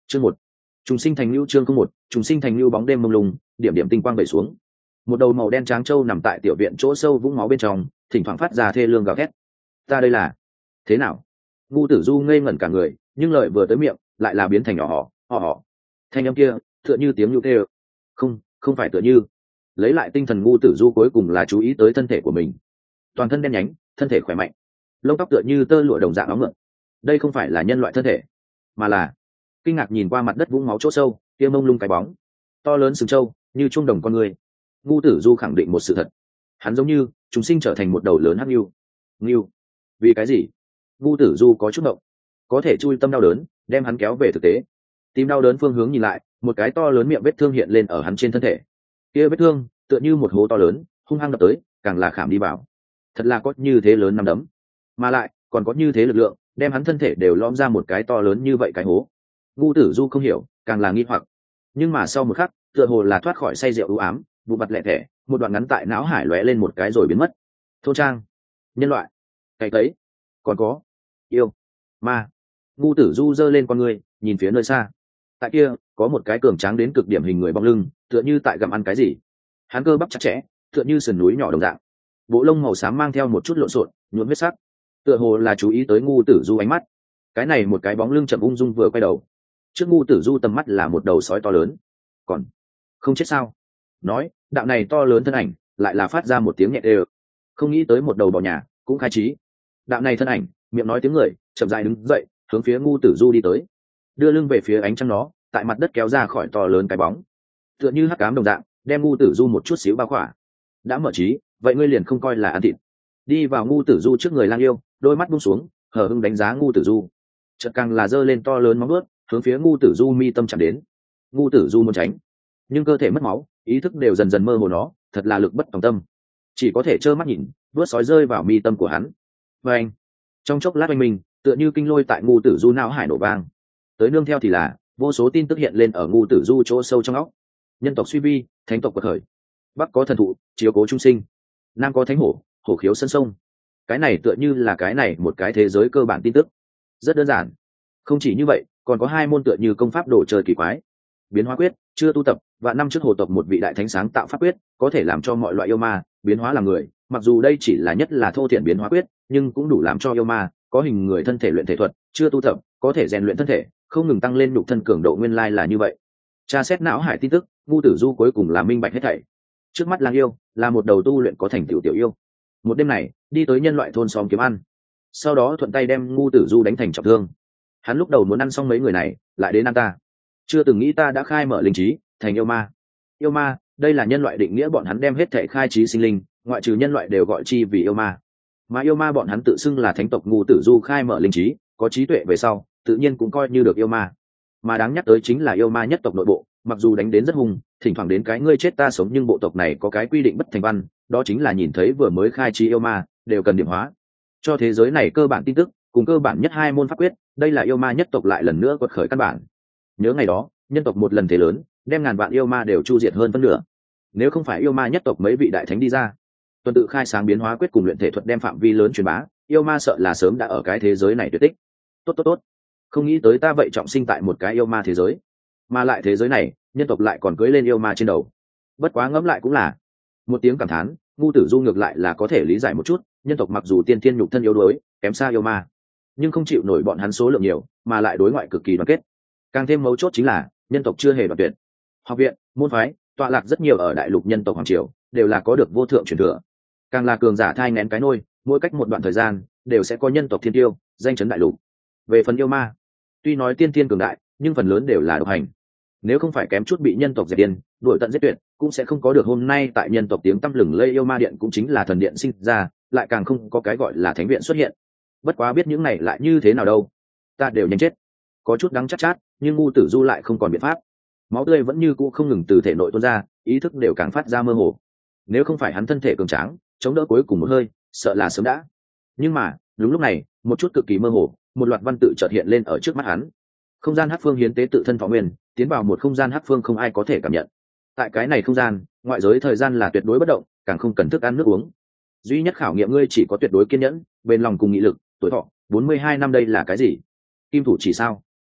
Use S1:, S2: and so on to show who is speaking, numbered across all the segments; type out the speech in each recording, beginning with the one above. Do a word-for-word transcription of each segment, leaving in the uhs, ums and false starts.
S1: chương một, trùng sinh thành lưu. Chương không một, trùng sinh thành lưu. Bóng đêm mông lung, điểm điểm tinh quang vẩy xuống. Một đầu màu đen tráng trâu nằm tại tiểu viện chỗ sâu vũng máu bên trong, thỉnh thoảng phát ra thê lương gào thét. Ta đây là thế nào? Ngu Tử Du ngây ngẩn cả người, nhưng lời vừa tới miệng lại là biến thành nhỏ họ họ họ thanh âm kia tựa như tiếng nhu kêu. Không, không phải tựa như. Lấy lại tinh thần, Ngu Tử Du cuối cùng là chú ý tới thân thể của mình. Toàn thân đen nhánh, thân thể khỏe mạnh, lông tóc tựa như tơ lụa đồng dạng óng mượn. Đây không phải là nhân loại thân thể, mà là... Kinh ngạc nhìn qua mặt đất vũng máu chỗ sâu, kia mông lung cái bóng to lớn sừng trâu như trung đồng con người. Ngu Tử Du khẳng định một sự thật, hắn giống như chúng sinh trở thành một đầu lớn hắc ngưu. Ngưu? Vì cái gì? Ngu Tử Du có chút động, có thể chui tâm đau đớn đem hắn kéo về thực tế. Tìm đau đớn phương hướng nhìn lại, một cái to lớn miệng vết thương hiện lên ở hắn trên thân thể. Kia vết thương tựa như một hố to lớn hung hăng đập tới, càng là khảm đi vào. Thật là có như thế lớn nắm đấm, mà lại còn có như thế lực lượng đem hắn thân thể đều lõm ra một cái to lớn như vậy cái hố. Ngu Tử Du không hiểu, càng là nghi hoặc. Nhưng mà sau một khắc, tựa hồ là thoát khỏi say rượu u ám, vụ mặt lẹ thẻ, một đoạn ngắn tại não hải lóe lên một cái rồi biến mất. Thôn trang, nhân loại, cày tấy, còn có yêu ma. Ngu Tử Du giơ lên con người, nhìn phía nơi xa. Tại kia có một cái cường tráng đến cực điểm hình người bóng lưng, tựa như tại gặm ăn cái gì. Hắn cơ bắp chặt chẽ, tựa như sườn núi nhỏ đồng dạng. Bộ lông màu xám mang theo một chút lộn xộn, nhuộm huyết sắc. Tựa hồ là chú ý tới Ngu Tử Du ánh mắt. Cái này một cái bóng lưng chậm ung dung vừa quay đầu. Trước Ngu Tử Du tầm mắt là một đầu sói to lớn. Còn không chết sao? Nói, đạo này to lớn thân ảnh lại là phát ra một tiếng nhẹ đều. Không nghĩ tới một đầu bò nhà cũng khai trí. Đạo này thân ảnh miệng nói tiếng người, chậm rãi đứng dậy, hướng phía Ngu Tử Du đi tới, đưa lưng về phía ánh trăng, nó tại mặt đất kéo ra khỏi to lớn cái bóng, tựa như hắc ám đồng dạng, đem Ngu Tử Du một chút xíu bao khỏa. Đã mở trí, vậy ngươi liền không coi là ăn thịt. Đi vào Ngu Tử Du trước người lang yêu, đôi mắt buông xuống, hờ hững đánh giá Ngu Tử Du. Chợt càng là giơ lên to lớn móng vuốt, hướng phía Ngu Tử Du mi tâm chạm đến. Ngu Tử Du muốn tránh, nhưng cơ thể mất máu, ý thức đều dần dần mơ hồ, nó thật là lực bất tòng tâm, chỉ có thể trơ mắt nhìn vuốt sói rơi vào mi tâm của hắn. Và anh, trong chốc lát oanh minh, tựa như kinh lôi tại Ngu Tử Du não hải nổ vang. Tới nương theo thì là vô số tin tức hiện lên ở Ngu Tử Du chỗ sâu trong óc. Nhân tộc suy vi, thánh tộc quật khởi, bắc có thần thụ chiếu cố trung sinh, nam có thánh hổ hổ khiếu sân sông. Cái này tựa như là cái này một cái thế giới cơ bản tin tức. Rất đơn giản. Không chỉ như vậy, còn có hai môn tựa như công pháp đồ chơi kỳ quái. Biến hóa quyết chưa tu tập, và năm trước hồ tộc một vị đại thánh sáng tạo pháp quyết, có thể làm cho mọi loại yêu ma biến hóa làm người. Mặc dù đây chỉ là nhất là thô thiển biến hóa quyết, nhưng cũng đủ làm cho yêu ma có hình người thân thể luyện thể thuật, chưa tu tập, có thể rèn luyện thân thể, không ngừng tăng lên nhục thân cường độ. Nguyên lai là như vậy. Tra xét não hải tin tức, Ngu Tử Du cuối cùng là minh bạch hết thảy. Trước mắt lang yêu là một đầu tu luyện có thành tựu tiểu yêu. Một đêm này đi tới nhân loại thôn xóm kiếm ăn, sau đó thuận tay đem Ngu Tử Du đánh thành trọng thương. Hắn lúc đầu muốn ăn xong mấy người này, lại đến ăn ta. Chưa từng nghĩ ta đã khai mở linh trí thành yêu ma. Yêu ma, đây là nhân loại định nghĩa, bọn hắn đem hết thể khai trí sinh linh, ngoại trừ nhân loại đều gọi chi vì yêu ma. Mà yêu ma bọn hắn tự xưng là thánh tộc. Ngu Tử Du khai mở linh trí, có trí tuệ về sau, tự nhiên cũng coi như được yêu ma. Mà đáng nhắc tới chính là yêu ma nhất tộc nội bộ, mặc dù đánh đến rất hung, thỉnh thoảng đến cái ngươi chết ta sống, nhưng bộ tộc này có cái quy định bất thành văn, đó chính là nhìn thấy vừa mới khai trí yêu ma đều cần điểm hóa cho thế giới này cơ bản tin tức cùng cơ bản nhất hai môn pháp quyết. Đây là yêu ma nhất tộc lại lần nữa quật khởi căn bản. Nhớ ngày đó nhân tộc một lần thế lớn, đem ngàn vạn yêu ma đều chu diệt hơn phân nửa. Nếu không phải yêu ma nhất tộc mấy vị đại thánh đi ra tuần tự khai sáng biến hóa quyết cùng luyện thể thuật, đem phạm vi lớn truyền bá, yêu ma sợ là sớm đã ở cái thế giới này tuyệt tích. Tốt tốt tốt, không nghĩ tới ta vậy trọng sinh tại một cái yêu ma thế giới, mà lại thế giới này nhân tộc lại còn cưới lên yêu ma trên đầu. Bất quá ngẫm lại cũng là một tiếng cảm thán. Ngu Tử Du ngược lại là có thể lý giải một chút, nhân tộc mặc dù tiên thiên nhục thân yếu đuối, kém xa yêu ma, nhưng không chịu nổi bọn hắn số lượng nhiều, mà lại đối ngoại cực kỳ đoàn kết. Càng thêm mấu chốt chính là nhân tộc chưa hề đoạn tuyệt. Học viện, môn phái tọa lạc rất nhiều ở đại lục nhân tộc hoàng triều, đều là có được vô thượng truyền thừa. Càng là cường giả thai nghén cái nôi, mỗi cách một đoạn thời gian đều sẽ có nhân tộc thiên tiêu danh chấn đại lục. Về phần yêu ma, tuy nói tiên thiên cường đại, nhưng phần lớn đều là độc hành. Nếu không phải kém chút bị nhân tộc diệt điên, đuổi tận giết tuyệt, cũng sẽ không có được hôm nay tại nhân tộc tiếng tăm lừng lây. Yêu ma điện cũng chính là thần điện sinh ra, lại càng không có cái gọi là thánh viện xuất hiện. Bất quá biết những này lại như thế nào đâu, ta đều nhanh chết. Có chút đắng chát chát, nhưng Ngu Tử Du lại không còn biện pháp. Máu tươi vẫn như cũ không ngừng từ thể nội tuôn ra, ý thức đều càng phát ra mơ hồ. Nếu không phải hắn thân thể cường tráng, chống đỡ cuối cùng một hơi, sợ là sớm đã. Nhưng mà đúng lúc này, một chút cực kỳ mơ hồ, một loạt văn tự chợt hiện lên ở trước mắt hắn. Không gian hắc phương hiến tế tự thân thọ nguyên, tiến vào một không gian hắc phương không ai có thể cảm nhận. Tại cái này không gian, ngoại giới thời gian là tuyệt đối bất động, càng không cần thức ăn nước uống. Duy nhất khảo nghiệm ngươi chỉ có tuyệt đối kiên nhẫn, bền lòng cùng nghị lực. Tuổi thọ bốn mươi hai năm, đây là cái gì? Kim thủ chỉ sao?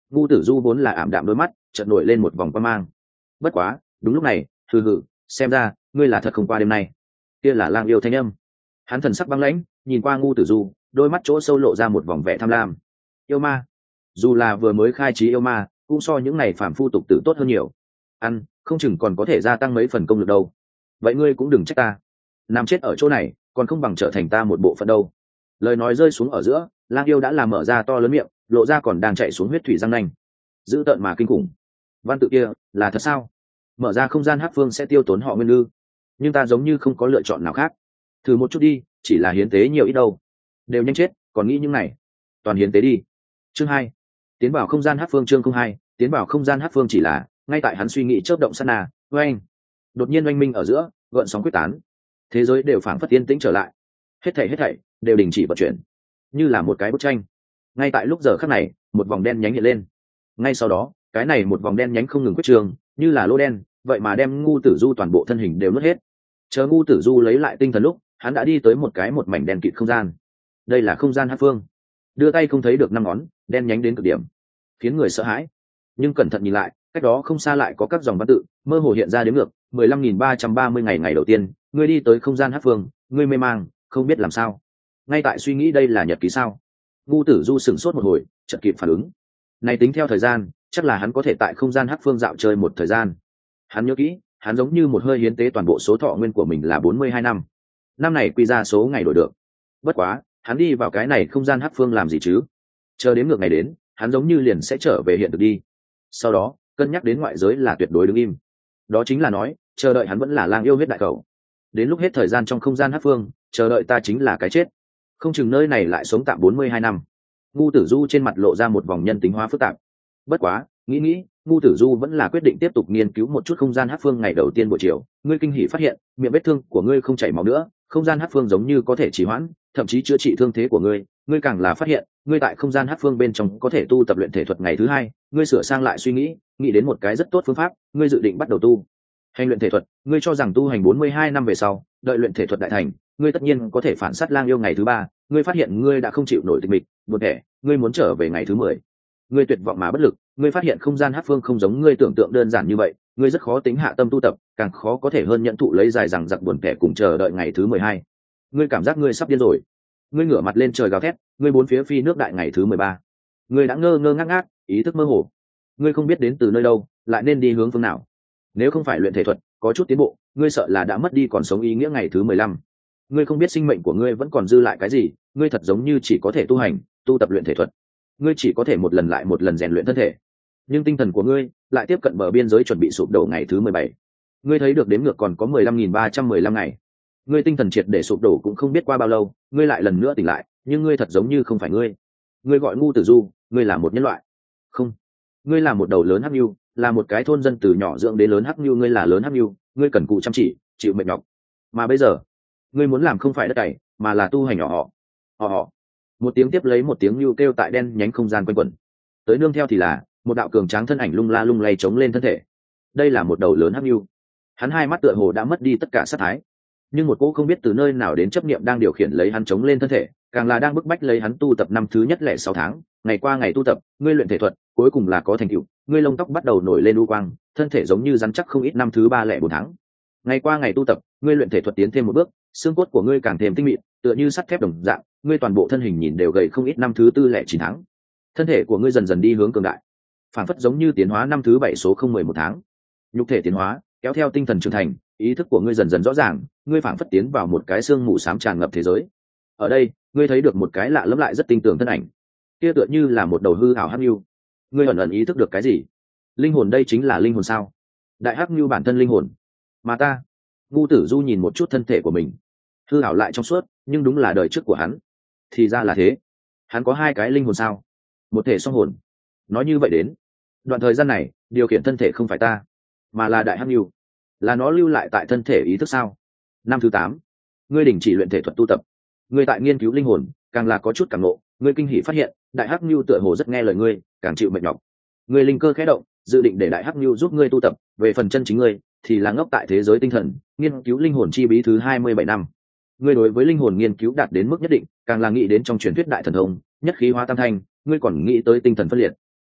S1: Ngu Tử Du vốn là ảm đạm đôi mắt chợt nổi lên một vòng quan mang. Bất quá đúng lúc này, hừ hừ, xem ra ngươi là thật không qua đêm nay. Kia là Lang Yêu thanh âm. Hắn thần sắc băng lãnh nhìn qua Ngu Tử Du, đôi mắt chỗ sâu lộ ra một vòng vẻ tham lam. Yêu ma, dù là vừa mới khai trí yêu ma cũng so những này phàm phu tục tử tốt hơn nhiều. Ăn không chừng còn có thể gia tăng mấy phần công lực đâu. Vậy ngươi cũng đừng trách ta, nằm chết ở chỗ này còn không bằng trở thành ta một bộ phận đâu. Lời nói rơi xuống ở giữa, Lang Yêu đã làm mở ra to lớn miệng, lộ ra còn đang chạy xuống huyết thủy răng nanh, dữ tợn mà kinh khủng. Văn tự kia là thật sao? Mở ra không gian hắc phương sẽ tiêu tốn họ nguyên lư, nhưng ta giống như không có lựa chọn nào khác. Thử một chút đi, chỉ là hiến tế nhiều ít đâu, đều nhanh chết còn nghĩ những này, toàn hiến tế đi. Chương hai, tiến vào không gian hắc phương. Chương không hai, tiến vào không gian hắc phương. Chỉ là ngay tại hắn suy nghĩ chớp động sát na, oanh, đột nhiên oanh minh ở giữa, gợn sóng quyết tán, thế giới đều phảng phất yên tĩnh trở lại, hết thảy hết thảy đều đình chỉ vận chuyển, như là một cái bức tranh. Ngay tại lúc giờ khắc này, một vòng đen nhánh hiện lên, ngay sau đó cái này một vòng đen nhánh không ngừng quyết trường, như là lô đen vậy mà đem Ngu Tử Du toàn bộ thân hình đều nuốt hết. Chờ Ngu Tử Du lấy lại tinh thần lúc, hắn đã đi tới một cái một mảnh đen kịt không gian. Đây là không gian hắc phương, đưa tay không thấy được năm ngón, đen nhánh đến cực điểm, khiến người sợ hãi. Nhưng cẩn thận nhìn lại, cách đó không xa lại có các dòng văn tự mơ hồ hiện ra đến ngược mười lăm nghìn ba trăm ba mươi ngày ngày đầu tiên ngươi đi tới không gian hắc phương, ngươi mê mang không biết làm sao. Ngay tại suy nghĩ đây là nhật ký sao, Ngu Tử Du sửng sốt một hồi chợt kịp phản ứng. Này tính theo thời gian chắc là hắn có thể tại không gian hắc phương dạo chơi một thời gian. Hắn nhớ kỹ, hắn giống như một hơi hiến tế toàn bộ số thọ nguyên của mình là bốn mươi hai năm. Năm này quy ra số ngày đổi được. Bất quá hắn đi vào cái này không gian hắc phương làm gì chứ? Chờ đến ngược ngày đến, hắn giống như liền sẽ trở về hiện thực đi. Sau đó cân nhắc đến ngoại giới là tuyệt đối đứng im, đó chính là nói chờ đợi hắn vẫn là Lang Yêu huyết đại cầu. Đến lúc hết thời gian trong không gian hắc phương, chờ đợi ta chính là cái chết, không chừng nơi này lại sống tạm bốn mươi hai năm. Ngu Tử Du trên mặt lộ ra một vòng nhân tính hóa phức tạp. Bất quá nghĩ nghĩ, Ngu Tử Du vẫn là quyết định tiếp tục nghiên cứu một chút không gian hắc phương. Ngày đầu tiên buổi chiều, ngươi kinh hỉ phát hiện miệng vết thương của ngươi không chảy máu nữa, không gian hắc phương giống như có thể trì hoãn, thậm chí chữa trị thương thế của ngươi. Ngươi càng là phát hiện ngươi tại không gian hắc phương bên trong có thể tu tập luyện thể thuật. Ngày thứ hai, ngươi sửa sang lại suy nghĩ, nghĩ đến một cái rất tốt phương pháp, ngươi dự định bắt đầu tu hành luyện thể thuật. Ngươi cho rằng tu hành bốn mươi hai năm về sau, đợi luyện thể thuật đại thành, ngươi tất nhiên có thể phản sát Lang Yêu. Ngày thứ ba, ngươi phát hiện ngươi đã không chịu nổi tịch mịch buồn thẻ, ngươi muốn trở về. Ngày thứ mười, ngươi tuyệt vọng mà bất lực, ngươi phát hiện không gian hắc phương không giống ngươi tưởng tượng đơn giản như vậy, ngươi rất khó tính hạ tâm tu tập, càng khó có thể hơn nhận thụ lấy dài rằng giặc buồn thẻ cùng chờ đợi. Ngày thứ mười hai, ngươi cảm giác ngươi sắp điên rồi, ngươi ngửa mặt lên trời gào thét, ngươi bốn phía phi nước đại. Ngày thứ mười ba, ngươi đã ngơ ngơ ngác ngác, ý thức mơ hồ, ngươi không biết đến từ nơi đâu, lại nên đi hướng phương nào. Nếu không phải luyện thể thuật có chút tiến bộ, ngươi sợ là đã mất đi còn sống ý nghĩa. Ngày thứ mười lăm, ngươi không biết sinh mệnh của ngươi vẫn còn dư lại cái gì, ngươi thật giống như chỉ có thể tu hành, tu tập luyện thể thuật, ngươi chỉ có thể một lần lại một lần rèn luyện thân thể, nhưng tinh thần của ngươi lại tiếp cận bờ biên giới chuẩn bị sụp đổ. Ngày thứ mười bảy, ngươi thấy được đếm ngược còn có mười lăm nghìn ba trăm mười lăm ngày, ngươi tinh thần triệt để sụp đổ cũng không biết qua bao lâu, ngươi lại lần nữa tỉnh lại, nhưng ngươi thật giống như không phải ngươi. Ngươi gọi Ngu Tử Du, ngươi là một nhân loại. Không, ngươi là một đầu lớn hắc nhu, là một cái thôn dân từ nhỏ dưỡng đến lớn hắc nhu. Ngươi là lớn hắc nhu, ngươi cần cù chăm chỉ, chịu mệt nhọc. Mà bây giờ, ngươi muốn làm không phải đất cày, mà là tu hành nhỏ họ. Họ họ. Một tiếng tiếp lấy một tiếng nhu kêu tại đen nhánh không gian quanh quẩn. Tới nương theo thì là một đạo cường tráng thân ảnh lung la lung lay chống lên thân thể. Đây là một đầu lớn hắc nhu. Hắn hai mắt tựa hồ đã mất đi tất cả sát thái, nhưng một cô không biết từ nơi nào đến chấp niệm đang điều khiển lấy hắn chống lên thân thể, càng là đang bức bách lấy hắn tu tập. Năm thứ nhất lẻ sáu tháng, ngày qua ngày tu tập, ngươi luyện thể thuật cuối cùng là có thành tựu, ngươi lông tóc bắt đầu nổi lên u quang, thân thể giống như rắn chắc không ít. Năm thứ ba lẻ bốn tháng, ngày qua ngày tu tập, ngươi luyện thể thuật tiến thêm một bước, xương cốt của ngươi càng thêm tinh mịn, tựa như sắt thép đồng dạng, ngươi toàn bộ thân hình nhìn đều gầy không ít. Năm thứ tư lẻ chín tháng, thân thể của ngươi dần dần đi hướng cường đại, phản phất giống như tiến hóa. Năm thứ bảy số không mười một tháng, nhục thể tiến hóa kéo theo tinh thần trưởng thành, ý thức của ngươi dần dần rõ ràng, ngươi phảng phất tiến vào một cái xương mù xám tràn ngập thế giới. Ở đây, ngươi thấy được một cái lạ lẫm lại rất tinh tường thân ảnh, kia tựa như là một đầu hư ảo hắc nhu. Ngươi ẩn ẩn ý thức được cái gì? Linh hồn, đây chính là linh hồn sao? Đại hắc nhu bản thân linh hồn, mà ta. Ngu Tử Du nhìn một chút thân thể của mình, hư ảo lại trong suốt, nhưng đúng là đời trước của hắn. Thì ra là thế, hắn có hai cái linh hồn sao? Một thể song hồn. Nói như vậy đến, đoạn thời gian này điều khiển thân thể không phải ta, mà là đại hắc nhu, là nó lưu lại tại thân thể ý thức sao? Năm thứ tám, ngươi đình chỉ luyện thể thuật tu tập, ngươi tại nghiên cứu linh hồn, càng là có chút cảm ngộ. Ngươi kinh hỉ phát hiện đại hắc nhu tựa hồ rất nghe lời ngươi, càng chịu mệt nhọc. Ngươi linh cơ khẽ động, dự định để đại hắc nhu giúp ngươi tu tập. Về phần chân chính ngươi thì là ngốc tại thế giới tinh thần, nghiên cứu linh hồn chi bí thứ hai mươi bảy năm. Ngươi đối với linh hồn nghiên cứu đạt đến mức nhất định, càng là nghĩ đến trong truyền thuyết đại thần thông nhất khí hóa tam thanh. Ngươi còn nghĩ tới tinh thần phân liệt.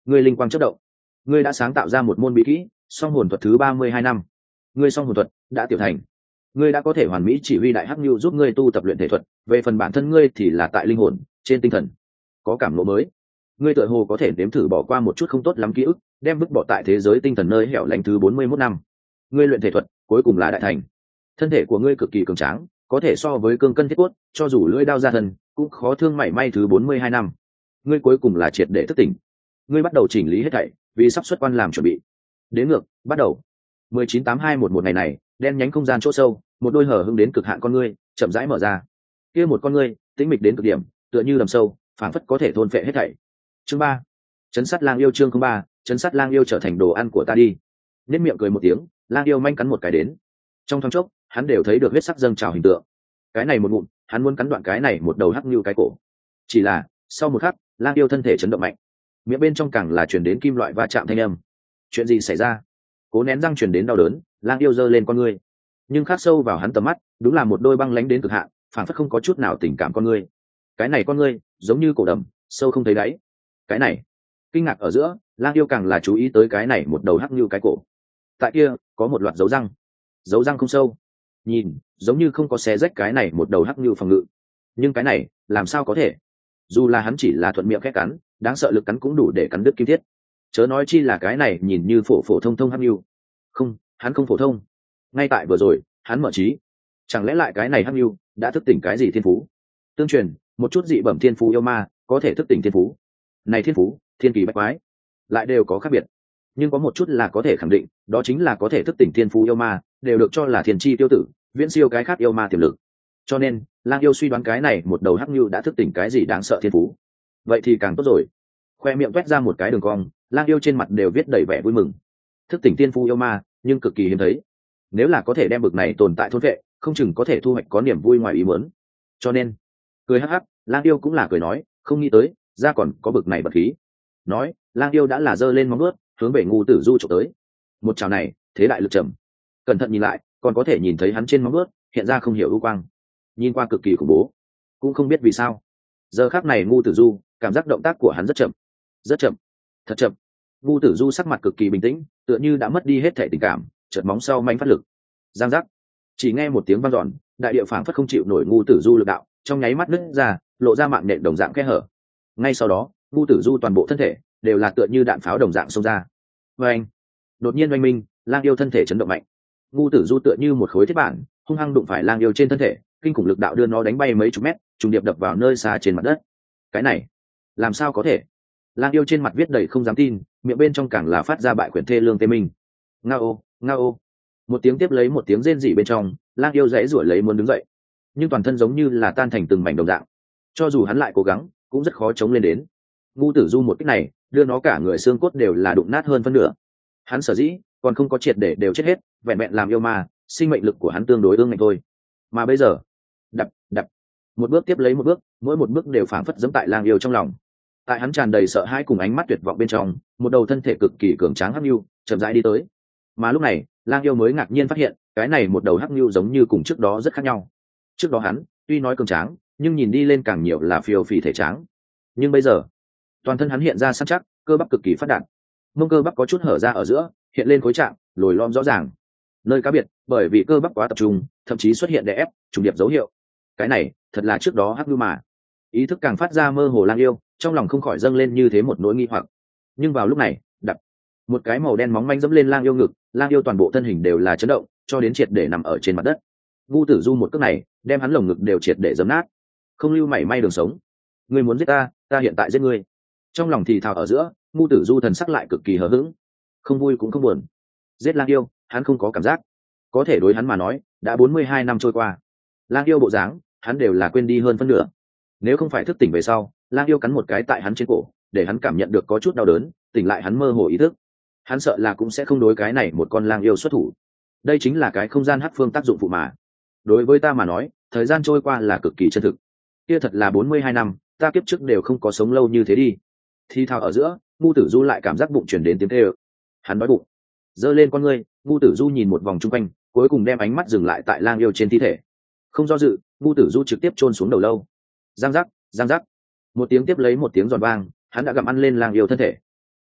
S1: ngươi linh quang chất động, ngươi đã sáng tạo ra một môn bí kỹ song hồn thuật thứ ba mươi hai năm. Ngươi song hồn thuật đã tiểu thành, ngươi đã có thể hoàn mỹ chỉ huy đại hắc nhu giúp ngươi tu tập luyện thể thuật. Về phần bản thân ngươi thì là tại linh hồn trên tinh thần có cảm ngộ mới. Ngươi tựa hồ có thể nếm thử bỏ qua một chút không tốt lắm ký ức, đem vứt bỏ tại thế giới tinh thần nơi hẻo lánh thứ bốn mươi mốt năm. Ngươi luyện thể thuật cuối cùng là đại thành, thân thể của ngươi cực kỳ cường tráng, có thể so với cương cân thiết cốt, cho dù lưỡi đao ra thân cũng khó thương mảy may thứ bốn mươi hai năm. Ngươi cuối cùng là triệt để thức tỉnh, ngươi bắt đầu chỉnh lý hết thảy vì sắp xuất quan làm chuẩn bị. Đến ngược bắt đầu. mười chín tám hai một một ngày này, đen nhánh không gian chỗ sâu, một đôi hở hững đến cực hạn con ngươi chậm rãi mở ra. Kia một con ngươi tĩnh mịch đến cực điểm, tựa như đầm sâu phảng phất có thể thôn phệ hết thảy. Chương ba, chấn sát lang yêu. Chương không ba, chấn sát lang yêu trở thành đồ ăn của ta đi. Nên miệng cười một tiếng, lang yêu manh cắn một cái đến. Trong thoáng chốc hắn đều thấy được huyết sắc dâng trào hình tượng. Cái này một ngụm hắn muốn cắn đoạn cái này một đầu hắc như cái cổ. Chỉ là sau một khắc lang yêu thân thể chấn động mạnh, miệng bên trong càng là truyền đến kim loại va chạm thanh âm. Chuyện gì xảy ra? Cố nén răng truyền đến đau đớn, lang yêu giơ lên con ngươi, nhưng khắc sâu vào hắn tầm mắt đúng là một đôi băng lánh đến cực hạn, phản phất không có chút nào tình cảm con ngươi. Cái này con ngươi giống như cổ đầm sâu không thấy đáy. Cái này kinh ngạc ở giữa, lang yêu càng là chú ý tới cái này một đầu hắc như cái cổ. Tại kia có một loạt dấu răng, dấu răng không sâu, nhìn giống như không có xé rách cái này một đầu hắc như phòng ngự. Nhưng cái này làm sao có thể? Dù là hắn chỉ là thuận miệng khét cắn, đáng sợ lực cắn cũng đủ để cắn đứt kim thiết, chớ nói chi là cái này nhìn như phổ phổ thông thông hắc như. Không, hắn không phổ thông. Ngay tại vừa rồi hắn mở trí, chẳng lẽ lại cái này hắc như đã thức tỉnh cái gì thiên phú? Tương truyền một chút dị bẩm thiên phú yêu ma có thể thức tỉnh thiên phú này, thiên phú thiên kỳ bách quái lại đều có khác biệt, nhưng có một chút là có thể khẳng định, đó chính là có thể thức tỉnh thiên phú yêu ma đều được cho là thiên chi tiêu tử, viễn siêu cái khác yêu ma tiềm lực. Cho nên lang yêu suy đoán cái này một đầu hắc như đã thức tỉnh cái gì đáng sợ thiên phú. Vậy thì càng tốt rồi. Khoe miệng quét ra một cái đường cong, lang yêu trên mặt đều viết đầy vẻ vui mừng. Thức tỉnh thiên phú yêu ma nhưng cực kỳ hiếm thấy, nếu là có thể đem bực này tồn tại thôn vệ, không chừng có thể thu hoạch có niềm vui ngoài ý muốn. Cho nên cười hắc hắc, lang yêu cũng là cười nói, không nghĩ tới ra còn có bực này bật khí. Nói lang yêu đã là giơ lên móng vuốt hướng về ngu tử du trộm tới. Một chảo này thế đại lực trầm, cẩn thận nhìn lại còn có thể nhìn thấy hắn trên móng vuốt hiện ra không hiểu ưu quang, nhìn qua cực kỳ khủng bố. Cũng không biết vì sao giờ khắc này ngu tử du cảm giác động tác của hắn rất chậm, rất chậm, thật chậm. Ngu tử du sắc mặt cực kỳ bình tĩnh, tựa như đã mất đi hết thể tình cảm, chợt móng sau manh phát lực, giang giác, chỉ nghe một tiếng vang dọn, đại địa phảng phất không chịu nổi ngu tử du lực đạo, trong nháy mắt nứt ra, lộ ra mạng nện đồng dạng kẽ hở. Ngay sau đó ngu tử du toàn bộ thân thể đều là tựa như đạn pháo đồng dạng xông ra. Và anh đột nhiên oanh minh, lang yêu thân thể chấn động mạnh, ngu tử du tựa như một khối thiết bản hung hăng đụng phải lang yêu trên thân thể, kinh khủng lực đạo đưa nó đánh bay mấy chục mét, trùng điệp đập vào nơi xa trên mặt đất. Cái này làm sao có thể? Lang yêu trên mặt viết đầy không dám tin, miệng bên trong càng là phát ra bại quyển thê lương tê minh. Nga ô, nga ô. Một tiếng tiếp lấy một tiếng rên rỉ bên trong, lang yêu dãy rủa lấy muốn đứng dậy, nhưng toàn thân giống như là tan thành từng mảnh đồng dạng, cho dù hắn lại cố gắng cũng rất khó chống lên đến. Ngu tử du một kích này đưa nó cả người xương cốt đều là đụng nát hơn phân nửa. Hắn sở dĩ còn không có triệt để đều chết hết, vẹn vẹn làm yêu ma, sinh mệnh lực của hắn tương đối ương ngạnh thôi. Mà bây giờ đập đập, một bước tiếp lấy một bước, mỗi một bước đều phảng phất giẫm tại lang yêu trong lòng. Tại hắn tràn đầy sợ hãi cùng ánh mắt tuyệt vọng bên trong, một đầu thân thể cực kỳ cường tráng hắc nhu chậm rãi đi tới. Mà lúc này lang yêu mới ngạc nhiên phát hiện, cái này một đầu hắc nhu giống như cùng trước đó rất khác nhau. Trước đó hắn tuy nói cường tráng, nhưng nhìn đi lên càng nhiều là phiêu phì thể tráng. Nhưng bây giờ toàn thân hắn hiện ra săn chắc, cơ bắp cực kỳ phát đạt, mông cơ bắp có chút hở ra ở giữa, hiện lên khối trạng lồi lom rõ ràng. Nơi cá biệt bởi vì cơ bắp quá tập trung, thậm chí xuất hiện đè ép trùng điệp dấu hiệu. Cái này thật là trước đó hắc nhu mà. Ý thức càng phát ra mơ hồ, lang yêu trong lòng không khỏi dâng lên như thế một nỗi nghi hoặc. Nhưng vào lúc này đập, một cái màu đen móng manh dẫm lên lang yêu ngực, lang yêu toàn bộ thân hình đều là chấn động, cho đến triệt để nằm ở trên mặt đất. Ngu tử du một cước này đem hắn lồng ngực đều triệt để giấm nát, không lưu mảy may đường sống. Ngươi muốn giết ta, ta hiện tại giết ngươi. Trong lòng thì thào ở giữa, ngu tử du thần sắc lại cực kỳ hờ hững, không vui cũng không buồn. Giết lang yêu hắn không có cảm giác, có thể đối hắn mà nói đã bốn mươi hai năm trôi qua, lang yêu bộ dáng hắn đều là quên đi hơn phân nửa. Nếu không phải thức tỉnh về sau, lang yêu cắn một cái tại hắn trên cổ, để hắn cảm nhận được có chút đau đớn, tỉnh lại hắn mơ hồ ý thức, hắn sợ là cũng sẽ không đối cái này một con lang yêu xuất thủ. Đây chính là cái không gian hắc phương tác dụng phụ mà. Đối với ta mà nói, thời gian trôi qua là cực kỳ chân thực. Kia thật là bốn mươi hai năm, ta kiếp trước đều không có sống lâu như thế đi. Thì thào ở giữa, ngu tử du lại cảm giác bụng chuyển đến tiếng kêu. Hắn đói bụng, giơ lên con ngươi, ngu tử du nhìn một vòng chung quanh, cuối cùng đem ánh mắt dừng lại tại lang yêu trên thi thể. Không do dự, ngu tử du trực tiếp chôn xuống đầu lâu. Giang giác, giang giác, một tiếng tiếp lấy một tiếng giòn vang, hắn đã gặm ăn lên lang yêu thân thể.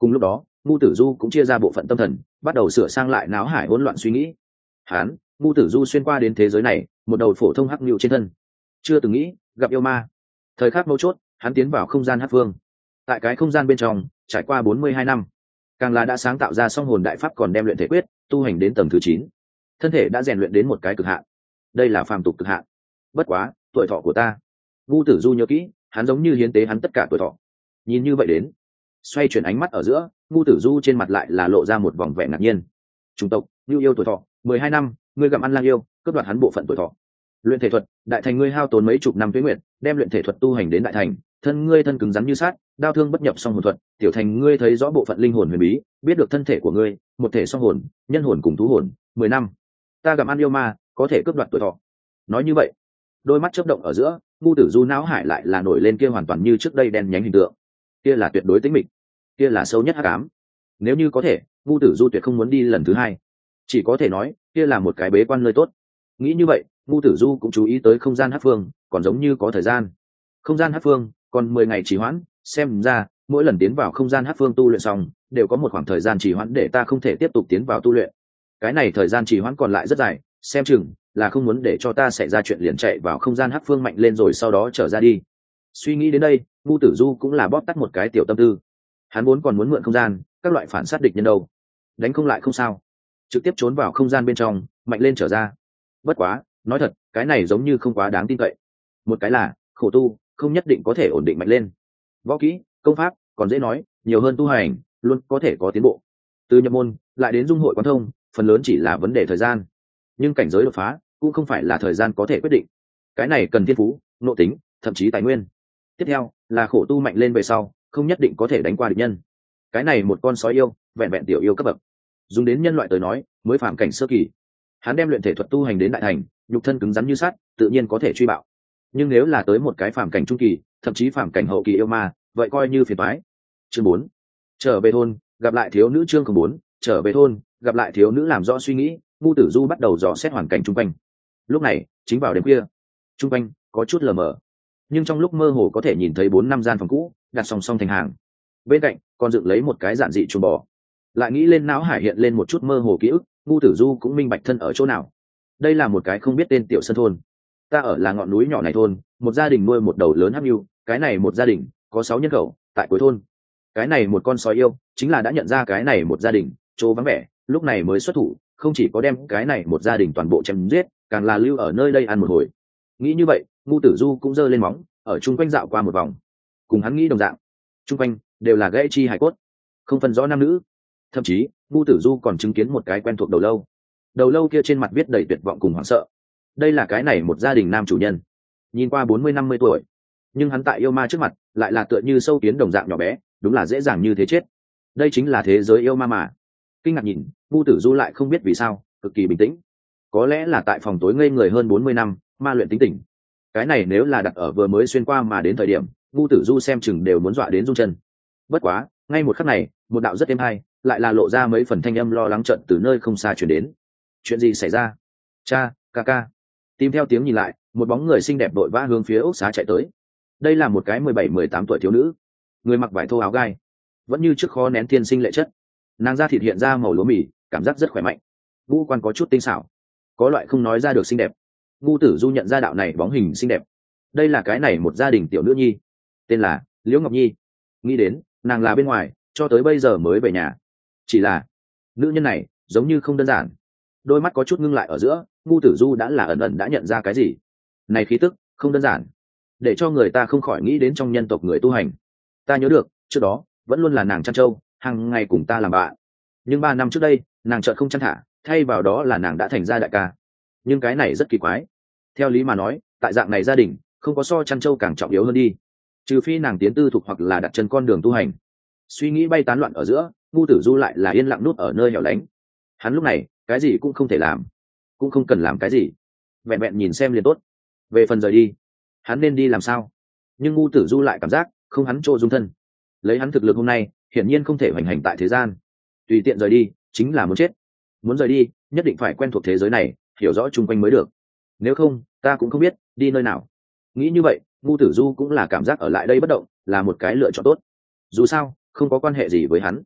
S1: Cùng lúc đó ngu tử du cũng chia ra bộ phận tâm thần, bắt đầu sửa sang lại náo hải hỗn loạn suy nghĩ. Hán ngu tử du xuyên qua đến thế giới này, một đầu phổ thông hắc nhu trên thân, chưa từng nghĩ gặp yêu ma. Thời khắc mấu chốt hắn tiến vào không gian hắc phương. Tại cái không gian bên trong trải qua bốn mươi hai năm, càng là đã sáng tạo ra song hồn đại pháp, còn đem luyện thể quyết tu hành đến tầng thứ chín, thân thể đã rèn luyện đến một cái cực hạn. Đây là phàm tục cực hạn. Bất quá tuổi thọ của ta, ngu tử du nhớ kỹ, hắn giống như hiến tế hắn tất cả tuổi thọ. Nhìn như vậy đến, xoay chuyển ánh mắt ở giữa, ngu tử du trên mặt lại là lộ ra một vòng vẻ ngạc nhiên. Chủng tộc như yêu tuổi thọ mười hai năm, ngươi gặm ăn lang yêu, cướp đoạt hắn bộ phận tuổi thọ. Luyện thể thuật đại thành, ngươi hao tốn mấy chục năm tuế nguyện đem luyện thể thuật tu hành đến đại thành, thân ngươi thân cứng rắn như sát, đao thương bất nhập song hồn thuật. Tiểu thành, ngươi thấy rõ bộ phận linh hồn huyền bí, biết được thân thể của ngươi một thể song hồn, nhân hồn cùng thú hồn. Mười năm, ta gặm ăn yêu ma, có thể cướp đoạt tuổi thọ. Nói như vậy, đôi mắt chớp động ở giữa, ngu tử du não hải lại là nổi lên kia hoàn toàn như trước đây đen nhánh hình tượng. Kia là tuyệt đối tĩnh mịch, kia là sâu nhất hắc ám. Nếu như có thể, ngu tử du tuyệt không muốn đi lần thứ hai. Chỉ có thể nói kia là một cái bế quan nơi tốt. Nghĩ như vậy, ngu tử du cũng chú ý tới không gian hắc phương còn giống như có thời gian. Không gian hắc phương còn mười ngày trì hoãn, xem ra mỗi lần tiến vào không gian hắc phương tu luyện xong đều có một khoảng thời gian trì hoãn để ta không thể tiếp tục tiến vào tu luyện. Cái này thời gian trì hoãn còn lại rất dài, xem chừng là không muốn để cho ta xảy ra chuyện liền chạy vào không gian hắc phương mạnh lên rồi sau đó trở ra đi. Suy nghĩ đến đây, ngu tử du cũng là bóp tắt một cái tiểu tâm tư. Hắn vốn còn muốn mượn không gian các loại phản sát địch nhân đâu, đánh không lại không sao, trực tiếp trốn vào không gian bên trong mạnh lên trở ra. Bất quá nói thật, cái này giống như không quá đáng tin cậy. Một cái là khổ tu không nhất định có thể ổn định mạnh lên, võ kỹ công pháp còn dễ nói, nhiều hơn tu hành luôn có thể có tiến bộ. Từ nhập môn lại đến dung hội quán thông, phần lớn chỉ là vấn đề thời gian, nhưng cảnh giới đột phá cũng không phải là thời gian có thể quyết định. Cái này cần thiên phú, nội tính, thậm chí tài nguyên. Tiếp theo là khổ tu mạnh lên về sau không nhất định có thể đánh qua địch nhân. Cái này một con sói yêu vẹn vẹn tiểu yêu cấp bậc, dùng đến nhân loại tới nói mới phàm cảnh sơ kỳ. Hắn đem luyện thể thuật tu hành đến đại thành, nhục thân cứng rắn như sắt, tự nhiên có thể truy bạo. Nhưng nếu là tới một cái phàm cảnh trung kỳ, thậm chí phàm cảnh hậu kỳ yêu ma, vậy coi như phiền toái. Chương bốn, trở về thôn, gặp lại thiếu nữ. Chương bốn, trở về thôn, gặp lại thiếu nữ. Làm rõ suy nghĩ, ngu tử du bắt đầu dò xét hoàn cảnh chung quanh. Lúc này chính vào đêm khuya, chung quanh có chút lờ mờ, nhưng trong lúc mơ hồ có thể nhìn thấy bốn năm gian phòng cũ đặt song song thành hàng. Bên cạnh còn dựng lấy một cái giản dị chuồng bò. Lại nghĩ lên não hải hiện lên một chút mơ hồ ký ức, ngu tử du cũng minh bạch thân ở chỗ nào. Đây là một cái không biết tên tiểu sân thôn. Ta ở là ngọn núi nhỏ này thôn, một gia đình nuôi một đầu lớn hắc nhu. Cái này một gia đình có sáu nhân khẩu. Tại cuối thôn, cái này một con sói yêu chính là đã nhận ra cái này một gia đình chỗ vắng vẻ, lúc này mới xuất thủ, không chỉ có đem cái này một gia đình toàn bộ chém giết, càng là lưu ở nơi đây ăn một hồi. Nghĩ như vậy, ngu tử du cũng giơ lên móng ở chung quanh dạo qua một vòng. Cùng hắn nghĩ đồng dạng, chung quanh đều là gãy chi hải cốt, không phân rõ nam nữ. Thậm chí ngu tử du còn chứng kiến một cái quen thuộc đầu lâu. Đầu lâu kia trên mặt viết đầy tuyệt vọng cùng hoảng sợ. Đây là cái này một gia đình nam chủ nhân, nhìn qua bốn mươi năm mươi tuổi, nhưng hắn tại yêu ma trước mặt lại là tựa như sâu kiến đồng dạng nhỏ bé, đúng là dễ dàng như thế chết. Đây chính là thế giới yêu ma mà. Kinh ngạc nhìn, ngu tử du lại không biết vì sao cực kỳ bình tĩnh. Có lẽ là tại phòng tối ngây người hơn bốn mươi năm, ma luyện tính tình. Cái này nếu là đặt ở vừa mới xuyên qua mà đến thời điểm, ngu tử du xem chừng đều muốn dọa đến run chân. Bất quá ngay một khắc này, một đạo rất êm hay lại là lộ ra mấy phần thanh âm lo lắng trận từ nơi không xa chuyển đến. Chuyện gì xảy ra? Cha, ca ca. Tìm theo tiếng nhìn lại, một bóng người xinh đẹp đội vã hướng phía ốc xá chạy tới. Đây là một cái mười bảy mười tám tuổi thiếu nữ, người mặc vải thô áo gai, vẫn như trước khó nén thiên sinh lệ chất. Nàng da thịt hiện ra màu lúa mì, cảm giác rất khỏe mạnh, ngũ quan có chút tinh xảo, có loại không nói ra được xinh đẹp. Ngu tử du nhận ra đạo này bóng hình xinh đẹp, đây là cái này một gia đình tiểu nữ nhi, tên là Liễu Ngọc Nhi. Nghĩ đến nàng là bên ngoài cho tới bây giờ mới về nhà, chỉ là nữ nhân này giống như không đơn giản. Đôi mắt có chút ngưng lại ở giữa, ngu tử du đã là ẩn ẩn đã nhận ra cái gì. Này khí tức không đơn giản, để cho người ta không khỏi nghĩ đến trong nhân tộc người tu hành. Ta nhớ được trước đó vẫn luôn là nàng chăn trâu, hàng ngày cùng ta làm bạn, nhưng ba năm trước đây nàng chợt không chăn thả, thay vào đó là nàng đã thành ra đại ca. Nhưng cái này rất kỳ quái, theo lý mà nói tại dạng này gia đình không có so chăn trâu càng trọng yếu hơn đi, trừ phi nàng tiến tư thục hoặc là đặt chân con đường tu hành. Suy nghĩ bay tán loạn ở giữa, ngu tử du lại là yên lặng nút ở nơi hẻo lánh. Hắn lúc này cái gì cũng không thể làm, cũng không cần làm cái gì, vẹn vẹn nhìn xem liền tốt. Về phần rời đi, hắn nên đi làm sao? Nhưng ngu tử du lại cảm giác không hắn chỗ dung thân. Lấy hắn thực lực hôm nay hiển nhiên không thể hoành hành tại thế gian, tùy tiện rời đi chính là muốn chết. Muốn rời đi nhất định phải quen thuộc thế giới này, hiểu rõ chung quanh mới được, nếu không ta cũng không biết đi nơi nào. Nghĩ như vậy, ngu tử du cũng là cảm giác ở lại đây bất động là một cái lựa chọn tốt. Dù sao không có quan hệ gì với hắn,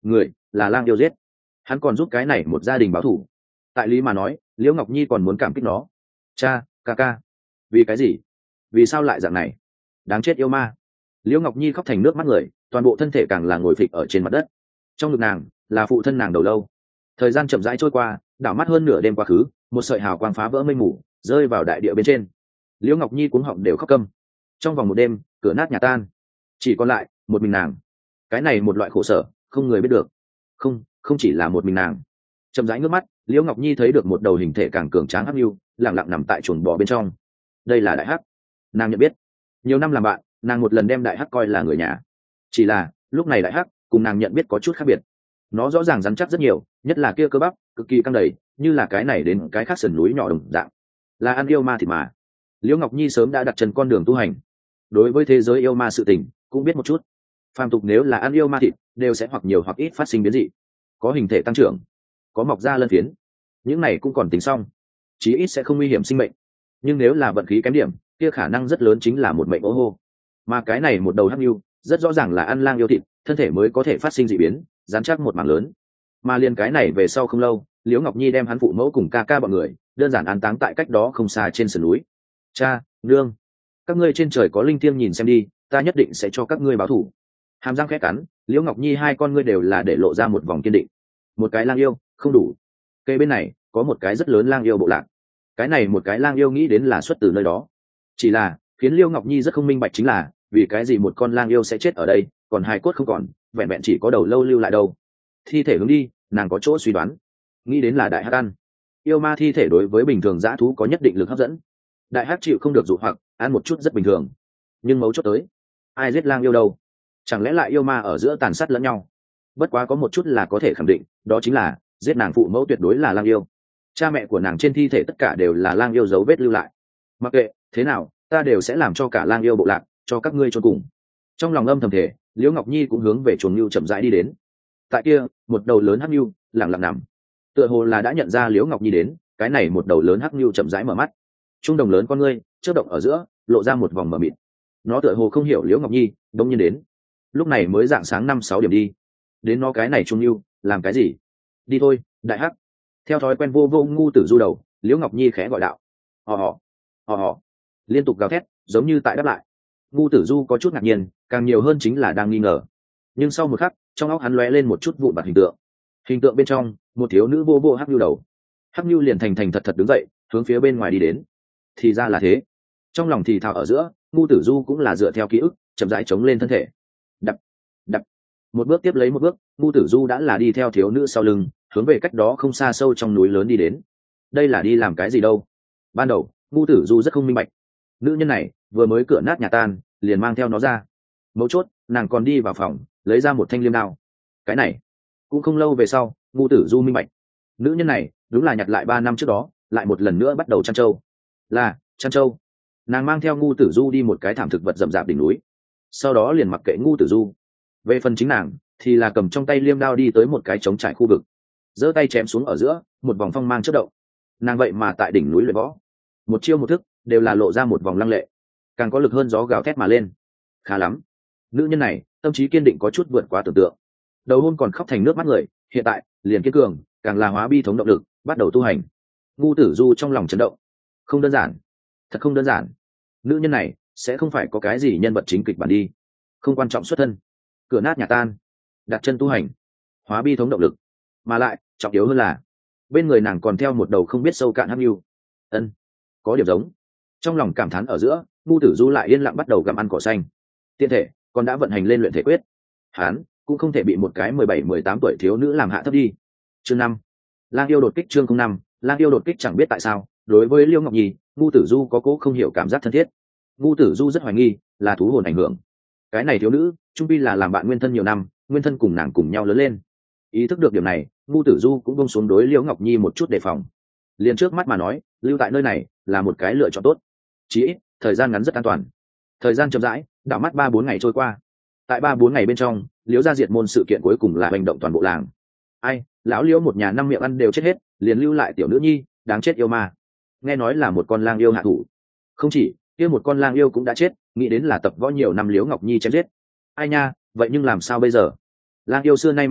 S1: người là lang yêu giết, hắn còn giúp cái này một gia đình báo thù. Tại lý mà nói, liễu ngọc nhi còn muốn cảm kích nó. Cha, ca ca, vì cái gì, vì sao lại dạng này, đáng chết yêu ma. liễu ngọc nhi khóc thành nước mắt người, toàn bộ thân thể càng là ngồi phịch ở trên mặt đất. Trong ngực nàng là phụ thân nàng đầu lâu. Thời gian chậm rãi trôi qua, đảo mắt hơn nửa đêm quá khứ, một sợi hào quang phá vỡ mây mù rơi vào đại địa bên trên. liễu ngọc nhi cuống họng đều khóc câm. Trong vòng một đêm, cửa nát nhà tan, chỉ còn lại một mình nàng. Cái này một loại khổ sở không người biết được. Không, không chỉ là một mình nàng. Chậm rãi ngước mắt, liễu ngọc nhi thấy được một đầu hình thể càng cường tráng hắc nhu lẳng lặng nằm tại chuồng bò bên trong. Đây là đại hắc. Nàng nhận biết, nhiều năm làm bạn, nàng một lần đem đại hắc coi là người nhà. Chỉ là lúc này đại hắc cùng nàng nhận biết có chút khác biệt. Nó rõ ràng rắn chắc rất nhiều, nhất là kia cơ bắp cực kỳ căng đầy, như là cái này đến cái khác sườn núi nhỏ đồng dạng. Là ăn yêu ma thịt mà. liễu ngọc nhi sớm đã đặt chân con đường tu hành, đối với thế giới yêu ma sự tình cũng biết một chút. Phàm tục nếu là ăn yêu ma thịt, đều sẽ hoặc nhiều hoặc ít phát sinh biến dị, có hình thể tăng trưởng, có mọc da lân phiến. Những này cũng còn tính xong, chí ít sẽ không nguy hiểm sinh mệnh. Nhưng nếu là vận khí kém điểm, kia khả năng rất lớn chính là một mệnh ô hô. Mà cái này một đầu hắc nhu rất rõ ràng là ăn lang yêu thịt, thân thể mới có thể phát sinh dị biến, dán chắc một mảng lớn. Mà liền cái này về sau không lâu, liễu ngọc nhi đem hắn phụ mẫu cùng ca ca bọn người đơn giản an táng tại cách đó không xa trên sườn núi. Cha, nương, các ngươi trên trời có linh thiêng nhìn xem đi, ta nhất định sẽ cho các ngươi báo thù. Hàm răng khẽ cắn, liễu ngọc nhi hai con ngươi đều là để lộ ra một vòng kiên định. Một cái lang yêu không đủ, cây bên này có một cái rất lớn lang yêu bộ lạc. Cái này một cái lang yêu nghĩ đến là xuất từ nơi đó. Chỉ là khiến liễu ngọc nhi rất không minh bạch chính là vì cái gì một con lang yêu sẽ chết ở đây, còn hài cốt không còn, vẹn vẹn chỉ có đầu lâu lưu lại đâu. Thi thể hướng đi, nàng có chỗ suy đoán, nghĩ đến là đại hắc ăn. Yêu ma thi thể đối với bình thường dã thú có nhất định lực hấp dẫn, đại hắc chịu không được dụ hoặc, ăn một chút rất bình thường. Nhưng mấu chốt tới, ai giết lang yêu đâu? Chẳng lẽ lại yêu ma ở giữa tàn sát lẫn nhau? Bất quá có một chút là có thể khẳng định, đó chính là giết nàng phụ mẫu tuyệt đối là lang yêu. Cha mẹ của nàng trên thi thể tất cả đều là lang yêu dấu vết lưu lại. Mặc kệ thế nào, ta đều sẽ làm cho cả lang yêu bộ lạc cho các ngươi chôn cùng. Trong lòng âm thầm thể, liễu ngọc nhi cũng hướng về chuồng nhu chậm rãi đi đến. Tại kia, một đầu lớn hắc nhu lẳng lặng nằm, tựa hồ là đã nhận ra liễu ngọc nhi đến. Cái này một đầu lớn hắc nhu chậm rãi mở mắt, trung đồng lớn con ngươi chớp động ở giữa, lộ ra một vòng mờ mịt. Nó tựa hồ không hiểu liễu ngọc nhi đông nhiên đến. Lúc này mới dạng sáng năm sáu điểm đi, đến nó cái này trung nhu làm cái gì? Đi thôi, đại hắc. Theo thói quen vô vô ngu tử du đầu, liễu ngọc nhi khẽ gọi đạo. Hò hò hò hò, liên tục gào thét giống như tại đáp lại. Ngu tử du có chút ngạc nhiên, càng nhiều hơn chính là đang nghi ngờ. Nhưng sau một khắc, trong óc hắn lóe lên một chút vụn vặt hình tượng. Hình tượng bên trong, một thiếu nữ vô vô hắc nhu đầu. Hắc nhu liền thành thành thật thật đứng dậy, hướng phía bên ngoài đi đến. Thì ra là thế. Trong lòng thì thào ở giữa, ngu tử du cũng là dựa theo ký ức chậm rãi chống lên thân thể. Đập đập, một bước tiếp lấy một bước, ngu tử du đã là đi theo thiếu nữ sau lưng, hướng về cách đó không xa sâu trong núi lớn đi đến. Đây là đi làm cái gì đâu? Ban đầu ngu tử du rất không minh bạch. Nữ nhân này vừa mới cửa nát nhà tan, liền mang theo nó ra. Mấu chốt, nàng còn đi vào phòng lấy ra một thanh liêm đao. Cái này cũng không lâu về sau, ngu tử du minh bạch, nữ nhân này đúng là nhặt lại ba năm trước đó, lại một lần nữa bắt đầu chăn trâu. Là chăn trâu. Nàng mang theo ngu tử du đi một cái thảm thực vật rậm rạp đỉnh núi, sau đó liền mặc kệ ngu tử du. Về phần chính nàng thì là cầm trong tay liêm đao đi tới một cái trống trải khu vực, giơ tay chém xuống ở giữa, một vòng phong mang chớp động. Nàng vậy mà tại đỉnh núi luyện võ, một chiêu một thức đều là lộ ra một vòng lăng lệ, càng có lực hơn gió gào thét mà lên. Khá lắm, nữ nhân này tâm trí kiên định có chút vượt quá tưởng tượng. Đầu hôn còn khóc thành nước mắt người, hiện tại liền kiên cường, càng là hóa bi thống động lực, bắt đầu tu hành. Ngu tử du trong lòng chấn động. Không đơn giản, thật không đơn giản. Nữ nhân này sẽ không phải có cái gì nhân vật chính kịch bản đi. Không quan trọng xuất thân, cửa nát nhà tan, đặt chân tu hành, hóa bi thống động lực, mà lại trọng yếu hơn là bên người nàng còn theo một đầu không biết sâu cạn hắc nhu. Ân, có điểm giống. Trong lòng cảm thán ở giữa, ngu tử du lại yên lặng bắt đầu gặm ăn cỏ xanh. Tiện thể còn đã vận hành lên luyện thể quyết. Hán cũng không thể bị một cái mười bảy mười tám tuổi thiếu nữ làm hạ thấp đi. Chương năm, lang yêu đột kích. Chương không năm, lang yêu đột kích. Chẳng biết tại sao, đối với liêu ngọc nhi, ngu tử du có cố không hiểu cảm giác thân thiết. Ngu tử du rất hoài nghi là thú hồn ảnh hưởng. Cái này thiếu nữ trung pi là làm bạn nguyên thân nhiều năm, nguyên thân cùng nàng cùng nhau lớn lên. Ý thức được điểm này, ngu tử du cũng bông xuống đối liễu ngọc nhi một chút đề phòng. Liền trước mắt mà nói, lưu tại nơi này là một cái lựa chọn tốt. Chỉ ít thời gian ngắn rất an toàn. Thời gian chậm rãi đảo mắt ba bốn ngày trôi qua. Tại ba bốn ngày bên trong, liễu gia diệt môn sự kiện cuối cùng là hành động toàn bộ làng. Ai, lão liễu một nhà năm miệng ăn đều chết hết, liền lưu lại tiểu nữ nhi đáng chết yêu ma. Nghe nói là một con lang yêu hạ thủ. Không chỉ kia một con lang yêu cũng đã chết, nghĩ đến là tập võ nhiều năm liễu ngọc nhi chém giết. Ai nha, vậy nhưng làm sao bây giờ? Lang yêu xưa nay mang thủ,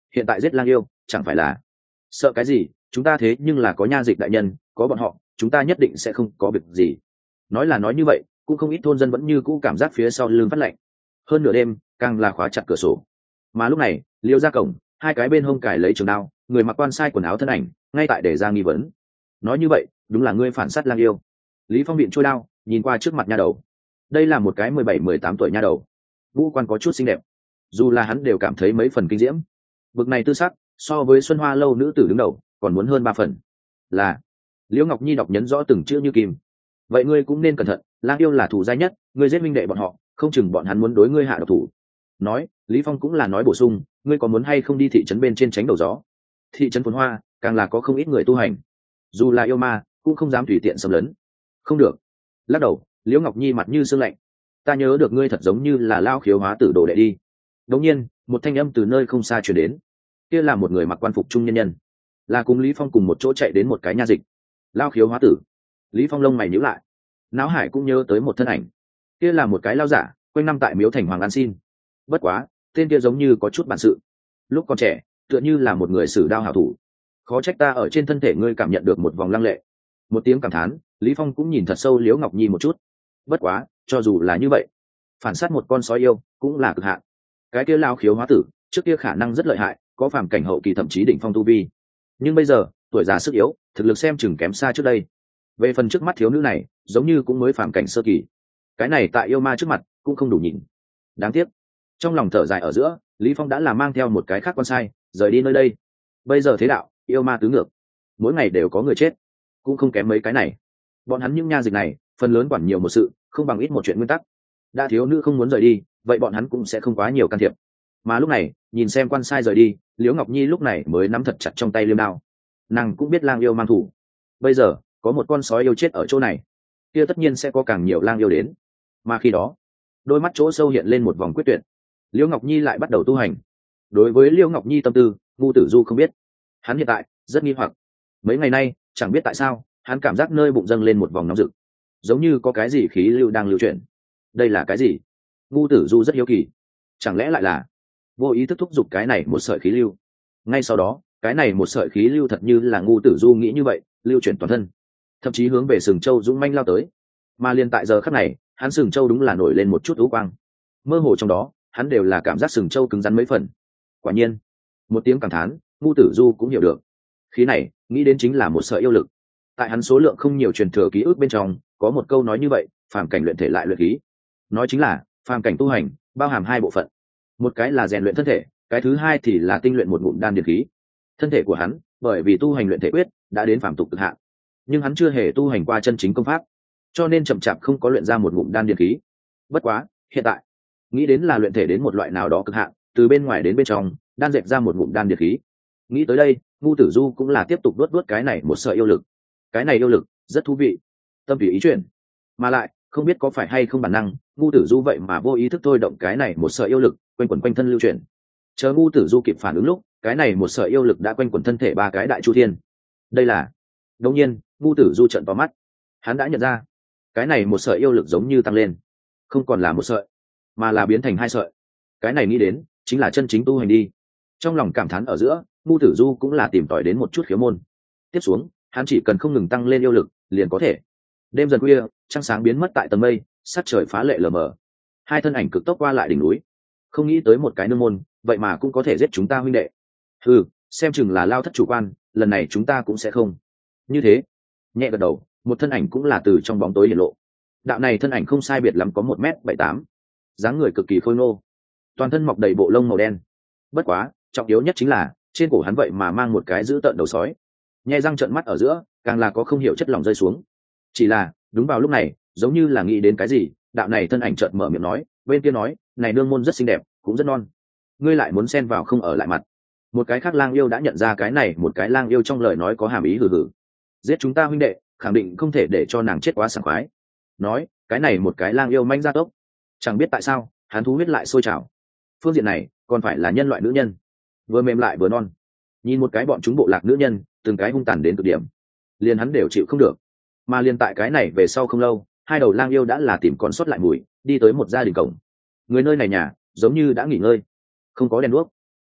S1: hiện tại giết lang yêu chẳng phải là sợ cái gì, chúng ta thế nhưng là có nha dịch đại nhân, có bọn họ chúng ta nhất định sẽ không có việc gì. Nói là nói như vậy, cũng không ít thôn dân vẫn như cũ cảm giác phía sau lưng phát lạnh. Hơn nửa đêm càng là khóa chặt cửa sổ, mà lúc này liêu ra cổng, hai cái bên hông cài lấy trường đao, người mặc quan sai quần áo thân ảnh ngay tại để ra nghi vấn. Nói như vậy đúng là ngươi phản sát lang yêu. Lý Phong viện trôi đao nhìn qua trước mặt nha đầu, đây là một cái mười bảy mười tám tuổi nha đầu, ngũ quan có chút xinh đẹp, dù là hắn đều cảm thấy mấy phần kinh diễm. Bực này tư sắc so với Xuân Hoa lâu nữ tử đứng đầu còn muốn hơn ba phần. Là Liễu Ngọc Nhi đọc nhấn rõ từng chữ như kim. Vậy ngươi cũng nên cẩn thận, lang yêu là thủ gia nhất, ngươi giết minh đệ bọn họ, không chừng bọn hắn muốn đối ngươi hạ độc thủ. Nói, Lý Phong cũng là nói bổ sung, ngươi có muốn hay không đi thị trấn bên trên tránh đầu gió? Thị trấn Phồn Hoa càng là có không ít người tu hành, dù là yêu ma cũng không dám tùy tiện xâm lấn. Không được. Lắc đầu, Liễu Ngọc Nhi mặt như sương lạnh. Ta nhớ được ngươi thật giống như là Lao Khiếu Hóa Tử đồ đệ đi. Đột nhiên, một thanh âm từ nơi không xa truyền đến. Kia là một người mặc quan phục trung nhân nhân, là cùng Lý Phong cùng một chỗ chạy đến một cái nha dịch. Lao Khiếu Hóa Tử. Lý Phong lông mày nhíu lại, não hải cũng nhớ tới một thân ảnh. Kia là một cái lao giả, quanh năm tại miếu thành Hoàng An xin. Bất quá, tên kia giống như có chút bản sự. Lúc còn trẻ, tựa như là một người sử đao hảo thủ. Khó trách ta ở trên thân thể ngươi cảm nhận được một vòng lăng lệ. Một tiếng cảm thán, Lý Phong cũng nhìn thật sâu Liễu Ngọc Nhi một chút. Bất quá, cho dù là như vậy, phản sát một con sói yêu cũng là cực hạn. Cái kia Lao Khiếu Hóa Tử trước kia khả năng rất lợi hại, có phàm cảnh hậu kỳ thậm chí đỉnh phong tu vi. Nhưng bây giờ, tuổi già sức yếu, thực lực xem chừng kém xa trước đây. Về phần trước mắt thiếu nữ này, giống như cũng mới phàm cảnh sơ kỳ. Cái này tại yêu ma trước mặt cũng không đủ nhìn. Đáng tiếc. Trong lòng thở dài ở giữa, Lý Phong đã là mang theo một cái khác con sai, rời đi nơi đây. Bây giờ thế đạo, yêu ma tứ ngược, mỗi ngày đều có người chết, cũng không kém mấy cái này. Bọn hắn những nha dịch này, phần lớn quản nhiều một sự, không bằng ít một chuyện nguyên tắc. Đã thiếu nữ không muốn rời đi, vậy bọn hắn cũng sẽ không quá nhiều can thiệp. Mà lúc này, nhìn xem quan sai rời đi, Liễu Ngọc Nhi lúc này mới nắm thật chặt trong tay liêm đao. Nàng cũng biết lang yêu mang thủ. Bây giờ, có một con sói yêu chết ở chỗ này, kia tất nhiên sẽ có càng nhiều lang yêu đến. Mà khi đó, đôi mắt chỗ sâu hiện lên một vòng quyết tuyệt. Liễu Ngọc Nhi lại bắt đầu tu hành. Đối với Liễu Ngọc Nhi tâm tư, Ngu Tử Du không biết. Hắn hiện tại rất nghi hoặc. Mấy ngày nay, chẳng biết tại sao, hắn cảm giác nơi bụng dâng lên một vòng nóng rực, giống như có cái gì khí lưu đang lưu chuyển. Đây là cái gì? Ngu Tử Du rất hiếu kỳ. Chẳng lẽ lại là vô ý thức thúc giục cái này một sợi khí lưu? Ngay sau đó, cái này một sợi khí lưu thật như là Ngu Tử Du nghĩ như vậy, lưu chuyển toàn thân, thậm chí hướng về sừng châu dũng manh lao tới. Mà liền tại giờ khắc này, hắn sừng châu đúng là nổi lên một chút ú quang. Mơ hồ trong đó, hắn đều là cảm giác sừng châu cứng rắn mấy phần. Quả nhiên, một tiếng cảm thán, Ngu Tử Du cũng hiểu được. Khí này, nghĩ đến chính là một sợi yêu lực. Tại hắn số lượng không nhiều truyền thừa ký ức bên trong, có một câu nói như vậy, phàm cảnh luyện thể lại luyện khí. Nói chính là, phàm cảnh tu hành, bao hàm hai bộ phận. Một cái là rèn luyện thân thể, cái thứ hai thì là tinh luyện một ngụm đan điển khí. Thân thể của hắn, bởi vì tu hành luyện thể quyết, đã đến phàm tục cực hạn. Nhưng hắn chưa hề tu hành qua chân chính công pháp, cho nên chậm chạp không có luyện ra một ngụm đan điển khí. Bất quá, hiện tại, nghĩ đến là luyện thể đến một loại nào đó cực hạn, từ bên ngoài đến bên trong, đan dệt ra một ngụm đan điển khí. Nghĩ tới đây, Ngu Tử Du cũng là tiếp tục đuốt đuốt cái này một sợi yêu lực. Cái này yêu lực rất thú vị, tâm tùy ý chuyển, mà lại không biết có phải hay không bản năng, Ngu Tử Du vậy mà vô ý thức thôi động cái này một sợi yêu lực quanh quẩn quanh thân lưu chuyển. Chờ Ngu Tử Du kịp phản ứng lúc, cái này một sợi yêu lực đã quanh quẩn thân thể ba cái đại chu thiên. Đây là đột nhiên, Ngu Tử Du trợn to mắt, hắn đã nhận ra cái này một sợi yêu lực giống như tăng lên, không còn là một sợi mà là biến thành hai sợi. Cái này nghĩ đến chính là chân chính tu hành đi. Trong lòng cảm thán ở giữa, Ngu Tử Du cũng là tìm tòi đến một chút khiếu môn. Tiếp xuống, hắn chỉ cần không ngừng tăng lên yêu lực liền có thể. Đêm dần khuya, trăng sáng biến mất tại tầng mây, sắc trời phá lệ lờ mờ. Hai thân ảnh cực tốc qua lại đỉnh núi. Không nghĩ tới một cái nương môn, vậy mà cũng có thể giết chúng ta huynh đệ. Ừ, xem chừng là Lao thất chủ quan, lần này chúng ta cũng sẽ không. Như thế, nhẹ gật đầu, một thân ảnh cũng là từ trong bóng tối hiện lộ. Đạo này thân ảnh không sai biệt lắm có một mét bảy tám, dáng người cực kỳ khôi ngô, toàn thân mọc đầy bộ lông màu đen. Bất quá, trọng yếu nhất chính là trên cổ hắn vậy mà mang một cái dữ tợn đầu sói, nhai răng trợn mắt ở giữa, càng là có không hiểu chất lỏng rơi xuống. Chỉ là đúng vào lúc này, giống như là nghĩ đến cái gì, đạo này thân ảnh chợt mở miệng nói, bên kia nói, này nương môn rất xinh đẹp, cũng rất non, ngươi lại muốn xen vào không ở lại mặt. Một cái khác lang yêu đã nhận ra cái này, một cái lang yêu trong lời nói có hàm ý hừ hừ, giết chúng ta huynh đệ, khẳng định không thể để cho nàng chết quá sảng khoái. Nói, cái này một cái lang yêu manh ra tốc, chẳng biết tại sao, hắn thú huyết lại sôi trào. Phương diện này, còn phải là nhân loại nữ nhân, vừa mềm lại vừa non. Nhìn một cái bọn chúng bộ lạc nữ nhân, từng cái hung tàn đến cực điểm, liền hắn đều chịu không được. Mà liền tại cái này về sau không lâu, hai đầu lang yêu đã là tìm còn sót lại mùi, đi tới một gia đình cổng. Người nơi này nhà giống như đã nghỉ ngơi, không có đèn đuốc.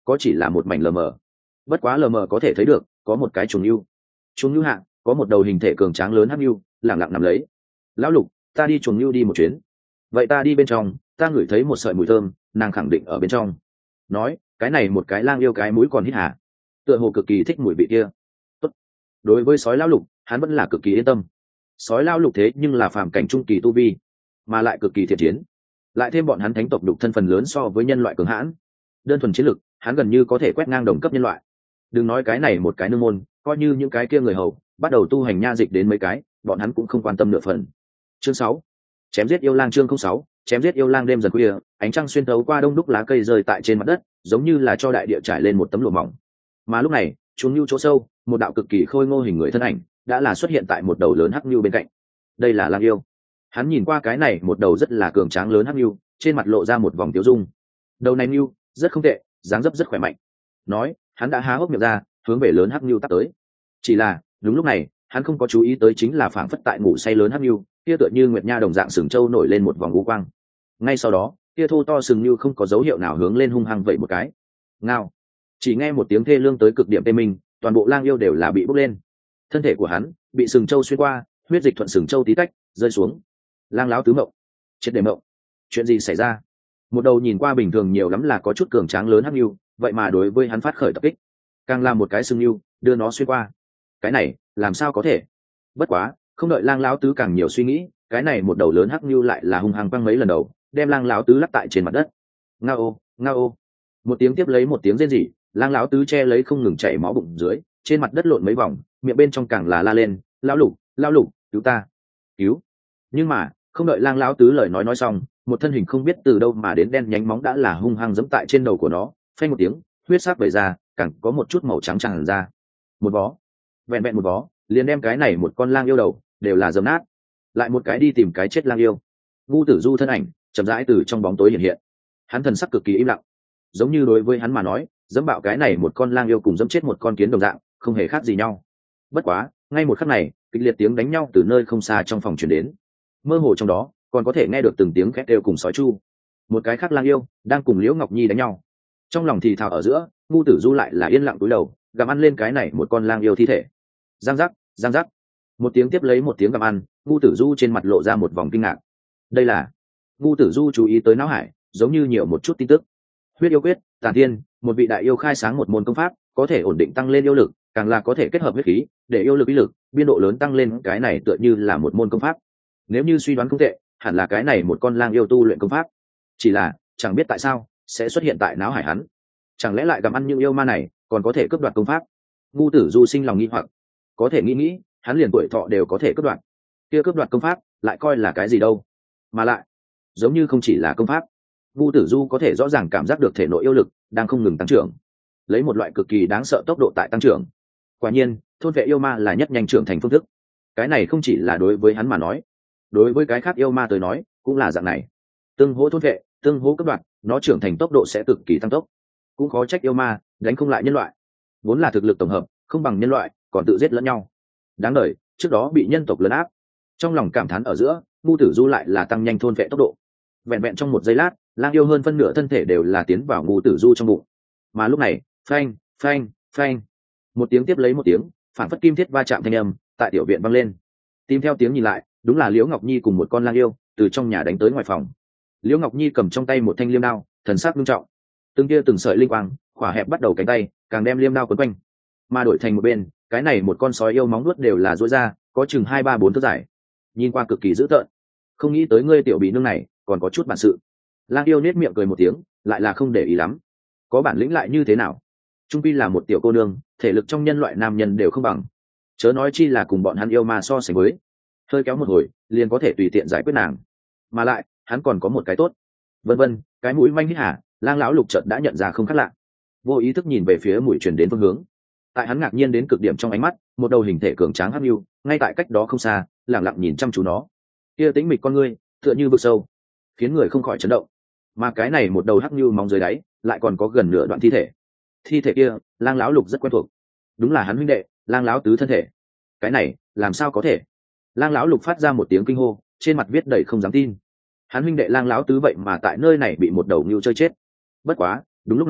S1: có chỉ là một mảnh lờ mờ. Bất quá lờ mờ có thể thấy được có một cái chuồng lưu. Chuồng lưu hạ có một đầu hình thể cường tráng lớn hắc lưu lẳng lặng nằm lấy. Lão Lục, ta đi chuồng lưu đi một chuyến. Vậy ta đi bên trong, ta ngửi thấy một sợi mùi thơm, nàng khẳng định ở bên trong. Nói, cái này một cái lang yêu cái mũi còn hít hả? Tựa hồ cực kỳ thích mùi vị kia. Tốt. Đối với sói lão Lục, hắn vẫn là cực kỳ yên tâm. Sói lão Lục thế nhưng là phàm cảnh trung kỳ tu vi, mà lại cực kỳ thiện chiến. Lại thêm bọn hắn thánh tộc đục thân phần lớn so với nhân loại cường hãn, đơn thuần chiến lực, hắn gần như có thể quét ngang đồng cấp nhân loại. Đừng nói cái này một cái nương môn, coi như những cái kia người hầu bắt đầu tu hành nha dịch đến mấy cái, bọn hắn cũng không quan tâm nửa phần. Chương sáu, chém giết yêu lang. Chương không sáu, chém giết yêu lang. Đêm dần khuya, ánh trăng xuyên thấu qua đông đúc lá cây rơi tại trên mặt đất, giống như là cho đại địa trải lên một tấm lụa mỏng. Mà lúc này, chuồng lưu chỗ sâu, một đạo cực kỳ khôi ngô hình người thân ảnh đã là xuất hiện tại một đầu lớn hắc lưu bên cạnh. Đây là lang yêu. Hắn nhìn qua cái này một đầu rất là cường tráng lớn hắc lưu, trên mặt lộ ra một vòng tiêu dung. Đầu này lưu rất không tệ, dáng dấp rất khỏe mạnh. Nói, hắn đã há hốc miệng ra, hướng về lớn hắc lưu tắt tới. Chỉ là, đúng lúc này, hắn không có chú ý tới chính là phảng phất tại ngủ say lớn hắc lưu, kia tựa như nguyệt nha đồng dạng sừng trâu nổi lên một vòng u quang. Ngay sau đó, kia thô to sừng lưu không có dấu hiệu nào hướng lên hung hăng vậy một cái. Ngao. Chỉ nghe một tiếng thê lương tới cực điểm tê minh, toàn bộ lang yêu đều là bị bốc lên. Thân thể của hắn bị sừng trâu xuyên qua, huyết dịch thuận sừng trâu tí tách rơi xuống. Lang láo tứ mộng, triệt để mộng. Chuyện gì xảy ra? Một đầu nhìn qua bình thường nhiều lắm là có chút cường tráng lớn hắc lưu, vậy mà đối với hắn phát khởi tập kích, càng làm một cái sừng lưu đưa nó xuyên qua. Cái này làm sao có thể? Bất quá, không đợi lang láo tứ càng nhiều suy nghĩ, cái này một đầu lớn hắc lưu lại là hung hăng quăng mấy lần đầu, đem lang láo tứ lắc tại trên mặt đất. Ngao ô, ngao ô. Một tiếng tiếp lấy một tiếng rên rỉ, lang láo tứ che lấy không ngừng chảy máu bụng dưới, trên mặt đất lộn mấy vòng, miệng bên trong càng là la lên, lão Lục, lão Lục, cứu ta, cứu. Nhưng mà không đợi lang láo tứ lời nói nói xong, một thân hình không biết từ đâu mà đến đen nhánh móng đã là hung hăng giẫm tại trên đầu của nó, phanh một tiếng, huyết sắc vẩy ra, càng có một chút màu trắng tràn ra. Một bó, vẹn vẹn một bó, liền đem cái này một con lang yêu đầu đều là dầm nát. Lại một cái đi tìm cái chết lang yêu. Ngu Tử Du thân ảnh chậm rãi từ trong bóng tối hiện hiện. Hắn thần sắc cực kỳ im lặng, giống như đối với hắn mà nói, dẫm bạo cái này một con lang yêu cùng dẫm chết một con kiến đồng dạng, không hề khác gì nhau. Bất quá, ngay một khắc này, kịch liệt tiếng đánh nhau từ nơi không xa trong phòng truyền đến. Mơ hồ trong đó, còn có thể nghe được từng tiếng khét kêu cùng sói chu. Một cái khác lang yêu đang cùng Liễu Ngọc Nhi đánh nhau. Trong lòng thì thào ở giữa, Ngu Tử Du lại là yên lặng cúi đầu, gặm ăn lên cái này một con lang yêu thi thể. Giang giác, giang giác. Một tiếng tiếp lấy một tiếng gặm ăn, Ngu Tử Du trên mặt lộ ra một vòng kinh ngạc. Đây là... Ngu Tử Du chú ý tới não hải, giống như nhiều một chút tin tức. Huyết yêu quyết, Tản Thiên, một vị đại yêu khai sáng một môn công pháp, có thể ổn định tăng lên yêu lực, càng là có thể kết hợp huyết khí, để yêu lực ý lực biên độ lớn tăng lên, cái này tựa như là một môn công pháp. Nếu như suy đoán không tệ, hẳn là cái này một con lang yêu tu luyện công pháp. Chỉ là, chẳng biết tại sao sẽ xuất hiện tại não hải hắn. Chẳng lẽ lại gặm ăn những yêu ma này, còn có thể cướp đoạt công pháp? Ngu Tử Du sinh lòng nghi hoặc. Có thể nghĩ nghĩ, hắn liền tuổi thọ đều có thể cướp đoạt. Kia cướp đoạt công pháp, lại coi là cái gì đâu? Mà lại, giống như không chỉ là công pháp. Ngu Tử Du có thể rõ ràng cảm giác được thể nội yêu lực đang không ngừng tăng trưởng, lấy một loại cực kỳ đáng sợ tốc độ tại tăng trưởng. Quả nhiên, thôn vệ yêu ma là nhất nhanh trưởng thành phương thức. Cái này không chỉ là đối với hắn mà nói, đối với cái khác yêu ma tới nói cũng là dạng này. Tương hỗ thôn vệ, tương hỗ cấp đoạt, nó trưởng thành tốc độ sẽ cực kỳ tăng tốc. Cũng khó trách yêu ma đánh không lại nhân loại, vốn là thực lực tổng hợp không bằng nhân loại, còn tự giết lẫn nhau. Đáng đời, trước đó bị nhân tộc lấn áp. Trong lòng cảm thán ở giữa, Ngu Tử Du lại là tăng nhanh thôn vệ tốc độ. Vẹn vẹn trong một giây lát, lang yêu hơn phân nửa thân thể đều là tiến vào Ngu Tử Du trong bụng. Mà lúc này, phanh, phanh, phanh, một tiếng tiếp lấy một tiếng, phản phất kim thiết va chạm thanh âm tại tiểu viện vang lên. Tìm theo tiếng nhìn lại, đúng là Liễu Ngọc Nhi cùng một con lang yêu từ trong nhà đánh tới ngoài phòng. Liễu Ngọc Nhi cầm trong tay một thanh liêm đao, thần sắc nghiêm trọng, từng kia từng sợi linh quang khỏa hẹp bắt đầu cánh tay, càng đem liêm đao quấn quanh. Mà đổi thành một bên, cái này một con sói yêu móng nuốt đều là duỗi ra, có chừng hai ba bốn thước dài, nhìn qua cực kỳ dữ tợn. Không nghĩ tới ngươi tiểu bị nương này còn có chút bản sự. Lang yêu nết miệng cười một tiếng, lại là không để ý lắm. Có bản lĩnh lại như thế nào? Trung pi là một tiểu cô nương, thể lực trong nhân loại nam nhân đều không bằng, chớ nói chi là cùng bọn hắn yêu ma so sánh với. Hơi kéo một hồi, liền có thể tùy tiện giải quyết nàng. Mà lại, hắn còn có một cái tốt. Vân vân, cái mũi manh hít hả, lang lão lục chợt đã nhận ra không khác lạ, vô ý thức nhìn về phía mũi truyền đến phương hướng. Tại hắn ngạc nhiên đến cực điểm trong ánh mắt, một đầu hình thể cường tráng hắc lưu, ngay tại cách đó không xa, lẳng lặng nhìn chăm chú nó. Kia tĩnh mịch con ngươi, tựa như vực sâu, khiến người không khỏi chấn động. Mà cái này một đầu hắc lưu mong dưới đáy, lại còn có gần nửa đoạn thi thể. Thi thể kia, lang lão lục rất quen thuộc, đúng là hắn huynh đệ, lang lão tứ thân thể. Cái này, làm sao có thể? Lang lão lục phát ra một tiếng kinh hô, trên mặt viết đầy không dám tin. Hắn huynh đệ lang lão tứ vậy mà tại nơi này bị một đầu ngưu chơi chết. Bất quá, đúng lúc này,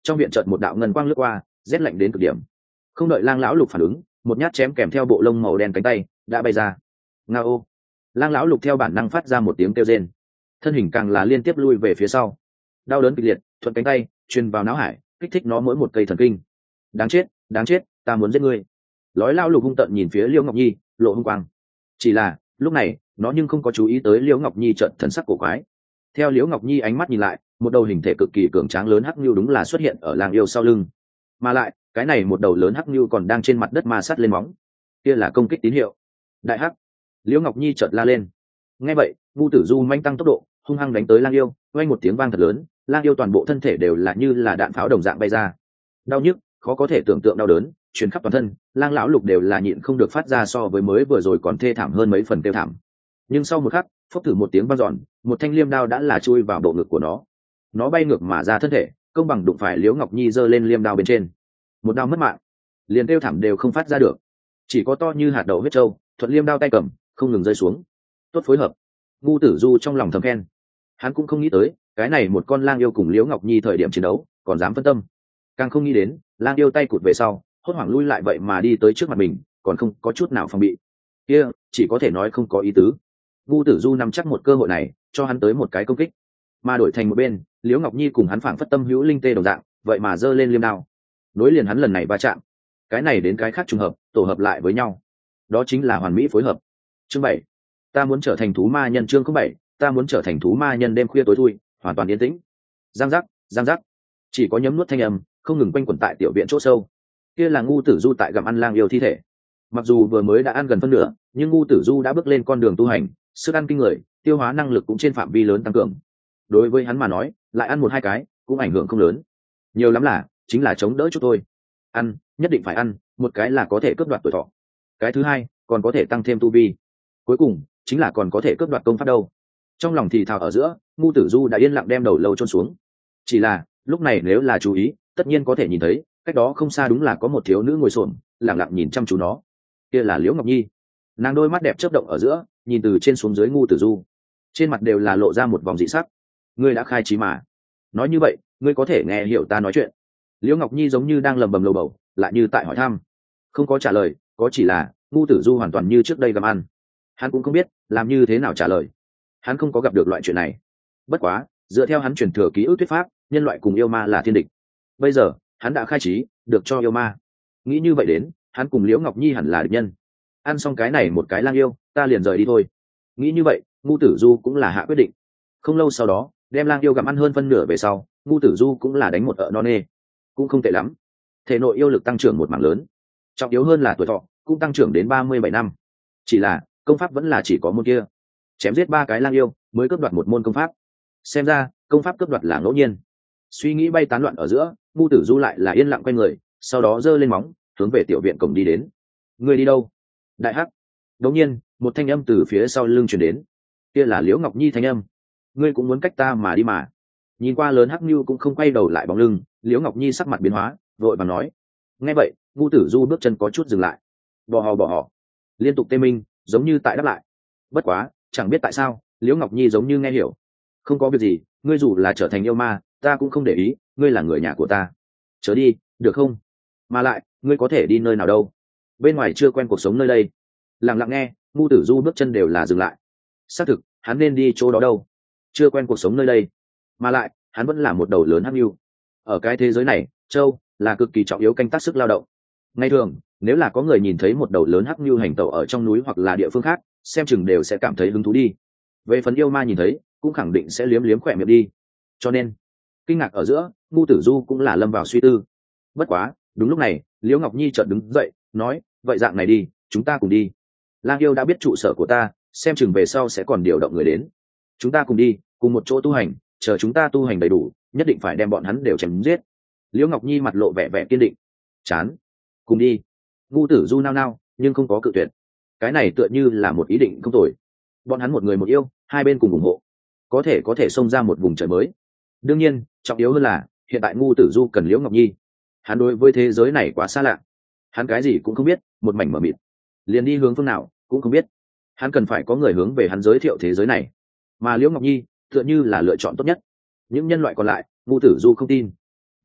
S1: trong viện chợt một đạo ngân quang lướt qua, rét lạnh đến cực điểm. Không đợi lang lão lục phản ứng, một nhát chém kèm theo bộ lông màu đen cánh tay đã bay ra. Ngao! Lang lão lục theo bản năng phát ra một tiếng kêu rên, thân hình càng là liên tiếp lui về phía sau. Đau đớn kịch liệt thuận cánh tay truyền vào não hải, kích thích nó mỗi một cây thần kinh. Đáng chết, đáng chết, ta muốn giết ngươi! Lói lão lục hung tợn nhìn phía Liễu Ngọc Nhi, lộ hung quang. Chỉ là lúc này nó nhưng không có chú ý tới Liễu Ngọc Nhi trợn thần sắc cổ quái. Theo Liễu Ngọc Nhi ánh mắt nhìn lại, một đầu hình thể cực kỳ cường tráng lớn hắc nhu đúng là xuất hiện ở lang yêu sau lưng, mà lại cái này một đầu lớn hắc nhu còn đang trên mặt đất ma sát lên móng, kia là công kích tín hiệu. Đại hắc! Liễu Ngọc Nhi chợt la lên. Nghe vậy, Ngu Tử Du manh tăng tốc độ, hung hăng đánh tới lang yêu, oanh một tiếng vang thật lớn, lang yêu toàn bộ thân thể đều là như là đạn pháo đồng dạng bay ra. Đau nhức, khó có thể tưởng tượng đau đớn, truyền khắp toàn thân, lang lão lục đều là nhịn không được phát ra so với mới vừa rồi còn thê thảm hơn mấy phần tiêu thảm. Nhưng sau một khắc, phốc thử một tiếng vang dọn, một thanh liêm đao đã là chui vào bộ ngực của nó. Nó bay ngược mà ra thân thể, công bằng đụng phải Liễu Ngọc Nhi giơ lên liêm đao bên trên. Một đao mất mạng, liền tiêu thảm đều không phát ra được, chỉ có to như hạt đậu huyết trâu thuận liêm đao tay cầm không ngừng rơi xuống. Tốt phối hợp! Ngu Tử Du trong lòng thầm khen. Hắn cũng không nghĩ tới cái này một con lang yêu cùng Liễu Ngọc Nhi thời điểm chiến đấu còn dám phân tâm, càng không nghĩ đến lang yêu tay cụt về sau hốt hoảng lui lại vậy mà đi tới trước mặt mình, còn không có chút nào phòng bị. Kia chỉ có thể nói không có ý tứ. Ngu Tử Du nắm chắc một cơ hội này cho hắn tới một cái công kích, mà đổi thành một bên Liễu Ngọc Nhi cùng hắn phảng phất tâm hữu linh tê đồng dạng, vậy mà giơ lên liêm đao nối liền hắn lần này va chạm. Cái này đến cái khác trùng hợp tổ hợp lại với nhau, đó chính là hoàn mỹ phối hợp. Chương bảy, ta muốn trở thành thú ma nhân. Chương không bảy, ta muốn trở thành thú ma nhân. Đêm khuya tối thui, hoàn toàn yên tĩnh. Giang giác, giang giác, chỉ có nhấm nuốt thanh âm không ngừng quanh quẩn tại tiểu viện chỗ sâu. Kia là Ngu Tử Du tại gặm ăn lang yêu thi thể. Mặc dù vừa mới đã ăn gần phân nửa, nhưng Ngu Tử Du đã bước lên con đường tu hành, sức ăn kinh người, tiêu hóa năng lực cũng trên phạm vi lớn tăng cường. Đối với hắn mà nói, lại ăn một hai cái cũng ảnh hưởng không lớn, nhiều lắm là chính là chống đỡ chút thôi. Ăn, nhất định phải ăn, một cái là có thể cướp đoạt tuổi thọ, cái thứ hai còn có thể tăng thêm tu vi, cuối cùng chính là còn có thể cướp đoạt công pháp đâu. Trong lòng thì thào ở giữa, Ngu Tử Du đã yên lặng đem đầu lâu chôn xuống. Chỉ là lúc này nếu là chú ý, tất nhiên có thể nhìn thấy cách đó không xa đúng là có một thiếu nữ ngồi xổm lặng lặng nhìn chăm chú nó. Kia là Liễu Ngọc Nhi. Nàng đôi mắt đẹp chớp động ở giữa, nhìn từ trên xuống dưới Ngu Tử Du, trên mặt đều là lộ ra một vòng dị sắc. Ngươi đã khai trí mà, nói như vậy ngươi có thể nghe hiểu ta nói chuyện. Liễu Ngọc Nhi giống như đang lầm bầm lầu bầu, lại như tại hỏi thăm, không có trả lời, có chỉ là Ngu Tử Du hoàn toàn như trước đây gặm ăn. Hắn cũng không biết làm như thế nào trả lời, hắn không có gặp được loại chuyện này. Bất quá dựa theo hắn truyền thừa ký ức thuyết pháp, nhân loại cùng yêu ma là thiên địch. Bây giờ hắn đã khai trí được cho yêu ma, nghĩ như vậy đến hắn cùng Liễu Ngọc Nhi hẳn là địch nhân. Ăn xong cái này một cái lang yêu, ta liền rời đi thôi. Nghĩ như vậy, Ngu Tử Du cũng là hạ quyết định. Không lâu sau đó, đem lang yêu gặm ăn hơn phân nửa về sau, Ngu Tử Du cũng là đánh một ợ no nê, cũng không tệ lắm. Thể nội yêu lực tăng trưởng một mảng lớn, trọng yếu hơn là tuổi thọ cũng tăng trưởng đến ba mươi bảy năm. Chỉ là công pháp vẫn là chỉ có môn kia, chém giết ba cái lang yêu mới cướp đoạt một môn công pháp. Xem ra công pháp cướp đoạt là ngẫu nhiên. Suy nghĩ bay tán loạn ở giữa, Ngu Tử Du lại là yên lặng quay người, sau đó giơ lên móng hướng về tiểu viện cổng đi đến. Người đi đâu? Đại hắc! Đột nhiên một thanh âm từ phía sau lưng truyền đến. Kia là Liễu Ngọc Nhi thanh âm. Ngươi cũng muốn cách ta mà đi mà? Nhìn qua lớn hắc nhu cũng không quay đầu lại bóng lưng, Liễu Ngọc Nhi sắc mặt biến hóa, vội vàng nói. Nghe vậy, Ngu Tử Du bước chân có chút dừng lại. Bỏ hò bỏ hò, liên tục tê minh, giống như tại đáp lại. Bất quá chẳng biết tại sao Liễu Ngọc Nhi giống như nghe hiểu. Không có việc gì, ngươi dù là trở thành yêu ma ta cũng không để ý, ngươi là người nhà của ta, chớ đi được không? Mà lại ngươi có thể đi nơi nào đâu? Bên ngoài chưa quen cuộc sống nơi đây. Lặng lặng nghe, Ngu Tử Du bước chân đều là dừng lại. Xác thực hắn nên đi chỗ đó đâu, chưa quen cuộc sống nơi đây. Mà lại hắn vẫn là một đầu lớn hắc nhu. Ở cái thế giới này, châu là cực kỳ trọng yếu canh tác sức lao động. Ngày thường nếu là có người nhìn thấy một đầu lớn hắc nhu hành tẩu ở trong núi hoặc là địa phương khác, xem chừng đều sẽ cảm thấy hứng thú đi. Về phần yêu ma nhìn thấy cũng khẳng định sẽ liếm liếm khỏe miệng đi. Cho nên kinh ngạc ở giữa, Ngu Tử Du cũng là lâm vào suy tư. Bất quá đúng lúc này, Liễu Ngọc Nhi chợt đứng dậy nói, vậy dạng này đi, chúng ta cùng đi. Lang yêu đã biết trụ sở của ta, xem chừng về sau sẽ còn điều động người đến. Chúng ta cùng đi, cùng một chỗ tu hành, chờ chúng ta tu hành đầy đủ, nhất định phải đem bọn hắn đều chém giết. Liễu Ngọc Nhi mặt lộ vẻ vẻ kiên định. Chán, cùng đi. Ngu Tử Du nao nao nhưng không có cự tuyệt. Cái này tựa như là một ý định không tồi. Bọn hắn một người một yêu, hai bên cùng ủng hộ, có thể có thể xông ra một vùng trời mới. Đương nhiên trọng yếu hơn là hiện tại Ngu Tử Du cần Liễu Ngọc Nhi. Hắn đối với thế giới này quá xa lạ, hắn cái gì cũng không biết, một mảnh mờ mịt, liền đi hướng phương nào cũng không biết. Hắn cần phải có người hướng về hắn giới thiệu thế giới này, mà Liễu Ngọc Nhi tựa như là lựa chọn tốt nhất. Những nhân loại còn lại Ngu Tử Du không tin.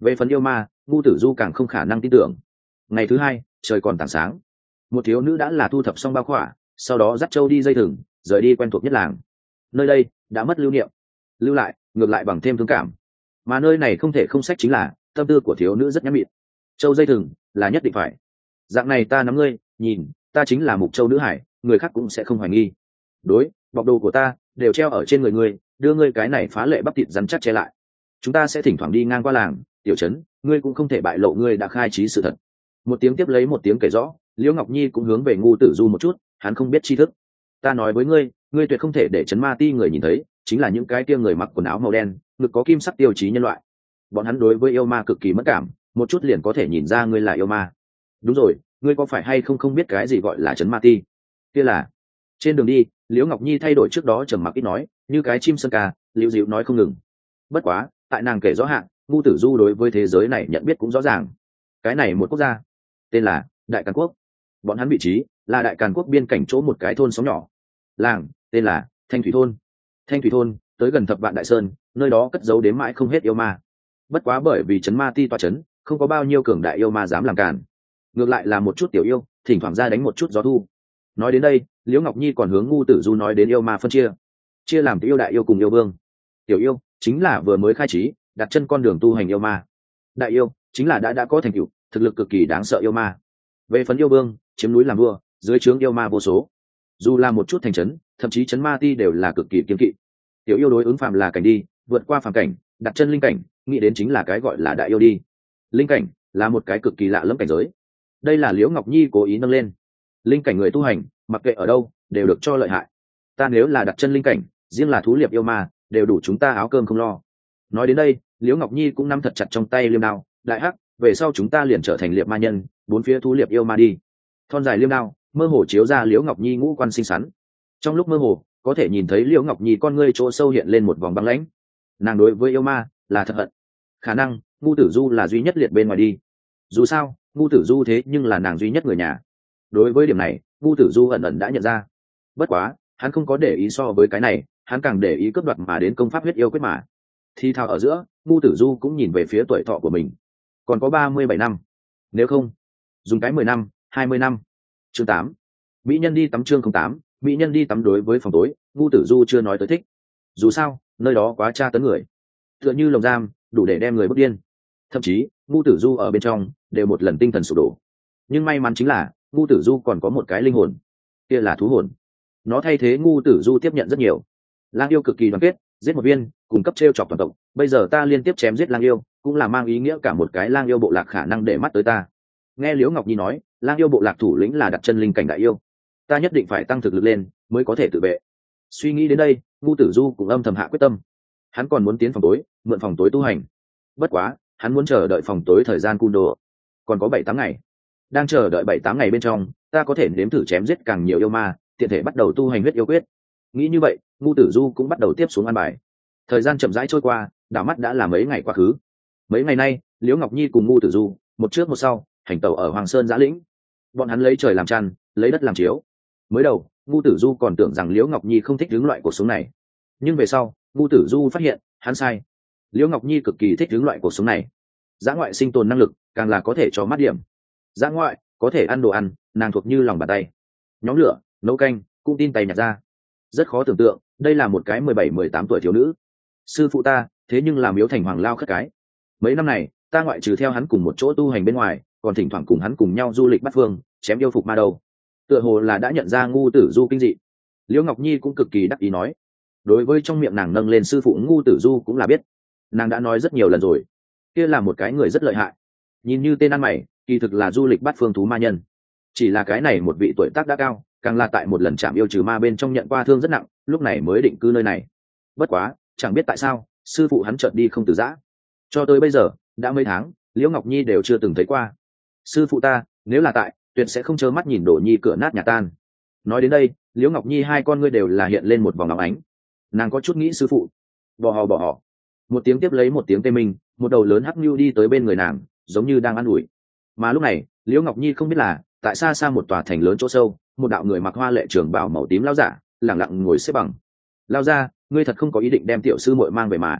S1: Về phần yêu ma, ngu tử du càng không khả năng tin tưởng. Ngày thứ hai, trời còn tảng sáng, một thiếu nữ đã là thu thập xong bao khỏa, sau đó dắt trâu đi dây thừng, rời đi quen thuộc nhất làng. Nơi đây đã mất lưu niệm, lưu lại ngược lại bằng thêm thương cảm. Mà nơi này không thể không sách chính là tâm tư của thiếu nữ rất nhắm mịt. Trâu dây thừng là nhất định phải, dạng này ta nắm ngươi, nhìn ta chính là mục châu nữ hải, người khác cũng sẽ không hoài nghi. Đối, bọc đồ của ta đều treo ở trên người ngươi, đưa ngươi cái này phá lệ bắp thịt rắn chắc che lại. Chúng ta sẽ thỉnh thoảng đi ngang qua làng tiểu trấn, ngươi cũng không thể bại lộ ngươi đã khai trí sự thật. Một tiếng tiếp lấy một tiếng kể rõ, Liễu Ngọc Nhi cũng hướng về ngu tử du một chút, hắn không biết tri thức. Ta nói với ngươi, ngươi tuyệt không thể để chấn ma ti người nhìn thấy, chính là những cái kia người mặc quần áo màu đen, ngực có kim sắc tiêu chí nhân loại. Bọn hắn đối với yêu ma cực kỳ mất cảm, một chút liền có thể nhìn ra ngươi là yêu ma. Đúng rồi, ngươi có phải hay không không biết cái gì gọi là chấn ma ti? Kia là. Trên đường đi, Liễu Ngọc Nhi thay đổi trước đó trầm mặc ít nói, như cái chim sơn ca, liễu dịu nói không ngừng. Bất quá, tại nàng kể rõ hạn, ngu tử du đối với thế giới này nhận biết cũng rõ ràng. Cái này một quốc gia tên là Đại Càn Quốc, bọn hắn vị trí là Đại Càn Quốc biên cảnh chỗ một cái thôn sóng nhỏ. Làng tên là Thanh Thủy Thôn. Thanh Thủy Thôn tới gần Thập Vạn Đại Sơn, nơi đó cất giấu đến mãi không hết yêu ma. Bất quá bởi vì chấn ma ti toa chấn, không có bao nhiêu cường đại yêu ma dám làm cản, ngược lại là một chút tiểu yêu thỉnh thoảng ra đánh một chút gió thu. Nói đến đây, Liễu Ngọc Nhi còn hướng ngu tử du nói đến yêu ma phân chia, chia làm tiểu yêu đại yêu cùng yêu vương. Tiểu yêu chính là vừa mới khai trí đặt chân con đường tu hành yêu ma, đại yêu chính là đã đã có thành tựu thực lực cực kỳ đáng sợ yêu ma. Về phần yêu vương, chiếm núi làm vua, dưới trướng yêu ma vô số, dù là một chút thành trấn, thậm chí trấn ma ti đều là cực kỳ kiên kỵ. Tiểu yêu đối ứng phàm là cảnh đi, vượt qua phàm cảnh, đặt chân linh cảnh, nghĩ đến chính là cái gọi là đại yêu đi. Linh cảnh là một cái cực kỳ lạ lẫm cảnh giới, đây là Liễu Ngọc Nhi cố ý nâng lên. Linh cảnh người tu hành mặc kệ ở đâu đều được cho lợi hại, ta nếu là đặt chân linh cảnh, riêng là thú liệp yêu ma đều đủ chúng ta áo cơm không lo. Nói đến đây, Liễu Ngọc Nhi cũng nắm thật chặt trong tay liêm đao, đại hắc, về sau chúng ta liền trở thành liệp ma nhân, bốn phía thú liệp yêu ma đi. Thon dài liêm đao mơ hồ chiếu ra Liễu Ngọc Nhi ngũ quan xinh xắn, trong lúc mơ hồ có thể nhìn thấy Liễu Ngọc Nhi con ngươi chỗ sâu hiện lên một vòng băng lãnh. Nàng đối với yêu ma là thật hận, khả năng ngu tử du là duy nhất liệt bên ngoài đi, dù sao ngu tử du thế nhưng là nàng duy nhất người nhà. Đối với điểm này ngu tử du ẩn ẩn đã nhận ra, bất quá hắn không có để ý so với cái này, hắn càng để ý cướp đoạt mà đến công pháp huyết yêu quyết mà. Thì thào ở giữa, ngu tử du cũng nhìn về phía tuổi thọ của mình, còn có ba mươi bảy năm, nếu không dùng cái mười năm hai mươi năm. Chương tám, mỹ nhân đi tắm. Chương không tám, mỹ nhân đi tắm. Đối với phòng tối, ngu tử du chưa nói tới thích, dù sao nơi đó quá tra tấn người, tựa như lồng giam đủ để đem người bức điên, thậm chí ngu tử du ở bên trong đều một lần tinh thần sụp đổ. Nhưng may mắn chính là ngu tử du còn có một cái linh hồn, kia là thú hồn, nó thay thế ngu tử du tiếp nhận rất nhiều. Lang yêu cực kỳ đoàn kết, giết một viên cung cấp t r e o chọc toàn tộc, bây giờ ta liên tiếp chém giết lang yêu cũng là mang ý nghĩa cả một cái lang yêu bộ lạc khả năng để mắt tới ta. Nghe Liễu Ngọc Nhi nói lang yêu bộ lạc thủ lĩnh là đặt chân linh cảnh đại yêu, ta nhất định phải tăng thực lực lên mới có thể tự vệ. Suy nghĩ đến đây, ngu tử du cũng âm thầm hạ quyết tâm, hắn còn muốn tiến phòng tối, mượn phòng tối tu hành. Bất quá hắn muốn chờ đợi phòng tối thời gian cung đồ còn có bảy tám ngày, đang chờ đợi bảy tám ngày bên trong ta có thể nếm thử chém giết càng nhiều yêu ma, tiện thể bắt đầu tu hành huyết yêu quyết. Nghĩ như vậy, ngu tử du cũng bắt đầu tiếp xuống an bài. Thời gian chậm rãi trôi qua, đảo mắt đã là mấy ngày quá khứ. Mấy ngày nay, Liễu Ngọc Nhi cùng ngu tử du một trước một sau hành tẩu ở Hoàng Sơn Giã Lĩnh. Bọn hắn lấy trời làm chăn, lấy đất làm chiếu. Mới đầu ngu tử du còn tưởng rằng Liễu Ngọc Nhi không thích hướng loại cuộc sống này, nhưng về sau ngu tử du phát hiện hắn sai. Liễu Ngọc Nhi cực kỳ thích hướng loại cuộc sống này, dã ngoại sinh tồn năng lực càng là có thể cho mắt điểm. Dã ngoại có thể ăn đồ ăn, nàng thuộc như lòng bàn tay. Nhóm lửa nấu canh cũng tin tay nhặt ra, rất khó tưởng tượng đây là một cái mười bảy mười tám tuổi thiếu nữ. Sư phụ ta thế nhưng làm Miếu Thành Hoàng lao khất cái, mấy năm này ta ngoại trừ theo hắn cùng một chỗ tu hành bên ngoài, còn thỉnh thoảng cùng hắn cùng nhau du lịch bắt phương chém yêu phục ma đầu. Tựa hồ là đã nhận ra ngu tử du kinh dị, Liễu Ngọc Nhi cũng cực kỳ đắc ý nói. Đối với trong miệng nàng nâng lên sư phụ ngu tử du cũng là biết, nàng đã nói rất nhiều lần rồi, kia là một cái người rất lợi hại, nhìn như tên ăn mày kỳ thực là du lịch bắt phương thú ma nhân. Chỉ là cái này một vị tuổi tác đã cao, càng là tại một lần chạm yêu trừ ma bên trong nhận qua thương rất nặng, lúc này mới định cư nơi này. Bất quá chẳng biết tại sao sư phụ hắn chợt đi không từ giã, cho tới bây giờ đã mấy tháng Liễu Ngọc Nhi đều chưa từng thấy qua. Sư phụ ta nếu là tại, tuyệt sẽ không trơ mắt nhìn Đổ Nhi cửa nát nhà tan. Nói đến đây, Liễu Ngọc Nhi hai con ngươi đều là hiện lên một vòng óng ánh, nàng có chút nghĩ sư phụ. Bỏ họ bỏ họ, một tiếng tiếp lấy một tiếng tê minh, một đầu lớn hắc nhu đi tới bên người nàng, giống như đang ăn ủi. Mà lúc này Liễu Ngọc Nhi không biết là tại xa xa một tòa thành lớn chỗ sâu, một đạo người mặc hoa lệ trường bào màu tím lao giả lẳng lặng ngồi xếp bằng. Lao ra, ngươi thật không có ý định đem tiểu sư muội mang về mà?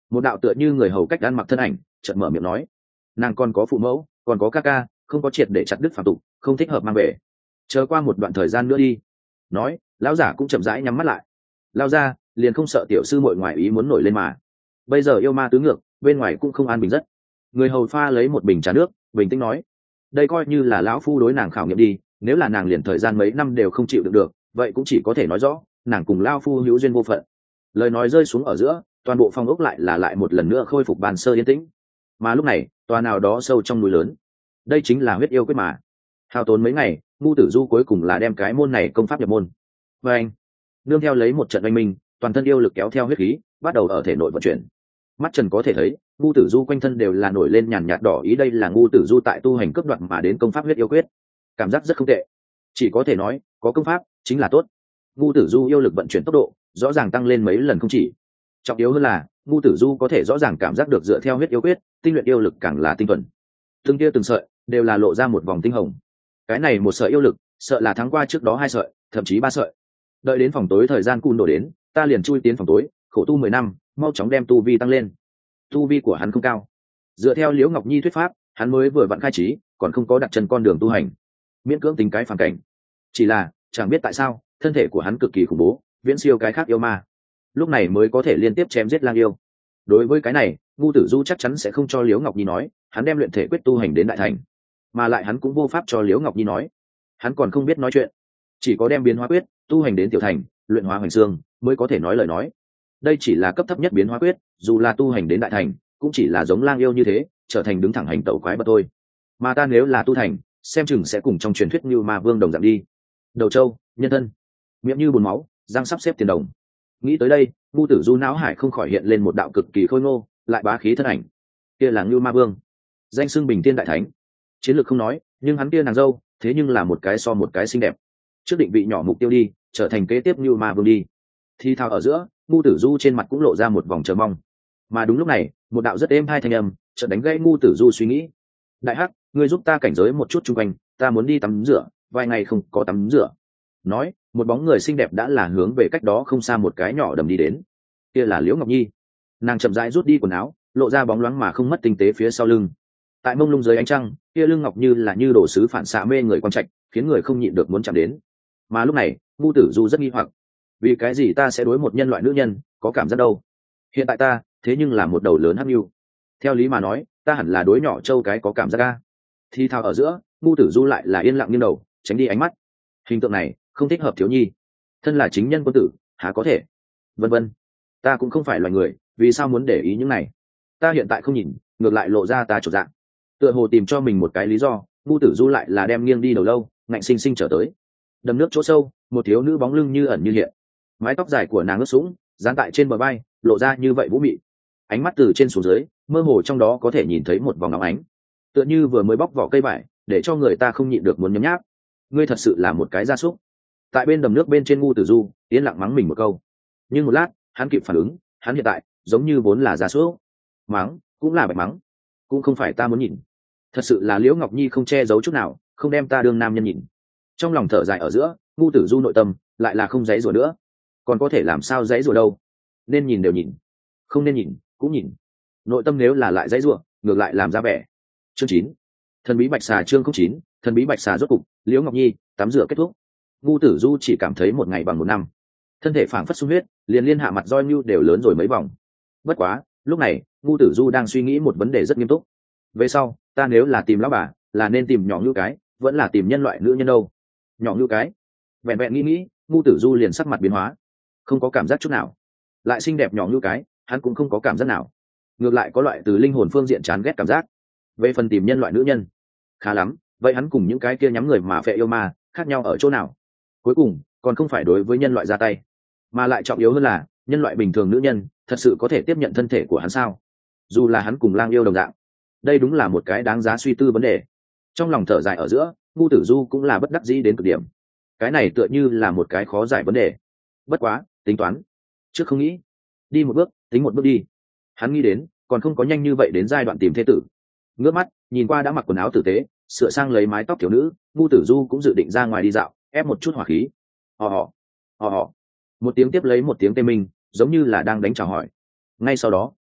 S1: một đạo tựa như người hầu cách ăn mặc thân ảnh chợt mở miệng nói, nàng còn có phụ mẫu, còn có ca ca, không có triệt để chặt đứt phạm tục, không thích hợp mang về, chờ qua một đoạn thời gian nữa đi. Nói, lão giả cũng chậm rãi nhắm mắt lại. Lao ra, liền không sợ tiểu sư muội ngoài ý muốn nổi lên mà. Bây giờ yêu ma tứ ngược, bên ngoài cũng không an bình rất. Người hầu pha lấy một bình trà nước, bình tĩnh nói, đây coi như là lão phu đối nàng khảo nghiệm đi, nếu là nàng liền thời gian mấy năm đều không chịu được được, vậy cũng chỉ có thể nói rõ nàng cùng lao phu hữu duyên vô phận. Lời nói rơi xuống ở giữa, toàn bộ phòng ốc lại là lại một lần nữa khôi phục bàn sơ yên tĩnh. Mà lúc này, tòa nào đó sâu trong núi lớn, đây chính là huyết yêu quyết mà. Hao tốn mấy ngày, Ngu Tử Du cuối cùng là đem cái môn này công pháp nhập môn. Và anh, nương theo lấy một trận oanh minh, toàn thân yêu lực kéo theo huyết khí, bắt đầu ở thể nội vận chuyển. Mắt trần có thể thấy, Ngu Tử Du quanh thân đều là nổi lên nhàn nhạt đỏ ý, đây là Ngu Tử Du tại tu hành cấp đoạt mà đến công pháp huyết yêu quyết. Cảm giác rất không tệ, chỉ có thể nói, có công pháp chính là tốt. Ngu Tử Du yêu lực vận chuyển tốc độ rõ ràng tăng lên mấy lần không chỉ. Trọng yếu hơn là, Ngu Tử Du có thể rõ ràng cảm giác được dựa theo huyết yêu quyết, tinh luyện yêu lực càng là tinh thuần. Từng tia từng sợi đều là lộ ra một vòng tinh hồng. Cái này một sợi yêu lực, sợ là thắng qua trước đó hai sợi, thậm chí ba sợi. Đợi đến phòng tối thời gian cùn đổ đến, ta liền chui tiến phòng tối, khổ tu mười năm, mau chóng đem tu vi tăng lên. Tu vi của hắn không cao. Dựa theo Liễu Ngọc Nhi thuyết pháp, hắn mới vừa vặn khai trí, còn không có đặt chân con đường tu hành, miễn cưỡng tính cái phản cảnh. Chỉ là, chẳng biết tại sao, thân thể của hắn cực kỳ khủng bố, viễn siêu cái khác yêu ma. Lúc này mới có thể liên tiếp chém giết lang yêu. Đối với cái này, Ngu Tử Du chắc chắn sẽ không cho Liễu Ngọc Nhi nói, hắn đem luyện thể quyết tu hành đến đại thành, mà lại hắn cũng vô pháp cho Liễu Ngọc Nhi nói, hắn còn không biết nói chuyện, chỉ có đem biến hóa quyết tu hành đến tiểu thành, luyện hóa hoành xương mới có thể nói lời nói. Đây chỉ là cấp thấp nhất biến hóa quyết, dù là tu hành đến đại thành, cũng chỉ là giống lang yêu như thế, trở thành đứng thẳng hành tẩu quái vật thôi. Mà ta nếu là tu thành, xem chừng sẽ cùng trong truyền thuyết như ma vương đồng dạng đi. Đầu trâu, nhân thân, miệng như bùn máu, răng sắp xếp tiền đồng. Nghĩ tới đây, Ngu Tử Du não hải không khỏi hiện lên một đạo cực kỳ khôi ngô lại bá khí thân ảnh. Kia là Như Ma Vương, danh xưng Bình Thiên Đại Thánh. Chiến lược không nói, nhưng hắn kia nàng dâu, thế nhưng là một cái so một cái xinh đẹp. Trước định vị nhỏ mục tiêu đi, trở thành kế tiếp Như Ma Vương đi. Thì thào ở giữa, Ngu Tử Du trên mặt cũng lộ ra một vòng chờ mong. Mà đúng lúc này, một đạo rất êm hai thanh âm chợt đánh gãy Ngu Tử Du suy nghĩ. Đại Hắc, ngươi giúp ta cảnh giới một chút chung quanh, ta muốn đi tắm rửa, vài ngày không có tắm rửa. Nói, một bóng người xinh đẹp đã là hướng về cách đó không xa một cái nhỏ đầm đi đến. Kia là Liễu Ngọc Nhi. Nàng chậm rãi rút đi quần áo, lộ ra bóng loáng mà không mất tinh tế phía sau lưng. Tại mông lung dưới ánh trăng, kia lưng ngọc như là như đồ sứ phản xạ mê người quan trạch, khiến người không nhịn được muốn chạm đến. Mà lúc này, Ngu Tử Du rất nghi hoặc, vì cái gì ta sẽ đối một nhân loại nữ nhân có cảm giác đâu? Hiện tại ta, thế nhưng là một đầu lớn hắc nhu. Theo lý mà nói, ta hẳn là đối nhỏ trâu cái có cảm giác a. Thì thào ở giữa, Ngu Tử Du lại là yên lặng nghiêng đầu, tránh đi ánh mắt. Hình tượng này không thích hợp thiếu nhi, thân là chính nhân quân tử, há có thể? Vân vân, ta cũng không phải loài người, vì sao muốn để ý những này? Ta hiện tại không nhìn, ngược lại lộ ra ta chột dạng. Tựa hồ tìm cho mình một cái lý do, Ngu Tử Du lại là đem nghiêng đi đầu lâu, ngạnh sinh sinh trở tới. Đầm nước chỗ sâu, một thiếu nữ bóng lưng như ẩn như hiện. Mái tóc dài của nàng ướt sũng, dán tại trên bờ vai, lộ ra như vậy vũ mị. Ánh mắt từ trên xuống dưới, mơ hồ trong đó có thể nhìn thấy một vòng óng ánh, tựa như vừa mới bóc vỏ cây vải, để cho người ta không nhịn được muốn nhấm nháp. Ngươi thật sự là một cái gia súc. Tại bên đầm nước bên trên, Ngu Tử Du yên lặng mắng mình một câu. Nhưng một lát, hắn kịp phản ứng, hắn hiện tại giống như vốn là gia súc. Mắng cũng là bạch mắng, cũng không phải ta muốn nhìn. Thật sự là Liễu Ngọc Nhi không che giấu chút nào, không đem ta đương nam nhân nhìn. Trong lòng thở dài ở giữa, Ngu Tử Du nội tâm lại là không dãy rủa nữa. Còn có thể làm sao dãy rủa đâu? Nên nhìn đều nhìn, không nên nhìn cũng nhìn. Nội tâm nếu là lại dãy rủa, ngược lại làm ra vẻ. Chương chín, thần bí bạch xà. Chương không chín, thần bí bạch xà. Rốt cục, Liễu Ngọc Nhi tắm rửa kết thúc. Ngu Tử Du chỉ cảm thấy một ngày bằng một năm, thân thể phảng phất sung huyết, liền liên hạ mặt roi như đều lớn rồi mấy vòng. Bất quá, lúc này, Ngu Tử Du đang suy nghĩ một vấn đề rất nghiêm túc. Về sau, ta nếu là tìm lão bà, là nên tìm nhỏ như cái, vẫn là tìm nhân loại nữ nhân đâu? Nhỏ như cái. Vẹn vẹn nghĩ nghĩ, Ngu Tử Du liền sắc mặt biến hóa, không có cảm giác chút nào. Lại xinh đẹp nhỏ như cái, hắn cũng không có cảm giác nào, ngược lại có loại từ linh hồn phương diện chán ghét cảm giác. Về phần tìm nhân loại nữ nhân, khá lắm, vậy hắn cùng những cái kia nhắm người mà phệ yêu ma khác nhau ở chỗ nào? Cuối cùng còn không phải đối với nhân loại ra tay, mà lại trọng yếu hơn là nhân loại bình thường nữ nhân thật sự có thể tiếp nhận thân thể của hắn sao? Dù là hắn cùng lang yêu đồng dạng, đây đúng là một cái đáng giá suy tư vấn đề. Trong lòng thở dài ở giữa, Ngu Tử Du cũng là bất đắc dĩ đến cực điểm. Cái này tựa như là một cái khó giải vấn đề. Bất quá, tính toán trước không nghĩ, đi một bước tính một bước đi. Hắn nghĩ đến còn không có nhanh như vậy đến giai đoạn tìm thế tử. Ngước mắt nhìn qua đã mặc quần áo tử tế, sửa sang lấy mái tóc thiếu nữ, Ngu Tử Du cũng dự định ra ngoài đi dạo, ép một chút hỏa khí. Hò hò hò hò, một tiếng tiếp lấy một tiếng tê minh, giống như là đang đánh chào hỏi. Ngay sau đó,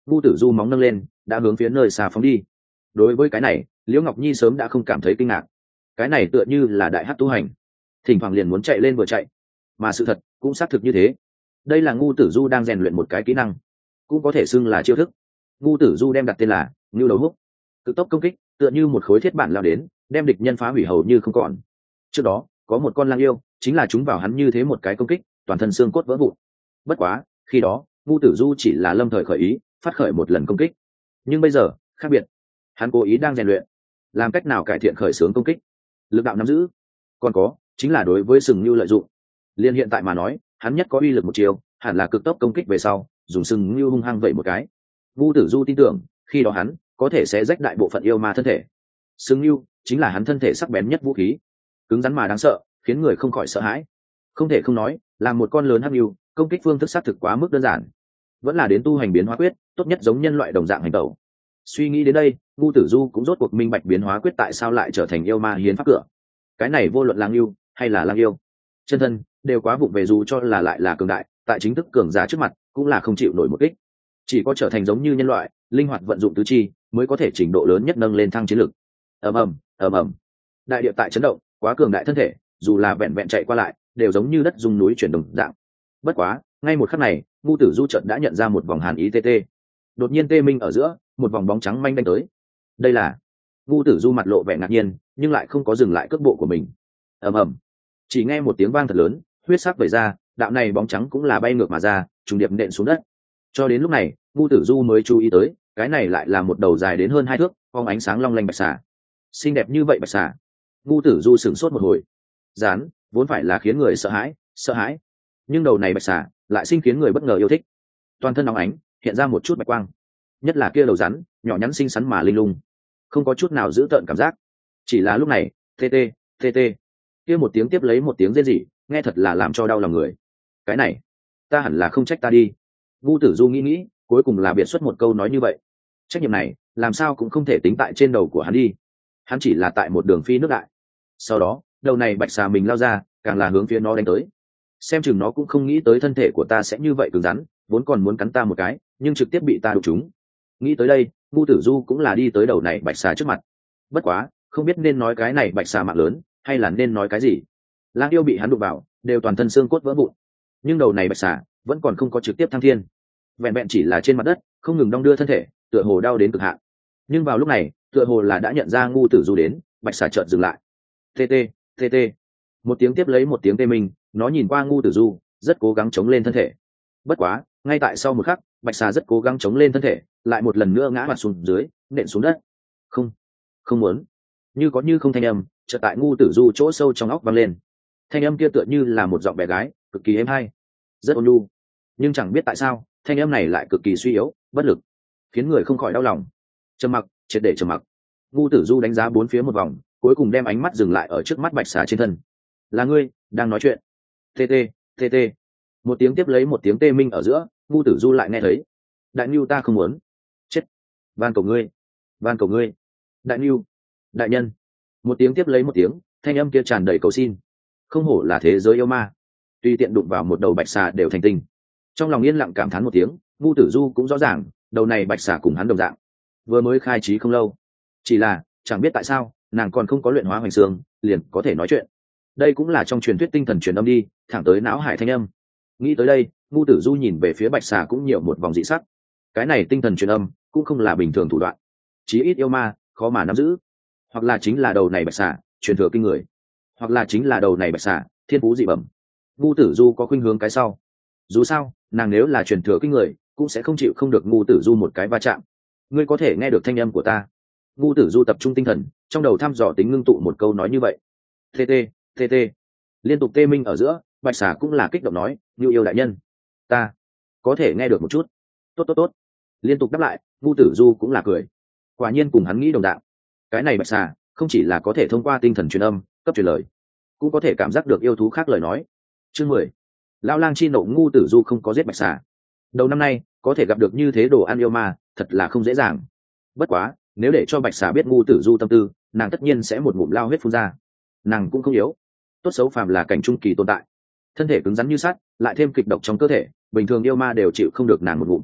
S1: Vu Tử Du móng nâng lên đã hướng phía nơi xa phóng đi. Đối với cái này Liễu Ngọc Nhi sớm đã không cảm thấy kinh ngạc. Cái này tựa như là đại hắc tu hành, thỉnh thoảng liền muốn chạy lên vừa chạy, mà sự thật cũng xác thực như thế. Đây là Ngu Tử Du đang rèn luyện một cái kỹ năng, cũng có thể xưng là chiêu thức. Ngu Tử Du đem đặt tên là Ngưu Đầu Húc. Cực tốc công kích tựa như một khối thiết bản lao đến, đem địch nhân phá hủy hầu như không còn. Trước đó có một con lang yêu chính là chúng vào hắn như thế một cái công kích, toàn thân xương cốt vỡ vụn. Bất quá khi đó Ngu Tử Du chỉ là lâm thời khởi ý phát khởi một lần công kích, nhưng bây giờ khác biệt, hắn cố ý đang rèn luyện làm cách nào cải thiện khởi xướng công kích, lực đạo nắm giữ, còn có chính là đối với sừng như lợi dụng. Liên hiện tại mà nói, hắn nhất có uy lực một chiều hẳn là cực tốc công kích về sau dùng sừng như hung hăng vậy một cái. Vu Tử Du tin tưởng khi đó hắn có thể sẽ rách đại bộ phận yêu ma thân thể. Sừng như chính là hắn thân thể sắc bén nhất vũ khí, cứng rắn mà đáng sợ, khiến người không khỏi sợ hãi. Không thể không nói, làm một con lớn hắc yêu, công kích phương thức xác thực quá mức đơn giản, vẫn là đến tu hành biến hóa quyết tốt nhất giống nhân loại đồng dạng hành tẩu. Suy nghĩ đến đây, Vu Tử Du cũng rốt cuộc minh bạch biến hóa quyết tại sao lại trở thành yêu ma hiến pháp cửa. Cái này vô luận lang yêu hay là lang yêu chân thân đều quá vụng về, dù cho là lại là cường đại, tại chính thức cường giả trước mặt cũng là không chịu nổi một kích. Chỉ có trở thành giống như nhân loại, linh hoạt vận dụng tứ chi mới có thể trình độ lớn nhất nâng lên thăng chiến lực. ầm ầm ầm ầm, đại địa tại chấn động, quá cường đại thân thể dù là vẹn vẹn chạy qua lại đều giống như đất rung núi chuyển đồng dạng. Bất quá ngay một khắc này, Vu Tử Du chợt đã nhận ra một vòng hàn ý tê tê. Đột nhiên tê minh ở giữa, một vòng bóng trắng manh đánh tới. Đây là... Vu Tử Du mặt lộ vẻ ngạc nhiên nhưng lại không có dừng lại cước bộ của mình. ầm ầm, chỉ nghe một tiếng vang thật lớn, huyết sắc vẩy ra, đạo này bóng trắng cũng là bay ngược mà ra, trùng điệp nện xuống đất. Cho đến lúc này, Vu Tử Du mới chú ý tới, cái này lại là một đầu dài đến hơn hai thước, phóng ánh sáng long lanh bạch xà. Xinh đẹp như vậy bạch xà. Vu Tử Du sửng sốt một hồi. Rán vốn phải là khiến người sợ hãi, sợ hãi, nhưng đầu này bạch xà lại sinh khiến người bất ngờ yêu thích. Toàn thân nóng ánh, hiện ra một chút bạch quang, nhất là kia đầu rắn nhỏ nhắn xinh xắn mà linh lung, không có chút nào dữ tợn cảm giác. Chỉ là lúc này, tê tê tê tê, kia một tiếng tiếp lấy một tiếng rên rỉ, nghe thật là làm cho đau lòng người. Cái này, ta hẳn là không trách ta đi. Vu Tử Du nghĩ nghĩ, cuối cùng là biệt xuất một câu nói như vậy. Trách nhiệm này làm sao cũng không thể tính tại trên đầu của hắn đi, hắn chỉ là tại một đường phi nước đại. Sau đó đầu này bạch xà mình lao ra, càng là hướng phía nó đánh tới. Xem chừng nó cũng không nghĩ tới thân thể của ta sẽ như vậy cứng rắn, vốn còn muốn cắn ta một cái nhưng trực tiếp bị ta đụng trúng. Nghĩ tới đây, Vu Tử Du cũng là đi tới đầu này bạch xà trước mặt. Bất quá không biết nên nói cái này bạch xà mạng lớn hay là nên nói cái gì. Lang yêu bị hắn đụng vào đều toàn thân xương cốt vỡ vụn, nhưng đầu này bạch xà vẫn còn không có trực tiếp thăng thiên, vẹn vẹn chỉ là trên mặt đất không ngừng đong đưa thân thể, tựa hồ đau đến cực hạn. Nhưng vào lúc này, tựa hồ là đã nhận ra Ngu Tử Du đến, bạch xà chợt dừng lại. Tê tê tê tê, một tiếng tiếp lấy một tiếng tê minh, nó nhìn qua Ngu Tử Du, rất cố gắng chống lên thân thể. Bất quá ngay tại sau một khắc, bạch xà rất cố gắng chống lên thân thể, lại một lần nữa ngã mặt xuống dưới, nện xuống đất. Không, không muốn. Như có như không thanh âm chợt tại Ngu Tử Du chỗ sâu trong óc vang lên. Thanh âm kia tựa như là một giọng bé gái, cực kỳ êm hay, rất ôn nhu, nhưng chẳng biết tại sao thanh âm này lại cực kỳ suy yếu, bất lực, khiến người không khỏi đau lòng. Trầm mặc, triệt để trầm mặc. Ngu Tử Du đánh giá bốn phía một vòng, cuối cùng đem ánh mắt dừng lại ở trước mắt bạch xà trên thân. Là ngươi đang nói chuyện? Tê tê tê tê, một tiếng tiếp lấy một tiếng tê minh ở giữa, Ngu Tử Du lại nghe thấy. Đại Nưu, ta không muốn chết, van cầu ngươi, van cầu ngươi, Đại Nưu, đại nhân. Một tiếng tiếp lấy một tiếng, thanh âm kia tràn đầy cầu xin. Không hổ là thế giới yêu ma, tuy tiện đụng vào một đầu bạch xà đều thành tinh. Trong lòng yên lặng cảm thán một tiếng, Ngu Tử Du cũng rõ ràng đầu này bạch xà cùng hắn đồng dạng, vừa mới khai trí không lâu, chỉ là chẳng biết tại sao nàng còn không có luyện hóa hoành xương liền có thể nói chuyện. Đây cũng là trong truyền thuyết tinh thần truyền âm đi thẳng tới não hải thanh âm. Nghĩ tới đây, Ngu Tử Du nhìn về phía bạch xà cũng nhiều một vòng dị sắc. Cái này tinh thần truyền âm cũng không là bình thường thủ đoạn, chí ít yêu ma khó mà nắm giữ. Hoặc là chính là đầu này bạch xà truyền thừa kinh người, hoặc là chính là đầu này bạch xà thiên phú dị bẩm. Ngu Tử Du có khuynh hướng cái sau. Dù sao nàng nếu là truyền thừa kinh người cũng sẽ không chịu không được Ngu Tử Du một cái va chạm. Ngươi có thể nghe được thanh âm của ta? Ngu Tử Du tập trung tinh thần, trong đầu thăm dò tính ngưng tụ một câu nói như vậy. Tê tê tê tê, liên tục tê minh ở giữa, bạch xà cũng là kích động nói, như yêu đại nhân, ta có thể nghe được một chút. Tốt tốt tốt, liên tục đáp lại. Ngu Tử Du cũng là cười, quả nhiên cùng hắn nghĩ đồng đạo. Cái này bạch xà không chỉ là có thể thông qua tinh thần truyền âm cấp truyền lời, cũng có thể cảm giác được yêu thú khác lời nói. Chương mười, lão lang chi nộ. Ngu Tử Du không có giết bạch xà. Đầu năm nay có thể gặp được như thế đồ ăn yêu ma thật là không dễ dàng. Bất quá nếu để cho bạch xà biết Ngu Tử Du tâm tư, nàng tất nhiên sẽ một ngụm lao huyết phun ra. Nàng cũng không yếu, tốt xấu phàm là cảnh trung kỳ tồn tại, thân thể cứng rắn như sắt, lại thêm kịch độc trong cơ thể, bình thường yêu ma đều chịu không được nàng một ngụm.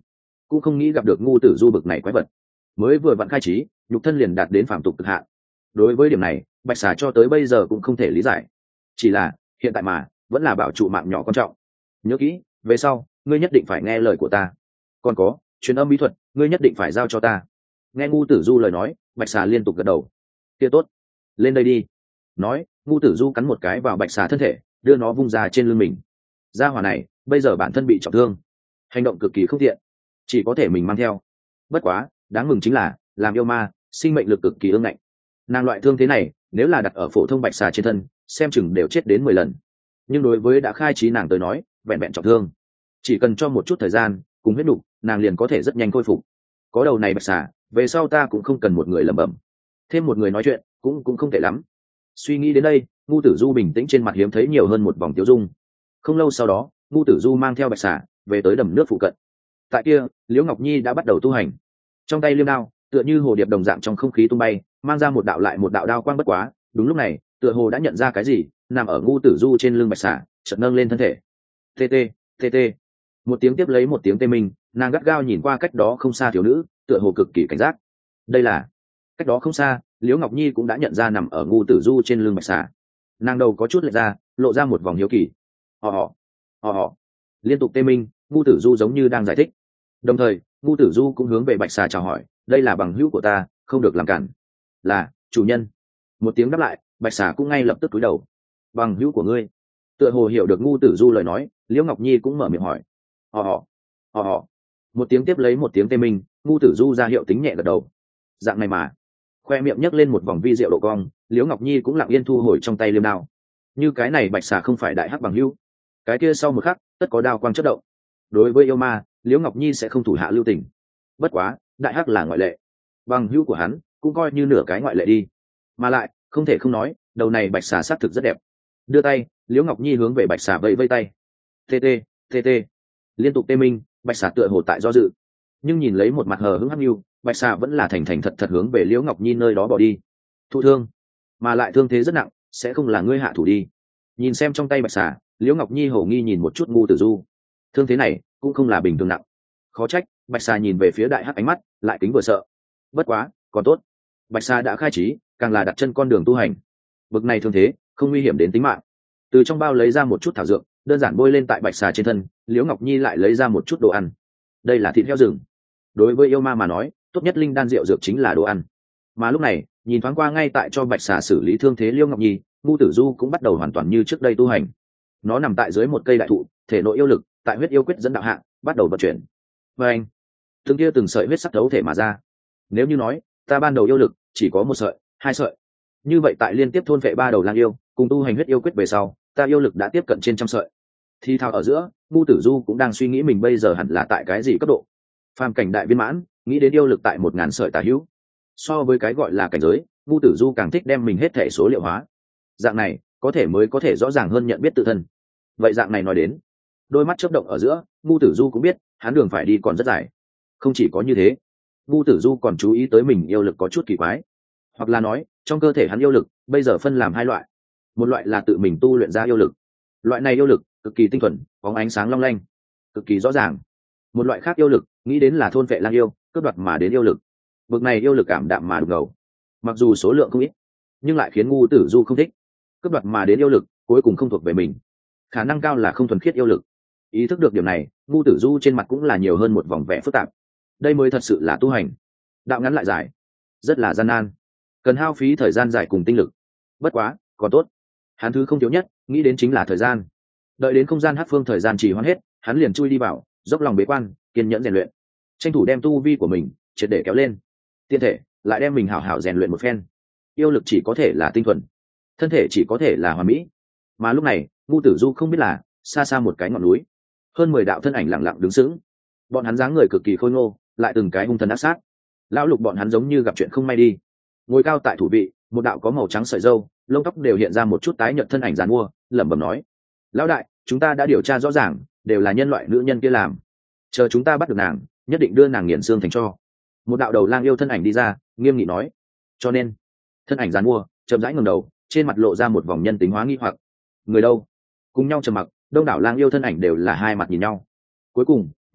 S1: cũng không nghĩ gặp được ngu tử du bực này quái vật. Mới vừa vặn khai trí, nhục thân liền đạt đến phàm tục cực hạn. Đối với điểm này, bạch xà cho tới bây giờ cũng không thể lý giải. Chỉ là hiện tại mà vẫn là bảo trụ mạng nhỏ quan trọng. Nhớ kỹ, về sau ngươi nhất định phải nghe lời của ta. Còn có truyền âm bí thuật, ngươi nhất định phải giao cho ta. Nghe ngu tử du lời nói, bạch xà liên tục gật đầu. Kia tốt, lên đây đi. Nói, ngu tử du cắn một cái vào bạch xà thân thể, đưa nó vung ra trên lưng mình. Gia hỏa này bây giờ bản thân bị trọng thương, hành động cực kỳ không tiện, chỉ có thể mình mang theo. Bất quá đáng mừng chính là làm yêu ma, sinh mệnh lực cực kỳ ương ngạnh. Nàng loại thương thế này nếu là đặt ở phổ thông bạch xà trên thân, xem chừng đều chết đến mười lần. Nhưng đối với đã khai trí nàng tới nói, vẹn vẹn trọng thương, chỉ cần cho một chút thời gian cùng huyết đủ, nàng liền có thể rất nhanh khôi phục. Có đầu này bạch xà, về sau ta cũng không cần một người lẩm bẩm, thêm một người nói chuyện cũng cũng không tệ lắm. Suy nghĩ đến đây, ngu tử du bình tĩnh trên mặt hiếm thấy nhiều hơn một vòng tiêu dung. Không lâu sau đó, ngu tử du mang theo bạch xà về tới đầm nước phụ cận. Tại kia, liễu ngọc nhi đã bắt đầu tu hành, trong tay liêm đao tựa như hồ điệp đồng dạng trong không khí tung bay, mang ra một đạo lại một đạo đao quang. Bất quá đúng lúc này, tựa hồ đã nhận ra cái gì, nằm ở ngu tử du trên lưng bạch xà chợt nâng lên thân thể. Tt tt, một tiếng tiếp lấy một tiếng tê minh, nàng gắt gao nhìn qua cách đó không xa thiếu nữ, tựa hồ cực kỳ cảnh giác. Đây là cách đó không xa, liễu ngọc nhi cũng đã nhận ra nằm ở ngu tử du trên lưng bạch xà. Nàng đầu có chút lệch ra, lộ ra một vòng hiếu kỳ. họ họ họ họ liên tục tê minh, ngu tử du giống như đang giải thích. Đồng thời ngu tử du cũng hướng về bạch xà chào hỏi, đây là bằng hữu của ta, không được làm cản. Là chủ nhân. Một tiếng đáp lại, bạch xà cũng ngay lập tức cúi đầu. Bằng hữu của ngươi? Tựa hồ hiểu được ngu tử du lời nói, liễu ngọc nhi cũng mở miệng hỏi. họ họ họ họ một tiếng tiếp lấy một tiếng tê minh, ngu tử du ra hiệu tính nhẹ gật đầu. Dạng này mà. Khoe miệng nhấc lên một vòng vi diệu độ cong, liễu ngọc nhi cũng lặng yên thu hồi trong tay liêm đao. Như cái này bạch xà không phải đại hắc bằng hữu, cái kia sau một khắc tất có đao quang chất động. Đối với yêu ma, liễu ngọc nhi sẽ không thủ hạ lưu tình. Bất quá đại hắc là ngoại lệ, bằng hữu của hắn cũng coi như nửa cái ngoại lệ đi. Mà lại không thể không nói, đầu này bạch xà xác thực rất đẹp. Đưa tay, liễu ngọc nhi hướng về bạch xà vẫy vây tay. Tt tt, liên tục tê minh, bạch xà tựa hồ tại do dự, nhưng nhìn lấy một mặt hờ hững hắc nhu, bạch xà vẫn là thành thành thật thật hướng về liễu ngọc nhi nơi đó bỏ đi. Thụ thương, mà lại thương thế rất nặng, sẽ không là ngươi hạ thủ đi. Nhìn xem trong tay bạch xà, liễu ngọc nhi hổ nghi nhìn một chút ngu tử du. Thương thế này cũng không là bình thường nặng, khó trách. Bạch xà nhìn về phía đại hắc ánh mắt lại kính vừa sợ. Bất quá còn tốt, bạch xà đã khai trí, càng là đặt chân con đường tu hành. Bực này thương thế không nguy hiểm đến tính mạng. Từ trong bao lấy ra một chút thảo dược, đơn giản bôi lên tại bạch xà trên thân. Liễu ngọc nhi lại lấy ra một chút đồ ăn. Đây là thịt heo rừng. Đối với yêu ma mà nói, tốt nhất linh đan rượu dược chính là đồ ăn. Mà lúc này nhìn thoáng qua ngay tại cho bạch xà xử lý thương thế liễu ngọc nhi, ngu tử du cũng bắt đầu hoàn toàn như trước đây tu hành. Nó nằm tại dưới một cây đại thụ, thể nội yêu lực tại huyết yêu quyết dẫn đạo hạ bắt đầu vận chuyển. Và anh từng kia từng sợi huyết sắc thấu thể mà ra. Nếu như nói ta ban đầu yêu lực chỉ có một sợi, hai sợi, như vậy tại liên tiếp thôn vệ ba đầu lang yêu cùng tu hành huyết yêu quyết về sau, ta yêu lực đã tiếp cận trên trăm sợi. Thì thào ở giữa, ngu tử du cũng đang suy nghĩ mình bây giờ hẳn là tại cái gì cấp độ. Phàm cảnh đại viên mãn, nghĩ đến yêu lực tại một ngàn sợi tà hữu. So với cái gọi là cảnh giới, ngu tử du càng thích đem mình hết thể số liệu hóa. Dạng này có thể mới có thể rõ ràng hơn nhận biết tự thân. Vậy dạng này nói đến, đôi mắt chớp động ở giữa, ngu tử du cũng biết hắn đường phải đi còn rất dài. Không chỉ có như thế, ngu tử du còn chú ý tới mình yêu lực có chút kỳ quái, hoặc là nói trong cơ thể hắn yêu lực bây giờ phân làm hai loại. Một loại là tự mình tu luyện ra yêu lực, loại này yêu lực cực kỳ tinh thuần, bóng ánh sáng long lanh, cực kỳ rõ ràng. Một loại khác yêu lực nghĩ đến là thôn vệ lang yêu cướp đoạt mà đến yêu lực. Bực này yêu lực cảm đạm mà đục ngầu, mặc dù số lượng không ít, nhưng lại khiến ngu tử du không thích. Cướp đoạt mà đến yêu lực cuối cùng không thuộc về mình, khả năng cao là không thuần khiết yêu lực. Ý thức được điểm này, ngu tử du trên mặt cũng là nhiều hơn một vòng vẻ phức tạp. Đây mới thật sự là tu hành, đạo ngắn lại dài, rất là gian nan, cần hao phí thời gian dài cùng tinh lực. Bất quá còn tốt, hắn thứ không thiếu nhất nghĩ đến chính là thời gian. Đợi đến không gian hát phương thời gian trì hoãn hết, hắn liền chui đi vào, dốc lòng bế quan, kiên nhẫn rèn luyện, tranh thủ đem tu vi của mình triệt để kéo lên. Tiên thể lại đem mình hảo hảo rèn luyện một phen. Yêu lực chỉ có thể là tinh thuần, thân thể chỉ có thể là hoàn mỹ. Mà lúc này ngu tử du không biết là xa xa một cái ngọn núi, hơn mười đạo thân ảnh lặng lặng đứng sững. Bọn hắn dáng người cực kỳ khôi ngô, lại từng cái hung thần ác sát. Lão lục bọn hắn giống như gặp chuyện không may đi. Ngồi cao tại thủ vị, một đạo có màu trắng sợi râu, lông tóc đều hiện ra một chút tái nhợt thân ảnh giàn mua, lẩm bẩm nói: lão đại, chúng ta đã điều tra rõ ràng, đều là nhân loại nữ nhân kia làm. Chờ chúng ta bắt được nàng, nhất định đưa nàng nghiền xương thành tro. Một đạo đầu lang yêu thân ảnh đi ra, nghiêm nghị nói. Cho nên thân ảnh giàn mua chậm rãi ngẩng đầu, trên mặt lộ ra một vòng nhân tính hóa nghi hoặc. Người đâu? Cùng nhau trầm mặc, đông đảo lang yêu thân ảnh đều là hai mặt nhìn nhau. Cuối cùng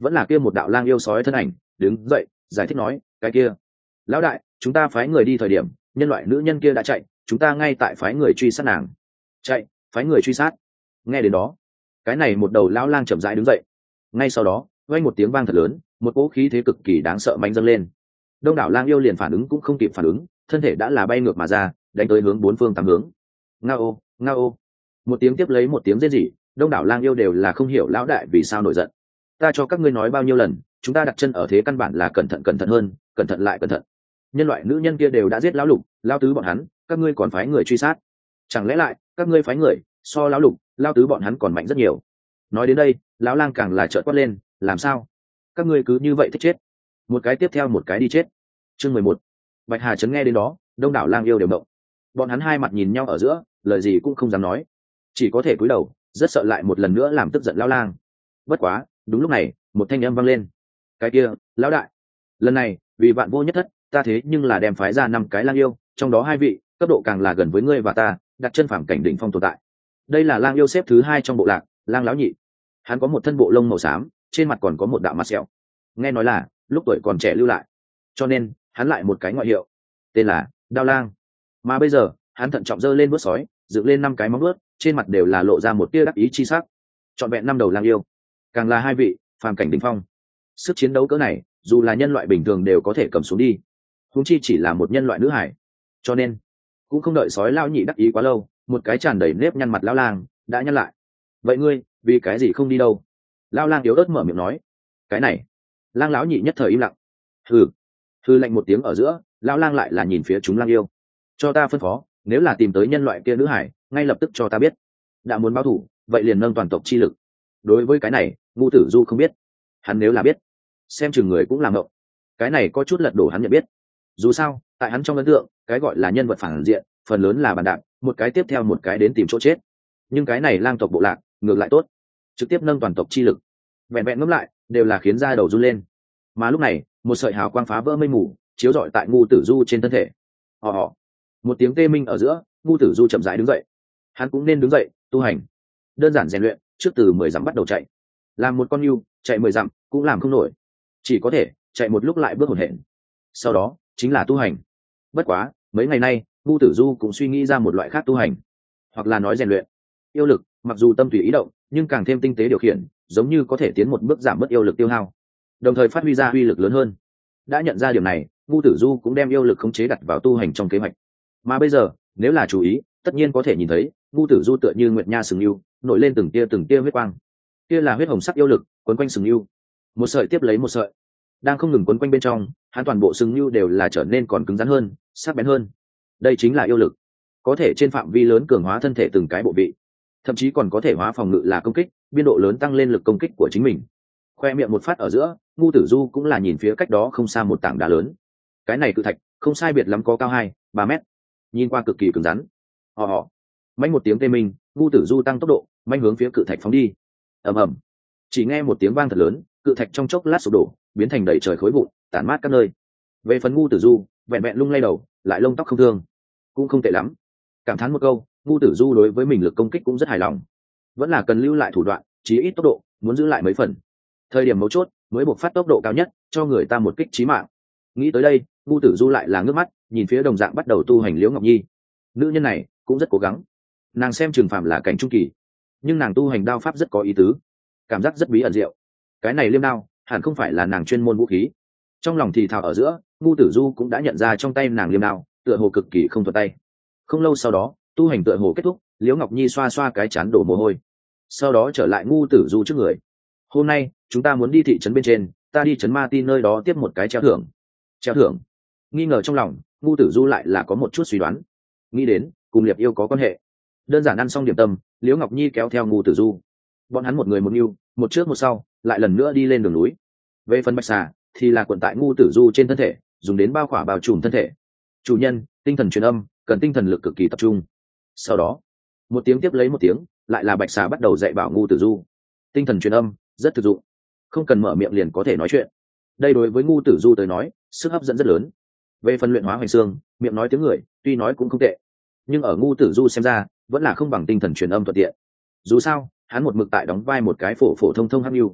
S1: vẫn là kia một đạo lang yêu sói thân ảnh đứng dậy giải thích nói, cái kia lão đại, chúng ta phái người đi thời điểm nhân loại nữ nhân kia đã chạy, chúng ta ngay tại phái người truy sát nàng. Chạy? Phái người truy sát? Nghe đến đó, cái này một đầu lão lang chậm rãi đứng dậy. Ngay sau đó vang một tiếng vang thật lớn, một cỗ khí thế cực kỳ đáng sợ mạnh dâng lên. Đông đảo lang yêu liền phản ứng cũng không kịp phản ứng, thân thể đã là bay ngược mà ra, đánh tới hướng bốn phương tám hướng. Ngao, ngao. Một tiếng tiếp lấy một tiếng rên rỉ, đông đảo lang yêu đều là không hiểu lão đại vì sao nổi giận. Ta cho các ngươi nói bao nhiêu lần, chúng ta đặt chân ở thế căn bản là cẩn thận cẩn thận hơn, cẩn thận lại cẩn thận. Nhân loại nữ nhân kia đều đã giết lão lục, lão tứ bọn hắn, các ngươi còn phái người truy sát. Chẳng lẽ lại các ngươi phái người so lão lục, lão tứ bọn hắn còn mạnh rất nhiều. Nói đến đây, lão lang càng là trợn quát lên, làm sao? Các ngươi cứ như vậy thích chết? Một cái tiếp theo một cái đi chết. Chương mười một. Bạch Hà Trấn nghe đến đó, đông đảo lang yêu đều động. Bọn hắn hai mặt nhìn nhau ở giữa, lời gì cũng không dám nói, chỉ có thể cúi đầu, rất sợ lại một lần nữa làm tức giận lão lang. Bất quá, đúng lúc này, một thanh âm vang lên. Cái kia, lão đại, lần này vì vạn vô nhất thất, ta thế nhưng là đem phái ra năm cái lang yêu, trong đó hai vị cấp độ càng là gần với ngươi và ta, đặt chân phàm cảnh đỉnh phong tồn tại. Đây là lang yêu xếp thứ hai trong bộ lạc, lang lão nhị. Hắn có một thân bộ lông màu xám, trên mặt còn có một đạo mặt sẹo. Nghe nói là lúc tuổi còn trẻ lưu lại, cho nên hắn lại một cái ngoại hiệu, tên là Đao Lang. Mà bây giờ, hắn thận trọng giơ lên bước sói, dựng lên năm cái móng vuốt, trên mặt đều là lộ ra một tia đắc ý chi sắc. Chọn vẹn năm đầu lang yêu, càng là hai vị phàm cảnh đỉnh phong. Sức chiến đấu cỡ này, dù là nhân loại bình thường đều có thể cầm xuống đi, huống chi chỉ là một nhân loại nữ hải. Cho nên cũng không đợi sói lão nhị đắc ý quá lâu, một cái tràn đầy nếp nhăn mặt lão lang đã nhăn lại. Vậy ngươi vì cái gì không đi đâu? Lão lang yếu ớt mở miệng nói. Cái này, lang lão nhị nhất thời im lặng. Hừ. Hừ lạnh một tiếng ở giữa, lão lang lại là nhìn phía chúng lang yêu. Cho ta phân phó, nếu là tìm tới nhân loại kia nữ hải, ngay lập tức cho ta biết. Đã muốn báo thủ, vậy liền nâng toàn tộc chi lực. Đối với cái này, Ngưu Tử Du không biết. Hắn nếu là biết, xem chừng người cũng làm ngộng. Cái này có chút lật đổ hắn nhận biết. Dù sao, tại hắn trong ấn tượng, cái gọi là nhân vật phản diện, phần lớn là bàn đạp, một cái tiếp theo một cái đến tìm chỗ chết. Nhưng cái này lang tộc bộ lạc, ngược lại tốt, trực tiếp nâng toàn tộc chi lực. Vẹn vẹn ngẫm lại, đều là khiến da đầu run lên. Mà lúc này, một sợi hào quang phá vỡ mây mù, chiếu rọi tại Ngưu Tử Du trên thân thể. Họ họ. Một tiếng tê minh ở giữa, Ngưu Tử Du chậm rãi đứng dậy. Hắn cũng nên đứng dậy, tu hành. Đơn giản rèn luyện, trước từ mười dặm bắt đầu chạy. Làm một con nhưu, chạy mười dặm cũng làm không nổi, chỉ có thể chạy một lúc lại bước hổn hển. Sau đó chính là tu hành. Bất quá mấy ngày nay Ngưu Tử Du cũng suy nghĩ ra một loại khác tu hành, hoặc là nói rèn luyện. Yêu lực mặc dù tâm tùy ý động, nhưng càng thêm tinh tế điều khiển, giống như có thể tiến một bước giảm bớt yêu lực tiêu hao, đồng thời phát huy ra uy lực lớn hơn. Đã nhận ra điều này, Ngưu Tử Du cũng đem yêu lực khống chế đặt vào tu hành trong kế hoạch. Mà bây giờ nếu là chú ý, tất nhiên có thể nhìn thấy Ngưu Tử Du tựa như nguyệt nha sừng yêu, nổi lên từng tia từng tia huyết quang. Kia là huyết hồng sắc yêu lực quấn quanh sừng yêu, một sợi tiếp lấy một sợi, đang không ngừng quấn quanh bên trong. Hắn toàn bộ sừng yêu đều là trở nên còn cứng rắn hơn, sắc bén hơn. Đây chính là yêu lực, có thể trên phạm vi lớn cường hóa thân thể từng cái bộ vị, thậm chí còn có thể hóa phòng ngự là công kích, biên độ lớn tăng lên lực công kích của chính mình. Khoe miệng một phát ở giữa, Ngưu Tử Du cũng là nhìn phía cách đó không xa một tảng đá lớn. Cái này cự thạch không sai biệt lắm có cao hai ba mét, nhìn qua cực kỳ cứng rắn. Họ họ. Manh một tiếng tê minh, Ngưu Tử Du tăng tốc độ, manh hướng phía cự thạch phóng đi. Ầm ầm. Chỉ nghe một tiếng vang thật lớn, cự thạch trong chốc lát sụp đổ, biến thành đầy trời khối vụn, tản mát các nơi. Về phần Ngưu Tử Du, vẹn vẹn lung lay đầu, lại lông tóc không thương, cũng không tệ lắm. Cảm thán một câu, Ngưu Tử Du đối với mình lực công kích cũng rất hài lòng. Vẫn là cần lưu lại thủ đoạn, chí ít tốc độ muốn giữ lại mấy phần. Thời điểm mấu chốt mới buộc phát tốc độ cao nhất, cho người ta một kích chí mạng. Nghĩ tới đây, Ngưu Tử Du lại là ngước mắt, nhìn phía đồng dạng bắt đầu tu hành Liễu Ngọc Nhi. Nữ nhân này cũng rất cố gắng. Nàng xem Trường Phạm là cảnh trung kỳ, nhưng nàng tu hành đao pháp rất có ý tứ, cảm giác rất bí ẩn diệu. Cái này liêm đao hẳn không phải là nàng chuyên môn vũ khí. Trong lòng thì thào ở giữa, Ngưu Tử Du cũng đã nhận ra trong tay nàng liêm đao tựa hồ cực kỳ không thuận tay. Không lâu sau đó, tu hành tựa hồ kết thúc, Liễu Ngọc Nhi xoa xoa cái chán đổ mồ hôi, sau đó trở lại Ngưu Tử Du trước người. Hôm nay chúng ta muốn đi thị trấn bên trên, ta đi trấn Ma Ti nơi đó tiếp một cái treo thưởng. Treo thưởng? Nghi ngờ trong lòng, Ngưu Tử Du lại là có một chút suy đoán, nghĩ đến cùng Liệp Yêu có quan hệ. Đơn giản ăn xong điểm tâm, Liễu Ngọc Nhi kéo theo Ngưu Tử Du, bọn hắn một người một yêu, một trước một sau, lại lần nữa đi lên đường núi. Về phần Bạch Xà thì là quận tại Ngưu Tử Du trên thân thể, dùng đến bao khỏa bao trùm thân thể. Chủ nhân, tinh thần truyền âm, cần tinh thần lực cực kỳ tập trung. Sau đó một tiếng tiếp lấy một tiếng, lại là Bạch Xà bắt đầu dạy bảo Ngưu Tử Du. Tinh thần truyền âm rất thực dụng, không cần mở miệng liền có thể nói chuyện. Đây đối với Ngưu Tử Du tới nói, sức hấp dẫn rất lớn. Về phần luyện hóa hoành xương, miệng nói tiếng người, tuy nói cũng không tệ, nhưng ở Ngưu Tử Du xem ra, vẫn là không bằng tinh thần truyền âm thuận tiện. Dù sao, hắn một mực tại đóng vai một cái phổ phổ thông thông hắc nhu,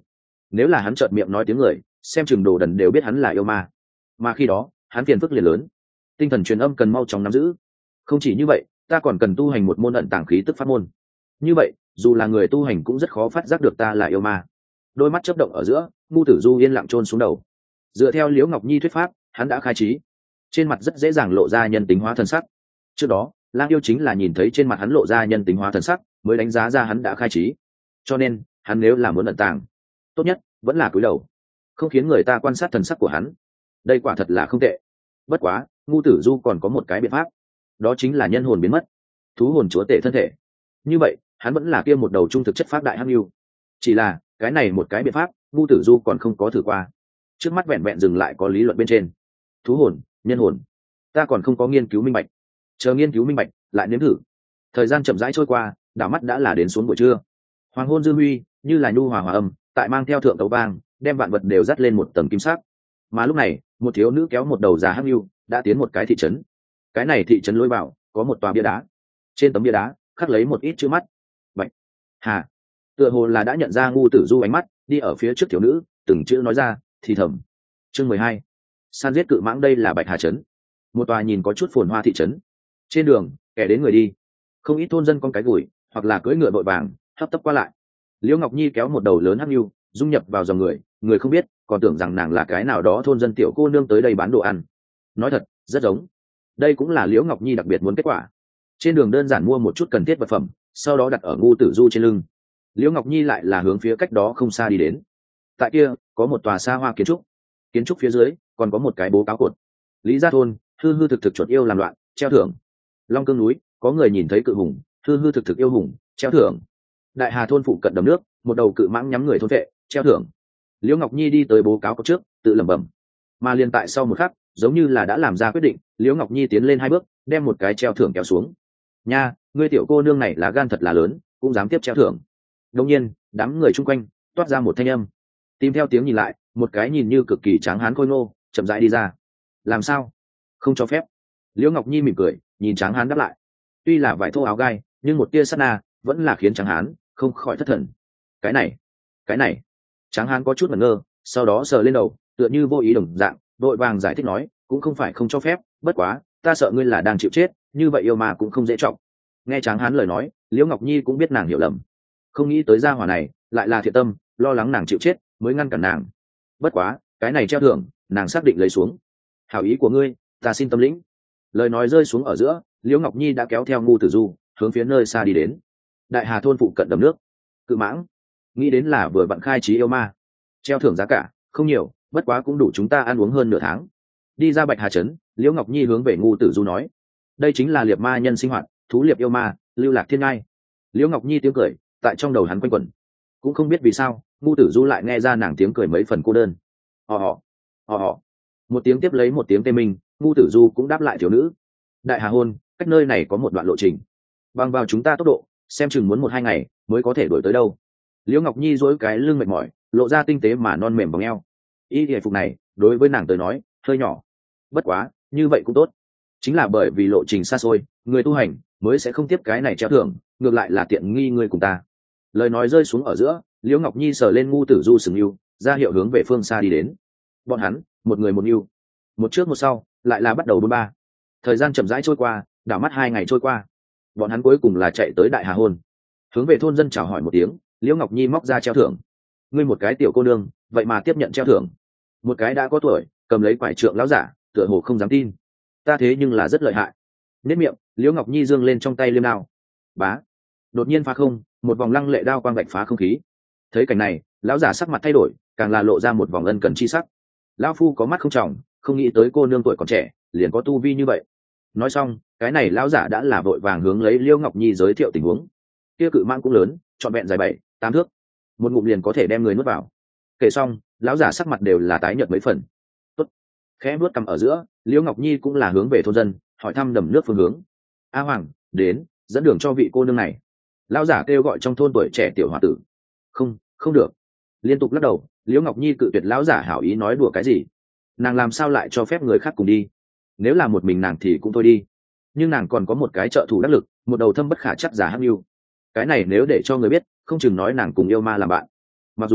S1: nếu là hắn chợt miệng nói tiếng người, xem chừng đồ đần đều biết hắn là yêu ma, mà khi đó hắn phiền phức liền lớn. Tinh thần truyền âm cần mau chóng nắm giữ. Không chỉ như vậy, ta còn cần tu hành một môn ẩn tàng khí tức pháp môn, như vậy dù là người tu hành cũng rất khó phát giác được ta là yêu ma. Đôi mắt chớp động ở giữa, Ngu Tử Du yên lặng chôn xuống đầu. Dựa theo Liễu Ngọc Nhi thuyết pháp, hắn đã khai trí, trên mặt rất dễ dàng lộ ra nhân tính hóa thần sắc. Trước đó Lang Yêu chính là nhìn thấy trên mặt hắn lộ ra nhân tính hóa thần sắc mới đánh giá ra hắn đã khai trí, cho nên hắn nếu là muốn ẩn tàng, tốt nhất vẫn là cúi đầu, không khiến người ta quan sát thần sắc của hắn. Đây quả thật là không tệ. Bất quá Ngu Tử Du còn có một cái biện pháp, đó chính là nhân hồn biến mất, thú hồn chúa tể thân thể. Như vậy hắn vẫn là kia một đầu trung thực chất pháp đại hắc yêu. Chỉ là cái này một cái biện pháp Ngu Tử Du còn không có thử qua, trước mắt vẹn vẹn dừng lại có lý luận bên trên. Thú hồn, nhân hồn, ta còn không có nghiên cứu minh bạch, chờ nghiên cứu minh bạch lại nếm thử. Thời gian chậm rãi trôi qua, đảo mắt đã là đến xuống buổi trưa. Hoàng hôn dư huy như là nhu hòa hòa âm, tại mang theo thượng tấu vang, đem vạn vật đều dắt lên một tầng kim sắc. Mà lúc này một thiếu nữ kéo một đầu già hắc yêu đã tiến một cái thị trấn. Cái này thị trấn lối vào có một tòa bia đá, trên tấm bia đá khắc lấy một ít chữ mắt. Bạch Hà, tựa hồ là đã nhận ra Ngu Tử Du ánh mắt, đi ở phía trước thiếu nữ, từng chữ nói ra thì thầm. Chương mười hai, san giết cự mãng. Đây là Bạch Hà trấn, một tòa nhìn có chút phồn hoa thị trấn. Trên đường kẻ đến người đi, không ít thôn dân con cái gùi hoặc là cưỡi ngựa vội vàng hấp tấp qua lại. Liễu Ngọc Nhi kéo một đầu lớn hắc nhu dung nhập vào dòng người, người không biết còn tưởng rằng nàng là cái nào đó thôn dân tiểu cô nương tới đây bán đồ ăn. Nói thật rất giống, đây cũng là Liễu Ngọc Nhi đặc biệt muốn kết quả. Trên đường đơn giản mua một chút cần thiết vật phẩm, sau đó đặt ở Ngu Tử Du trên lưng. Liễu Ngọc Nhi lại là hướng phía cách đó không xa đi đến. Tại kia có một tòa xa hoa kiến trúc, kiến trúc phía dưới còn có một cái bố cáo cột. Lý Gia thôn hư hư thực thực chuột yêu làm loạn, treo thưởng. Long Cương núi có người nhìn thấy cự hùng, hư hư thực thực yêu hùng, treo thưởng. Đại Hà thôn phụ cận đầm nước, một đầu cự mãng nhắm người thôn vệ, treo thưởng. Liễu Ngọc Nhi đi tới bố cáo cột trước, tự lẩm bẩm. Mà liền tại sau một khắc, giống như là đã làm ra quyết định, Liễu Ngọc Nhi tiến lên hai bước, đem một cái treo thưởng kéo xuống. Nha, ngươi tiểu cô nương này là gan thật là lớn, cũng dám tiếp treo thưởng. Đương nhiên đám người chung quanh toát ra một thanh âm. Tìm theo tiếng nhìn lại, một cái nhìn như cực kỳ tráng hán khôi ngô chậm rãi đi ra. Làm sao không cho phép? Liễu Ngọc Nhi mỉm cười nhìn tráng hán đáp lại. Tuy là vải thô áo gai, nhưng một tia sát na vẫn là khiến tráng hán không khỏi thất thần. Cái này cái này tráng hán có chút ngẩn ngơ, sau đó sờ lên đầu tựa như vô ý đồng dạng, đội vàng giải thích nói, cũng không phải không cho phép, bất quá ta sợ ngươi là đang chịu chết, như vậy yêu mà cũng không dễ trọng. Nghe tráng hán lời nói, Liễu Ngọc Nhi cũng biết nàng hiểu lầm, không nghĩ tới gia hỏa này lại là thiện tâm, lo lắng nàng chịu chết mới ngăn cản nàng. Bất quá cái này treo thưởng nàng xác định lấy xuống. Hảo ý của ngươi ta xin tâm lĩnh. Lời nói rơi xuống ở giữa, Liễu Ngọc Nhi đã kéo theo Ngu Tử Du hướng phía nơi xa đi đến. Đại Hà thôn phụ cận đầm nước, cự mãng nghĩ đến là vừa vặn khai trí yêu ma, treo thưởng giá cả không nhiều, bất quá cũng đủ chúng ta ăn uống hơn nửa tháng. Đi ra Bạch Hà trấn, Liễu Ngọc Nhi hướng về Ngu Tử Du nói, đây chính là liệp ma nhân sinh hoạt, thú liệp yêu ma, lưu lạc thiên ngai. Liễu Ngọc Nhi tiếng cười tại trong đầu hắn quanh quẩn, cũng không biết vì sao Ngu Tử Du lại nghe ra nàng tiếng cười mấy phần cô đơn. Họ họ họ họ một tiếng tiếp lấy một tiếng tê minh, Ngu Tử Du cũng đáp lại thiếu nữ. Đại Hà hôn cách nơi này có một đoạn lộ trình, bằng vào chúng ta tốc độ xem chừng muốn một hai ngày mới có thể đuổi tới đâu. Liễu Ngọc Nhi dỗi cái lưng mệt mỏi, lộ ra tinh tế mà non mềm vòng eo. Y hề phục này đối với nàng tới nói hơi nhỏ, bất quá như vậy cũng tốt, chính là bởi vì lộ trình xa xôi, người tu hành mới sẽ không tiếp cái này treo thưởng, ngược lại là tiện nghi ngươi cùng ta. Lời nói rơi xuống ở giữa, Liễu Ngọc Nhi sờ lên Ngu Tử Du sừng yêu, ra hiệu hướng về phương xa đi đến. Bọn hắn một người một yêu, một trước một sau, lại là bắt đầu bôn ba. Thời gian chậm rãi trôi qua, đảo mắt hai ngày trôi qua, bọn hắn cuối cùng là chạy tới Đại Hà hôn. Hướng về thôn dân chào hỏi một tiếng, Liễu Ngọc Nhi móc ra treo thưởng. Ngươi một cái tiểu cô nương vậy mà tiếp nhận treo thưởng? Một cái đã có tuổi cầm lấy quải trượng lão giả tựa hồ không dám tin. Ta thế nhưng là rất lợi hại. Nếp miệng, Liễu Ngọc Nhi giương lên trong tay liêm đao. Bá, đột nhiên phá không, một vòng lăng lệ đao quang vạch phá không khí. Thấy cảnh này, lão giả sắc mặt thay đổi, càng là lộ ra một vòng ân cần chi sắc. Lão phu có mắt không tròng, không nghĩ tới cô nương tuổi còn trẻ liền có tu vi như vậy. Nói xong, cái này lão giả đã là vội vàng hướng lấy Liễu Ngọc Nhi giới thiệu tình huống. Kia cự mãng cũng lớn, trọn vẹn dài bảy tám thước, một ngụm liền có thể đem người nuốt vào. Kể xong, lão giả sắc mặt đều là tái nhợt mấy phần. Tốt. Khẽ vuốt cằm ở giữa, Liễu Ngọc Nhi cũng là hướng về thôn dân hỏi thăm đầm nước phương hướng. A Hoàng, đến dẫn đường cho vị cô nương này. Lão giả kêu gọi trong thôn tuổi trẻ tiểu hòa tử. Không, không được. Liên tục lắc đầu, Liễu Ngọc Nhi cự tuyệt lão giả hảo ý nói đùa cái gì. Nàng làm sao lại cho phép người khác cùng đi? Nếu là một mình nàng thì cũng thôi đi, nhưng nàng còn có một cái trợ thủ đắc lực, một đầu thâm bất khả chắc giả hắc yêu. Cái này nếu để cho người biết, không chừng nói nàng cùng yêu ma làm bạn. Mặc dù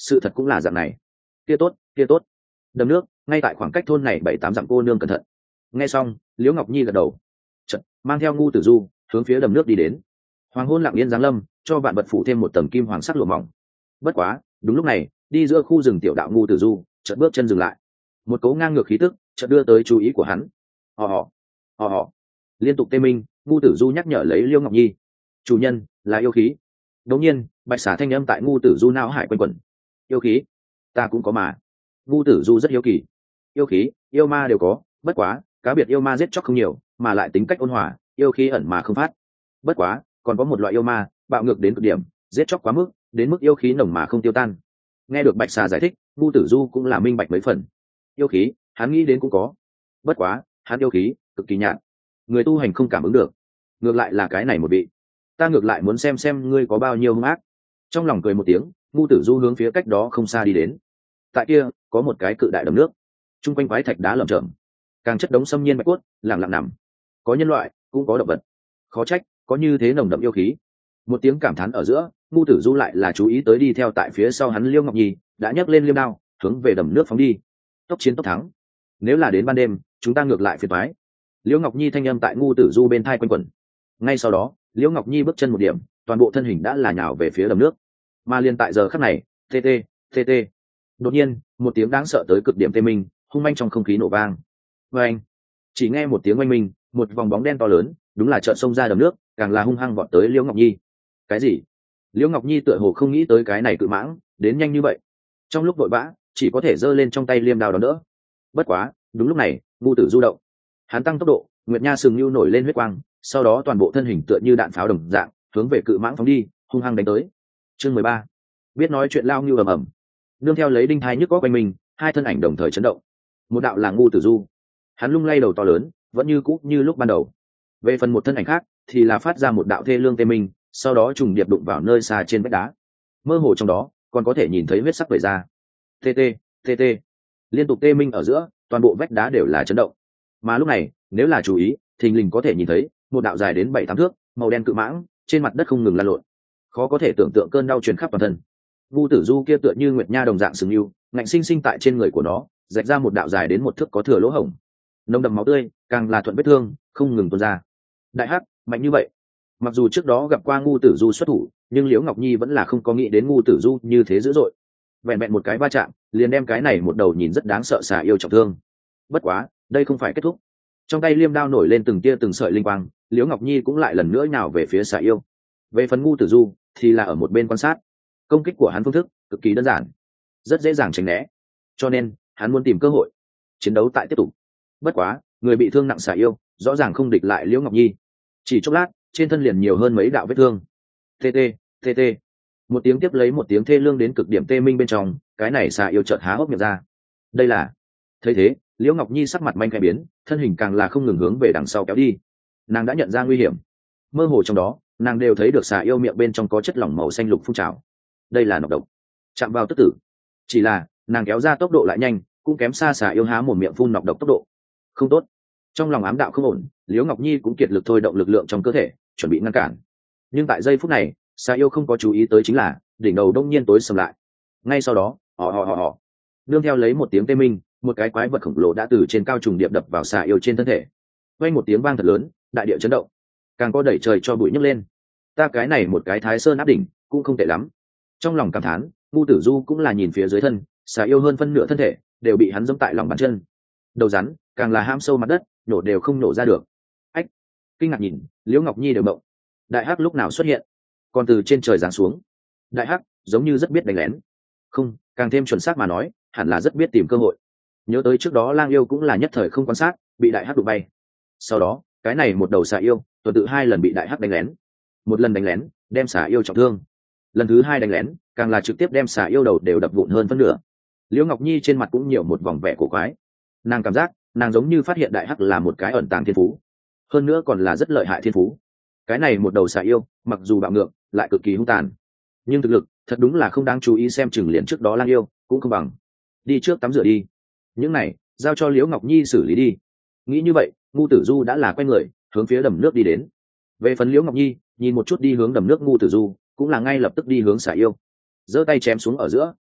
S1: sự thật cũng là dạng này. Kia tốt, kia tốt. Đầm nước ngay tại khoảng cách thôn này bảy tám dặm, cô nương cẩn thận. Nghe xong, Liễu Ngọc Nhi gật đầu, chợt mang theo Ngu Tử Du hướng phía đầm nước đi đến. Hoàng hôn lặng yên giáng lâm, cho vạn vật phủ thêm một tầng kim hoàng sắc lụa mỏng. Bất quá, đúng lúc này, đi giữa khu rừng tiểu đạo Ngu Tử Du chợt bước chân dừng lại. Một cỗ ngang ngược khí tức chợt đưa tới chú ý của hắn. Hò hò, hò hò. Liên tục tê minh, Ngu Tử Du nhắc nhở lấy Liễu Ngọc Nhi. Chủ nhân, là yêu khí. Đột nhiên, bạch xà thanh âm tại Ngu Tử Du não hải quanh quẩn. Yêu khí? Ta cũng có mà. Ngu Tử Du rất hiếu kỳ. Yêu khí, yêu ma đều có, bất quá, cá biệt yêu ma giết chóc không nhiều, mà lại tính cách ôn hòa, yêu khí ẩn mà không phát. Bất quá, còn có một loại yêu ma, bạo ngược đến cực điểm, giết chóc quá mức, đến mức yêu khí nồng mà không tiêu tan. Nghe được bạch xà giải thích, Ngu Tử Du cũng là minh bạch mấy phần. Yêu khí, hắn nghĩ đến cũng có. Bất quá, hắn yêu khí cực kỳ nhạt, người tu hành không cảm ứng được. Ngược lại là cái này một vị, ta ngược lại muốn xem xem ngươi có bao nhiêu hung ác. Trong lòng cười một tiếng, Ngu Tử Du hướng phía cách đó không xa đi đến. Tại kia có một cái cự đại đầm nước, chung quanh quái thạch đá lởm chởm, càng chất đống xâm nhiên bạch cốt lẳng lặng nằm. Có nhân loại, cũng có động vật. Khó trách có như thế nồng đậm yêu khí. Một tiếng cảm thán ở giữa, Ngu Tử Du lại là chú ý tới đi theo tại phía sau hắn Liễu Ngọc Nhi đã nhấc lên liêm đao hướng về đầm nước phóng đi. Tốc chiến tốc thắng, nếu là đến ban đêm chúng ta ngược lại phiền toái. Liễu Ngọc Nhi thanh âm tại Ngu Tử Du bên thai quanh quẩn. Ngay sau đó, Liễu Ngọc Nhi bước chân một điểm, toàn bộ thân hình đã là nhào về phía đầm nước. Mà liền tại giờ khắc này, tê tê tê tê, đột nhiên một tiếng đáng sợ tới cực điểm tê minh hung manh trong không khí nổ vang. Và anh chỉ nghe một tiếng oanh minh, một vòng bóng đen to lớn đúng là trợn xông ra đầm nước, càng là hung hăng vọt tới Liễu Ngọc Nhi. Cái gì? Liễu Ngọc Nhi tựa hồ không nghĩ tới cái này cự mãng đến nhanh như vậy, trong lúc vội vã chỉ có thể giơ lên trong tay liêm đao đón đỡ. Bất quá đúng lúc này, Ngu Tử Du động, hắn tăng tốc độ, nguyệt nha sừng lưu nổi lên huyết quang, sau đó toàn bộ thân hình tựa như đạn pháo đồng dạng hướng về cự mãng phóng đi, hung hăng đánh tới. Chương mười ba, biết nói chuyện lao ngưu ầm ầm. Nương theo lấy đinh thai nhức góc quanh mình, hai thân ảnh đồng thời chấn động. Một đạo là Ngu Tử Du, hắn lung lay đầu to lớn, vẫn như cũ như lúc ban đầu. Về phần một thân ảnh khác thì là phát ra một đạo thê lương tê minh, sau đó trùng điệp đụng vào nơi xa trên vách đá. Mơ hồ trong đó còn có thể nhìn thấy huyết sắc vẩy ra. Tê tê tê tê, liên tục tê minh ở giữa, toàn bộ vách đá đều là chấn động. Mà lúc này, nếu là chú ý, thình lình có thể nhìn thấy một đạo dài đến bảy tám thước, màu đen cự mãng trên mặt đất không ngừng lăn lộn, khó có thể tưởng tượng cơn đau truyền khắp toàn thân. Ngu Tử Du kia tựa như nguyệt nha đồng dạng sừng lưu, ngạnh sinh sinh tại trên người của nó rạch ra một đạo dài đến một thước có thừa lỗ hổng, nồng đậm máu tươi càng là thuận vết thương không ngừng tuôn ra. Đại hắc mạnh như vậy. Mặc dù trước đó gặp qua Ngu Tử Du xuất thủ, nhưng Liễu Ngọc Nhi vẫn là không có nghĩ đến Ngu Tử Du như thế dữ dội. Vẹn vẹn một cái va chạm liền đem cái này một đầu nhìn rất đáng sợ xà yêu trọng thương. Bất quá đây không phải kết thúc. Trong tay liêm đao nổi lên từng tia từng sợi linh quang, Liễu Ngọc Nhi cũng lại lần nữa nhào về phía xà yêu. Về phần Ngu Tử Du thì là ở một bên quan sát. Công kích của hắn phương thức cực kỳ đơn giản, rất dễ dàng tránh né, cho nên hắn muốn tìm cơ hội chiến đấu tại tiếp tục. Bất quá người bị thương nặng xà yêu rõ ràng không địch lại Liễu Ngọc Nhi, chỉ chốc lát trên thân liền nhiều hơn mấy đạo vết thương. Tê tê tê tê, một tiếng tiếp lấy một tiếng thê lương đến cực điểm tê minh bên trong, cái này xà yêu chợt há hốc miệng ra. Đây là thấy thế, Liễu Ngọc Nhi sắc mặt manh khai biến, thân hình càng là không ngừng hướng về đằng sau kéo đi. Nàng đã nhận ra nguy hiểm, mơ hồ trong đó nàng đều thấy được xà yêu miệng bên trong có chất lỏng màu xanh lục phun trào. Đây là nọc độc, chạm vào tức tử. Chỉ là nàng kéo ra tốc độ lại nhanh, cũng kém xa xà yêu há một miệng phun nọc độc tốc độ. Không tốt. Trong lòng ám đạo không ổn, Liễu Ngọc Nhi cũng kiệt lực thôi động lực lượng trong cơ thể chuẩn bị ngăn cản. Nhưng tại giây phút này, xà yêu không có chú ý tới chính là đỉnh đầu đông nhiên tối sầm lại. Ngay sau đó, họ họ họ họ, nương theo lấy một tiếng tê minh, một cái quái vật khổng lồ đã từ trên cao trùng điệp đập vào xà yêu trên thân thể. Vang một tiếng vang thật lớn, đại địa chấn động, càng có đẩy trời cho bụi nhấc lên. Ta cái này một cái Thái Sơn áp đỉnh cũng không tệ lắm. Trong lòng cảm thán, Ngu Tử Du cũng là nhìn phía dưới thân, xà yêu hơn phân nửa thân thể đều bị hắn giẫm tại lòng bàn chân. Đầu rắn càng là ham sâu mặt đất, nổ đều không nổ ra được. Ách! Kinh ngạc nhìn, Liễu Ngọc Nhi đều động. Đại hắc lúc nào xuất hiện? Còn từ trên trời giáng xuống. Đại hắc giống như rất biết đánh lén. Không, càng thêm chuẩn xác mà nói, hẳn là rất biết tìm cơ hội. Nhớ tới trước đó Lang yêu cũng là nhất thời không quan sát, bị đại hắc đụng bay. Sau đó, cái này một đầu xà yêu, tuần tự hai lần bị đại hắc đánh lén. Một lần đánh lén, đem xà yêu trọng thương. Lần thứ hai đánh lén, càng là trực tiếp đem xà yêu đầu đều đập vụn hơn phân nửa. Liễu Ngọc Nhi trên mặt cũng nhiều một vòng vẻ cổ quái. Nàng cảm giác, nàng giống như phát hiện đại hắc là một cái ẩn tàng thiên phú, hơn nữa còn là rất lợi hại thiên phú. Cái này một đầu xà yêu, mặc dù bạo ngược, lại cực kỳ hung tàn, nhưng thực lực thật đúng là không đáng chú ý, xem chừng liền trước đó Lang yêu cũng không bằng. Đi trước tắm rửa đi, những này giao cho Liễu Ngọc Nhi xử lý đi. Nghĩ như vậy, Ngu Tử Du đã là quay người hướng phía đầm nước đi đến. Về phần Liễu Ngọc Nhi, nhìn một chút đi hướng đầm nước Ngu Tử Du, cũng là ngay lập tức đi hướng xà yêu, giơ tay chém xuống ở giữa,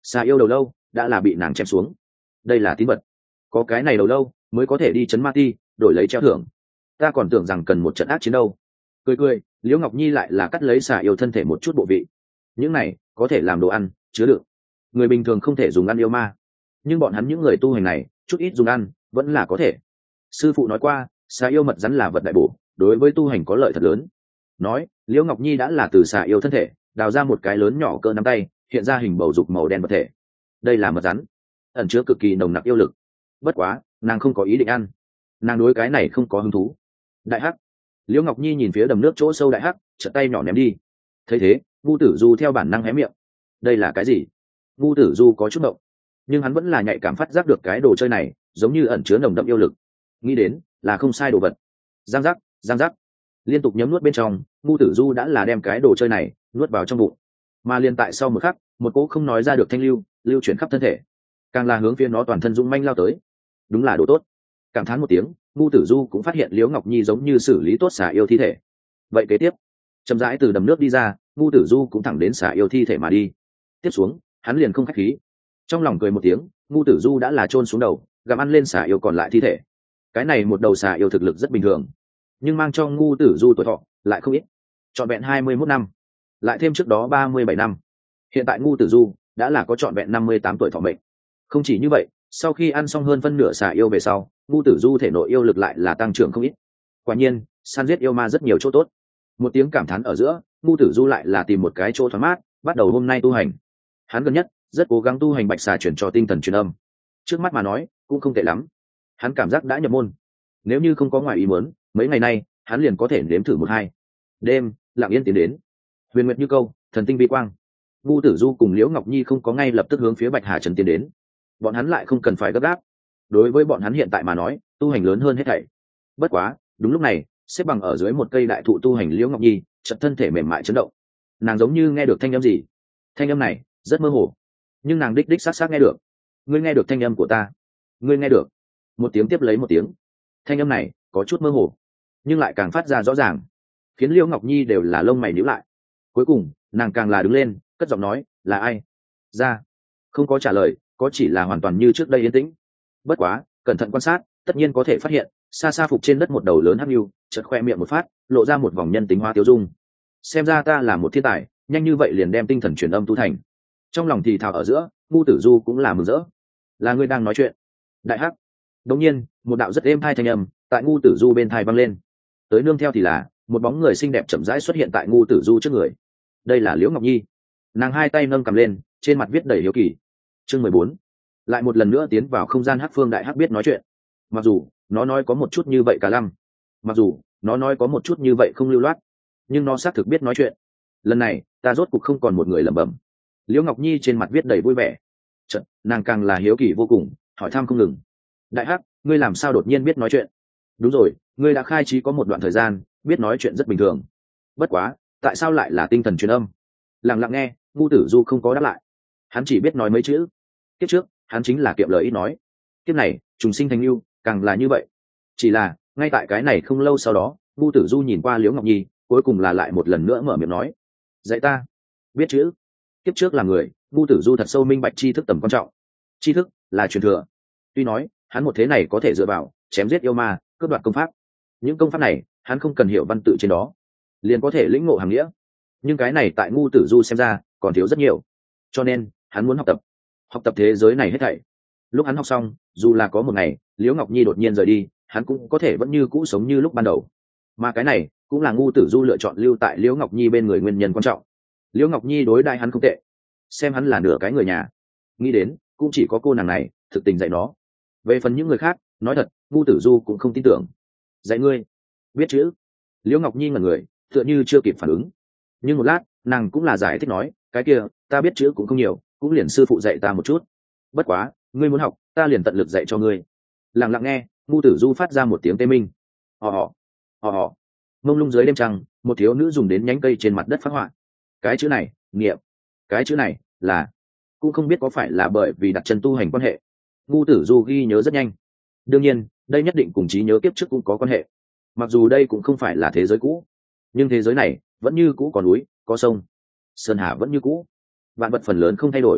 S1: xà yêu đầu lâu đã là bị nàng chém xuống. Đây là tín vật, có cái này đầu lâu mới có thể đi chấn ma ti đổi lấy treo thưởng. Ta còn tưởng rằng cần một trận ác chiến đâu. Cười cười, Liễu Ngọc Nhi lại là cắt lấy xà yêu thân thể một chút bộ vị. Những này có thể làm đồ ăn chứa đựng, người bình thường không thể dùng ăn yêu ma, nhưng bọn hắn những người tu hành này chút ít dùng ăn vẫn là có thể. Sư phụ nói qua xà yêu mật rắn là vật đại bổ, đối với tu hành có lợi thật lớn. Nói Liễu Ngọc Nhi đã là từ xà yêu thân thể đào ra một cái lớn nhỏ cỡ nắm tay, hiện ra hình bầu dục màu đen vật thể. Đây là mật rắn, ẩn chứa cực kỳ nồng nặc yêu lực. Bất quá nàng không có ý định ăn, nàng đối cái này không có hứng thú. Đại hắc. Liễu Ngọc Nhi nhìn phía đầm nước chỗ sâu đại hắc, chợt tay nhỏ ném đi. Thấy thế Vu Tử Du theo bản năng hé miệng. Đây là cái gì? Vu Tử Du có chút động, nhưng hắn vẫn là nhạy cảm phát giác được cái đồ chơi này giống như ẩn chứa nồng đậm yêu lực, nghĩ đến là không sai đồ vật. Giang giác, giang giác, liên tục nhấm nuốt bên trong, Vu Tử Du đã là đem cái đồ chơi này nuốt vào trong bụng. Mà liền tại sau một khắc, một cỗ không nói ra được thanh lưu lưu chuyển khắp thân thể, càng là hướng phía nó toàn thân dũng manh lao tới. Đúng là đồ tốt. Cảm thán một tiếng, Vu Tử Du cũng phát hiện Liễu Ngọc Nhi giống như xử lý tốt xà yêu thi thể. Vậy kế tiếp, chậm rãi từ đầm nước đi ra, Vu Tử Du cũng thẳng đến xà yêu thi thể mà đi. Tiếp xuống hắn liền không khách khí, trong lòng cười một tiếng. Vu Tử Du đã là chôn xuống đầu gặm ăn lên xà yêu còn lại thi thể. Cái này một đầu xà yêu thực lực rất bình thường, nhưng mang cho Vu Tử Du tuổi thọ lại không ít, trọn vẹn hai mươi mốt năm, lại thêm trước đó ba mươi bảy năm. Hiện tại Vu Tử Du đã là có trọn vẹn năm mươi tám tuổi thọ mệnh. Không chỉ như vậy, sau khi ăn xong hơn phân nửa xà yêu về sau, Vu Tử Du thể nội yêu lực lại là tăng trưởng không ít. Quả nhiên săn giết yêu ma rất nhiều chỗ tốt. Một tiếng cảm thán ở giữa, Vu Tử Du lại là tìm một cái chỗ thoáng mát, bắt đầu hôm nay tu hành. Hắn gần nhất rất cố gắng tu hành bạch xà chuyển cho tinh thần truyền âm, trước mắt mà nói cũng không tệ lắm. Hắn cảm giác đã nhập môn, nếu như không có ngoài ý muốn, mấy ngày nay hắn liền có thể nếm thử một hai. Đêm lặng yên tiến đến, huyền nguyệt như câu, thần tinh vi quang. Vu Tử Du cùng Liễu Ngọc Nhi không có ngay lập tức hướng phía Bạch Hà Trấn tiến đến, bọn hắn lại không cần phải gấp gáp. Đối với bọn hắn hiện tại mà nói, tu hành lớn hơn hết thảy. Bất quá đúng lúc này, xếp bằng ở dưới một cây đại thụ tu hành Liễu Ngọc Nhi chợt thân thể mềm mại chấn động. Nàng giống như nghe được thanh âm gì. Thanh âm này rất mơ hồ, nhưng nàng đích đích xác xác nghe được. Ngươi nghe được thanh âm của ta? Ngươi nghe được? Một tiếng tiếp lấy một tiếng. Thanh âm này có chút mơ hồ, nhưng lại càng phát ra rõ ràng, khiến Liễu Ngọc Nhi đều là lông mày nhíu lại. Cuối cùng nàng càng là đứng lên, cất giọng nói, là ai? Ra. Không có trả lời, có chỉ là hoàn toàn như trước đây yên tĩnh. Bất quá cẩn thận quan sát, tất nhiên có thể phát hiện xa xa phục trên đất một đầu lớn hắc nhu chợt khoe miệng một phát, lộ ra một vòng nhân tính hóa tiêu dung. Xem ra ta là một thiên tài, nhanh như vậy liền đem tinh thần truyền âm tu thành. Trong lòng thì thào ở giữa, Vu Tử Du cũng là mừng rỡ. Là ngươi đang nói chuyện? Đại hắc. Đống nhiên một đạo rất êm thai thanh âm tại Vu Tử Du bên thai vang lên, tới nương theo thì là một bóng người xinh đẹp chậm rãi xuất hiện tại Vu Tử Du trước người. Đây là Liễu Ngọc Nhi. Nàng hai tay nâng cầm lên, trên mặt viết đầy hiếu kỳ. Chương mười bốn, lại một lần nữa tiến vào không gian hắc phương đại hắc biết nói chuyện. Mặc dù nó nói có một chút như vậy cả lăm, mặc dù nó nói có một chút như vậy không lưu loát, nhưng nó xác thực biết nói chuyện. Lần này ta rốt cục không còn một người lẩm bẩm. Liễu Ngọc Nhi trên mặt viết đầy vui vẻ. Chợt nàng càng là hiếu kỳ vô cùng, hỏi thăm không ngừng. Đại hắc, ngươi làm sao đột nhiên biết nói chuyện? Đúng rồi, ngươi đã khai trí có một đoạn thời gian, biết nói chuyện rất bình thường. Bất quá tại sao lại là tinh thần truyền âm? Lặng lặng nghe, Vu Tử Du không có đáp lại. Hắn chỉ biết nói mấy chữ. Kiếp trước hắn chính là kiệm lời ít nói, kiếp này trùng sinh thành yêu càng là như vậy. Chỉ là ngay tại cái này không lâu sau đó, Vu Tử Du nhìn qua Liễu Ngọc Nhi, cuối cùng là lại một lần nữa mở miệng nói, dạy ta biết chữ. Kiếp trước là người, Vu Tử Du thật sâu minh bạch tri thức tầm quan trọng. Tri thức là truyền thừa. Tuy nói hắn một thế này có thể dựa vào chém giết yêu ma, cướp đoạt công pháp, những công pháp này hắn không cần hiểu văn tự trên đó liền có thể lĩnh ngộ hàng nghĩa, nhưng cái này tại Vu Tử Du xem ra còn thiếu rất nhiều, cho nên hắn muốn học tập học tập thế giới này hết thảy. Lúc hắn học xong, dù là có một ngày Liễu Ngọc Nhi đột nhiên rời đi, hắn cũng có thể vẫn như cũ sống như lúc ban đầu. Mà cái này cũng là Vu Tử Du lựa chọn lưu tại Liễu Ngọc Nhi bên người nguyên nhân quan trọng. Liễu Ngọc Nhi đối đãi hắn không tệ, xem hắn là nửa cái người nhà, nghĩ đến cũng chỉ có cô nàng này thực tình dạy nó. Về phần những người khác, nói thật Vu Tử Du cũng không tin tưởng. Dạy ngươi biết chữ? Liễu Ngọc Nhi ngẩn người, tựa như chưa kịp phản ứng, nhưng một lát nàng cũng là giải thích nói, cái kia ta biết chữ cũng không nhiều, cũng liền sư phụ dạy ta một chút. Bất quá ngươi muốn học, ta liền tận lực dạy cho ngươi. Lặng lặng nghe, Vu Tử Du phát ra một tiếng tê minh. Họ họ họ họ. Mông lung dưới đêm trăng, một thiếu nữ dùng đến nhánh cây trên mặt đất phát họa. Cái chữ này niệm, cái chữ này là, cũng không biết có phải là bởi vì đặt chân tu hành quan hệ, Vu Tử Du ghi nhớ rất nhanh. Đương nhiên đây nhất định cùng trí nhớ kiếp trước cũng có quan hệ. Mặc dù đây cũng không phải là thế giới cũ, nhưng thế giới này vẫn như cũ có núi có sông, sơn hà vẫn như cũ, vạn vật phần lớn không thay đổi.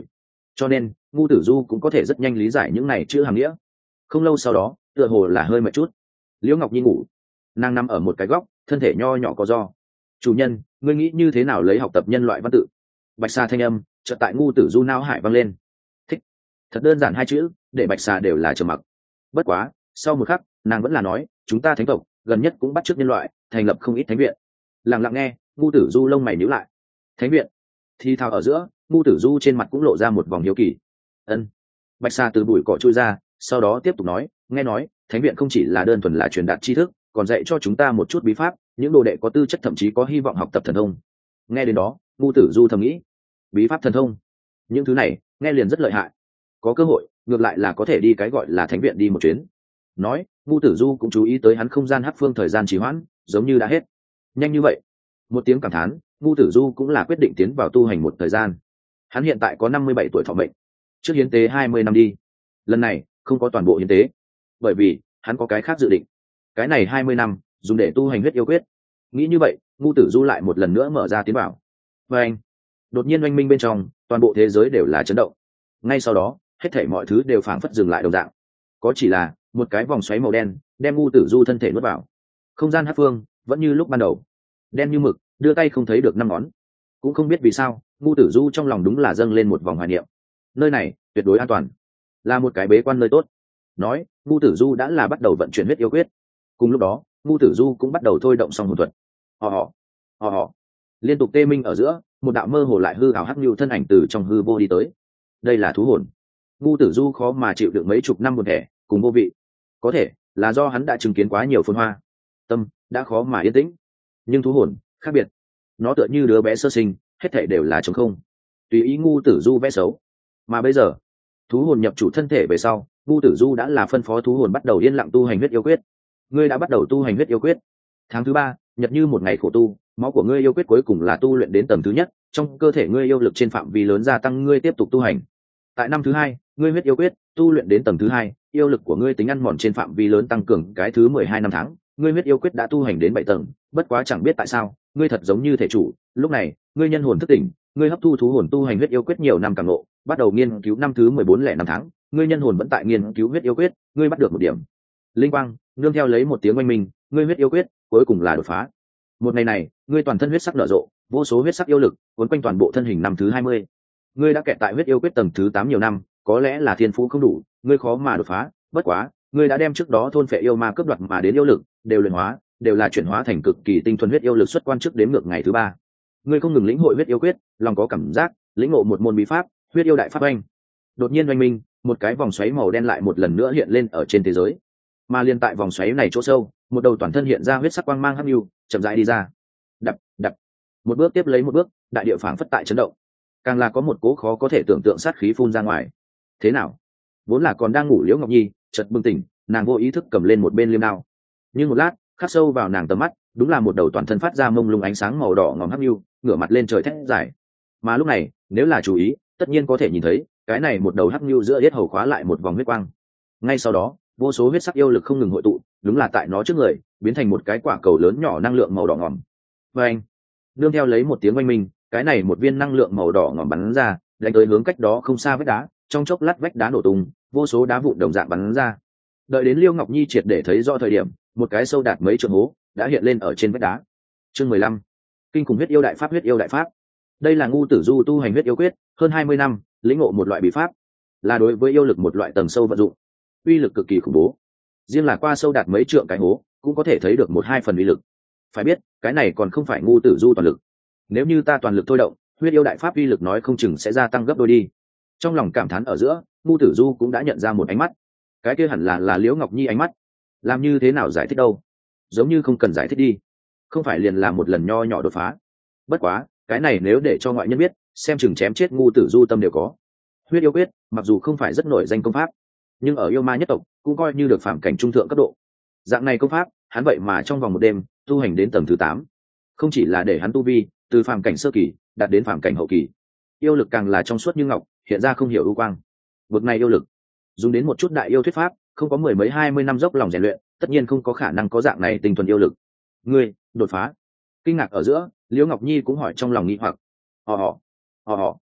S1: cho nên ngu tử du cũng có thể rất nhanh lý giải những này chữ hàng nghĩa. Không lâu sau đó tựa hồ là hơi mệt chút, liễu ngọc nhi ngủ, nàng nằm ở một cái góc, thân thể nho nhỏ có do. Chủ nhân, ngươi nghĩ như thế nào lấy học tập nhân loại văn tự? Bạch xà thanh âm chợt tại ngu tử du não hải vang lên. Thích. Thật đơn giản hai chữ, để bạch xà đều là trầm mặc. Bất quá sau một khắc nàng vẫn là nói, chúng ta thánh tộc gần nhất cũng bắt chước nhân loại, thành lập không ít thánh viện. Lặng lặng nghe, ngu tử du lông mày nhíu lại. Thánh viện? Thì thào ở giữa, ngu tử du trên mặt cũng lộ ra một vòng hiếu kỳ. Ân. Bạch xà từ bụi cỏ chui ra, sau đó tiếp tục nói, nghe nói thánh viện không chỉ là đơn thuần là truyền đạt tri thức, còn dạy cho chúng ta một chút bí pháp, những đồ đệ có tư chất thậm chí có hy vọng học tập thần thông. Nghe đến đó ngu tử du thầm nghĩ, bí pháp thần thông, những thứ này nghe liền rất lợi hại, có cơ hội ngược lại là có thể đi cái gọi là thánh viện đi một chuyến. Nói ngu tử du cũng chú ý tới hắn không gian hắc phương thời gian trì hoãn giống như đã hết. Nhanh như vậy? Một tiếng cảm thán, ngu tử du cũng là quyết định tiến vào tu hành một thời gian. Hắn hiện tại có năm mươi bảy tuổi thọ mệnh, trước hiến tế hai mươi năm đi. Lần này không có toàn bộ hiến tế, bởi vì hắn có cái khác dự định. Cái này hai mươi năm dùng để tu hành huyết yêu quyết. Nghĩ như vậy, ngu tử du lại một lần nữa mở ra tiến bảo. Và anh, đột nhiên oanh minh bên trong, toàn bộ thế giới đều là chấn động. Ngay sau đó hết thảy mọi thứ đều phảng phất dừng lại đồng dạng, có chỉ là một cái vòng xoáy màu đen đem ngu tử du thân thể nuốt vào. Không gian hắc phương vẫn như lúc ban đầu, đen như mực, đưa tay không thấy được năm ngón. Cũng không biết vì sao ngu tử du trong lòng đúng là dâng lên một vòng hoài niệm. Nơi này tuyệt đối an toàn, là một cái bế quan nơi tốt. Nói ngu tử du đã là bắt đầu vận chuyển huyết yêu quyết. Cùng lúc đó ngu tử du cũng bắt đầu thôi động song hồn thuật. họ họ họ họ liên tục tê minh ở giữa, một đạo mơ hồ lại hư ảo hắc nhu thân ảnh từ trong hư vô đi tới. Đây là thú hồn. Ngu tử du khó mà chịu được mấy chục năm buồn thẻ cùng vô vị, có thể là do hắn đã chứng kiến quá nhiều phồn hoa, tâm đã khó mà yên tĩnh. Nhưng thú hồn khác biệt, nó tựa như đứa bé sơ sinh, hết thảy đều là trống không, tùy ý ngu tử du vẽ xấu. Mà bây giờ thú hồn nhập chủ thân thể về sau, ngu tử du đã là phân phó thú hồn bắt đầu yên lặng tu hành huyết yêu quyết. Ngươi đã bắt đầu tu hành huyết yêu quyết. Tháng thứ ba nhật như một ngày khổ tu, máu của ngươi yêu quyết cuối cùng là tu luyện đến tầng thứ nhất, trong cơ thể ngươi yêu lực trên phạm vi lớn gia tăng, ngươi tiếp tục tu hành. Tại năm thứ hai, ngươi huyết yêu quyết tu luyện đến tầng thứ hai, yêu lực của ngươi tính ăn mòn trên phạm vi lớn tăng cường. Cái thứ mười hai năm tháng, ngươi huyết yêu quyết đã tu hành đến bảy tầng. Bất quá chẳng biết tại sao, ngươi thật giống như thể chủ, lúc này ngươi nhân hồn thức tỉnh, ngươi hấp thu thú hồn tu hành huyết yêu quyết nhiều năm càng ngộ, bắt đầu nghiên cứu. Năm thứ mười bốn lẻ năm tháng, ngươi nhân hồn vẫn tại nghiên cứu huyết yêu quyết, ngươi bắt được một điểm linh quang, nương theo lấy một tiếng oanh minh, ngươi huyết yêu quyết cuối cùng là đột phá. Một ngày này, ngươi toàn thân huyết sắc nở rộ, vô số huyết sắc yêu lực cuốn quanh toàn bộ thân hình. Năm thứ hai mươi, ngươi đã kẹt tại huyết yêu quyết tầng thứ tám nhiều năm, có lẽ là thiên phú không đủ, ngươi khó mà đột phá. Bất quá ngươi đã đem trước đó thôn phệ yêu ma cướp đoạt mà đến yêu lực đều luyện hóa, đều là chuyển hóa thành cực kỳ tinh thuần huyết yêu lực. Xuất quan trước đến ngược ngày thứ ba, ngươi không ngừng lĩnh hội huyết yêu quyết, lòng có cảm giác lĩnh ngộ một môn bí pháp, huyết yêu đại pháp oanh. Đột nhiên oanh minh, một cái vòng xoáy màu đen lại một lần nữa hiện lên ở trên thế giới. Mà liên tại vòng xoáy này chỗ sâu, một đầu toàn thân hiện ra huyết sắc quang mang hắc nhu chậm rãi đi ra. Đập đập, một bước tiếp lấy một bước, đại địa phảng phất tại chấn động, càng là có một cố khó có thể tưởng tượng sát khí phun ra ngoài. Thế nào? Vốn là còn đang ngủ liễu ngọc nhi chợt bừng tỉnh, nàng vô ý thức cầm lên một bên liêm đao. Nhưng một lát khắc sâu vào nàng tầm mắt, đúng là một đầu toàn thân phát ra mông lung ánh sáng màu đỏ ngòm hắc nhu ngửa mặt lên trời thét dài. Mà lúc này nếu là chú ý, tất nhiên có thể nhìn thấy cái này một đầu hắc nhu giữa yết hầu khóa lại một vòng huyết quang. Ngay sau đó vô số huyết sắc yêu lực không ngừng hội tụ, đúng là tại nó trước người biến thành một cái quả cầu lớn nhỏ năng lượng màu đỏ ngòm. Và anh, nương theo lấy một tiếng oanh minh, cái này một viên năng lượng màu đỏ ngòm bắn ra, đánh tới hướng cách đó không xa vách đá. Trong chốc lát vách đá nổ tung, vô số đá vụn đồng dạng bắn ra. Đợi đến liêu ngọc nhi triệt để thấy rõ thời điểm, một cái sâu đạt mấy trượng hố đã hiện lên ở trên vách đá. Chương mười lăm, kinh khủng huyết yêu đại pháp. Huyết yêu đại pháp, đây là ngu tử du tu hành huyết yêu quyết hơn hai mươi năm, lĩnh ngộ một loại bí pháp, là đối với yêu lực một loại tầng sâu vận dụng, uy lực cực kỳ khủng bố. Riêng là qua sâu đạt mấy trượng cái hố cũng có thể thấy được một hai phần uy lực. Phải biết cái này còn không phải ngu tử du toàn lực, nếu như ta toàn lực thôi động, huyết yêu đại pháp uy lực nói không chừng sẽ gia tăng gấp đôi đi. Trong lòng cảm thán ở giữa, ngu tử du cũng đã nhận ra một ánh mắt. Cái kia hẳn là là liễu ngọc nhi ánh mắt. Làm như thế nào giải thích đâu? Giống như không cần giải thích đi, không phải liền là một lần nho nhỏ đột phá. Bất quá cái này nếu để cho ngoại nhân biết, xem chừng chém chết ngu tử du tâm đều có. Huyết yêu quyết mặc dù không phải rất nổi danh công pháp, nhưng ở yêu ma nhất tộc cũng coi như được phàm cảnh trung thượng cấp độ. Dạng này công pháp hắn vậy mà trong vòng một đêm tu hành đến tầng thứ tám, không chỉ là để hắn tu vi từ phàm cảnh sơ kỳ đạt đến phàm cảnh hậu kỳ, yêu lực càng là trong suốt như ngọc, hiện ra không hiểu ưu quang. Bực này yêu lực dùng đến một chút đại yêu thuyết pháp, không có mười mấy hai mươi năm dốc lòng rèn luyện, tất nhiên không có khả năng có dạng này tinh thuần yêu lực. Ngươi đột phá? Kinh ngạc ở giữa, liễu ngọc nhi cũng hỏi trong lòng nghi hoặc. Họ họ họ họ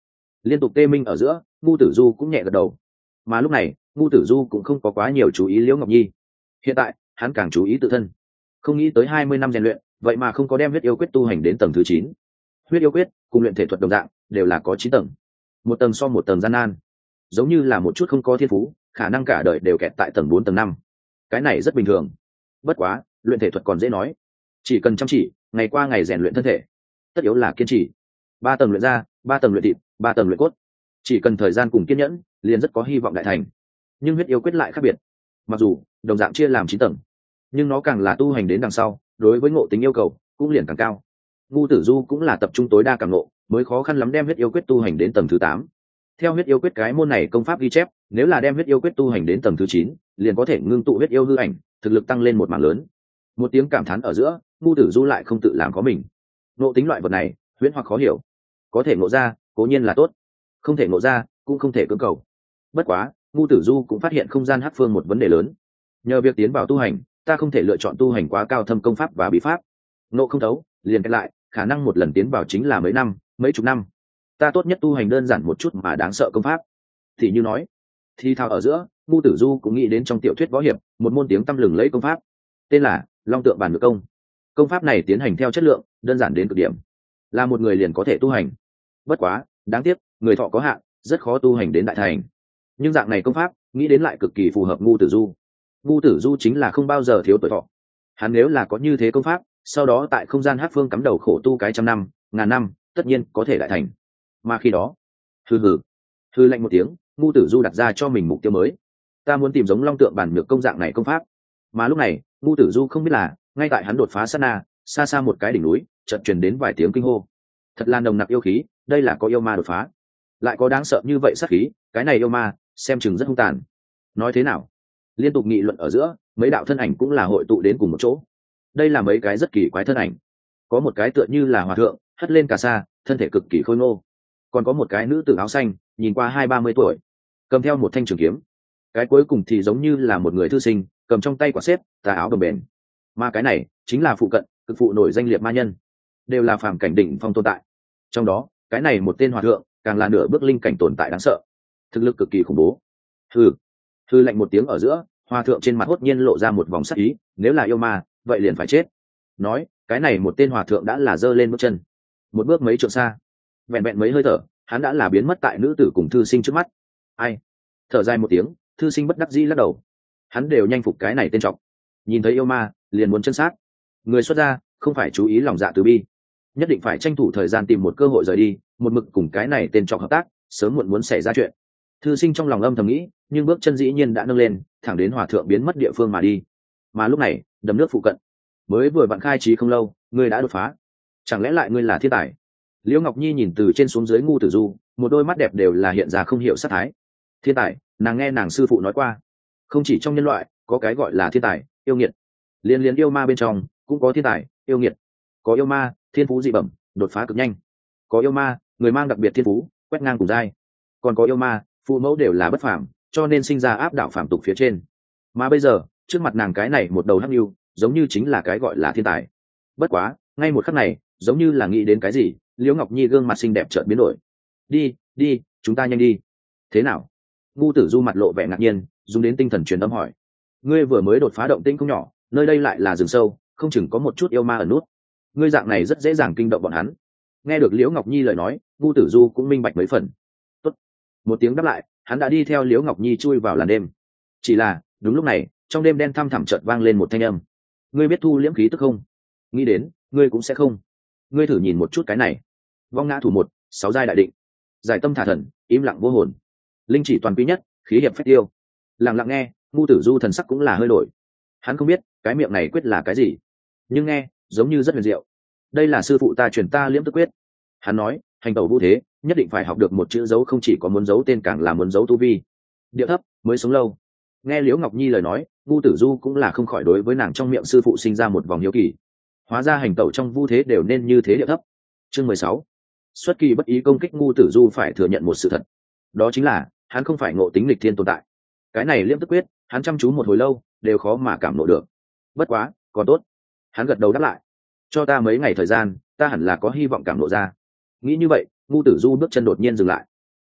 S1: Liên tục tê minh ở giữa, ngu tử du cũng nhẹ gật đầu. Mà lúc này ngu tử du cũng không có quá nhiều chú ý liễu ngọc nhi. Hiện tại hắn càng chú ý tự thân. Không nghĩ tới hai mươi năm rèn luyện, vậy mà không có đem huyết yêu quyết tu hành đến tầng thứ chín. Huyết yêu quyết cùng luyện thể thuật đồng dạng, đều là có chín tầng, một tầng so một tầng gian nan, giống như là một chút không có thiên phú, khả năng cả đời đều kẹt tại tầng bốn tầng năm. Cái này rất bình thường. Bất quá luyện thể thuật còn dễ nói, chỉ cần chăm chỉ, ngày qua ngày rèn luyện thân thể, tất yếu là kiên trì. Ba tầng luyện da, ba tầng luyện thịt, ba tầng luyện cốt, chỉ cần thời gian cùng kiên nhẫn, liền rất có hy vọng đại thành. Nhưng huyết yêu quyết lại khác biệt, mặc dù đồng dạng chia làm chín tầng, nhưng nó càng là tu hành đến đằng sau, đối với ngộ tính yêu cầu cũng liền càng cao. Ngu tử du cũng là tập trung tối đa càng ngộ, mới khó khăn lắm đem huyết yêu quyết tu hành đến tầng thứ tám. Theo huyết yêu quyết cái môn này công pháp ghi chép, nếu là đem huyết yêu quyết tu hành đến tầng thứ chín, liền có thể ngưng tụ huyết yêu hư ảnh, thực lực tăng lên một mảng lớn. Một tiếng cảm thán ở giữa, ngu tử du lại không tự làm có mình. Ngộ tính loại vật này huyễn hoặc khó hiểu, có thể ngộ ra cố nhiên là tốt, không thể ngộ ra cũng không thể cưỡng cầu. Bất quá ngu tử du cũng phát hiện không gian hắc phương một vấn đề lớn. Nhờ việc tiến vào tu hành, ta không thể lựa chọn tu hành quá cao thâm công pháp và bí pháp, ngộ không thấu liền kết lại, khả năng một lần tiến vào chính là mấy năm, mấy chục năm. Ta tốt nhất tu hành đơn giản một chút mà đáng sợ công pháp. Thì như nói thì thao ở giữa, ngu tử du cũng nghĩ đến trong tiểu thuyết võ hiệp một môn tiếng tăm lừng lẫy công pháp, tên là Long Tượng Bàn Ngược Công. Công pháp này tiến hành theo chất lượng, đơn giản đến cực điểm, là một người liền có thể tu hành. Bất quá đáng tiếc, người thọ có hạn, rất khó tu hành đến đại thành. Nhưng dạng này công pháp nghĩ đến lại cực kỳ phù hợp ngu tử du. Ngu tử du chính là không bao giờ thiếu tuổi thọ. Hắn nếu là có như thế công pháp, sau đó tại không gian hắc phương cắm đầu khổ tu cái trăm năm, ngàn năm, tất nhiên có thể đại thành. Mà khi đó, hừ hừ hừ lạnh một tiếng, ngu tử du đặt ra cho mình mục tiêu mới. Ta muốn tìm giống Long Tượng Bàn Nhược Công dạng này công pháp. Mà lúc này ngu tử du không biết là, ngay tại hắn đột phá sát na, xa xa một cái đỉnh núi chợt truyền đến vài tiếng kinh hô. Thật là nồng nặc yêu khí, đây là có yêu ma đột phá, lại có đáng sợ như vậy sát khí. Cái này yêu ma xem chừng rất hung tàn. Nói thế nào, liên tục nghị luận ở giữa, mấy đạo thân ảnh cũng là hội tụ đến cùng một chỗ. Đây là mấy cái rất kỳ quái thân ảnh. Có một cái tựa như là hòa thượng, hất lên cà sa, thân thể cực kỳ khôi ngô. Còn có một cái nữ tử áo xanh, nhìn qua hai ba mươi tuổi, cầm theo một thanh trường kiếm. Cái cuối cùng thì giống như là một người thư sinh, cầm trong tay quả xếp, tà áo đồng bền. Mà cái này chính là phụ cận cực phụ nổi danh liệt ma nhân, đều là phàm cảnh đỉnh phong tồn tại. Trong đó cái này một tên hòa thượng càng là nửa bước linh cảnh tồn tại đáng sợ, thực lực cực kỳ khủng bố. Hừ hừ lạnh một tiếng ở giữa, hòa thượng trên mặt hốt nhiên lộ ra một vòng sắc ý. Nếu là yêu ma, vậy liền phải chết. Nói cái này một tên hòa thượng đã là giơ lên bước chân, một bước mấy trượng xa, vẹn vẹn mấy hơi thở, hắn đã là biến mất tại nữ tử cùng thư sinh trước mắt. Ai? Thở dài một tiếng, thư sinh bất đắc dĩ lắc đầu. Hắn đều nhanh phục cái này tên trọng, nhìn thấy yêu ma liền muốn chân sát. Người xuất gia không phải chú ý lòng dạ từ bi, nhất định phải tranh thủ thời gian tìm một cơ hội rời đi, một mực cùng cái này tên trọng hợp tác, sớm muộn muốn xảy ra chuyện. Thư sinh trong lòng âm thầm nghĩ, nhưng bước chân dĩ nhiên đã nâng lên, thẳng đến hòa thượng biến mất địa phương mà đi. Mà lúc này đầm nước phụ cận, mới vừa vặn khai trí không lâu, ngươi đã đột phá, chẳng lẽ lại ngươi là thiên tài? Liễu Ngọc Nhi nhìn từ trên xuống dưới ngu tử du, một đôi mắt đẹp đều là hiện ra không hiểu sát thái. Thiên tài? Nàng nghe nàng sư phụ nói qua, không chỉ trong nhân loại có cái gọi là thiên tài, yêu nghiệt, liên liên yêu ma bên trong cũng có thiên tài, yêu nghiệt. Có yêu ma thiên phú dị bẩm, đột phá cực nhanh. Có yêu ma người mang đặc biệt thiên phú, quét ngang cùng giai. Còn có yêu ma phụ mẫu đều là bất phàm, cho nên sinh ra áp đảo phàm tục phía trên. Mà bây giờ trước mặt nàng cái này một đầu hắc nhu, giống như chính là cái gọi là thiên tài. Bất quá ngay một khắc này, giống như là nghĩ đến cái gì, Liễu Ngọc Nhi gương mặt xinh đẹp chợt biến đổi. Đi đi, chúng ta nhanh đi. Thế nào? Ngu tử du mặt lộ vẻ ngạc nhiên, dùng đến tinh thần truyền âm hỏi. Ngươi vừa mới đột phá động tĩnh không nhỏ, nơi đây lại là rừng sâu, không chừng có một chút yêu ma ở nút. Ngươi dạng này rất dễ dàng kinh động bọn hắn. Nghe được Liễu Ngọc Nhi lời nói, ngu tử du cũng minh bạch mấy phần. Tốt. Một tiếng đáp lại, hắn đã đi theo Liễu Ngọc Nhi chui vào làn đêm. Chỉ là đúng lúc này, trong đêm đen thăm thẳm chợt vang lên một thanh âm. Ngươi biết thu liễm khí tức không? Nghĩ đến ngươi cũng sẽ không. Ngươi thử nhìn một chút cái này. Vong ngã thủ một, sáu giai đại định, giải tâm thả thần, im lặng vô hồn, linh chỉ toàn quý nhất, khí hiệp phách tiêu. Lặng lặng nghe, ngu tử du thần sắc cũng là hơi đổi. Hắn không biết cái miệng này quyết là cái gì, nhưng nghe giống như rất huyền diệu. Đây là sư phụ ta truyền ta liễm tức quyết. Hắn nói hành tẩu vũ thế, nhất định phải học được một chữ dấu, không chỉ có muốn giấu tên, càng là muốn giấu tu vi. Địa thấp mới sống lâu. Nghe Liễu Ngọc Nhi lời nói, ngu tử du cũng là không khỏi đối với nàng trong miệng sư phụ sinh ra một vòng hiếu kỳ. Hóa ra hành tẩu trong vu thế đều nên như thế địa thấp. Chương mười sáu. Xuất kỳ bất ý công kích. Ngu tử du phải thừa nhận một sự thật, đó chính là hắn không phải ngộ tính lịch thiên tồn tại. Cái này liễm tức quyết, hắn chăm chú một hồi lâu đều khó mà cảm nộ được. Bất quá còn tốt, hắn gật đầu đáp lại. Cho ta mấy ngày thời gian, ta hẳn là có hy vọng cảm nộ ra. Nghĩ như vậy, ngu tử du bước chân đột nhiên dừng lại.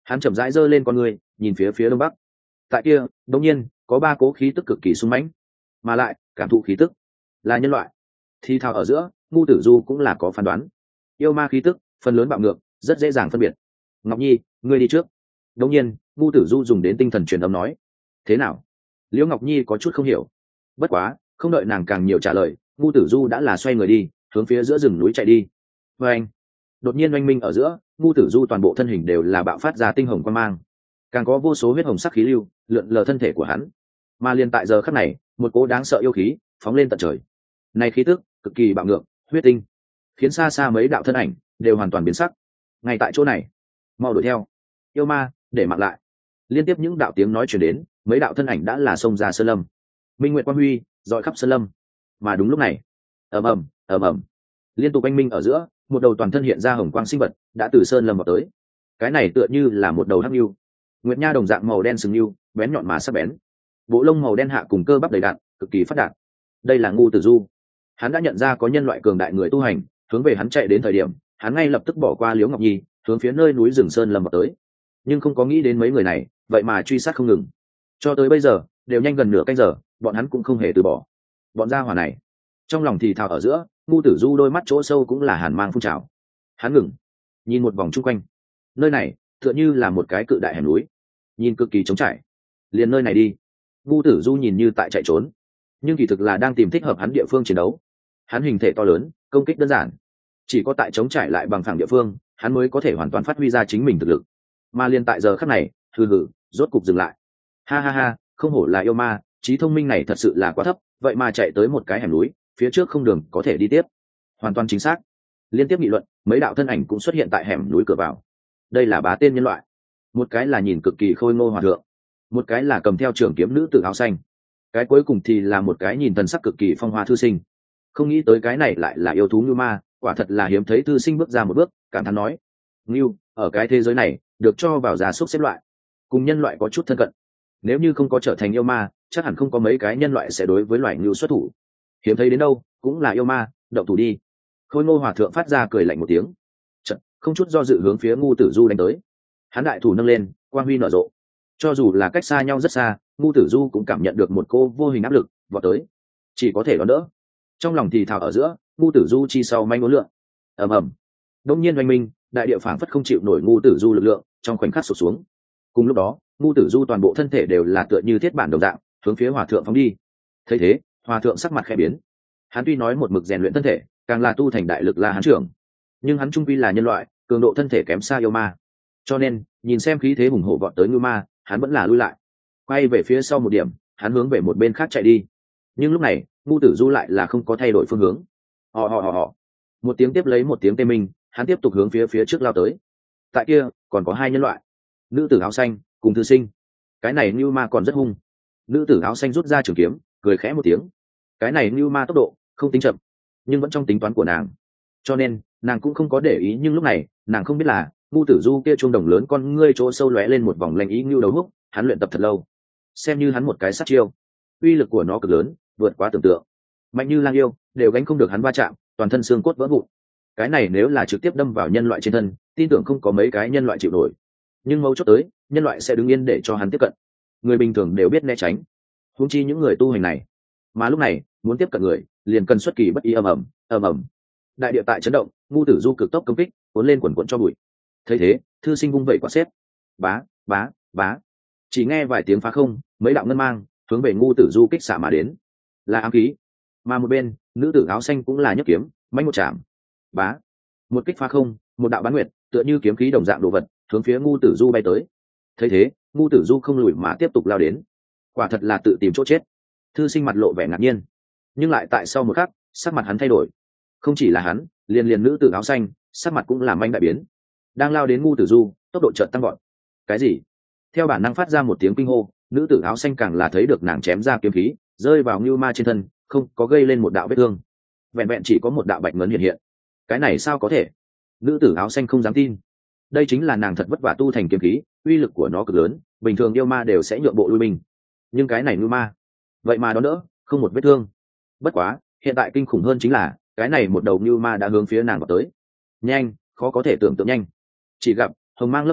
S1: Hắn chậm rãi giơ lên con người nhìn phía phía đông bắc. Tại kia đột nhiên có ba cố khí tức cực kỳ sung mãnh, mà lại cảm thụ khí tức là nhân loại. Thì thào ở giữa ngu tử du cũng là có phán đoán, yêu ma khí tức phần lớn bạo ngược, rất dễ dàng phân biệt. Ngọc Nhi, ngươi đi trước. Đột nhiên ngu tử du dùng đến tinh thần truyền âm nói. Thế nào? Liễu Ngọc Nhi có chút không hiểu, bất quá không đợi nàng càng nhiều trả lời, ngu tử du đã là xoay người đi hướng phía giữa rừng núi chạy đi. Và anh đột nhiên oanh minh ở giữa, ngu tử du toàn bộ thân hình đều là bạo phát ra tinh hồng quan mang, càng có vô số huyết hồng sắc khí lưu lượn lờ thân thể của hắn. Mà liền tại giờ khắc này, một cỗ đáng sợ yêu khí phóng lên tận trời. Này khí tức cực kỳ bạo ngược, huyết tinh, khiến xa xa mấy đạo thân ảnh đều hoàn toàn biến sắc. Ngay tại chỗ này, mau đuổi theo, yêu ma, để mặc lại. Liên tiếp những đạo tiếng nói chuyển đến, mấy đạo thân ảnh đã là xông ra sơn lâm. Minh nguyện quang huy dọi khắp sơn lâm. Mà đúng lúc này, ầm ầm ầm ầm, liên tục anh minh ở giữa, một đầu toàn thân hiện ra hồng quang sinh vật đã từ sơn lâm vào tới. Cái này tựa như là một đầu hắc lưu, nguyệt nha đồng dạng màu đen sừng lưu, bén nhọn mà sắc bén, bộ lông màu đen hạ cùng cơ bắp đầy đặn, cực kỳ phát đạt. Đây là ngu tử du. Hắn đã nhận ra có nhân loại cường đại người tu hành hướng về hắn chạy đến thời điểm, hắn ngay lập tức bỏ qua Liễu Ngọc Nhi, hướng phía nơi núi rừng sơn lâm vào tới. Nhưng không có nghĩ đến mấy người này vậy mà truy sát không ngừng, cho tới bây giờ đều nhanh gần nửa canh giờ, bọn hắn cũng không hề từ bỏ. Bọn gia hỏa này, trong lòng thì thào ở giữa, ngu tử du đôi mắt chỗ sâu cũng là hàn mang phun trào. Hắn ngừng nhìn một vòng chung quanh, nơi này tựa như là một cái cự đại hẻm núi, nhìn cực kỳ trống trải. Liền nơi này đi. Ngu tử du nhìn như tại chạy trốn, nhưng kỳ thực là đang tìm thích hợp hắn địa phương chiến đấu. Hắn hình thể to lớn, công kích đơn giản, chỉ có tại trống trải lại bằng phẳng địa phương hắn mới có thể hoàn toàn phát huy ra chính mình thực lực. Mà liền tại giờ khắc này, hừ hừ, rốt cục dừng lại. Ha ha ha, không hổ là yêu ma, trí thông minh này thật sự là quá thấp, vậy mà chạy tới một cái hẻm núi, phía trước không đường có thể đi tiếp. Hoàn toàn chính xác. Liên tiếp nghị luận, mấy đạo thân ảnh cũng xuất hiện tại hẻm núi cửa vào. Đây là bá tên nhân loại, một cái là nhìn cực kỳ khôi ngô hòa thượng, một cái là cầm theo trường kiếm nữ tử áo xanh, cái cuối cùng thì là một cái nhìn thần sắc cực kỳ phong hoa thư sinh. Không nghĩ tới cái này lại là yêu thú như ma, quả thật là hiếm thấy. Thư sinh bước ra một bước, cảm thán nói: Ngưu, ở cái thế giới này được cho vào gia súc xếp loại, cùng nhân loại có chút thân cận. Nếu như không có trở thành yêu ma, chắc hẳn không có mấy cái nhân loại sẽ đối với loài ngưu xuất thủ. Hiếm thấy đến đâu cũng là yêu ma, động thủ đi. Khôi ngô hòa thượng phát ra cười lạnh một tiếng, chợt không chút do dự hướng phía ngu tử du đánh tới. Hắn đại thủ nâng lên, quang huy nở rộ, cho dù là cách xa nhau rất xa, ngu tử du cũng cảm nhận được một cô vô hình áp lực vọt tới, chỉ có thể đón đỡ. Trong lòng thì thào ở giữa, ngu tử du chi sau manh ngốn lượng. ầm ầm, đông nhiên oanh minh, đại địa phảng phất không chịu nổi ngu tử du lực lượng, trong khoảnh khắc sụp xuống. Cùng lúc đó, ngu tử du toàn bộ thân thể đều là tựa như thiết bản đồng dạng hướng phía hòa thượng phóng đi. Thấy thế, hòa thượng sắc mặt khẽ biến. Hắn tuy nói một mực rèn luyện thân thể, càng là tu thành đại lực la hán trưởng, nhưng hắn trung quy là nhân loại, cường độ thân thể kém xa yêu ma, cho nên nhìn xem khí thế hùng hổ vọt tới ngưu ma, hắn vẫn là lui lại, quay về phía sau một điểm, hắn hướng về một bên khác chạy đi. Nhưng lúc này ngu tử du lại là không có thay đổi phương hướng. Họ họ họ họ, một tiếng tiếp lấy một tiếng tê minh, hắn tiếp tục hướng phía phía trước lao tới. Tại kia còn có hai nhân loại, nữ tử áo xanh cùng thư sinh. Cái này ngưu ma còn rất hung. Nữ tử áo xanh rút ra trường kiếm, cười khẽ một tiếng. Cái này ngưu ma tốc độ không tính chậm, nhưng vẫn trong tính toán của nàng, cho nên nàng cũng không có để ý. Nhưng lúc này nàng không biết là ngu tử du kia chuông đồng lớn con ngươi chỗ sâu lóe lên một vòng lanh ý. Ngưu đầu húc, hắn luyện tập thật lâu, xem như hắn một cái sát chiêu, uy lực của nó cực lớn, vượt quá tưởng tượng, mạnh như lang yêu đều gánh không được hắn va chạm, toàn thân xương cốt vỡ vụn. Cái này nếu là trực tiếp đâm vào nhân loại trên thân, tin tưởng không có mấy cái nhân loại chịu nổi. Nhưng mấu chốt tới, nhân loại sẽ đứng yên để cho hắn tiếp cận, người bình thường đều biết né tránh, huống chi những người tu hành này. Mà lúc này muốn tiếp cận người, liền cần xuất kỳ bất ý. ầm ầm ầm ầm, đại địa tại chấn động, ngu tử du cực tốc công kích cuốn lên quần quần cho bụi. Thấy thế, thư sinh vung vẩy quả xếp, bá bá bá, chỉ nghe vài tiếng phá không, mấy đạo ngân mang hướng về ngu tử du kích xạ mà đến, là ám khí. Mà một bên nữ tử áo xanh cũng là nhấc kiếm mánh một chạm, bá, một kích phá không, một đạo bán nguyệt tựa như kiếm khí đồng dạng đồ vật hướng phía ngu tử du bay tới. Thấy thế, ngu tử du không lùi mà tiếp tục lao đến. Quả thật là tự tìm chỗ chết. Thư sinh mặt lộ vẻ ngạc nhiên, nhưng lại tại sau một khắc, sắc mặt hắn thay đổi. Không chỉ là hắn, liền liền nữ tử áo xanh sắc mặt cũng làm manh đại biến, đang lao đến ngu tử du, tốc độ chợt tăng gọn. Cái gì? Theo bản năng phát ra một tiếng kinh hô, nữ tử áo xanh càng là thấy được nàng chém ra kiếm khí rơi vào ngưu ma trên thân, không có gây lên một đạo vết thương, vẹn vẹn chỉ có một đạo bạch ngấn hiện hiện. Cái này sao có thể? Nữ tử áo xanh không dám tin. Đây chính là nàng thật vất vả tu thành kiếm khí, uy lực của nó cực lớn, bình thường yêu ma đều sẽ nhượng bộ lui binh, nhưng cái này ngưu ma vậy mà đón đỡ không một vết thương. Bất quá hiện tại kinh khủng hơn chính là cái này một đầu ngưu ma đã hướng phía nàng vào tới, nhanh, khó có thể tưởng tượng nhanh. Chỉ gặp hồng mang lấp lánh,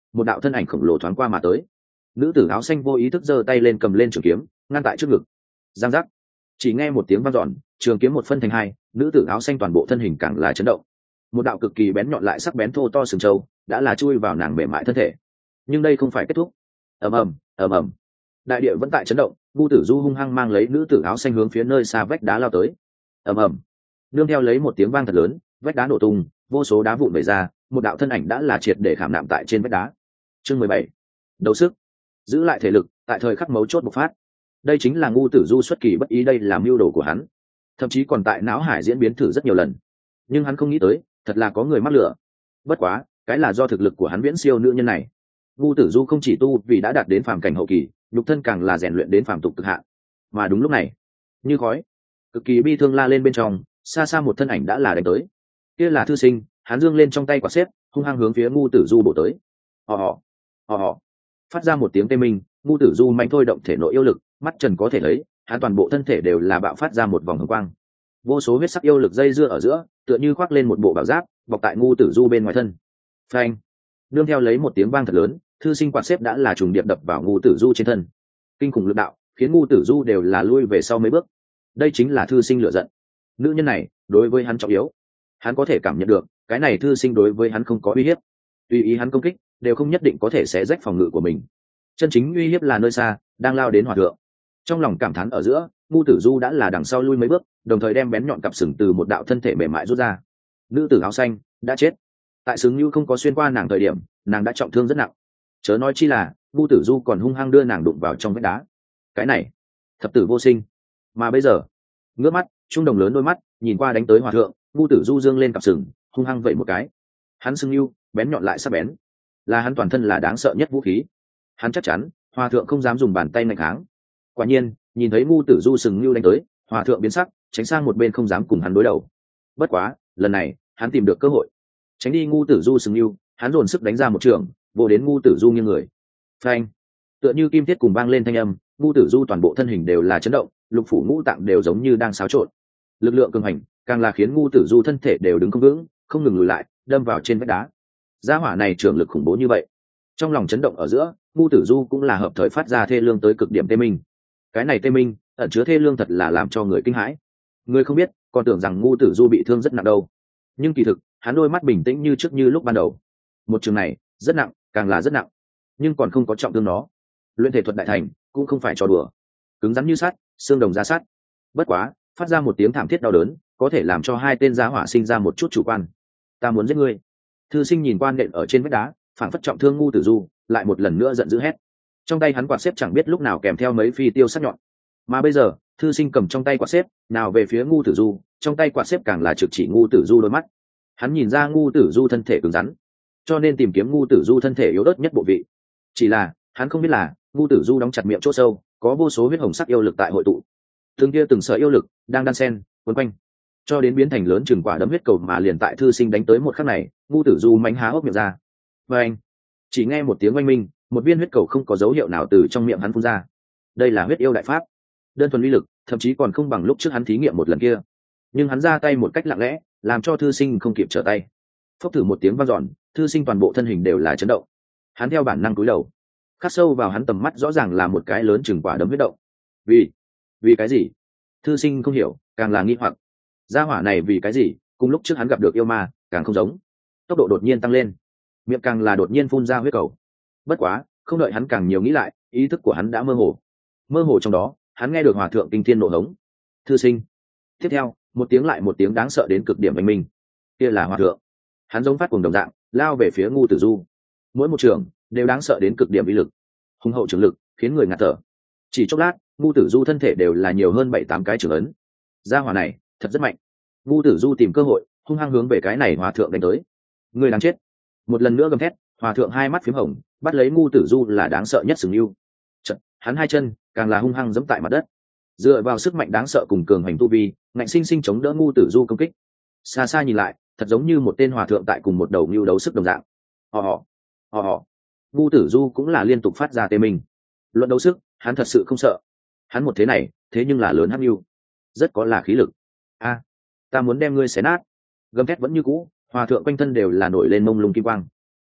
S1: một đạo thân ảnh khổng lồ thoáng qua mà tới. Nữ tử áo xanh vô ý thức giơ tay lên cầm lên trường kiếm ngăn tại trước ngực. Giang giác, chỉ nghe một tiếng vang dọn, trường kiếm một phân thành hai, nữ tử áo xanh toàn bộ thân hình càng là chấn động. Một đạo cực kỳ bén nhọn lại sắc bén thô to sừng trâu đã là chui vào nàng mềm mại thân thể. Nhưng đây không phải kết thúc. Ầm ầm, ầm ầm, đại địa vẫn tại chấn động. Ngu Tử Du hung hăng mang lấy nữ tử áo xanh hướng phía nơi xa vách đá lao tới. Ầm ầm, nương theo lấy một tiếng vang thật lớn, vách đá nổ tung, vô số đá vụn vẩy ra, một đạo thân ảnh đã là triệt để khảm nạm tại trên vách đá. Chương mười bảy, đấu sức, giữ lại thể lực, tại thời khắc mấu chốt bộc phát. Đây chính là Ngu Tử Du xuất kỳ bất ý, đây là mưu đồ của hắn, thậm chí còn tại não hải diễn biến thử rất nhiều lần, nhưng hắn không nghĩ tới thật là có người mắc lửa. Bất quá cái là do thực lực của hắn viễn siêu nữ nhân này. Ngu Tử Du không chỉ tu vì đã đạt đến phàm cảnh hậu kỳ, nhục thân càng là rèn luyện đến phàm tục cực hạn. Mà đúng lúc này, như khói, cực kỳ bi thương la lên bên trong, xa xa một thân ảnh đã là đánh tới. Kia là Thư Sinh, hắn dương lên trong tay quả xếp, hung hăng hướng phía Ngu Tử Du bổ tới. Họ họ, họ họ, phát ra một tiếng tê minh. Ngu Tử Du mạnh thôi động thể nội yêu lực, mắt trần có thể thấy, hắn toàn bộ thân thể đều là bạo phát ra một vòng hồng quang. Vô số huyết sắc yêu lực dây dưa ở giữa, tựa như khoác lên một bộ bảo giáp, bọc tại Ngu Tử Du bên ngoài thân. Phanh! Nương theo lấy một tiếng vang thật lớn, Thư Sinh quạt xếp đã là trùng điệp đập vào Ngu Tử Du trên thân. Kinh khủng lực đạo, khiến Ngu Tử Du đều là lui về sau mấy bước. Đây chính là Thư Sinh lựa giận. Nữ nhân này, đối với hắn trọng yếu. Hắn có thể cảm nhận được, cái này Thư Sinh đối với hắn không có uy hiếp. Tùy ý hắn công kích, đều không nhất định có thể xé rách phòng ngự của mình. Chân chính uy hiếp là nơi xa, đang lao đến hòa thượng. Trong lòng cảm thán ở giữa, Ngu Tử Du đã là đằng sau lui mấy bước, đồng thời đem bén nhọn cặp sừng từ một đạo thân thể mềm mại rút ra. Nữ tử áo xanh đã chết. Tại sừng như không có xuyên qua nàng thời điểm, nàng đã trọng thương rất nặng. Chớ nói chi là Ngu Tử Du còn hung hăng đưa nàng đụng vào trong vách đá. Cái này, thập tử vô sinh. Mà bây giờ, ngước mắt, trung đồng lớn đôi mắt nhìn qua đánh tới hòa thượng, Ngu Tử Du dương lên cặp sừng, hung hăng vậy một cái. Hắn sừng như bén nhọn lại sắc bén, là hắn toàn thân là đáng sợ nhất vũ khí. Hắn chắc chắn hòa thượng không dám dùng bàn tay nghênh kháng. Quả nhiên, nhìn thấy Ngu Tử Du sừng như đánh tới, hòa thượng biến sắc, tránh sang một bên không dám cùng hắn đối đầu. Bất quá lần này hắn tìm được cơ hội, tránh đi Ngu Tử Du sừng như, hắn dồn sức đánh ra một trường, vô đến Ngu Tử Du nghiêng người. Phanh! Tựa như kim thiết cùng vang lên thanh âm, Ngu Tử Du toàn bộ thân hình đều là chấn động, lục phủ ngũ tạng đều giống như đang xáo trộn. Lực lượng cường hành càng là khiến Ngu Tử Du thân thể đều đứng không vững, không ngừng lùi lại, đâm vào trên vách đá. Gia hỏa này trường lực khủng bố như vậy. Trong lòng chấn động ở giữa, Ngu Tử Du cũng là hợp thời phát ra thê lương tới cực điểm tê minh. Cái này tê minh ẩn chứa thê lương thật là làm cho người kinh hãi. Người không biết còn tưởng rằng Ngu Tử Du bị thương rất nặng đâu, nhưng kỳ thực hắn đôi mắt bình tĩnh như trước như lúc ban đầu. Một trường này rất nặng, càng là rất nặng, nhưng còn không có trọng thương nó. Luyện thể thuật đại thành cũng không phải trò đùa, cứng rắn như sắt, xương đồng ra sắt. Bất quá phát ra một tiếng thảm thiết đau đớn, có thể làm cho hai tên giá hỏa sinh ra một chút chủ quan. Ta muốn giết ngươi. Thư Sinh nhìn quan nện ở trên vách đá, phản phất trọng thương Ngu Tử Du, lại một lần nữa giận dữ hét. Trong tay hắn quạt xếp chẳng biết lúc nào kèm theo mấy phi tiêu sắc nhọn, mà bây giờ Thư Sinh cầm trong tay quạt xếp nào về phía Ngu Tử Du, trong tay quạt xếp càng là trực chỉ Ngu Tử Du đôi mắt. Hắn nhìn ra Ngu Tử Du thân thể cứng rắn, cho nên tìm kiếm Ngu Tử Du thân thể yếu ớt nhất bộ vị. Chỉ là hắn không biết là Ngu Tử Du đóng chặt miệng chỗ sâu, có vô số huyết hồng sắc yêu lực tại hội tụ. Từng kia từng sợi yêu lực đang đan xen quấn quanh, cho đến biến thành lớn chừng quả đấm huyết cầu. Mà liền tại Thư Sinh đánh tới một khắc này, Ngu Tử Du mánh há hốc miệng ra. Và anh chỉ nghe một tiếng oanh minh, một viên huyết cầu không có dấu hiệu nào từ trong miệng hắn phun ra. Đây là huyết yêu đại pháp, đơn thuần uy lực thậm chí còn không bằng lúc trước hắn thí nghiệm một lần kia. Nhưng hắn ra tay một cách lặng lẽ, làm cho Thư Sinh không kịp trở tay. Phốc thử một tiếng vang dọn, Thư Sinh toàn bộ thân hình đều là chấn động. Hắn theo bản năng cúi đầu, khắc sâu vào hắn tầm mắt rõ ràng là một cái lớn chừng quả đấm huyết động. Vì, vì cái gì? Thư Sinh không hiểu, càng là nghi hoặc. Gia hỏa này vì cái gì? Cùng lúc trước hắn gặp được yêu ma, càng không giống. Tốc độ đột nhiên tăng lên, miệng càng là đột nhiên phun ra huyết cầu. Bất quá, không đợi hắn càng nhiều nghĩ lại, ý thức của hắn đã mơ hồ. Mơ hồ trong đó, hắn nghe được hòa thượng kinh thiên nộ hống. Thư Sinh. Tiếp theo, một tiếng lại một tiếng đáng sợ đến cực điểm oanh minh. Kia là hòa thượng. Hắn giống phát cuồng đồng dạng, lao về phía Ngu Tử Du. Mỗi một trường đều đáng sợ đến cực điểm uy lực, hùng hậu trường lực khiến người ngạt thở. Chỉ chốc lát, Ngu Tử Du thân thể đều là nhiều hơn bảy tám cái trường ấn. Gia hỏa này thật rất mạnh. Ngu Tử Du tìm cơ hội, hung hăng hướng về cái này hòa thượng đánh tới. Người đáng chết. Một lần nữa gầm thét, hòa thượng hai mắt phím hồng, bắt lấy Ngu Tử Du là đáng sợ nhất sừng yêu. Chật, hắn hai chân càng là hung hăng giẫm tại mặt đất, dựa vào sức mạnh đáng sợ cùng cường hành tu vi, ngạnh sinh sinh chống đỡ Ngu Tử Du công kích. Xa xa nhìn lại, thật giống như một tên hòa thượng tại cùng một đầu ngưu đấu sức đồng dạng. Họ họ, họ họ. Ngu Tử Du cũng là liên tục phát ra tê mình. Luận đấu sức, hắn thật sự không sợ. Hắn một thế này, thế nhưng là lớn hắc ngưu, rất có là khí lực. A, ta muốn đem ngươi xé nát. Gầm thét vẫn như cũ, hòa thượng quanh thân đều là nổi lên mông lung kim quang.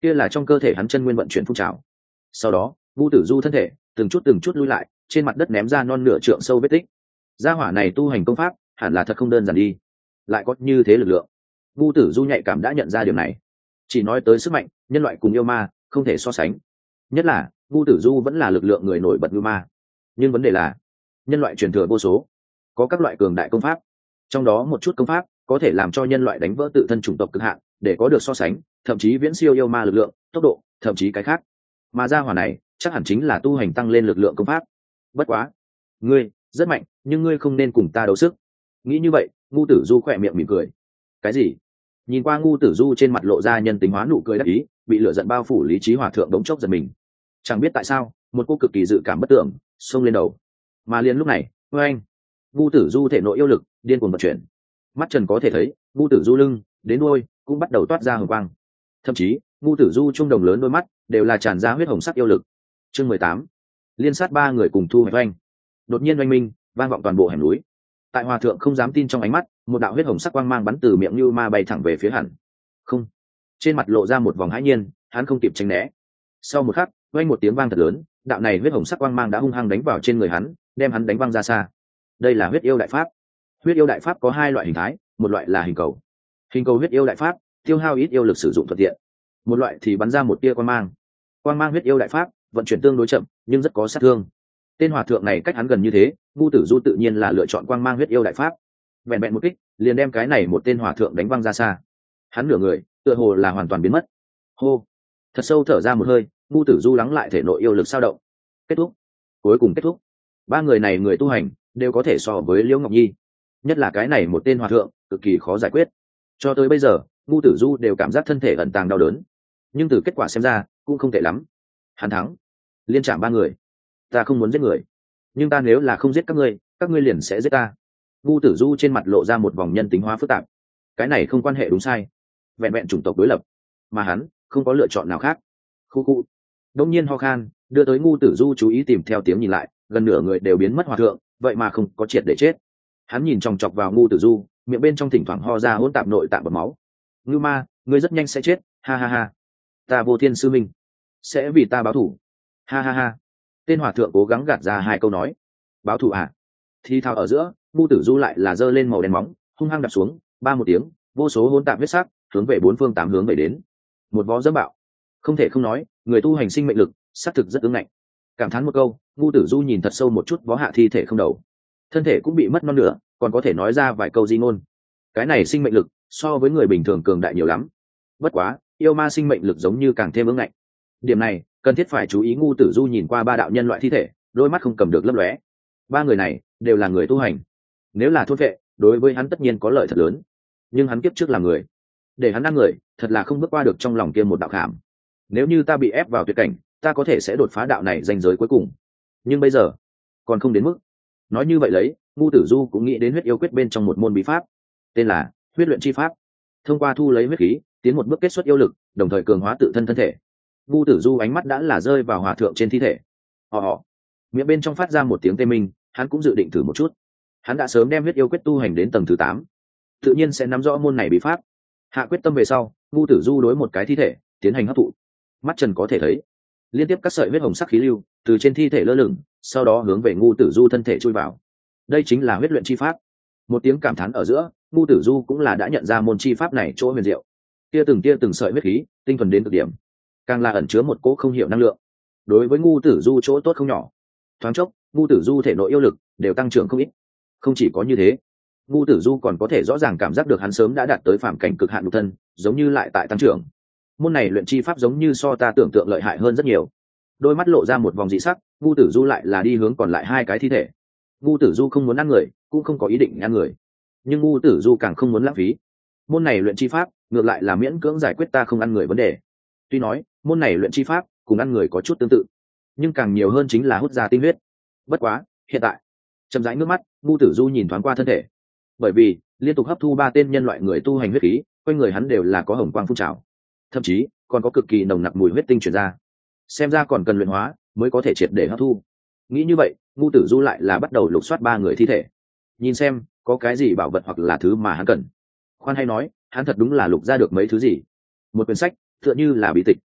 S1: kia là trong cơ thể hắn chân nguyên vận chuyển phun trào. Sau đó Ngũ Tử Du thân thể từng chút từng chút lui lại, trên mặt đất ném ra non nửa trượng sâu vết tích. Gia hỏa này tu hành công pháp hẳn là thật không đơn giản đi, lại có như thế lực lượng. Ngũ Tử Du nhạy cảm đã nhận ra điều này. Chỉ nói tới sức mạnh, nhân loại cùng yêu ma không thể so sánh, nhất là Ngũ Tử Du vẫn là lực lượng người nổi bật như ma. Nhưng vấn đề là nhân loại truyền thừa vô số, có các loại cường đại công pháp, trong đó một chút công pháp có thể làm cho nhân loại đánh vỡ tự thân chủng tộc cực hạn, để có được so sánh, thậm chí viễn siêu yêu ma lực lượng, tốc độ, thậm chí cái khác. Mà gia hỏa này chắc hẳn chính là tu hành tăng lên lực lượng công pháp. Bất quá, ngươi rất mạnh, nhưng ngươi không nên cùng ta đấu sức. Nghĩ như vậy, Ngũ Tử Du khỏe miệng mỉm cười. Cái gì? Nhìn qua Ngũ Tử Du trên mặt lộ ra nhân tính hóa nụ cười đắc ý, bị lửa giận bao phủ lý trí hòa thượng đống chốc giật mình. Chẳng biết tại sao, một cô cực kỳ dự cảm bất tưởng xông lên đầu. Mà liền lúc này, oeng, Ngũ Tử Du thể nội yêu lực điên cuồng vận chuyển. Mắt trần có thể thấy, Ngũ Tử Du lưng đến đuôi cũng bắt đầu toát ra hồng quang. Thậm chí, Ngũ Tử Du trung đồng lớn đôi mắt đều là tràn ra huyết hồng sắc yêu lực. Chương mười tám, liên sát ba người cùng thu hoạch oanh. Đột nhiên oanh minh vang vọng toàn bộ hẻm núi. Tại hòa thượng không dám tin trong ánh mắt, một đạo huyết hồng sắc quang mang bắn từ miệng như ma bay thẳng về phía hẳn. Không, trên mặt lộ ra một vòng hãi nhiên, hắn không kịp tránh né. Sau một khắc, oanh một tiếng vang thật lớn, đạo này huyết hồng sắc quang mang đã hung hăng đánh vào trên người hắn, đem hắn đánh văng ra xa. Đây là huyết yêu đại pháp. Huyết yêu đại pháp có hai loại hình thái, một loại là hình cầu. Hình cầu huyết yêu đại pháp tiêu hao ít yêu lực sử dụng thuận tiện, một loại thì bắn ra một tia quang mang. Quang mang huyết yêu đại pháp vận chuyển tương đối chậm, nhưng rất có sát thương. Tên hòa thượng này cách hắn gần như thế, Ngũ Tử Du tự nhiên là lựa chọn quang mang huyết yêu đại pháp. Vẹn vẹn một kích, liền đem cái này một tên hòa thượng đánh văng ra xa. Hắn nửa người, tựa hồ là hoàn toàn biến mất. Hô, thật sâu thở ra một hơi, Ngũ Tử Du lắng lại thể nội yêu lực dao động. Kết thúc, cuối cùng kết thúc. Ba người này người tu hành đều có thể so với Liễu Ngọc Nhi, nhất là cái này một tên hòa thượng cực kỳ khó giải quyết. Cho tới bây giờ, Ngũ Tử Du đều cảm giác thân thể ẩn tàng đau đớn, nhưng từ kết quả xem ra cũng không tệ lắm. Hắn thắng, liên chạm ba người. Ta không muốn giết người, nhưng ta nếu là không giết các ngươi, các ngươi liền sẽ giết ta. Ngũ Tử Du trên mặt lộ ra một vòng nhân tính hóa phức tạp. Cái này không quan hệ đúng sai, vẹn vẹn chủng tộc đối lập, mà hắn không có lựa chọn nào khác. Khu khu. Đông nhiên ho khan, đưa tới Ngũ Tử Du chú ý tìm theo tiếng nhìn lại, gần nửa người đều biến mất hòa thượng, vậy mà không có triệt để chết. Hắn nhìn chòng chọc vào Ngũ Tử Du, miệng bên trong thỉnh thoảng ho ra hỗn tạp nội tạng bọt máu. Ngưu ma, ngươi rất nhanh sẽ chết, ha ha ha. Ta Vô Thiên sư minh sẽ vì ta báo thù, ha ha ha. Tên hòa thượng cố gắng gạt ra hai câu nói. Báo thù à? Thì thào ở giữa, Ngũ Tử Du lại là giơ lên màu đen móng, hung hăng đập xuống, ba một tiếng, vô số hỗn tạp huyết sắc hướng về bốn phương tám hướng về đến. Một vó dẫm bạo. Không thể không nói, người tu hành sinh mệnh lực xác thực rất ứng ngạnh. Cảm thán một câu, Ngũ Tử Du nhìn thật sâu một chút vó hạ thi thể không đầu, thân thể cũng bị mất non nửa, còn có thể nói ra vài câu di ngôn. Cái này sinh mệnh lực so với người bình thường cường đại nhiều lắm. Bất quá, yêu ma sinh mệnh lực giống như càng thêm ứng ngạnh. Điểm này cần thiết phải chú ý. Ngũ Tử Du nhìn qua ba đạo nhân loại thi thể, đôi mắt không cầm được lấp lóe. Ba người này đều là người tu hành, nếu là thôn vệ, đối với hắn tất nhiên có lợi thật lớn. Nhưng hắn kiếp trước là người, để hắn ăn người, thật là không bước qua được trong lòng kia một đạo khảm. Nếu như ta bị ép vào tuyệt cảnh, ta có thể sẽ đột phá đạo này ranh giới cuối cùng. Nhưng bây giờ, còn không đến mức. Nói như vậy lấy, Ngũ Tử Du cũng nghĩ đến huyết yêu quyết bên trong một môn bí pháp, tên là huyết luyện chi pháp. Thông qua thu lấy huyết khí, tiến một bước kết xuất yêu lực, đồng thời cường hóa tự thân thân thể. Ngũ Tử Du ánh mắt đã là rơi vào hòa thượng trên thi thể. Họ họ, miệng bên trong phát ra một tiếng tê minh, hắn cũng dự định thử một chút. Hắn đã sớm đem huyết yêu quyết tu hành đến tầng thứ tám, tự nhiên sẽ nắm rõ môn này bí pháp. Hạ quyết tâm về sau, Ngũ Tử Du đối một cái thi thể tiến hành hấp thụ. Mắt trần có thể thấy, liên tiếp các sợi huyết hồng sắc khí lưu từ trên thi thể lơ lửng, sau đó hướng về Ngũ Tử Du thân thể chui vào. Đây chính là huyết luyện chi pháp. Một tiếng cảm thán ở giữa, Ngũ Tử Du cũng là đã nhận ra môn chi pháp này chỗ huyền diệu. Kia từng tia từng sợi huyết khí, tinh thuần đến cực điểm, càng là ẩn chứa một cỗ không hiểu năng lượng. Đối với Ngũ Tử Du chỗ tốt không nhỏ. Thoáng chốc, Ngũ Tử Du thể nội yêu lực đều tăng trưởng không ít. Không chỉ có như thế, Ngũ Tử Du còn có thể rõ ràng cảm giác được hắn sớm đã đạt tới phàm cảnh cực hạn nhục thân, giống như lại tại tăng trưởng. Môn này luyện chi pháp giống như so ta tưởng tượng lợi hại hơn rất nhiều. Đôi mắt lộ ra một vòng dị sắc, Ngũ Tử Du lại là đi hướng còn lại hai cái thi thể. Ngũ Tử Du không muốn ăn người, cũng không có ý định ăn người, nhưng Ngũ Tử Du càng không muốn lãng phí. Môn này luyện chi pháp ngược lại là miễn cưỡng giải quyết ta không ăn người vấn đề. Tuy nói môn này luyện chi pháp cùng ăn người có chút tương tự, nhưng càng nhiều hơn chính là hút ra tinh huyết. Bất quá hiện tại, chậm rãi nước mắt, Ngũ Tử Du nhìn thoáng qua thân thể, bởi vì liên tục hấp thu ba tên nhân loại người tu hành huyết khí, quanh người hắn đều là có hồng quang phun trào, thậm chí còn có cực kỳ nồng nặc mùi huyết tinh truyền ra. Xem ra còn cần luyện hóa mới có thể triệt để hấp thu. Nghĩ như vậy, Ngũ Tử Du lại là bắt đầu lục soát ba người thi thể, nhìn xem có cái gì bảo vật hoặc là thứ mà hắn cần. Khoan hay nói, hắn thật đúng là lục ra được mấy thứ gì. Một quyển sách, tựa như là bí tịch.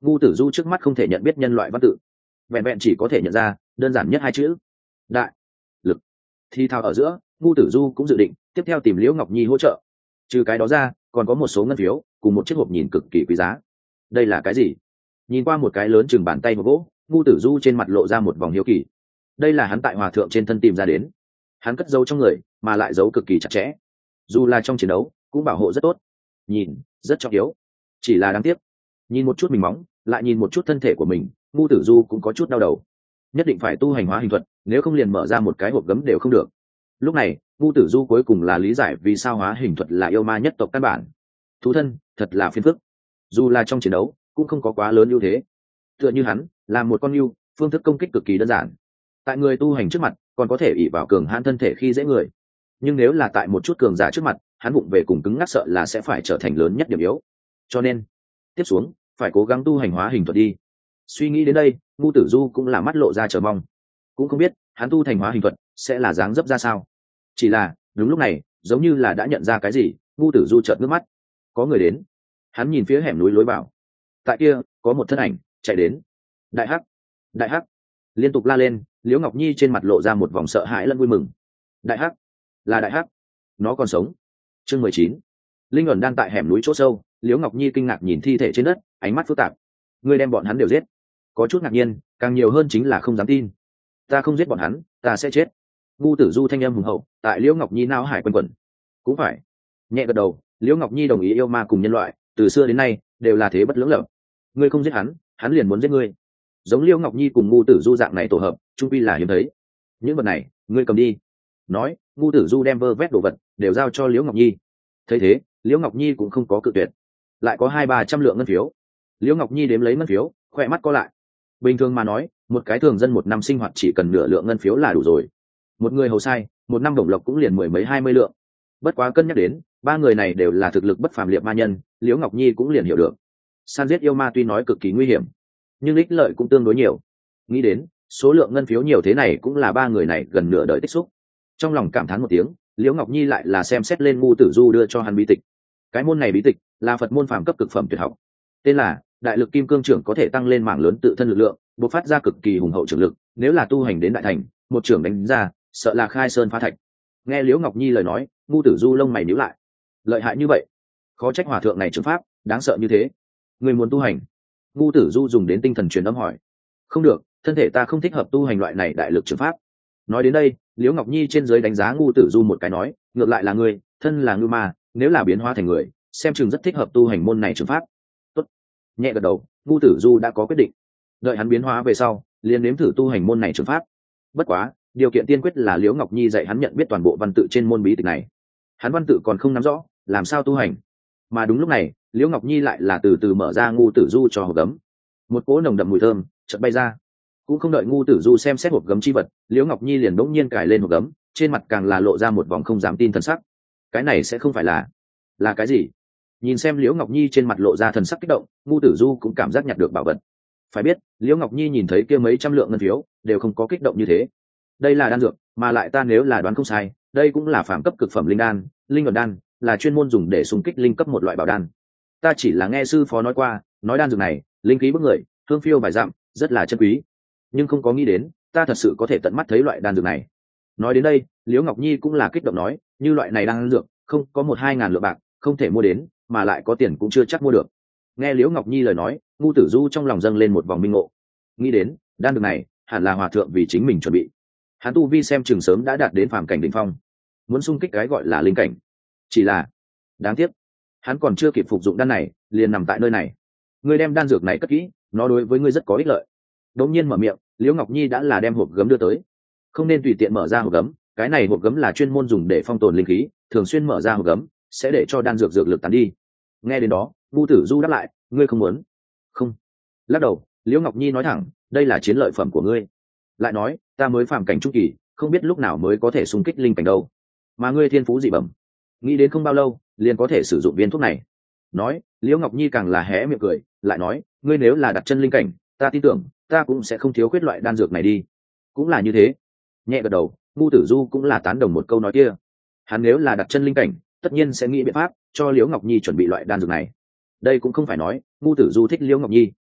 S1: ngu tử du trước mắt không thể nhận biết nhân loại văn tự, vẹn vẹn chỉ có thể nhận ra đơn giản nhất hai chữ đại lực. Thì thao ở giữa, ngu tử du cũng dự định tiếp theo tìm liễu ngọc nhi hỗ trợ. Trừ cái đó ra còn có một số ngân phiếu cùng một chiếc hộp nhìn cực kỳ quý giá. Đây là cái gì? Nhìn qua một cái lớn chừng bàn tay hộp gỗ, ngu tử du trên mặt lộ ra một vòng hiếu kỳ. Đây là hắn tại hòa thượng trên thân tìm ra đến, hắn cất giấu trong người mà lại giấu cực kỳ chặt chẽ, dù là trong chiến đấu cũng bảo hộ rất tốt, nhìn rất trọng yếu. Chỉ là đáng tiếc, nhìn một chút mình móng lại nhìn một chút thân thể của mình, ngu tử du cũng có chút đau đầu. Nhất định phải tu hành hóa hình thuật, nếu không liền mở ra một cái hộp gấm đều không được. Lúc này ngu tử du cuối cùng là lý giải vì sao hóa hình thuật là yêu ma nhất tộc căn bản. Thú thân thật là phiền phức, dù là trong chiến đấu cũng không có quá lớn ưu thế. Tựa như hắn là một con yêu, phương thức công kích cực kỳ đơn giản, tại người tu hành trước mặt còn có thể ỷ vào cường hãn thân thể khi dễ người, nhưng nếu là tại một chút cường giả trước mặt, hắn vụng về cùng cứng ngắc sợ là sẽ phải trở thành lớn nhất điểm yếu. Cho nên tiếp xuống phải cố gắng tu hành hóa hình thuật đi. Suy nghĩ đến đây, ngu tử du cũng là mắt lộ ra chờ mong, cũng không biết hắn tu thành hóa hình thuật sẽ là dáng dấp ra sao. Chỉ là đúng lúc này, giống như là đã nhận ra cái gì, ngu tử du chợt nước mắt. Có người đến. Hắn nhìn phía hẻm núi lối vào, tại kia có một thân ảnh chạy đến. Đại hắc, đại hắc, liên tục la lên. Liễu ngọc nhi trên mặt lộ ra một vòng sợ hãi lẫn vui mừng. Đại hắc, là đại hắc, nó còn sống. Chương mười chín. Linh ẩn đang tại hẻm núi chỗ sâu. Liễu ngọc nhi kinh ngạc nhìn thi thể trên đất, ánh mắt phức tạp. Ngươi đem bọn hắn đều giết? Có chút ngạc nhiên, càng nhiều hơn chính là không dám tin. Ta không giết bọn hắn, ta sẽ chết. Ngu tử du thanh âm hùng hậu tại Liễu ngọc nhi não hải quanh quẩn. Cũng phải. Nhẹ gật đầu, Liễu ngọc nhi đồng ý yêu ma cùng nhân loại từ xưa đến nay đều là thế bất lưỡng lập. Ngươi không giết hắn, hắn liền muốn giết ngươi. Giống Liễu ngọc nhi cùng ngu tử du dạng này tổ hợp trung quy là hiếm thấy. Những vật này ngươi cầm đi. Nói, ngu tử du đem vơ vét đồ vật đều giao cho Liễu ngọc nhi. Thấy thế, Liễu ngọc nhi cũng không có cự tuyệt, lại có hai ba trăm lượng ngân phiếu. Liễu ngọc nhi đếm lấy ngân phiếu, khoe mắt co lại. Bình thường mà nói, một cái thường dân một năm sinh hoạt chỉ cần nửa lượng ngân phiếu là đủ rồi. Một người hầu sai, một năm đồng lộc cũng liền mười mấy hai mươi lượng. Bất quá cân nhắc đến ba người này đều là thực lực bất phàm liệt ma nhân, Liễu ngọc nhi cũng liền hiểu được, san giết yêu ma tuy nói cực kỳ nguy hiểm, nhưng ích lợi cũng tương đối nhiều. Nghĩ đến số lượng ngân phiếu nhiều thế này cũng là ba người này gần nửa đời tích xúc. Trong lòng cảm thán một tiếng, Liễu ngọc nhi lại là xem xét lên ngu tử du đưa cho hắn bí tịch. Cái môn này bí tịch là Phật môn phàm cấp cực phẩm tuyệt học, tên là Đại lực kim cương trưởng, có thể tăng lên mảng lớn tự thân lực lượng, bộc phát ra cực kỳ hùng hậu trưởng lực. Nếu là tu hành đến đại thành, một trưởng đánh ra sợ là khai sơn phá thạch. Nghe Liễu ngọc nhi lời nói, ngu tử du lông mày nhíu lại. Lợi hại như vậy, khó trách hòa thượng này trưởng pháp đáng sợ như thế. Người muốn tu hành? Ngu tử du dùng đến tinh thần truyền âm hỏi. Không được, thân thể ta không thích hợp tu hành loại này đại lực trưởng pháp. Nói đến đây, Liễu ngọc nhi trên dưới đánh giá ngu tử du một cái, nói, ngược lại là ngươi thân là ngưu ma, nếu là biến hóa thành người, xem chừng rất thích hợp tu hành môn này trưởng pháp. Tốt. Nhẹ gật đầu, ngu tử du đã có quyết định. Đợi hắn biến hóa về sau, liền nếm thử tu hành môn này trưởng pháp. Bất quá điều kiện tiên quyết là Liễu ngọc nhi dạy hắn nhận biết toàn bộ văn tự trên môn bí tịch này. Hắn văn tự còn không nắm rõ, làm sao tu hành? Mà đúng lúc này, Liễu ngọc nhi lại là từ từ mở ra ngu tử du cho hộp gấm. Một cỗ nồng đậm mùi thơm chợt bay ra. Cũng không đợi ngu tử du xem xét hộp gấm chi vật, Liễu ngọc nhi liền bỗng nhiên cài lên hộp gấm, trên mặt càng là lộ ra một vòng không dám tin thần sắc. Cái này sẽ không phải là là cái gì? Nhìn xem Liễu ngọc nhi trên mặt lộ ra thần sắc kích động, ngu tử du cũng cảm giác nhặt được bảo vật. Phải biết, Liễu ngọc nhi nhìn thấy kia mấy trăm lượng ngân phiếu đều không có kích động như thế. Đây là đan dược, mà lại ta nếu là đoán không sai, đây cũng là phàm cấp cực phẩm linh đan, linh ẩn đan, là chuyên môn dùng để xung kích linh cấp một loại bảo đan. Ta chỉ là nghe sư phó nói qua, nói đan dược này linh khí bức người, hương phiêu bài dặm, rất là chân quý, nhưng không có nghĩ đến ta thật sự có thể tận mắt thấy loại đan dược này. Nói đến đây, Liễu ngọc nhi cũng là kích động nói, như loại này đan dược không có một hai ngàn lượng bạc không thể mua đến, mà lại có tiền cũng chưa chắc mua được. Nghe Liễu ngọc nhi lời nói, ngu tử du trong lòng dâng lên một vòng minh ngộ, nghĩ đến đan dược này hẳn là hòa thượng vì chính mình chuẩn bị. Hắn tu vi xem chừng sớm đã đạt đến phàm cảnh đỉnh phong, muốn xung kích cái gọi là linh cảnh. Chỉ là đáng tiếc, hắn còn chưa kịp phục dụng đan này liền nằm tại nơi này. Ngươi đem đan dược này cất kỹ, nó đối với ngươi rất có ích lợi. Đột nhiên mở miệng, Liễu ngọc nhi đã là đem hộp gấm đưa tới. Không nên tùy tiện mở ra hộp gấm, cái này hộp gấm là chuyên môn dùng để phong tồn linh khí, thường xuyên mở ra hộp gấm sẽ để cho đan dược dược lực tán đi. Nghe đến đó, ngu tử du đáp lại, ngươi không muốn? Không. Lắc đầu, Liễu ngọc nhi nói thẳng, đây là chiến lợi phẩm của ngươi. Lại nói, ta mới phàm cảnh trung kỳ, không biết lúc nào mới có thể xung kích linh cảnh đâu. Mà ngươi thiên phú dị bẩm, nghĩ đến không bao lâu liền có thể sử dụng viên thuốc này. Nói, Liễu ngọc nhi càng là hé miệng cười, lại nói, ngươi nếu là đặt chân linh cảnh, ta tin tưởng ta cũng sẽ không thiếu khuyết loại đan dược này đi. Cũng là như thế. Nhẹ gật đầu, ngu tử du cũng là tán đồng một câu nói kia. Hắn nếu là đặt chân linh cảnh, tất nhiên sẽ nghĩ biện pháp cho Liễu ngọc nhi chuẩn bị loại đan dược này. Đây cũng không phải nói ngu tử du thích Liễu ngọc nhi,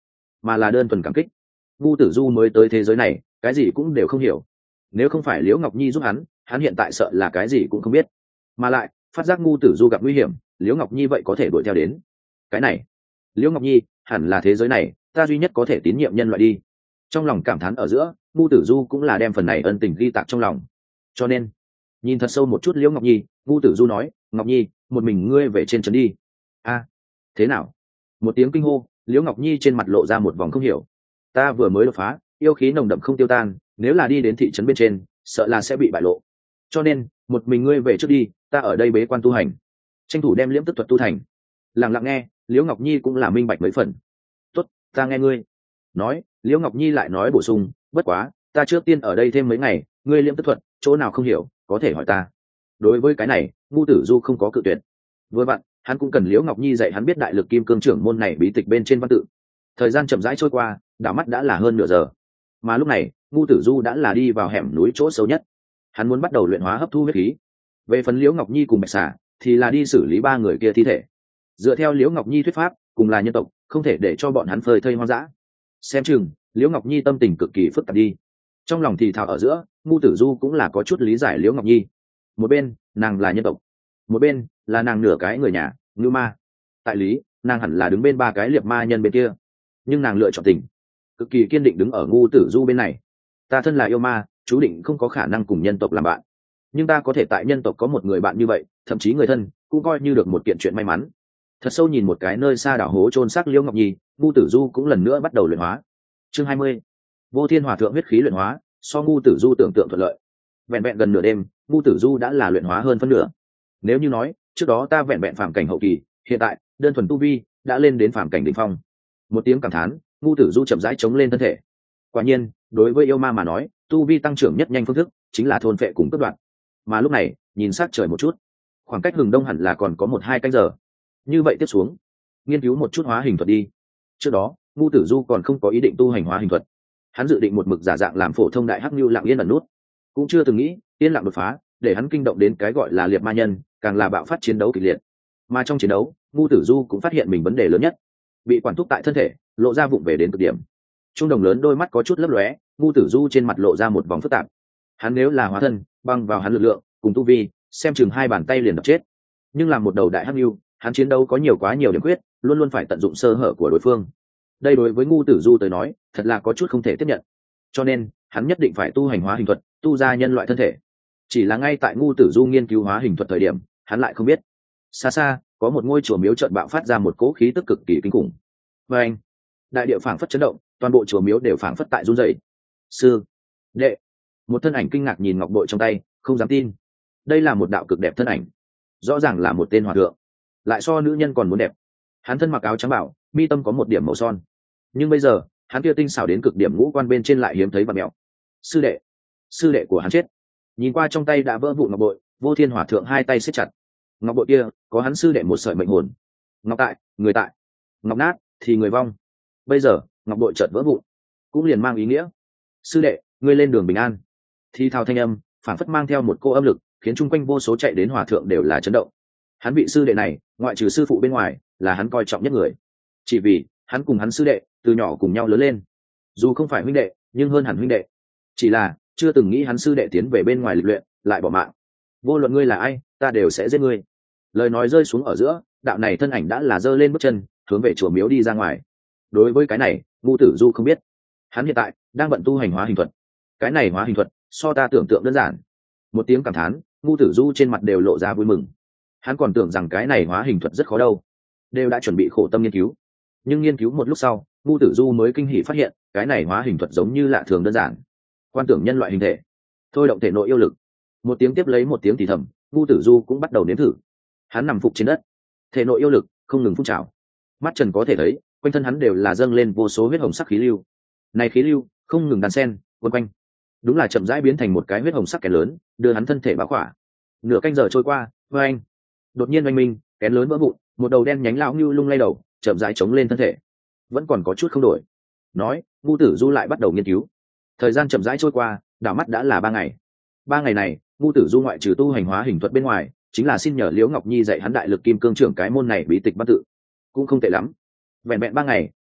S1: mà là đơn thuần cảm kích. Ngu Tử Du mới tới thế giới này, cái gì cũng đều không hiểu. Nếu không phải Liễu Ngọc Nhi giúp hắn, hắn hiện tại sợ là cái gì cũng không biết. Mà lại, phát giác Ngu Tử Du gặp nguy hiểm, Liễu Ngọc Nhi vậy có thể đuổi theo đến. Cái này, Liễu Ngọc Nhi, hẳn là thế giới này, ta duy nhất có thể tín nhiệm nhân loại đi. Trong lòng cảm thán ở giữa, Ngu Tử Du cũng là đem phần này ân tình ghi tạc trong lòng. Cho nên, nhìn thật sâu một chút Liễu Ngọc Nhi, Ngu Tử Du nói, Ngọc Nhi, một mình ngươi về trên trấn đi. A, thế nào? Một tiếng kinh hô, Liễu Ngọc Nhi trên mặt lộ ra một vòng không hiểu. Ta vừa mới đột phá, yêu khí nồng đậm không tiêu tan, nếu là đi đến thị trấn bên trên, sợ là sẽ bị bại lộ. Cho nên, một mình ngươi về trước đi, ta ở đây bế quan tu hành, tranh thủ đem liễm tức thuật tu thành. Lặng lặng nghe, Liễu Ngọc Nhi cũng là minh bạch mấy phần. Tốt, ta nghe ngươi. Nói, Liễu Ngọc Nhi lại nói bổ sung, bất quá, ta trước tiên ở đây thêm mấy ngày, ngươi liễm tức thuật, chỗ nào không hiểu, có thể hỏi ta. Đối với cái này, Ngu Tử Du không có cự tuyệt. Vừa vặn, hắn cũng cần Liễu Ngọc Nhi dạy hắn biết đại lực kim cương trưởng môn này bí tịch bên trên văn tự. Thời gian chậm rãi trôi qua, đảo mắt đã là hơn nửa giờ. Mà lúc này, Ngu Tử Du đã là đi vào hẻm núi chỗ sâu nhất. Hắn muốn bắt đầu luyện hóa hấp thu huyết khí. Về phần Liễu Ngọc Nhi cùng Bạch Xà, thì là đi xử lý ba người kia thi thể. Dựa theo Liễu Ngọc Nhi thuyết pháp, cùng là nhân tộc, không thể để cho bọn hắn phơi thây hoang dã. Xem chừng, Liễu Ngọc Nhi tâm tình cực kỳ phức tạp đi. Trong lòng thì thào ở giữa, Ngu Tử Du cũng là có chút lý giải Liễu Ngọc Nhi. Một bên, nàng là nhân tộc, một bên là nàng nửa cái người nhà, Ngưu Ma. Tại lý, nàng hẳn là đứng bên ba cái liệt ma nhân bên kia, nhưng nàng lựa chọn tình, cực kỳ kiên định đứng ở Ngu Tử Du bên này. Ta thân là yêu ma, chú định không có khả năng cùng nhân tộc làm bạn, nhưng ta có thể tại nhân tộc có một người bạn như vậy, thậm chí người thân, cũng coi như được một kiện chuyện may mắn. Thật sâu nhìn một cái nơi xa đảo hố chôn xác Liễu Ngọc Nhi, Ngu Tử Du cũng lần nữa bắt đầu luyện hóa. Chương hai mươi, Vô Thiên Hòa Thượng huyết khí luyện hóa, so Ngu Tử Du tưởng tượng thuận lợi. Vẹn vẹn gần nửa đêm, Ngu Tử Du đã là luyện hóa hơn phân nửa. Nếu như nói, trước đó ta vẹn vẹn phàm cảnh hậu kỳ, hiện tại, đơn thuần tu vi đã lên đến phàm cảnh đỉnh phong. Một tiếng cảm thán, Ngu Tử Du chậm rãi chống lên thân thể. Quả nhiên, đối với yêu ma mà nói, tu vi tăng trưởng nhất nhanh phương thức chính là thôn phệ cùng cướp đoạt. Mà lúc này, nhìn sát trời một chút, khoảng cách hừng đông hẳn là còn có một hai canh giờ. Như vậy tiếp xuống, nghiên cứu một chút hóa hình thuật đi. Trước đó, Ngu Tử Du còn không có ý định tu hành hóa hình thuật. Hắn dự định một mực giả dạng làm phổ thông đại hắc nhu lặng yên ẩn nút, cũng chưa từng nghĩ yên lặng đột phá, để hắn kinh động đến cái gọi là liệt ma nhân, càng là bạo phát chiến đấu kịch liệt. Mà trong chiến đấu, Ngu Tử Du cũng phát hiện mình vấn đề lớn nhất, bị quản thúc tại thân thể, lộ ra vụng về đến cực điểm. Trung đồng lớn đôi mắt có chút lấp lóe, Ngu Tử Du trên mặt lộ ra một vòng phức tạp. Hắn nếu là hóa thân, băng vào hắn lực lượng, cùng tu vi, xem chừng hai bàn tay liền đập chết. Nhưng làm một đầu đại hắc nhu, hắn chiến đấu có nhiều quá nhiều điểm khuyết, luôn luôn phải tận dụng sơ hở của đối phương. Đây đối với Ngu Tử Du tới nói, thật là có chút không thể tiếp nhận. Cho nên, hắn nhất định phải tu hành hóa hình thuật, tu ra nhân loại thân thể. Chỉ là ngay tại Ngu Tử Du nghiên cứu hóa hình thuật thời điểm, hắn lại không biết, xa xa có một ngôi chùa miếu chợt bạo phát ra một cỗ khí tức cực kỳ kinh khủng. Và anh, đại địa phảng phất chấn động, toàn bộ chùa miếu đều phảng phất tại run rẩy. Sư đệ, một thân ảnh kinh ngạc nhìn ngọc bội trong tay, không dám tin. Đây là một đạo cực đẹp thân ảnh, rõ ràng là một tên hòa thượng, lại so nữ nhân còn muốn đẹp. Hắn thân mặc áo trắng bảo, mi tâm có một điểm màu son, nhưng bây giờ hắn kia tinh xảo đến cực điểm ngũ quan bên trên lại hiếm thấy và mèo. Sư đệ, sư đệ của hắn chết. Nhìn qua trong tay đã vỡ vụn ngọc bội, Vô Thiên Hòa Thượng hai tay siết chặt. Ngọc bội kia có hắn sư đệ một sợi mệnh hồn. Ngọc tại, người tại; ngọc nát thì người vong. Bây giờ ngọc bội chợt vỡ vụn, cũng liền mang ý nghĩa sư đệ, ngươi lên đường bình an. Thi thao thanh âm phản phất mang theo một cô âm lực, khiến chung quanh vô số chạy đến hòa thượng đều là chấn động. Hắn vị sư đệ này, ngoại trừ sư phụ bên ngoài, là hắn coi trọng nhất người. Chỉ vì hắn cùng hắn sư đệ từ nhỏ cùng nhau lớn lên, dù không phải huynh đệ nhưng hơn hẳn huynh đệ. Chỉ là chưa từng nghĩ hắn sư đệ tiến về bên ngoài lịch luyện lại bỏ mạng. Vô luận ngươi là ai, ta đều sẽ giết ngươi. Lời nói rơi xuống ở giữa, đạo này thân ảnh đã là giơ lên bước chân, hướng về chùa miếu đi ra ngoài. Đối với cái này, Ngu Tử Du không biết. Hắn hiện tại đang bận tu hành hóa hình thuật. Cái này hóa hình thuật so ta tưởng tượng đơn giản. Một tiếng cảm thán, Ngu Tử Du trên mặt đều lộ ra vui mừng. Hắn còn tưởng rằng cái này hóa hình thuật rất khó đâu, đều đã chuẩn bị khổ tâm nghiên cứu. Nhưng nghiên cứu một lúc sau, Ngu Tử Du mới kinh hỉ phát hiện, cái này hóa hình thuật giống như lạ thường đơn giản. Quan tưởng nhân loại hình thể, thôi động thể nội yêu lực. Một tiếng tiếp lấy một tiếng thì thầm, Ngu Tử Du cũng bắt đầu nếm thử. Hắn nằm phục trên đất, thể nội yêu lực không ngừng phun trào. Mắt trần có thể thấy, quanh thân hắn đều là dâng lên vô số huyết hồng sắc khí lưu. Này khí lưu không ngừng đan sen quấn quanh, đúng là chậm rãi biến thành một cái huyết hồng sắc kén lớn, đưa hắn thân thể bao khỏa. Nửa canh giờ trôi qua, với anh đột nhiên oanh minh, kén lớn vỡ vụn, một đầu đen nhánh lão ngưu lung lay đầu, chậm rãi chống lên thân thể. Vẫn còn có chút không đổi. Nói, Ngu Tử Du lại bắt đầu nghiên cứu. Thời gian chậm rãi trôi qua, đảo mắt đã là ba ngày. Ba ngày này, Ngu Tử Du ngoại trừ tu hành hóa hình thuật bên ngoài, chính là xin nhờ Liễu Ngọc Nhi dạy hắn đại lực kim cương trưởng cái môn này bí tịch văn tự. Cũng không tệ lắm. Vẹn vẹn ba ngày,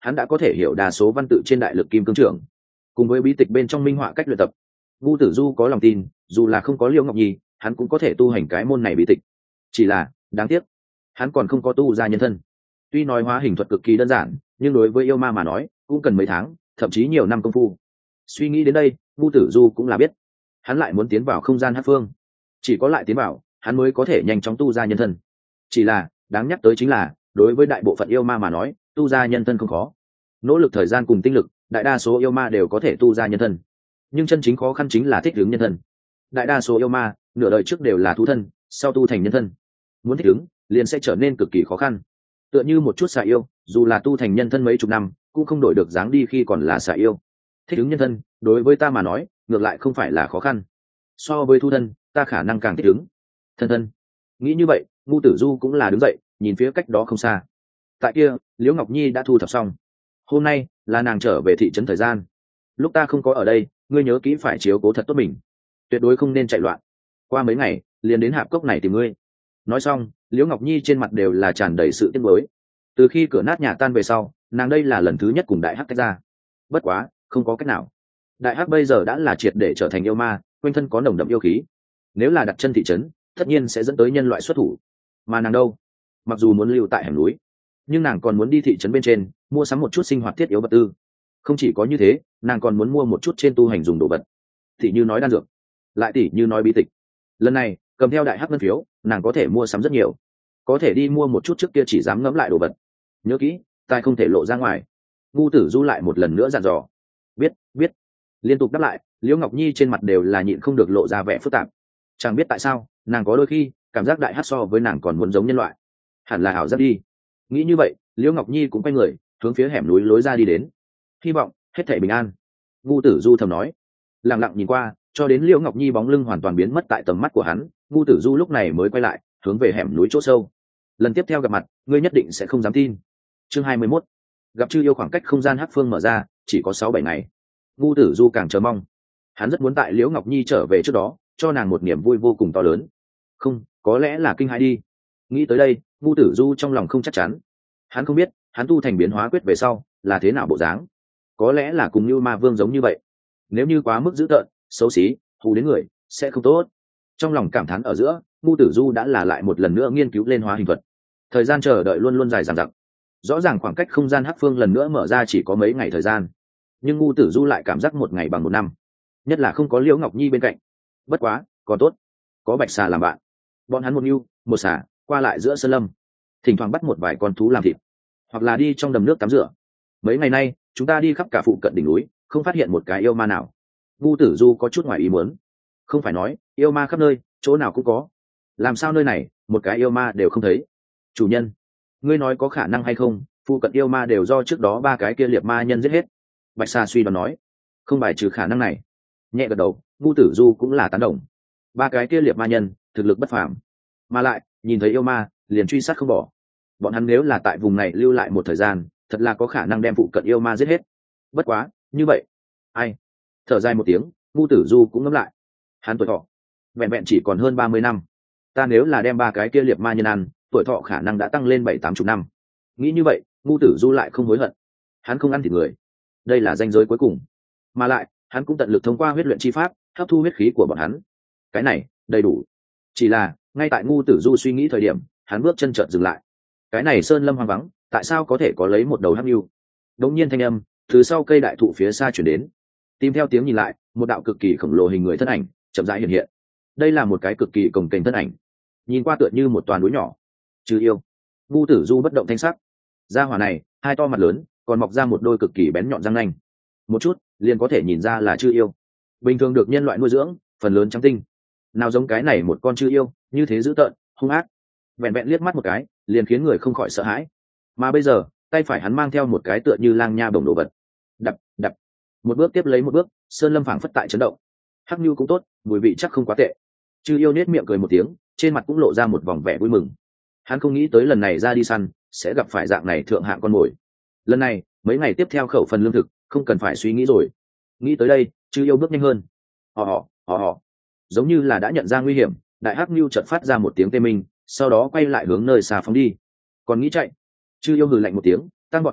S1: hắn đã có thể hiểu đa số văn tự trên đại lực kim cương trưởng, cùng với bí tịch bên trong minh họa cách luyện tập. Vu Tử Du có lòng tin, dù là không có Liễu Ngọc Nhi, hắn cũng có thể tu hành cái môn này bí tịch. Chỉ là, đáng tiếc, hắn còn không có tu ra nhân thân. Tuy nói hóa hình thuật cực kỳ đơn giản, nhưng đối với yêu ma mà nói, cũng cần mấy tháng, thậm chí nhiều năm công phu. Suy nghĩ đến đây, Vu Tử Du cũng là biết, hắn lại muốn tiến vào không gian hắc phương. Chỉ có lại tiến vào, hắn mới có thể nhanh chóng tu ra nhân thân. Chỉ là, đáng nhắc tới chính là, đối với đại bộ phận yêu ma mà nói, tu ra nhân thân không khó. Nỗ lực thời gian cùng tinh lực, đại đa số yêu ma đều có thể tu ra nhân thân. Nhưng chân chính khó khăn chính là thích ứng nhân thân. Đại đa số yêu ma, nửa đời trước đều là thú thân, sau tu thành nhân thân. Muốn thích ứng, liền sẽ trở nên cực kỳ khó khăn. Tựa như một chút xà yêu, dù là tu thành nhân thân mấy chục năm, cũng không đổi được dáng đi khi còn là xà yêu. Thích ứng nhân thân, đối với ta mà nói, ngược lại không phải là khó khăn. So với thu thân, ta khả năng càng thích ứng. Thân thân. Nghĩ như vậy, Ngưu Tử Du cũng là đứng dậy, nhìn phía cách đó không xa. Tại kia, Liễu Ngọc Nhi đã thu thập xong. Hôm nay là nàng trở về thị trấn thời gian. Lúc ta không có ở đây, ngươi nhớ kỹ phải chiếu cố thật tốt mình, tuyệt đối không nên chạy loạn. Qua mấy ngày, liền đến hạp cốc này tìm ngươi. Nói xong, Liễu Ngọc Nhi trên mặt đều là tràn đầy sự tiếc nuối. Từ khi cửa nát nhà tan về sau, nàng đây là lần thứ nhất cùng Đại Hắc tách ra. Bất quá, không có cách nào. Đại Hắc bây giờ đã là triệt để trở thành yêu ma, quanh thân có nồng đậm yêu khí. Nếu là đặt chân thị trấn, tất nhiên sẽ dẫn tới nhân loại xuất thủ. Mà nàng đâu? Mặc dù muốn lưu tại hẻm núi, nhưng nàng còn muốn đi thị trấn bên trên, mua sắm một chút sinh hoạt thiết yếu vật tư. Không chỉ có như thế, nàng còn muốn mua một chút trên tu hành dùng đồ vật. Tỷ như nói đan dược, lại tỷ như nói bí tịch. Lần này, cầm theo Đại Hắc ngân phiếu, nàng có thể mua sắm rất nhiều. Có thể đi mua một chút trước kia chỉ dám ngẫm lại đồ vật. Nhớ kỹ, tai không thể lộ ra ngoài. Ngưu Tử Du lại một lần nữa dặn dò. Biết, biết. Liên tục đáp lại, Liễu Ngọc Nhi trên mặt đều là nhịn không được lộ ra vẻ phức tạp. Chẳng biết tại sao, nàng có đôi khi cảm giác Đại Hắc so với nàng còn muốn giống nhân loại. Hẳn là ảo giác đi. Nghĩ như vậy, Liễu Ngọc Nhi cũng quay người, hướng phía hẻm núi lối ra đi đến. Hy vọng hết thảy bình an. Ngưu Tử Du thầm nói. Lặng lặng nhìn qua, cho đến Liễu Ngọc Nhi bóng lưng hoàn toàn biến mất tại tầm mắt của hắn, Ngưu Tử Du lúc này mới quay lại, hướng về hẻm núi chỗ sâu. Lần tiếp theo gặp mặt, ngươi nhất định sẽ không dám tin. Chương hai mươi mốt. Gặp Chư Yêu khoảng cách không gian hắc phương mở ra, chỉ có sáu bảy ngày. Ngưu Tử Du càng chờ mong. Hắn rất muốn tại Liễu Ngọc Nhi trở về trước đó, cho nàng một niềm vui vô cùng to lớn. Không, có lẽ là kinh hãi đi. Nghĩ tới đây, Ngưu Tử Du trong lòng không chắc chắn. Hắn không biết, hắn tu thành biến hóa quyết về sau, là thế nào bộ dáng. Có lẽ là cùng như ma vương giống như vậy. Nếu như quá mức dữ tợn, xấu xí, hù đến người, sẽ không tốt. Trong lòng cảm thán ở giữa, Ngưu Tử Du đã là lại một lần nữa nghiên cứu lên hóa hình thuật. Thời gian chờ đợi luôn luôn dài dằng dặc. Rõ ràng khoảng cách không gian hắc phương lần nữa mở ra chỉ có mấy ngày thời gian, nhưng Ngưu Tử Du lại cảm giác một ngày bằng một năm. Nhất là không có Liễu Ngọc Nhi bên cạnh. Bất quá, còn tốt, có Bạch Xà làm bạn. Bọn hắn một nhu, một xà, qua lại giữa sơn lâm, thỉnh thoảng bắt một vài con thú làm thịt, hoặc là đi trong đầm nước tắm rửa. Mấy ngày nay, chúng ta đi khắp cả phụ cận đỉnh núi, không phát hiện một cái yêu ma nào. Ngưu Tử Du có chút ngoài ý muốn. Không phải nói, yêu ma khắp nơi, chỗ nào cũng có. Làm sao nơi này, một cái yêu ma đều không thấy? Chủ nhân, ngươi nói có khả năng hay không, phụ cận yêu ma đều do trước đó ba cái kia liệt ma nhân giết hết. Bạch Sa suy đoán nói. Không bài trừ khả năng này. Nhẹ gật đầu, Ngưu Tử Du cũng là tán đồng. Ba cái kia liệt ma nhân, thực lực bất phàm. Mà lại, nhìn thấy yêu ma, liền truy sát không bỏ. Bọn hắn nếu là tại vùng này lưu lại một thời gian, thật là có khả năng đem phụ cận yêu ma giết hết. Bất quá, như vậy. Ai? Thở dài một tiếng, Ngưu Tử Du cũng ngẫm lại. Hắn tuổi thọ vẹn vẹn chỉ còn hơn ba mươi năm. Ta nếu là đem ba cái kia liệt ma nhân ăn, tuổi thọ khả năng đã tăng lên bảy tám chục năm. Nghĩ như vậy, Ngưu Tử Du lại không hối hận. Hắn không ăn thịt người, đây là ranh giới cuối cùng. Mà lại, hắn cũng tận lực thông qua huyết luyện chi pháp hấp thu huyết khí của bọn hắn. Cái này đầy đủ. Chỉ là ngay tại Ngưu Tử Du suy nghĩ thời điểm, hắn bước chân chợt dừng lại. Cái này sơn lâm hoang vắng, tại sao có thể có lấy một đầu hắc nhu? Đống nhiên thanh âm từ sau cây đại thụ phía xa chuyển đến. Tìm theo tiếng nhìn lại, một đạo cực kỳ khổng lồ hình người thân ảnh chậm rãi hiện hiện. Đây là một cái cực kỳ cồng kềnh thân ảnh, nhìn qua tựa như một toàn núi nhỏ. Chư Yêu. Ngưu Tử Du bất động thanh sắc. Gia hỏa này hai to mặt lớn, còn mọc ra một đôi cực kỳ bén nhọn răng nanh. Một chút liền có thể nhìn ra là Chư Yêu. Bình thường được nhân loại nuôi dưỡng, phần lớn trắng tinh. Nào giống cái này một con Chư Yêu, như thế dữ tợn, hung ác. Vẹn vẹn liếc mắt một cái, liền khiến người không khỏi sợ hãi. Mà bây giờ, tay phải hắn mang theo một cái tựa như lang nha bổng đồ vật. Đập, đập. Một bước tiếp lấy một bước, sơn lâm phảng phất tại chấn động. Hắc nhu cũng tốt, mùi vị chắc không quá tệ. Chư Yêu nết miệng cười một tiếng, trên mặt cũng lộ ra một vòng vẻ vui mừng. Hắn không nghĩ tới lần này ra đi săn sẽ gặp phải dạng này thượng hạng con mồi. Lần này, mấy ngày tiếp theo khẩu phần lương thực không cần phải suy nghĩ rồi. Nghĩ tới đây, Chư Yêu bước nhanh hơn. Họ họ, họ họ. Giống như là đã nhận ra nguy hiểm, đại hắc nhu chợt phát ra một tiếng tê minh, sau đó quay lại hướng nơi xa phóng đi. Còn nghĩ chạy, Chư Yêu hừ lạnh một tiếng, tăng gọn tốc độ,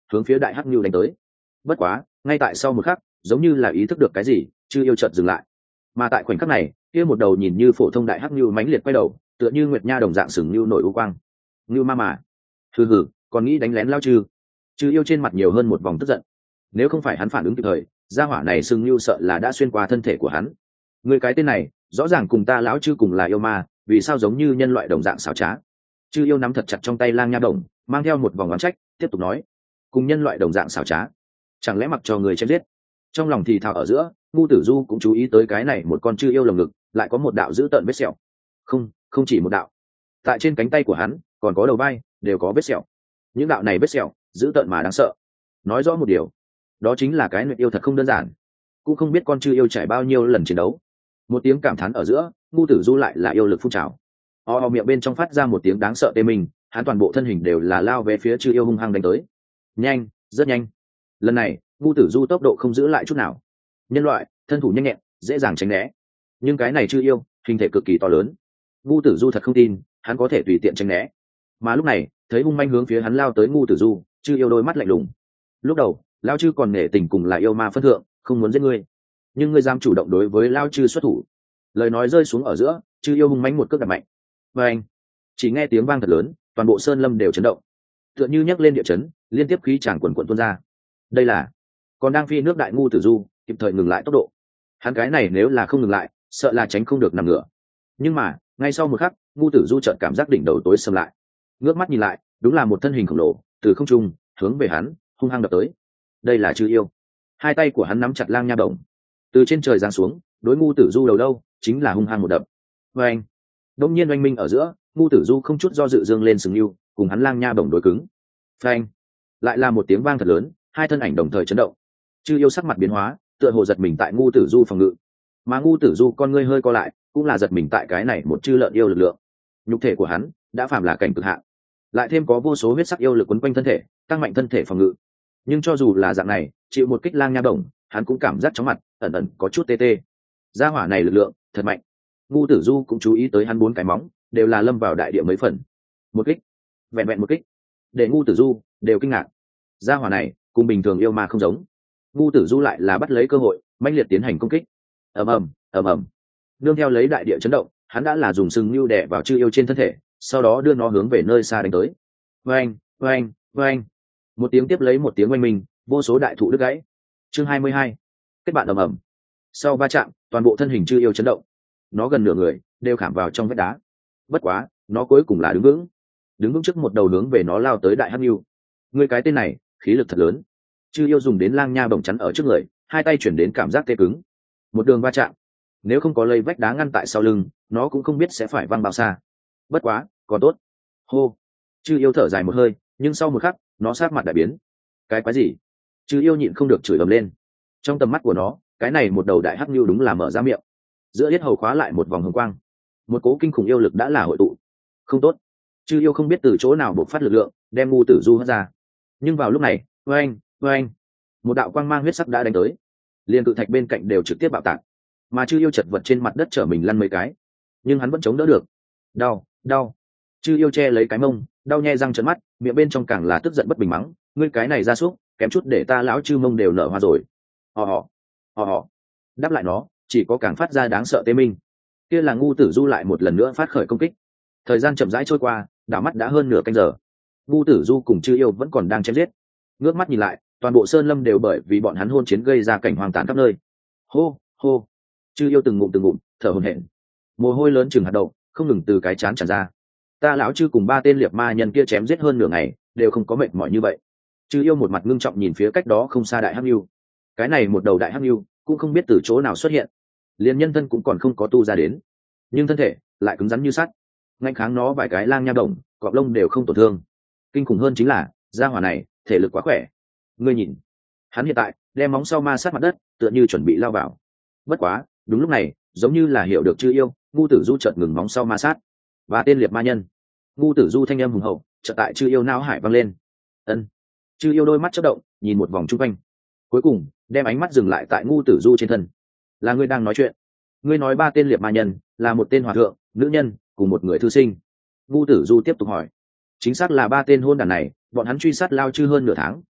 S1: hướng phía đại hắc nhu đánh tới. Bất quá ngay tại sau một khắc, giống như là ý thức được cái gì, chư yêu chợt dừng lại. Mà tại khoảnh khắc này, kia một đầu nhìn như phổ thông đại hắc nhu mãnh liệt quay đầu, tựa như nguyệt nha đồng dạng sừng nhu nổi u quang. Nhu ma mà, hừ hừ, còn nghĩ đánh lén lao chư. Chư yêu trên mặt nhiều hơn một vòng tức giận. Nếu không phải hắn phản ứng kịp thời, gia hỏa này sừng nhu sợ là đã xuyên qua thân thể của hắn. Người cái tên này, rõ ràng cùng ta lão chư cùng là yêu ma, vì sao giống như nhân loại đồng dạng xảo trá? Chư yêu nắm thật chặt trong tay lang nha đồng, mang theo một vòng oán trách, tiếp tục nói: cùng nhân loại đồng dạng xảo trá, chẳng lẽ mặc cho người chém giết? Trong lòng thì thào ở giữa, ngu tử du cũng chú ý tới cái này một con chư yêu lồng ngực lại có một đạo dữ tợn vết sẹo. Không, không chỉ một đạo, tại trên cánh tay của hắn còn có đầu vai đều có vết sẹo. Những đạo này vết sẹo dữ tợn mà đáng sợ, nói rõ một điều, đó chính là cái nguyệt yêu thật không đơn giản. Cũng không biết con chư yêu trải bao nhiêu lần chiến đấu. Một tiếng cảm thán ở giữa, ngu tử du lại là yêu lực phun trào, o o miệng bên trong phát ra một tiếng đáng sợ tê mình, hắn toàn bộ thân hình đều là lao về phía chư yêu hung hăng đánh tới. Nhanh, rất nhanh. Lần này ngu tử du tốc độ không giữ lại chút nào. Nhân loại thân thủ nhanh nhẹn, dễ dàng tránh né, nhưng cái này chư yêu hình thể cực kỳ to lớn, ngu tử du thật không tin hắn có thể tùy tiện tránh né. Mà lúc này thấy hung manh hướng phía hắn lao tới ngu tử du, chư yêu đôi mắt lạnh lùng. Lúc đầu lao chư còn nể tình cùng là yêu ma phân thượng, không muốn giết ngươi, nhưng ngươi dám chủ động đối với lao chư xuất thủ. Lời nói rơi xuống ở giữa, chư yêu hung mãnh một cước đạp mạnh, và anh chỉ nghe tiếng vang thật lớn, toàn bộ sơn lâm đều chấn động, tựa như nhấc lên địa chấn, liên tiếp khí tràn quần quần tuôn ra. Đây là còn đang phi nước đại ngu tử du kịp thời ngừng lại tốc độ. Hắn cái này nếu là không ngừng lại, sợ là tránh không được nằm ngửa. Nhưng mà ngay sau một khắc, ngu tử du chợt cảm giác đỉnh đầu tối sầm lại, ngước mắt nhìn lại, đúng là một thân hình khổng lồ từ không trung hướng về hắn hung hăng đập tới. Đây là chư yêu. Hai tay của hắn nắm chặt lang nha đồng, từ trên trời giáng xuống, đối ngu tử du đầu đâu chính là hung hăng một đập. Và anh đông nhiên oanh minh ở giữa, ngu tử du không chút do dự dương lên sừng yêu, cùng hắn lang nha đồng đối cứng. Phanh, lại là một tiếng vang thật lớn, hai thân ảnh đồng thời chấn động. Chư yêu sắc mặt biến hóa, tựa hồ giật mình tại ngu tử du phòng ngự, mà ngu tử du con ngươi hơi co lại, cũng là giật mình tại cái này một chư lợn yêu lực lượng. Nhục thể của hắn đã phạm là cảnh cực hạn, lại thêm có vô số huyết sắc yêu lực quấn quanh thân thể, tăng mạnh thân thể phòng ngự. Nhưng cho dù là dạng này, chịu một kích lang nha đồng, hắn cũng cảm giác chóng mặt, ẩn ẩn có chút tê tê. Gia hỏa này lực lượng thật mạnh. Ngu tử du cũng chú ý tới hắn bốn cái móng đều là lâm vào đại địa mấy phần. Một kích, vẹn vẹn một kích, để ngu tử du đều kinh ngạc. Gia hỏa này cùng bình thường yêu ma không giống. Ngu tử du lại là bắt lấy cơ hội mãnh liệt tiến hành công kích. ầm ầm ầm ầm, nương theo lấy đại địa chấn động, hắn đã là dùng sừng nhu đè vào chư yêu trên thân thể, sau đó đưa nó hướng về nơi xa đánh tới. Oanh oanh oanh, một tiếng tiếp lấy một tiếng oanh minh, vô số đại thụ đứt gãy. Chương hai mươi hai, kết bạn ầm ầm. Sau va chạm, toàn bộ thân hình chư yêu chấn động, nó gần nửa người đều khảm vào trong vách đá. Bất quá nó cuối cùng là đứng vững, đứng vững trước một đầu hướng về nó lao tới đại hắc nhu. Người cái tên này khí lực thật lớn. Chư yêu dùng đến lang nha bổng chắn ở trước người, hai tay chuyển đến cảm giác tê cứng. Một đường va chạm, nếu không có lây vách đá ngăn tại sau lưng, nó cũng không biết sẽ phải văng bao xa. Bất quá còn tốt. Hô, chư yêu thở dài một hơi, nhưng sau một khắc nó sát mặt đại biến. Cái quái gì? Chư yêu nhịn không được chửi ầm lên. Trong tầm mắt của nó, cái này một đầu đại hắc nhu đúng là mở ra miệng, giữa yết hầu khóa lại một vòng hồng quang, một cố kinh khủng yêu lực đã là hội tụ. Không tốt. Chư yêu không biết từ chỗ nào bộc phát lực lượng, đem ngu tử du hất ra. Nhưng vào lúc này, oanh oanh, một đạo quang mang huyết sắc đã đánh tới, liền cự thạch bên cạnh đều trực tiếp bạo tạc, mà chư yêu chật vật trên mặt đất trở mình lăn mấy cái, nhưng hắn vẫn chống đỡ được. Đau, đau. Chư yêu che lấy cái mông, đau nhe răng trợn mắt, miệng bên trong càng là tức giận bất bình mắng: ngươi cái này ra súc, kém chút để ta lão chư mông đều nở hoa rồi. Họ họ, họ họ. Đáp lại nó chỉ có càng phát ra đáng sợ tê minh. Kia là ngu tử du lại một lần nữa phát khởi công kích. Thời gian chậm rãi trôi qua, đảo mắt đã hơn nửa canh giờ. Ngu tử du cùng chư yêu vẫn còn đang chém giết. Ngước mắt nhìn lại, toàn bộ sơn lâm đều bởi vì bọn hắn hôn chiến gây ra cảnh hoang tàn khắp nơi. Hô hô, chư yêu từng ngụm từng ngụm thở hổn hển, mồ hôi lớn chừng hạt đậu không ngừng từ cái chán tràn ra. Ta lão chư cùng ba tên liệt ma nhân kia chém giết hơn nửa ngày, đều không có mệt mỏi như vậy. Chư yêu một mặt ngưng trọng nhìn phía cách đó không xa đại hắc nhu. Cái này một đầu đại hắc nhu cũng không biết từ chỗ nào xuất hiện, liền nhân thân cũng còn không có tu ra đến, nhưng thân thể lại cứng rắn như sắt, ngạnh kháng nó vài cái lang nha đồng, cọp lông đều không tổn thương. Kinh khủng hơn chính là gia hỏa này thể lực quá khỏe. Ngươi nhìn, hắn hiện tại đem móng sau ma sát mặt đất, tựa như chuẩn bị lao vào. Bất quá đúng lúc này, giống như là hiểu được chư yêu, ngu tử du chợt ngừng móng sau ma sát. Và tên liệt ma nhân, ngu tử du thanh âm hùng hậu chợt tại chư yêu não hải vang lên. Ân. Chư yêu đôi mắt chớp động, nhìn một vòng chung quanh, cuối cùng đem ánh mắt dừng lại tại ngu tử du trên thân. Là ngươi đang nói chuyện? Ngươi nói ba tên liệt ma nhân là một tên hòa thượng, nữ nhân cùng một người thư sinh? Ngu tử du tiếp tục hỏi. Chính xác là ba tên hôn đản này, bọn hắn truy sát lao chư hơn nửa tháng,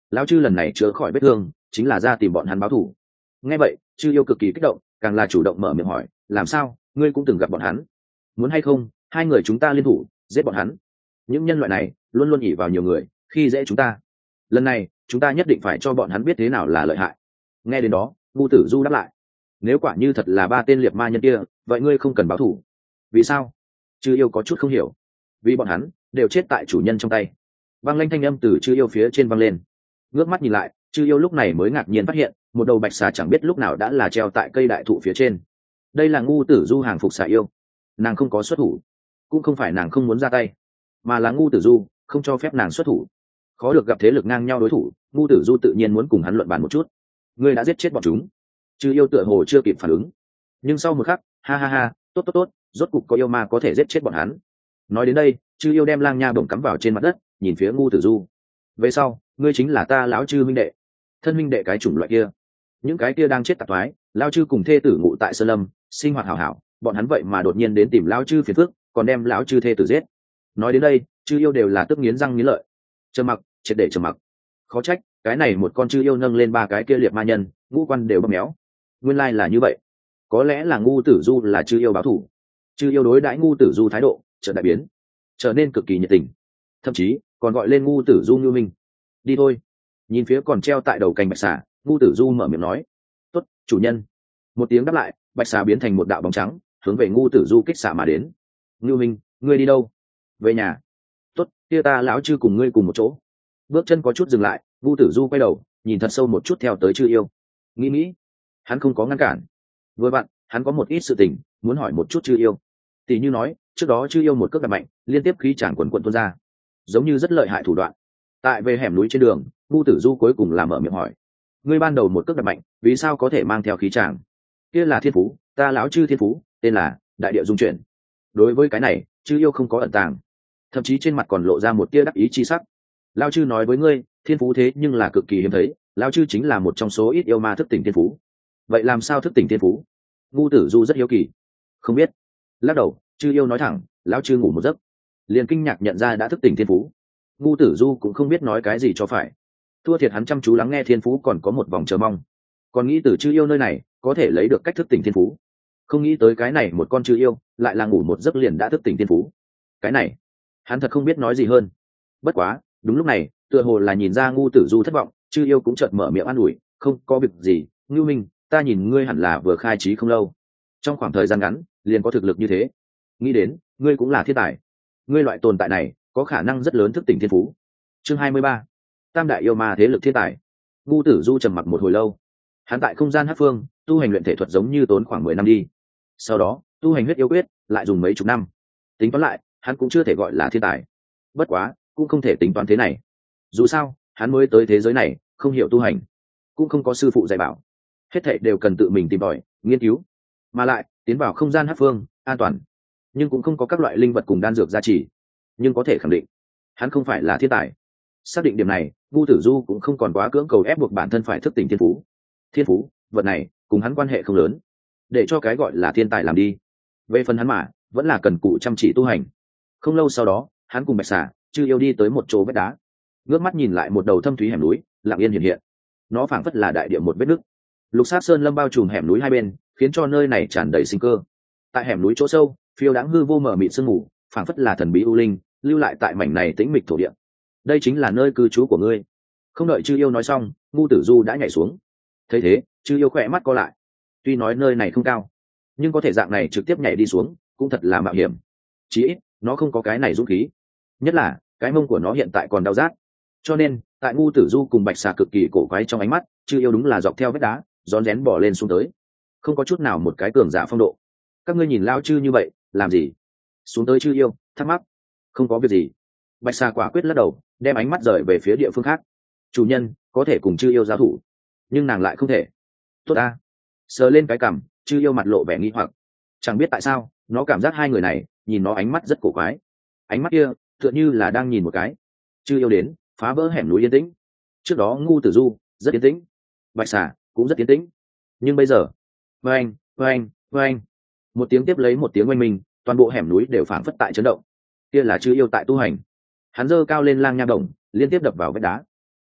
S1: lão chư lần này chữa khỏi vết thương chính là ra tìm bọn hắn báo thù. Nghe vậy chư yêu cực kỳ kích động, càng là chủ động mở miệng hỏi, làm sao, ngươi cũng từng gặp bọn hắn, muốn hay không hai người chúng ta liên thủ giết bọn hắn? Những nhân loại này luôn luôn ỉ vào nhiều người khi dễ chúng ta, lần này chúng ta nhất định phải cho bọn hắn biết thế nào là lợi hại. Nghe đến đó ngu tử du đáp lại, nếu quả như thật là ba tên liệt ma nhân kia, vậy ngươi không cần báo thù. Vì sao? Chư yêu có chút không hiểu. Vì bọn hắn đều chết tại chủ nhân trong tay. Vang lanh thanh âm từ chư yêu phía trên vang lên. Ngước mắt nhìn lại, chư yêu lúc này mới ngạc nhiên phát hiện một đầu bạch xà chẳng biết lúc nào đã là treo tại cây đại thụ phía trên. Đây là ngu tử du hàng phục xà yêu. Nàng không có xuất thủ, cũng không phải nàng không muốn ra tay, mà là ngu tử du không cho phép nàng xuất thủ. Khó được gặp thế lực ngang nhau đối thủ, ngu tử du tự nhiên muốn cùng hắn luận bàn một chút. Ngươi đã giết chết bọn chúng. Chư yêu tựa hồ chưa kịp phản ứng, nhưng sau một khắc, ha ha ha, tốt tốt tốt, rốt cục có yêu ma có thể giết chết bọn hắn. Nói đến đây chư yêu đem lang nha bổng cắm vào trên mặt đất, nhìn phía ngu tử du. Về sau ngươi chính là ta lão chư minh đệ. Thân minh đệ cái chủng loại kia, những cái kia đang chết tạp thoái, lao chư cùng thê tử ngụ tại sơn lâm sinh hoạt hảo hảo, bọn hắn vậy mà đột nhiên đến tìm lão chư phiền phức, còn đem lão chư thê tử giết. Nói đến đây chư yêu đều là tức nghiến răng nghiến lợi, trầm mặc, triệt để trầm mặc. Khó trách cái này một con chư yêu nâng lên ba cái kia liệt ma nhân, ngũ quan đều bóp méo. Nguyên lai là như vậy, có lẽ là ngu tử du là chư yêu báo thủ. Chư yêu đối đãi ngu tử du thái độ trở đại biến, trở nên cực kỳ nhiệt tình, thậm chí còn gọi lên ngu tử du như minh. Đi thôi. Nhìn phía còn treo tại đầu cành bạch xà, ngu tử du mở miệng nói, tốt chủ nhân. Một tiếng đáp lại, bạch xà biến thành một đạo bóng trắng hướng về ngu tử du kích xạ mà đến. Như minh, ngươi đi đâu? Về nhà. Tốt, kia ta lão chư cùng ngươi cùng một chỗ. Bước chân có chút dừng lại, ngu tử du quay đầu nhìn thật sâu một chút theo tới chư yêu. Nghĩ nghĩ, hắn không có ngăn cản. Vừa vặn hắn có một ít sự tình muốn hỏi một chút chư yêu. Tỷ như nói trước đó chư yêu một cước đạp mạnh, liên tiếp khí tràn quần quận tuôn ra, giống như rất lợi hại thủ đoạn. Tại về hẻm núi trên đường, ngu tử du cuối cùng là mở miệng hỏi, ngươi ban đầu một cước đạp mạnh vì sao có thể mang theo khí tràng? Kia là thiên phú, ta lão chư thiên phú tên là đại địa dung chuyển. Đối với cái này chư yêu không có ẩn tàng, thậm chí trên mặt còn lộ ra một tia đắc ý chi sắc. Lão chư nói với ngươi thiên phú thế nhưng là cực kỳ hiếm thấy, lão chư chính là một trong số ít yêu ma thức tỉnh thiên phú. Vậy làm sao thức tỉnh thiên phú? Ngu tử du rất hiếu kỳ. Không biết. Lắc đầu chư yêu nói thẳng, lão chư ngủ một giấc liền kinh ngạc nhận ra đã thức tỉnh thiên phú. Ngu tử du cũng không biết nói cái gì cho phải, thua thiệt hắn chăm chú lắng nghe thiên phú còn có một vòng chờ mong, còn nghĩ từ chư yêu nơi này có thể lấy được cách thức tỉnh thiên phú. Không nghĩ tới cái này một con chư yêu lại là ngủ một giấc liền đã thức tỉnh thiên phú. Cái này hắn thật không biết nói gì hơn. Bất quá đúng lúc này tựa hồ là nhìn ra ngu tử du thất vọng, chư yêu cũng chợt mở miệng an ủi, không có việc gì ngưu minh, ta nhìn ngươi hẳn là vừa khai trí không lâu, trong khoảng thời gian ngắn liền có thực lực như thế, nghĩ đến ngươi cũng là thiên tài. Ngươi loại tồn tại này có khả năng rất lớn thức tỉnh thiên phú. Chương hai mươi ba, tam đại yêu ma thế lực thiên tài. Ngu tử du trầm mặc một hồi lâu, hắn tại không gian hắc phương tu hành luyện thể thuật giống như tốn khoảng mười năm đi, sau đó tu hành huyết yêu quyết lại dùng mấy chục năm. Tính toán lại hắn cũng chưa thể gọi là thiên tài, bất quá cũng không thể tính toán thế này. Dù sao hắn mới tới thế giới này, không hiểu tu hành, cũng không có sư phụ dạy bảo, hết thảy đều cần tự mình tìm tòi nghiên cứu. Mà lại tiến vào không gian hắc phương an toàn, nhưng cũng không có các loại linh vật cùng đan dược gia trì, nhưng có thể khẳng định hắn không phải là thiên tài. Xác định điểm này, ngu tử du cũng không còn quá cưỡng cầu ép buộc bản thân phải thức tỉnh thiên phú. Thiên phú vật này cùng hắn quan hệ không lớn, để cho cái gọi là thiên tài làm đi. Về phần hắn mà vẫn là cần cụ chăm chỉ tu hành. Không lâu sau đó hắn cùng bạch xà chư yêu đi tới một chỗ vách đá, ngước mắt nhìn lại một đầu thâm thúy hẻm núi lặng yên hiện hiện. Nó phảng phất là đại địa một vết nứt, lục sát sơn lâm bao trùm hẻm núi hai bên, khiến cho nơi này tràn đầy sinh cơ. Tại hẻm núi chỗ sâu phiêu đáng hư vô mờ mịt sương mù, phảng phất là thần bí u linh lưu lại tại mảnh này tĩnh mịch thổ địa. Đây chính là nơi cư trú của ngươi. Không đợi chư yêu nói xong, ngu tử du đã nhảy xuống. Thấy thế chư yêu khỏe mắt co lại. Tuy nói nơi này không cao, nhưng có thể dạng này trực tiếp nhảy đi xuống cũng thật là mạo hiểm. Chí ít nó không có cái này dũng khí, nhất là cái mông của nó hiện tại còn đau rát. Cho nên tại ngu tử du cùng bạch xà cực kỳ cổ quái trong ánh mắt, chư yêu đúng là dọc theo vách đá rón rén bỏ lên xuống tới, không có chút nào một cái cường giả phong độ. Các ngươi nhìn lao chư như vậy làm gì? Xuống tới chư yêu thắc mắc. Không có việc gì. Bạch xà quả quyết lắc đầu, đem ánh mắt rời về phía địa phương khác. Chủ nhân có thể cùng chư yêu giao thủ, nhưng nàng lại không thể. Tốt a. Sờ lên cái cằm, chư yêu mặt lộ vẻ nghi hoặc. Chẳng biết tại sao nó cảm giác hai người này nhìn nó ánh mắt rất cổ quái. Ánh mắt kia tựa như là đang nhìn một cái. Chư yêu đến phá vỡ hẻm núi yên tĩnh. Trước đó ngu tử du rất yên tĩnh, bạch xà cũng rất yên tĩnh, nhưng bây giờ vang vang vang, một tiếng tiếp lấy một tiếng oanh minh, toàn bộ hẻm núi đều phảng phất tại chấn động. Kia là chư yêu tại tu hành. Hắn giơ cao lên lang nha đồng liên tiếp đập vào vách đá.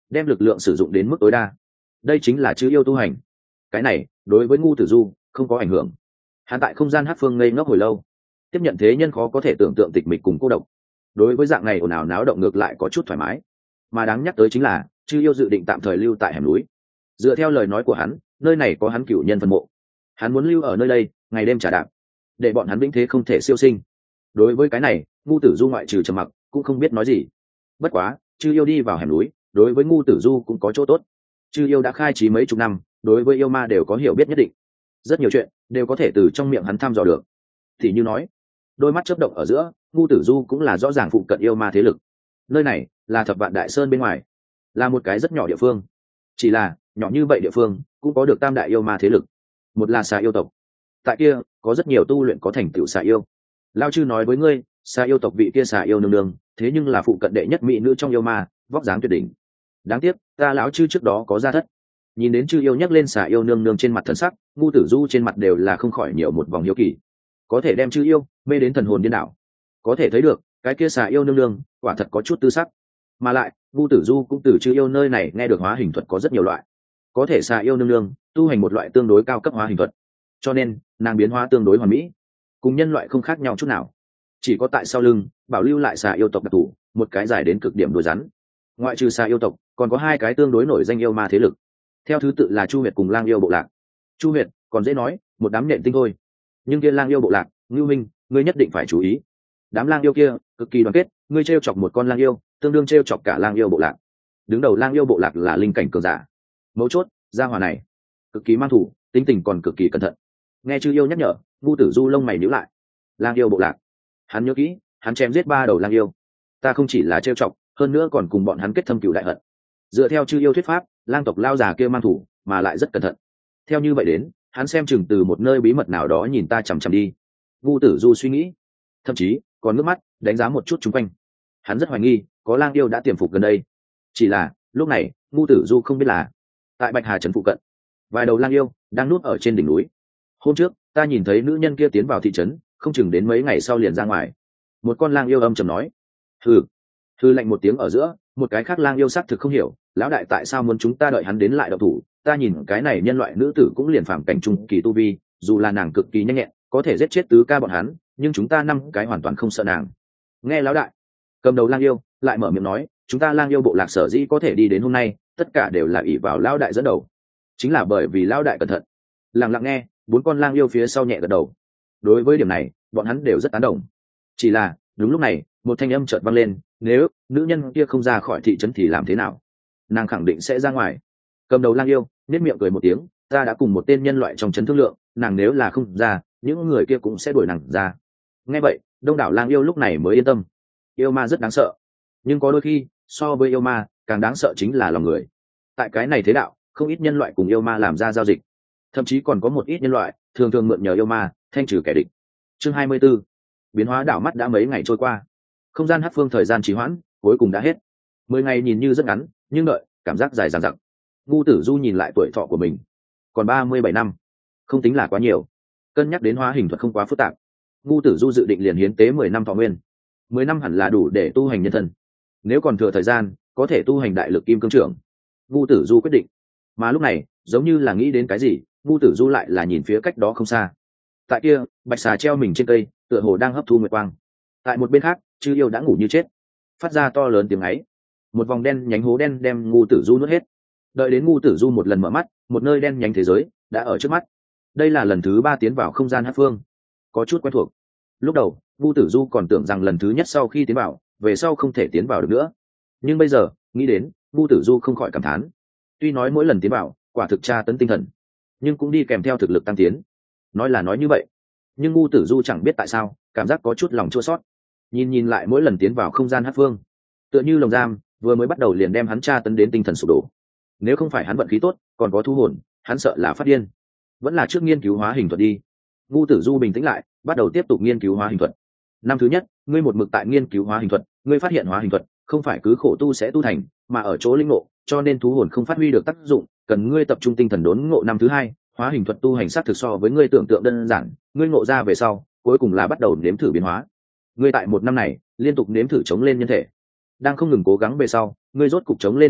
S1: đem lực lượng sử dụng đến mức tối đa. Đây chính là chư yêu tu hành. Cái này đối với ngu tử du không có ảnh hưởng. Hắn tại không gian hát phương ngây ngốc hồi lâu, tiếp nhận thế nhân khó có thể tưởng tượng tịch mịch cùng cô độc. Đối với dạng này ồn ào náo động ngược lại có chút thoải mái. Mà đáng nhắc tới chính là chư yêu dự định tạm thời lưu tại hẻm núi. Dựa theo lời nói của hắn, nơi này có hắn cửu nhân phân mộ, hắn muốn lưu ở nơi đây ngày đêm trả đạp, để bọn hắn vĩnh thế không thể siêu sinh. Đối với cái này, ngu tử du ngoại trừ trầm mặc cũng không biết nói gì. Bất quá chư yêu đi vào hẻm núi, đối với ngu tử du cũng có chỗ tốt. Chư yêu đã khai trí mấy chục năm, đối với yêu ma đều có hiểu biết nhất định, rất nhiều chuyện đều có thể từ trong miệng hắn thăm dò được. Thì như nói, đôi mắt chớp động ở giữa, ngu tử du cũng là rõ ràng phụ cận yêu ma thế lực. Nơi này là thập vạn đại sơn bên ngoài, là một cái rất nhỏ địa phương. Chỉ là nhỏ như vậy địa phương cũng có được tam đại yêu ma thế lực. Một là xà yêu tộc, tại kia có rất nhiều tu luyện có thành tựu xà yêu. Lao chư nói với ngươi, xà yêu tộc vị kia xà yêu nương nương, thế nhưng là phụ cận đệ nhất mỹ nữ trong yêu ma, vóc dáng tuyệt đỉnh. Đáng tiếc ta lão chư trước đó có gia thất. Nhìn đến chư yêu nhắc lên xà yêu nương nương trên mặt thần sắc, ngu tử du trên mặt đều là không khỏi nhiều một vòng hiếu kỳ. Có thể đem chư yêu mê đến thần hồn điên đảo, có thể thấy được cái kia xà yêu nương nương quả thật có chút tư sắc. Mà lại ngu tử du cũng từ chư yêu nơi này nghe được hóa hình thuật có rất nhiều loại, có thể xà yêu nương nương tu hành một loại tương đối cao cấp hóa hình thuật, cho nên nàng biến hóa tương đối hoàn mỹ, cùng nhân loại không khác nhau chút nào. Chỉ có tại sau lưng bảo lưu lại xà yêu tộc đặc thù, một cái dài đến cực điểm đuôi rắn. Ngoại trừ xà yêu tộc, còn có hai cái tương đối nổi danh yêu ma thế lực, theo thứ tự là Chu Huyệt cùng Lang yêu bộ lạc. Chu Huyệt còn dễ nói, một đám nhện tinh thôi, nhưng kia Lang yêu bộ lạc, Ngưu Minh, ngươi nhất định phải chú ý. Đám Lang yêu kia cực kỳ đoàn kết, ngươi trêu chọc một con Lang yêu, tương đương trêu chọc cả Lang yêu bộ lạc. Đứng đầu Lang yêu bộ lạc là linh cảnh cường giả. Mấu chốt, gia hỏa này cực kỳ mang thủ, tính tình còn cực kỳ cẩn thận. Nghe chư yêu nhắc nhở, ngu tử du lông mày nhíu lại. Lang yêu bộ lạc, hắn nhớ kỹ, hắn chém giết ba đầu Lang yêu. Ta không chỉ là trêu chọc, hơn nữa còn cùng bọn hắn kết thâm cửu đại hận. Dựa theo chư yêu thuyết pháp, Lang tộc lao già kia mang thủ, mà lại rất cẩn thận. Theo như vậy đến, hắn xem chừng từ một nơi bí mật nào đó nhìn ta chằm chằm đi. Ngu tử du suy nghĩ, thậm chí còn ngước mắt đánh giá một chút chung quanh. Hắn rất hoài nghi có Lang yêu đã tiềm phục gần đây. Chỉ là lúc này ngu tử du không biết là tại Bạch Hà trấn phụ cận, vài đầu Lang yêu đang nuốt ở trên đỉnh núi. Hôm trước ta nhìn thấy nữ nhân kia tiến vào thị trấn, không chừng đến mấy ngày sau liền ra ngoài. Một con Lang yêu âm trầm nói. Hừ. Hừ lạnh một tiếng ở giữa, một cái khác Lang yêu sắc thực không hiểu, lão đại tại sao muốn chúng ta đợi hắn đến lại động thủ. Ta nhìn cái này nhân loại nữ tử cũng liền phàm cảnh trung kỳ tu vi, dù là nàng cực kỳ nhanh nhẹn, có thể giết chết tứ ca bọn hắn, nhưng chúng ta năm cái hoàn toàn không sợ nàng. Nghe lão đại, cầm đầu Lang yêu lại mở miệng nói, chúng ta Lang yêu bộ lạc sở dĩ có thể đi đến hôm nay, tất cả đều là ỷ vào lão đại dẫn đầu, chính là bởi vì lão đại cẩn thận. Lặng lặng nghe, bốn con Lang yêu phía sau nhẹ gật đầu. Đối với điểm này, bọn hắn đều rất tán đồng. Chỉ là đúng lúc này, một thanh âm chợt vang lên, nếu nữ nhân kia không ra khỏi thị trấn thì làm thế nào? Nàng khẳng định sẽ ra ngoài. Cầm đầu Lang yêu nét miệng cười một tiếng, ta đã cùng một tên nhân loại trong trấn thương lượng, nàng nếu là không ra, những người kia cũng sẽ đuổi nàng ra. Nghe vậy, đông đảo Lang yêu lúc này mới yên tâm. Yêu ma rất đáng sợ, nhưng có đôi khi so với yêu ma càng đáng sợ chính là lòng người. Tại cái này thế đạo, không ít nhân loại cùng yêu ma làm ra giao dịch, thậm chí còn có một ít nhân loại thường thường mượn nhờ yêu ma thanh trừ kẻ địch. Chương hai mươi 24. Biến hóa đảo mắt đã mấy ngày trôi qua, không gian hắc phương thời gian trì hoãn cuối cùng đã hết. Mười ngày nhìn như rất ngắn, nhưng đợi cảm giác dài dằng dặc. Ngu tử du nhìn lại tuổi thọ của mình, còn ba mươi bảy năm, không tính là quá nhiều. Cân nhắc đến hóa hình thuật không quá phức tạp, ngu tử du dự định liền hiến tế mười năm thọ nguyên. Mười năm hẳn là đủ để tu hành nhân thân, nếu còn thừa thời gian có thể tu hành đại lực kim cương trưởng. Ngu tử du quyết định. Mà lúc này giống như là nghĩ đến cái gì, ngu tử du lại là nhìn phía cách đó không xa. Tại kia bạch xà treo mình trên cây, tựa hồ đang hấp thu nguyệt quang. Tại một bên khác, chư yêu đã ngủ như chết, phát ra to lớn tiếng ấy. Một vòng đen nhánh hố đen đem ngu tử du nuốt hết. Đợi đến ngu tử du một lần mở mắt, một nơi đen nhánh thế giới đã ở trước mắt. Đây là lần thứ ba tiến vào không gian hắc phương, có chút quen thuộc. Lúc đầu ngu tử du còn tưởng rằng lần thứ nhất sau khi tiến vào, về sau không thể tiến vào được nữa. Nhưng bây giờ nghĩ đến, ngu tử du không khỏi cảm thán. Tuy nói mỗi lần tiến vào quả thực tra tấn tinh thần, nhưng cũng đi kèm theo thực lực tăng tiến. Nói là nói như vậy, nhưng ngu tử du chẳng biết tại sao cảm giác có chút lòng chua sót. Nhìn nhìn lại mỗi lần tiến vào không gian hắc phương, tựa như lồng giam vừa mới bắt đầu liền đem hắn tra tấn đến tinh thần sụp đổ. Nếu không phải hắn vận khí tốt còn có thu hồn, hắn sợ là phát điên. Vẫn là trước nghiên cứu hóa hình thuật đi. Ngu tử du bình tĩnh lại, bắt đầu tiếp tục nghiên cứu hóa hình thuật. Năm thứ nhất, ngươi một mực tại nghiên cứu hóa hình thuật, ngươi phát hiện hóa hình thuật không phải cứ khổ tu sẽ tu thành, mà ở chỗ linh ngộ, cho nên thú hồn không phát huy được tác dụng, cần ngươi tập trung tinh thần đốn ngộ. Năm thứ hai, hóa hình thuật tu hành sát thực so với ngươi tưởng tượng đơn giản, ngươi ngộ ra về sau, cuối cùng là bắt đầu nếm thử biến hóa. Ngươi tại một năm này liên tục nếm thử chống lên nhân thể, đang không ngừng cố gắng về sau, ngươi rốt cục chống lên thân thể,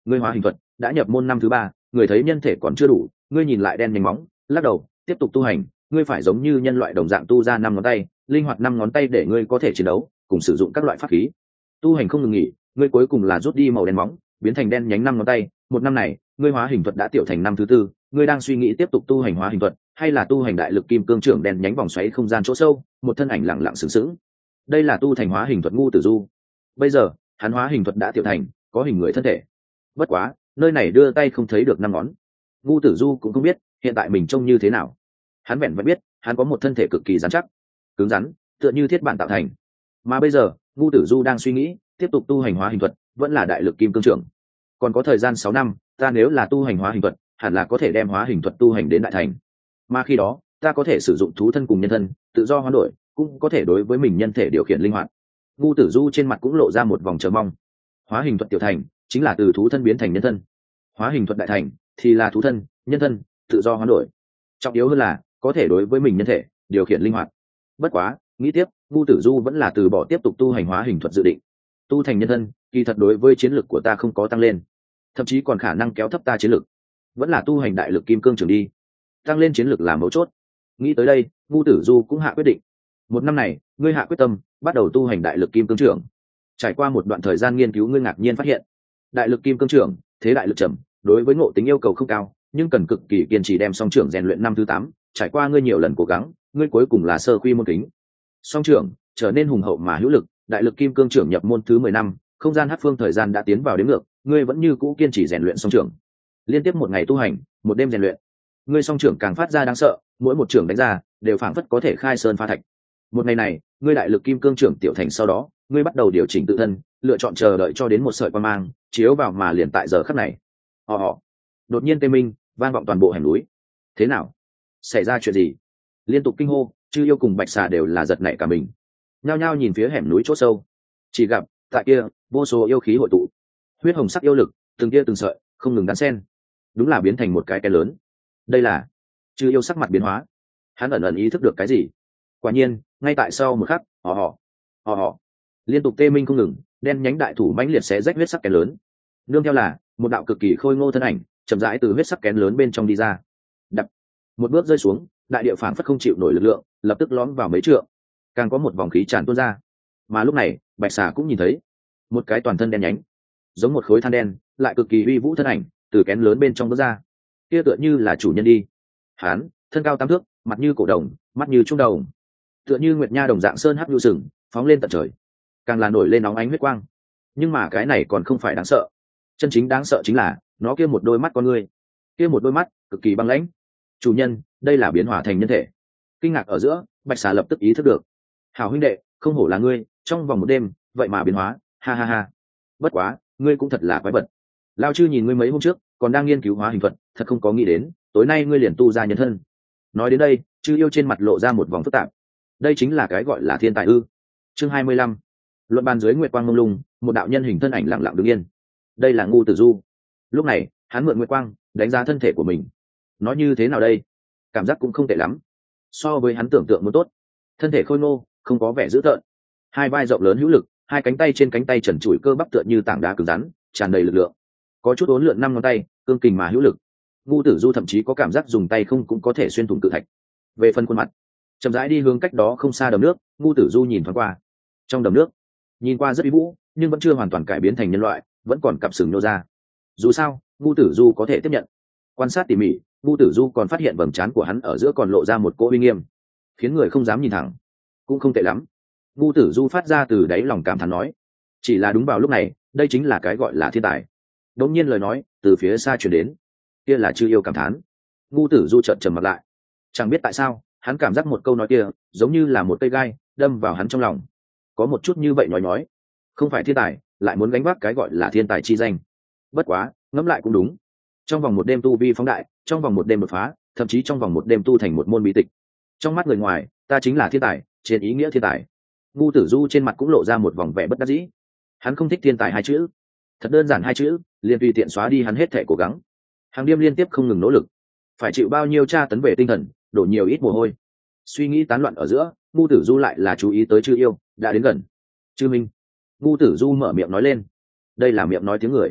S1: ngươi hóa hình thuật đã nhập môn năm thứ ba, người thấy nhân thể còn chưa đủ, ngươi nhìn lại đen nhanh móng, lắc đầu tiếp tục tu hành. Ngươi phải giống như nhân loại đồng dạng tu ra năm ngón tay, linh hoạt năm ngón tay để ngươi có thể chiến đấu cùng sử dụng các loại pháp khí. Tu hành không ngừng nghỉ, ngươi cuối cùng là rút đi màu đen móng, biến thành đen nhánh năm ngón tay. Một năm này ngươi hóa hình thuật đã tiểu thành năm thứ tư, ngươi đang suy nghĩ tiếp tục tu hành hóa hình thuật hay là tu hành đại lực kim cương trưởng đen nhánh vòng xoáy không gian chỗ sâu. Một thân ảnh lặng lặng sướng sướng, đây là tu thành hóa hình thuật Ngu Tử Du. Bây giờ hắn hóa hình thuật đã tiểu thành, có hình người thân thể. Bất quá nơi này đưa tay không thấy được năm ngón. Ngu Tử Du cũng không biết hiện tại mình trông như thế nào. Hắn vẹn vẹn biết hắn có một thân thể cực kỳ rắn chắc, cứng rắn, tựa như thiết bản tạo thành. Mà bây giờ Ngu Tử Du đang suy nghĩ tiếp tục tu hành hóa hình thuật vẫn là đại lực kim cương trưởng. Còn có thời gian sáu năm, ta nếu là tu hành hóa hình thuật hẳn là có thể đem hóa hình thuật tu hành đến đại thành. Mà khi đó ta có thể sử dụng thú thân cùng nhân thân tự do hoán đổi, cũng có thể đối với mình nhân thể điều khiển linh hoạt. Ngu Tử Du trên mặt cũng lộ ra một vòng chờ mong. Hóa hình thuật tiểu thành chính là từ thú thân biến thành nhân thân, hóa hình thuật đại thành thì là thú thân, nhân thân tự do hoán đổi. Trọng yếu hơn là có thể đối với mình nhân thể điều khiển linh hoạt. Bất quá nghĩ tiếp, Ngu Tử Du vẫn là từ bỏ tiếp tục tu hành hóa hình thuật dự định. Tu thành nhân thân kỳ thật đối với chiến lược của ta không có tăng lên, thậm chí còn khả năng kéo thấp ta chiến lược. Vẫn là tu hành đại lực kim cương trưởng đi, tăng lên chiến lược là mấu chốt. Nghĩ tới đây, Ngu Tử Du cũng hạ quyết định. Một năm này ngươi hạ quyết tâm bắt đầu tu hành đại lực kim cương trưởng. Trải qua một đoạn thời gian nghiên cứu, ngươi ngạc nhiên phát hiện đại lực kim cương trưởng thế đại lực trầm, đối với ngộ tính yêu cầu không cao, nhưng cần cực kỳ kiên trì đem song trưởng rèn luyện năm thứ tám. Trải qua ngươi nhiều lần cố gắng, ngươi cuối cùng là sơ quy môn kính, song trưởng trở nên hùng hậu mà hữu lực. Đại lực kim cương trưởng nhập môn thứ mười năm, không gian hát phương thời gian đã tiến vào đến ngược, ngươi vẫn như cũ kiên trì rèn luyện song trưởng. Liên tiếp một ngày tu hành, một đêm rèn luyện, ngươi song trưởng càng phát ra đáng sợ, mỗi một trưởng đánh ra đều phảng phất có thể khai sơn phá thạch. Một ngày này ngươi đại lực kim cương trưởng tiểu thành, sau đó ngươi bắt đầu điều chỉnh tự thân, lựa chọn chờ đợi cho đến một sợi quang mang chiếu vào mà liền tại giờ khắc này. họ họ đột nhiên tê minh vang vọng toàn bộ hẻm núi. Thế nào, xảy ra chuyện gì? Liên tục kinh hô, Chư Yêu cùng Bạch Xà đều là giật nảy cả mình, nhao nhao nhìn phía hẻm núi chỗ sâu. Chỉ gặp tại kia vô số yêu khí hội tụ, huyết hồng sắc yêu lực từng kia từng sợi không ngừng đan xen, đúng là biến thành một cái cái lớn. Đây là Chư Yêu sắc mặt biến hóa, hắn ẩn ẩn ý thức được cái gì. Quả nhiên ngay tại sau một khắc, họ họ họ họ liên tục tê minh không ngừng, đen nhánh đại thủ mãnh liệt xé rách huyết sắc kén lớn. Nương theo là một đạo cực kỳ khôi ngô thân ảnh chậm rãi từ huyết sắc kén lớn bên trong đi ra. Đập một bước rơi xuống, đại địa phảng phất không chịu nổi lực lượng, lập tức lõm vào mấy trượng, càng có một vòng khí tràn tuôn ra. Mà lúc này Bạch Xà cũng nhìn thấy một cái toàn thân đen nhánh, giống một khối than đen, lại cực kỳ uy vũ thân ảnh từ kén lớn bên trong bước ra. Kia tựa như là chủ nhân đi. Hán thân cao tám thước, mặt như cổ đồng, mắt như trung đồng, tựa như nguyệt nha đồng dạng sơn hắc nhu sừng phóng lên tận trời, càng là nổi lên nóng ánh huyết quang. Nhưng mà cái này còn không phải đáng sợ, chân chính đáng sợ chính là nó kia một đôi mắt con ngươi, kia một đôi mắt cực kỳ băng lãnh. Chủ nhân, đây là biến hóa thành nhân thể. Kinh ngạc ở giữa, Bạch Xà lập tức ý thức được. Hảo huynh đệ, không hổ là ngươi, trong vòng một đêm vậy mà biến hóa, ha ha ha. Bất quá ngươi cũng thật là quái vật. Lao chư nhìn ngươi mấy hôm trước còn đang nghiên cứu hóa hình thuật, thật không có nghĩ đến tối nay ngươi liền tu ra nhân thân. Nói đến đây, Chư Yêu trên mặt lộ ra một vòng phức tạp. Đây chính là cái gọi là thiên tài ư? Chương hai mươi lăm. Luận bàn dưới nguyệt quang mông lung, một đạo nhân hình thân ảnh lặng lặng đứng yên. Đây là Ngu Tử Du. Lúc này hắn mượn nguyệt quang đánh giá thân thể của mình. Nói như thế nào đây? Cảm giác cũng không tệ lắm, so với hắn tưởng tượng muốn tốt. Thân thể khôi ngô, không có vẻ dữ tợn, hai vai rộng lớn hữu lực, hai cánh tay trên cánh tay trần trụi cơ bắp tựa như tảng đá cứng rắn, tràn đầy lực lượng. Có chút uốn lượn năm ngón tay, cương kình mà hữu lực. Ngu Tử Du thậm chí có cảm giác dùng tay không cũng có thể xuyên thủng cự thạch. Về phần khuôn mặt, chậm rãi đi hướng cách đó không xa đầm nước. Ngu Tử Du nhìn thoáng qua, trong đầm nước nhìn qua rất uy vũ, nhưng vẫn chưa hoàn toàn cải biến thành nhân loại, vẫn còn cặp sừng nô ra. Dù sao Ngu Tử Du có thể tiếp nhận. Quan sát tỉ mỉ, Ngu Tử Du còn phát hiện vầng trán của hắn ở giữa còn lộ ra một cỗ uy nghiêm, khiến người không dám nhìn thẳng. Cũng không tệ lắm. Ngu Tử Du phát ra từ đáy lòng cảm thán nói. Chỉ là đúng vào lúc này, đây chính là cái gọi là thiên tài. Đống nhiên lời nói từ phía xa truyền đến, kia là Chư Yêu cảm thán. Ngu Tử Du trợn trầm mặt lại, chẳng biết tại sao hắn cảm giác một câu nói kia giống như là một cây gai đâm vào hắn trong lòng. Có một chút như vậy nói nói, không phải thiên tài lại muốn gánh vác cái gọi là thiên tài chi danh. Bất quá ngẫm lại cũng đúng, trong vòng một đêm tu vi phóng đại, trong vòng một đêm đột phá, thậm chí trong vòng một đêm tu thành một môn bí tịch. Trong mắt người ngoài ta chính là thiên tài, trên ý nghĩa thiên tài. Ngu Tử Du trên mặt cũng lộ ra một vòng vẻ bất đắc dĩ. Hắn không thích thiên tài hai chữ, thật đơn giản hai chữ liền tùy tiện xóa đi hắn hết thể cố gắng. Hàng đêm liên tiếp không ngừng nỗ lực, phải chịu bao nhiêu tra tấn về tinh thần, đổ nhiều ít mồ hôi. Suy nghĩ tán loạn ở giữa, Ngu Tử Du lại là chú ý tới Chư Yêu đã đến gần. Chư Minh. Ngu Tử Du mở miệng nói lên. Đây là miệng nói tiếng người.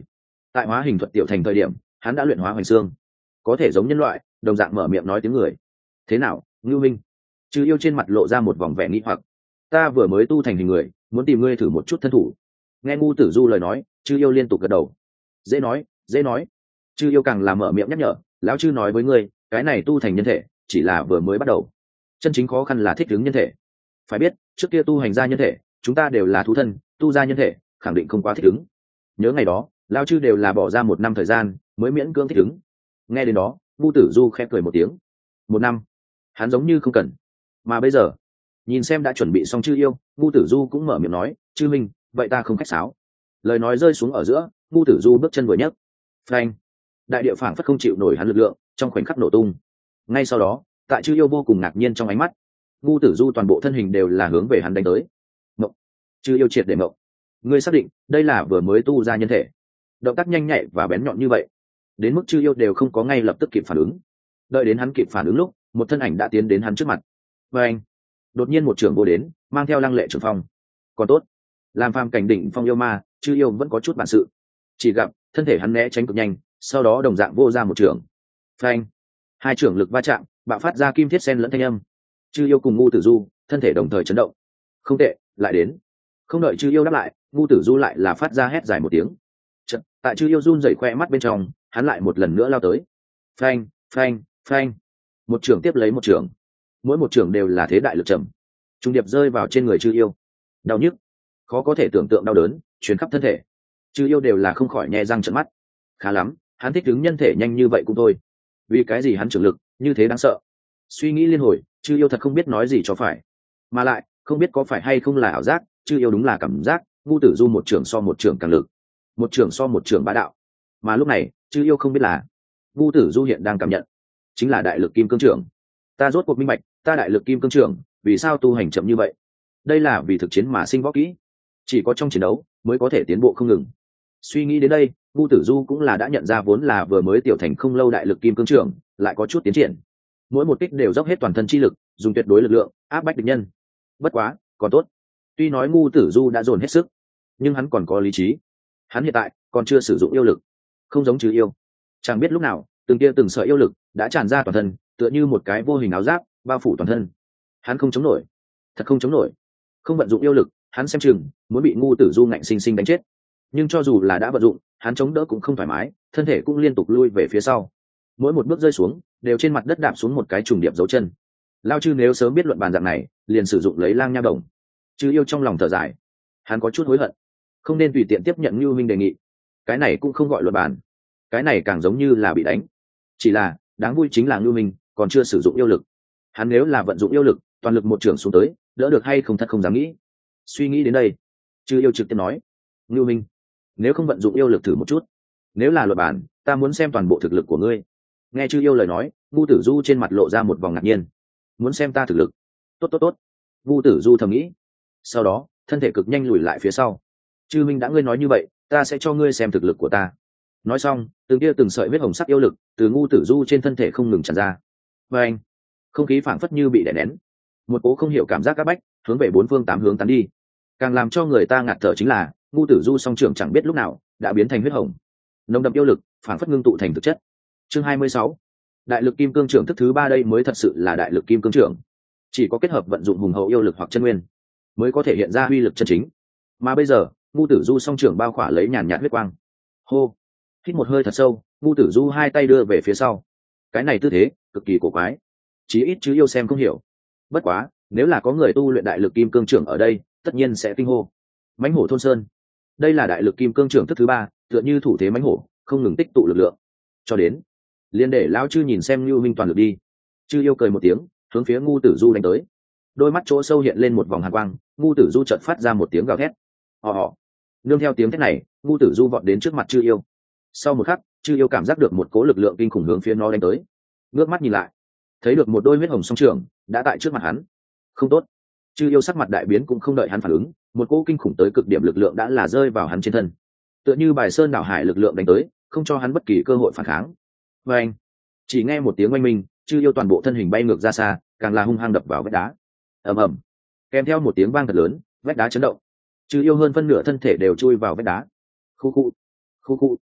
S1: tại hóa hình thuật tiểu thành thời điểm hắn đã luyện hóa hoành xương, có thể giống nhân loại đồng dạng mở miệng nói tiếng người. Thế nào Ngưu Minh? Chư yêu trên mặt lộ ra một vòng vẻ nghi hoặc. Ta vừa mới tu thành hình người, muốn tìm ngươi thử một chút thân thủ. Nghe Ngu Tử Du lời nói, chư yêu liên tục gật đầu. Dễ nói dễ nói. Chư yêu càng làm mở miệng nhắc nhở, lão chư nói với ngươi, cái này tu thành nhân thể chỉ là vừa mới bắt đầu, chân chính khó khăn là thích ứng nhân thể. Phải biết trước kia tu hành ra nhân thể chúng ta đều là thú thân, tu ra nhân thể khẳng định không quá thích ứng. Nhớ ngày đó lão chư đều là bỏ ra một năm thời gian mới miễn cưỡng thích ứng. Nghe đến đó Ngu Tử Du khẽ cười một tiếng. Một năm hắn giống như không cần, mà bây giờ nhìn xem đã chuẩn bị xong chư yêu, Ngu Tử Du cũng mở miệng nói, chư minh vậy ta không khách sáo. Lời nói rơi xuống ở giữa, Ngu Tử Du bước chân vừa nhấc, phanh, đại địa phảng phất không chịu nổi hắn lực lượng, trong khoảnh khắc nổ tung. Ngay sau đó tại chư yêu vô cùng ngạc nhiên trong ánh mắt, Ngu Tử Du toàn bộ thân hình đều là hướng về hắn đánh tới. Mộng. Chư yêu triệt để mộng. Ngươi xác định đây là vừa mới tu ra nhân thể? Động tác nhanh nhạy và bén nhọn như vậy, đến mức chư yêu đều không có ngay lập tức kịp phản ứng. Đợi đến hắn kịp phản ứng lúc, một thân ảnh đã tiến đến hắn trước mặt. Và anh, đột nhiên một trường vô đến, mang theo lăng lệ trường phong. Còn tốt, làm phàm cảnh đỉnh phong yêu ma, chư yêu vẫn có chút bản sự. Chỉ gặp thân thể hắn né tránh cực nhanh, sau đó đồng dạng vô ra một trường. Phanh, hai trường lực va chạm, bạo phát ra kim thiết sen lẫn thanh âm. Chư yêu cùng Ngu Tử Du thân thể đồng thời chấn động. Không tệ, lại đến. Không đợi chư yêu đáp lại, Ngu Tử Du lại là phát ra hét dài một tiếng. Chật, tại chư yêu run rẩy khoe mắt bên trong, hắn lại một lần nữa lao tới. Phanh, phanh, phanh, một trường tiếp lấy một trường, mỗi một trường đều là thế đại lực trầm, trung điệp rơi vào trên người chư yêu. Đau nhức khó có thể tưởng tượng, đau đớn truyền khắp thân thể. Chư yêu đều là không khỏi nhe răng trợn mắt. Khá lắm, hắn thích ứng nhân thể nhanh như vậy cũng thôi, vì cái gì hắn trưởng lực như thế đáng sợ? Suy nghĩ liên hồi, chư yêu thật không biết nói gì cho phải, mà lại không biết có phải hay không là ảo giác. Chư yêu đúng là cảm giác Ngu Tử Du một trường so một trường càng lực, một trường so một trường bá đạo. Mà lúc này chư yêu không biết là Ngu Tử Du hiện đang cảm nhận chính là đại lực kim cương trưởng. Ta rốt cuộc minh bạch, ta đại lực kim cương trưởng vì sao tu hành chậm như vậy. Đây là vì thực chiến mà sinh võ kỹ, chỉ có trong chiến đấu mới có thể tiến bộ không ngừng. Suy nghĩ đến đây, Ngu Tử Du cũng là đã nhận ra vốn là vừa mới tiểu thành không lâu đại lực kim cương trưởng lại có chút tiến triển. Mỗi một kích đều dốc hết toàn thân chi lực, dùng tuyệt đối lực lượng áp bách địch nhân. Bất quá còn tốt, tuy nói Ngu Tử Du đã dồn hết sức, nhưng hắn còn có lý trí. Hắn hiện tại còn chưa sử dụng yêu lực, không giống trừ yêu, chẳng biết lúc nào từng tia từng sợi yêu lực đã tràn ra toàn thân, tựa như một cái vô hình áo giáp bao phủ toàn thân. Hắn không chống nổi, thật không chống nổi. Không vận dụng yêu lực, hắn xem chừng muốn bị Ngu Tử Du ngạnh sinh sinh đánh chết. Nhưng cho dù là đã vận dụng, hắn chống đỡ cũng không thoải mái, thân thể cũng liên tục lui về phía sau. Mỗi một bước rơi xuống đều trên mặt đất đạp xuống một cái trùng điệp dấu chân. Lao chư nếu sớm biết luận bàn dạng này, liền sử dụng lấy lang nha đồng. Chư yêu trong lòng thở dài, hắn có chút hối hận, không nên tùy tiện tiếp nhận Nưu Minh đề nghị. Cái này cũng không gọi luận bàn, cái này càng giống như là bị đánh. Chỉ là đáng vui chính là Nưu Minh còn chưa sử dụng yêu lực. Hắn nếu là vận dụng yêu lực, toàn lực một trưởng xuống tới, đỡ được hay không thật không dám nghĩ. Suy nghĩ đến đây, chư yêu trực tiếp nói, Nưu Minh, nếu không vận dụng yêu lực thử một chút, nếu là luật bản, ta muốn xem toàn bộ thực lực của ngươi. Nghe chư yêu lời nói, Ngu Tử Du trên mặt lộ ra một vòng ngạc nhiên. Muốn xem ta thực lực? Tốt tốt tốt. Ngu Tử Du thầm nghĩ. Sau đó thân thể cực nhanh lùi lại phía sau. Chư Minh đã ngươi nói như vậy, ta sẽ cho ngươi xem thực lực của ta. Nói xong, từng tia từng sợi huyết hồng sắc yêu lực từ Ngu Tử Du trên thân thể không ngừng tràn ra. Và anh, không khí phảng phất như bị đè nén, một cố không hiểu cảm giác áp bách hướng về bốn phương tám hướng tán đi. Càng làm cho người ta ngạt thở chính là Ngu Tử Du song trưởng chẳng biết lúc nào đã biến thành huyết hồng, nồng đậm yêu lực phảng phất ngưng tụ thành thực chất. Chương hai mươi sáu, đại lực kim cương trưởng thức thứ ba, đây mới thật sự là đại lực kim cương trưởng. Chỉ có kết hợp vận dụng hùng hậu yêu lực hoặc chân nguyên mới có thể hiện ra uy lực chân chính. Mà bây giờ Ngu Tử Du song trưởng bao khỏa lấy nhàn nhạt huyết quang. Hô, hít một hơi thật sâu, Ngu Tử Du hai tay đưa về phía sau. Cái này tư thế cực kỳ cổ quái, chí ít chứ yêu xem không hiểu. Bất quá nếu là có người tu luyện đại lực kim cương trưởng ở đây, tất nhiên sẽ kinh hô. Mãnh hổ thôn sơn, đây là đại lực kim cương trưởng thức thứ ba, tựa như thủ thế mãnh hổ không ngừng tích tụ lực lượng. Cho đến liên để lão chư nhìn xem Nưu Minh toàn lực đi. Chư yêu cười một tiếng, hướng phía Ngu Tử Du đánh tới. Đôi mắt chỗ sâu hiện lên một vòng hàn quang, Ngu Tử Du chợt phát ra một tiếng gào thét. Họ họ. Nương theo tiếng thét này, Ngu Tử Du vọt đến trước mặt chư yêu. Sau một khắc, chư yêu cảm giác được một cỗ lực lượng kinh khủng hướng phía nó đánh tới. Ngước mắt nhìn lại, thấy được một đôi huyết hồng song trường đã tại trước mặt hắn. Không tốt. Chư yêu sắc mặt đại biến, cũng không đợi hắn phản ứng, một cỗ kinh khủng tới cực điểm lực lượng đã là rơi vào hắn trên thân, tựa như bài sơn đảo hải lực lượng đánh tới, không cho hắn bất kỳ cơ hội phản kháng. Và anh, chỉ nghe một tiếng oanh minh, chư yêu toàn bộ thân hình bay ngược ra xa, càng là hung hăng đập vào vách đá. Ầm ầm, kèm theo một tiếng vang thật lớn, vách đá chấn động, chư yêu hơn phân nửa thân thể đều chui vào vách đá. Khu khu khu khu,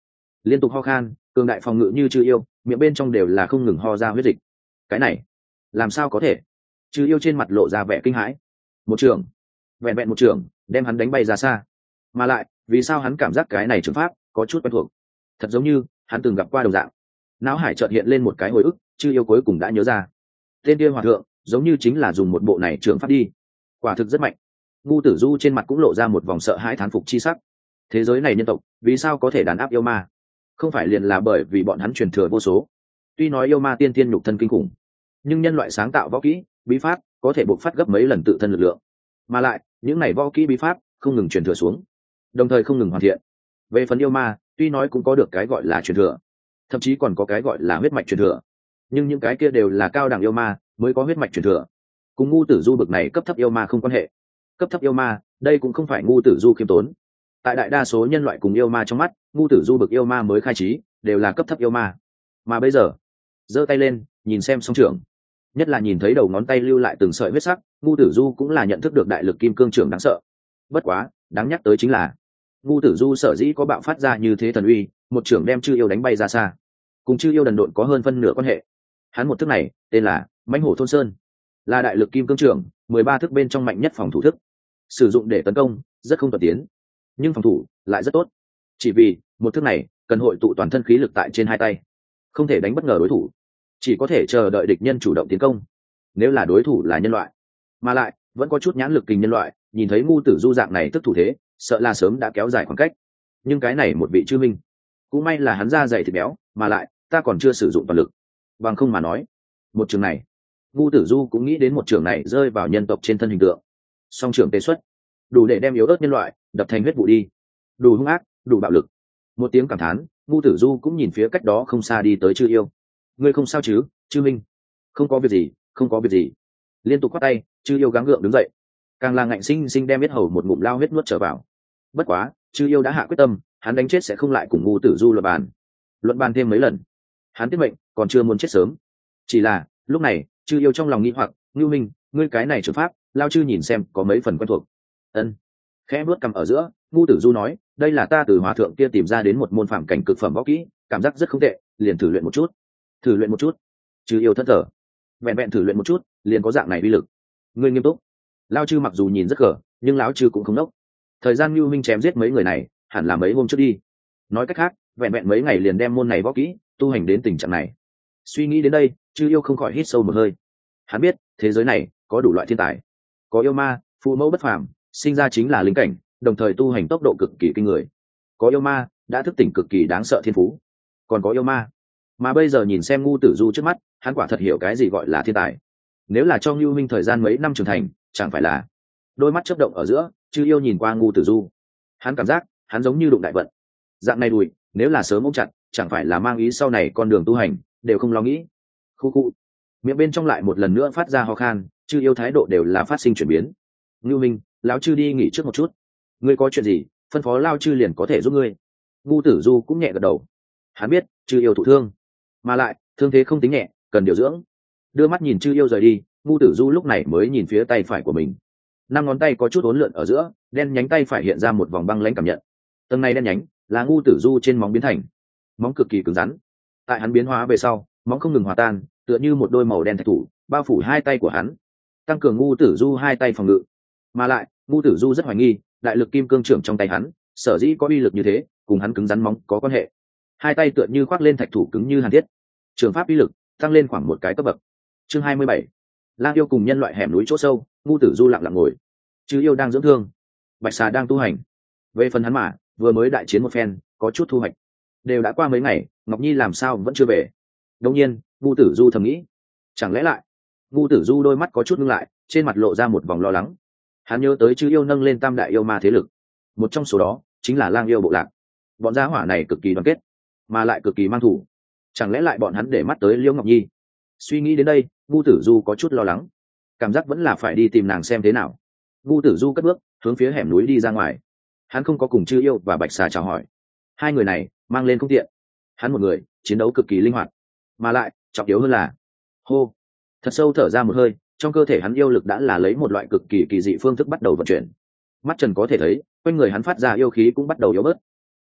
S1: liên tục ho khan, cường đại phòng ngự như chư yêu, miệng bên trong đều là không ngừng ho ra huyết dịch. Cái này làm sao có thể? Chư yêu trên mặt lộ ra vẻ kinh hãi. Một trường, vẹn vẹn một trường đem hắn đánh bay ra xa. Mà lại vì sao hắn cảm giác cái này trường pháp có chút quen thuộc, thật giống như hắn từng gặp qua đồng dạng. Não hải chợt hiện lên một cái hồi ức, chư yêu cuối cùng đã nhớ ra, tên kia hòa thượng giống như chính là dùng một bộ này trường pháp đi. Quả thực rất mạnh. Ngu Tử Du trên mặt cũng lộ ra một vòng sợ hãi thán phục chi sắc. Thế giới này nhân tộc vì sao có thể đàn áp yêu ma? Không phải liền là bởi vì bọn hắn truyền thừa vô số. Tuy nói yêu ma tiên tiên nhục thân kinh khủng, nhưng nhân loại sáng tạo võ kỹ bí pháp có thể bộc phát gấp mấy lần tự thân lực lượng. Mà lại những này võ kỹ bí pháp không ngừng truyền thừa xuống, đồng thời không ngừng hoàn thiện. Về phần yêu ma, tuy nói cũng có được cái gọi là truyền thừa, thậm chí còn có cái gọi là huyết mạch truyền thừa, nhưng những cái kia đều là cao đẳng yêu ma mới có huyết mạch truyền thừa, cùng Ngu Tử Du bực này cấp thấp yêu ma không quan hệ. Cấp thấp yêu ma, đây cũng không phải Ngu Tử Du khiêm tốn. Tại đại đa số nhân loại cùng yêu ma trong mắt, Ngu Tử Du bực yêu ma mới khai trí đều là cấp thấp yêu ma. Mà bây giờ giơ tay lên nhìn xem song trưởng, nhất là nhìn thấy đầu ngón tay lưu lại từng sợi huyết sắc, Ngu Tử Du cũng là nhận thức được đại lực kim cương trưởng đáng sợ. Bất quá đáng nhắc tới chính là Ngu Tử Du sở dĩ có bạo phát ra như thế thần uy, một trưởng đem chư yêu đánh bay ra xa, cùng chư yêu đần độn có hơn phân nửa quan hệ. Hắn một thức này tên là mãnh hổ thôn sơn, là đại lực kim cương trưởng mười ba thức bên trong mạnh nhất phòng thủ thức, sử dụng để tấn công rất không thuận tiến, nhưng phòng thủ lại rất tốt. Chỉ vì một thức này cần hội tụ toàn thân khí lực tại trên hai tay, không thể đánh bất ngờ đối thủ, chỉ có thể chờ đợi địch nhân chủ động tiến công. Nếu là đối thủ là nhân loại, mà lại vẫn có chút nhãn lực kình nhân loại, nhìn thấy Ngu Tử Du dạng này thức thủ thế, sợ là sớm đã kéo dài khoảng cách. Nhưng cái này một vị chư minh, cũng may là hắn da dày thịt béo, mà lại ta còn chưa sử dụng toàn lực, bằng không mà nói một trường này, Ngu Tử Du cũng nghĩ đến một trường này rơi vào nhân tộc trên thân hình tượng, song trường tê xuất đủ để đem yếu ớt nhân loại đập thành huyết vụ đi, đủ hung ác, đủ bạo lực. Một tiếng cảm thán, Ngu Tử Du cũng nhìn phía cách đó không xa đi tới chư yêu. Ngươi không sao chứ, chư minh? Không có việc gì, không có việc gì. Liên tục quát tay, chư yêu gắng gượng đứng dậy, càng là ngạnh sinh sinh đem huyết hầu một ngụm lao huyết nuốt trở vào. Bất quá chư yêu đã hạ quyết tâm, hắn đánh chết sẽ không lại cùng Ngu Tử Du luận bàn. Luận bàn thêm mấy lần, hắn tiết mệnh còn chưa muốn chết sớm. Chỉ là lúc này chư yêu trong lòng nghĩ hoặc, Ngưu Minh, ngươi cái này trường pháp lao chư nhìn xem có mấy phần quen thuộc. Ân. Khẽ bước cầm ở giữa, Ngu Tử Du nói, đây là ta từ hòa thượng kia tìm ra đến một môn phạm cảnh cực phẩm võ kỹ, cảm giác rất không tệ, liền thử luyện một chút. Thử luyện một chút? Chư yêu thất thở. Vẹn vẹn thử luyện một chút liền có dạng này uy lực? Ngươi nghiêm túc. Lao chư mặc dù nhìn rất gở, nhưng lão chư cũng không nốc. Thời gian Ngưu Minh chém giết mấy người này hẳn là mấy hôm trước đi. Nói cách khác, vẹn vẹn mấy ngày liền đem môn này võ kỹ tu hành đến tình trạng này. Suy nghĩ đến đây, chư yêu không khỏi hít sâu một hơi. Hắn biết thế giới này có đủ loại thiên tài, có yêu ma phụ mẫu bất phàm, sinh ra chính là linh cảnh, đồng thời tu hành tốc độ cực kỳ kinh người. Có yêu ma đã thức tỉnh cực kỳ đáng sợ thiên phú, còn có yêu ma mà bây giờ nhìn xem Ngu Tử Du trước mắt, hắn quả thật hiểu cái gì gọi là thiên tài. Nếu là cho Ngưu Minh thời gian mấy năm trưởng thành, chẳng phải là... Đôi mắt chớp động ở giữa, chư yêu nhìn qua Ngu Tử Du, hắn cảm giác hắn giống như đụng đại vận. Dạng này đùi nếu là sớm ôm chặt, chẳng phải là mang ý sau này con đường tu hành đều không lo nghĩ. Khu khu, miệng bên trong lại một lần nữa phát ra ho khan, chư yêu thái độ đều là phát sinh chuyển biến. Ngưu Minh, lão chư đi nghỉ trước một chút, ngươi có chuyện gì phân phó lao chư liền có thể giúp ngươi. Ngu Tử Du cũng nhẹ gật đầu, hắn biết chư yêu thụ thương, mà lại thương thế không tính nhẹ, cần điều dưỡng. Đưa mắt nhìn chư yêu rời đi, Ngu Tử Du lúc này mới nhìn phía tay phải của mình, năm ngón tay có chút uốn lượn ở giữa, đen nhánh tay phải hiện ra một vòng băng lãnh cảm nhận. Tầng này đen nhánh là Ngu Tử Du trên móng biến thành, móng cực kỳ cứng rắn. Tại hắn biến hóa về sau, móng không ngừng hòa tan, tựa như một đôi màu đen thạch thủ bao phủ hai tay của hắn, tăng cường Ngu Tử Du hai tay phòng ngự. Mà lại Ngu Tử Du rất hoài nghi, đại lực kim cương trưởng trong tay hắn sở dĩ có uy lực như thế, cùng hắn cứng rắn móng có quan hệ. Hai tay tựa như khoác lên thạch thủ cứng như hàn thiết, trường pháp uy lực tăng lên khoảng một cái cấp bậc. Chương hai mươi bảy, Lang yêu cùng nhân loại hẻm núi chỗ sâu. Ngu Tử Du lặng lặng ngồi, chư yêu đang dưỡng thương, bạch xà đang tu hành. Về phần hắn mà vừa mới đại chiến một phen, có chút thu hoạch. Đều đã qua mấy ngày, Ngọc Nhi làm sao vẫn chưa về? Đương nhiên Ngu Tử Du thầm nghĩ, chẳng lẽ lại... Ngu Tử Du đôi mắt có chút ngưng lại, trên mặt lộ ra một vòng lo lắng. Hắn nhớ tới chư yêu nâng lên tam đại yêu ma thế lực, một trong số đó chính là Lang yêu bộ lạc. Bọn gia hỏa này cực kỳ đoàn kết, mà lại cực kỳ mang thủ. Chẳng lẽ lại bọn hắn để mắt tới Liễu Ngọc Nhi? Suy nghĩ đến đây, Ngu Tử Du có chút lo lắng, cảm giác vẫn là phải đi tìm nàng xem thế nào. Ngu Tử Du cất bước hướng phía hẻm núi đi ra ngoài. Hắn không có cùng chư yêu và bạch xà chào hỏi, hai người này mang lên không tiện. Hắn một người chiến đấu cực kỳ linh hoạt, mà lại trọng yếu hơn là hô thật sâu thở ra một hơi, trong cơ thể hắn yêu lực đã là lấy một loại cực kỳ kỳ dị phương thức bắt đầu vận chuyển. Mắt trần có thể thấy, quanh người hắn phát ra yêu khí cũng bắt đầu yếu bớt.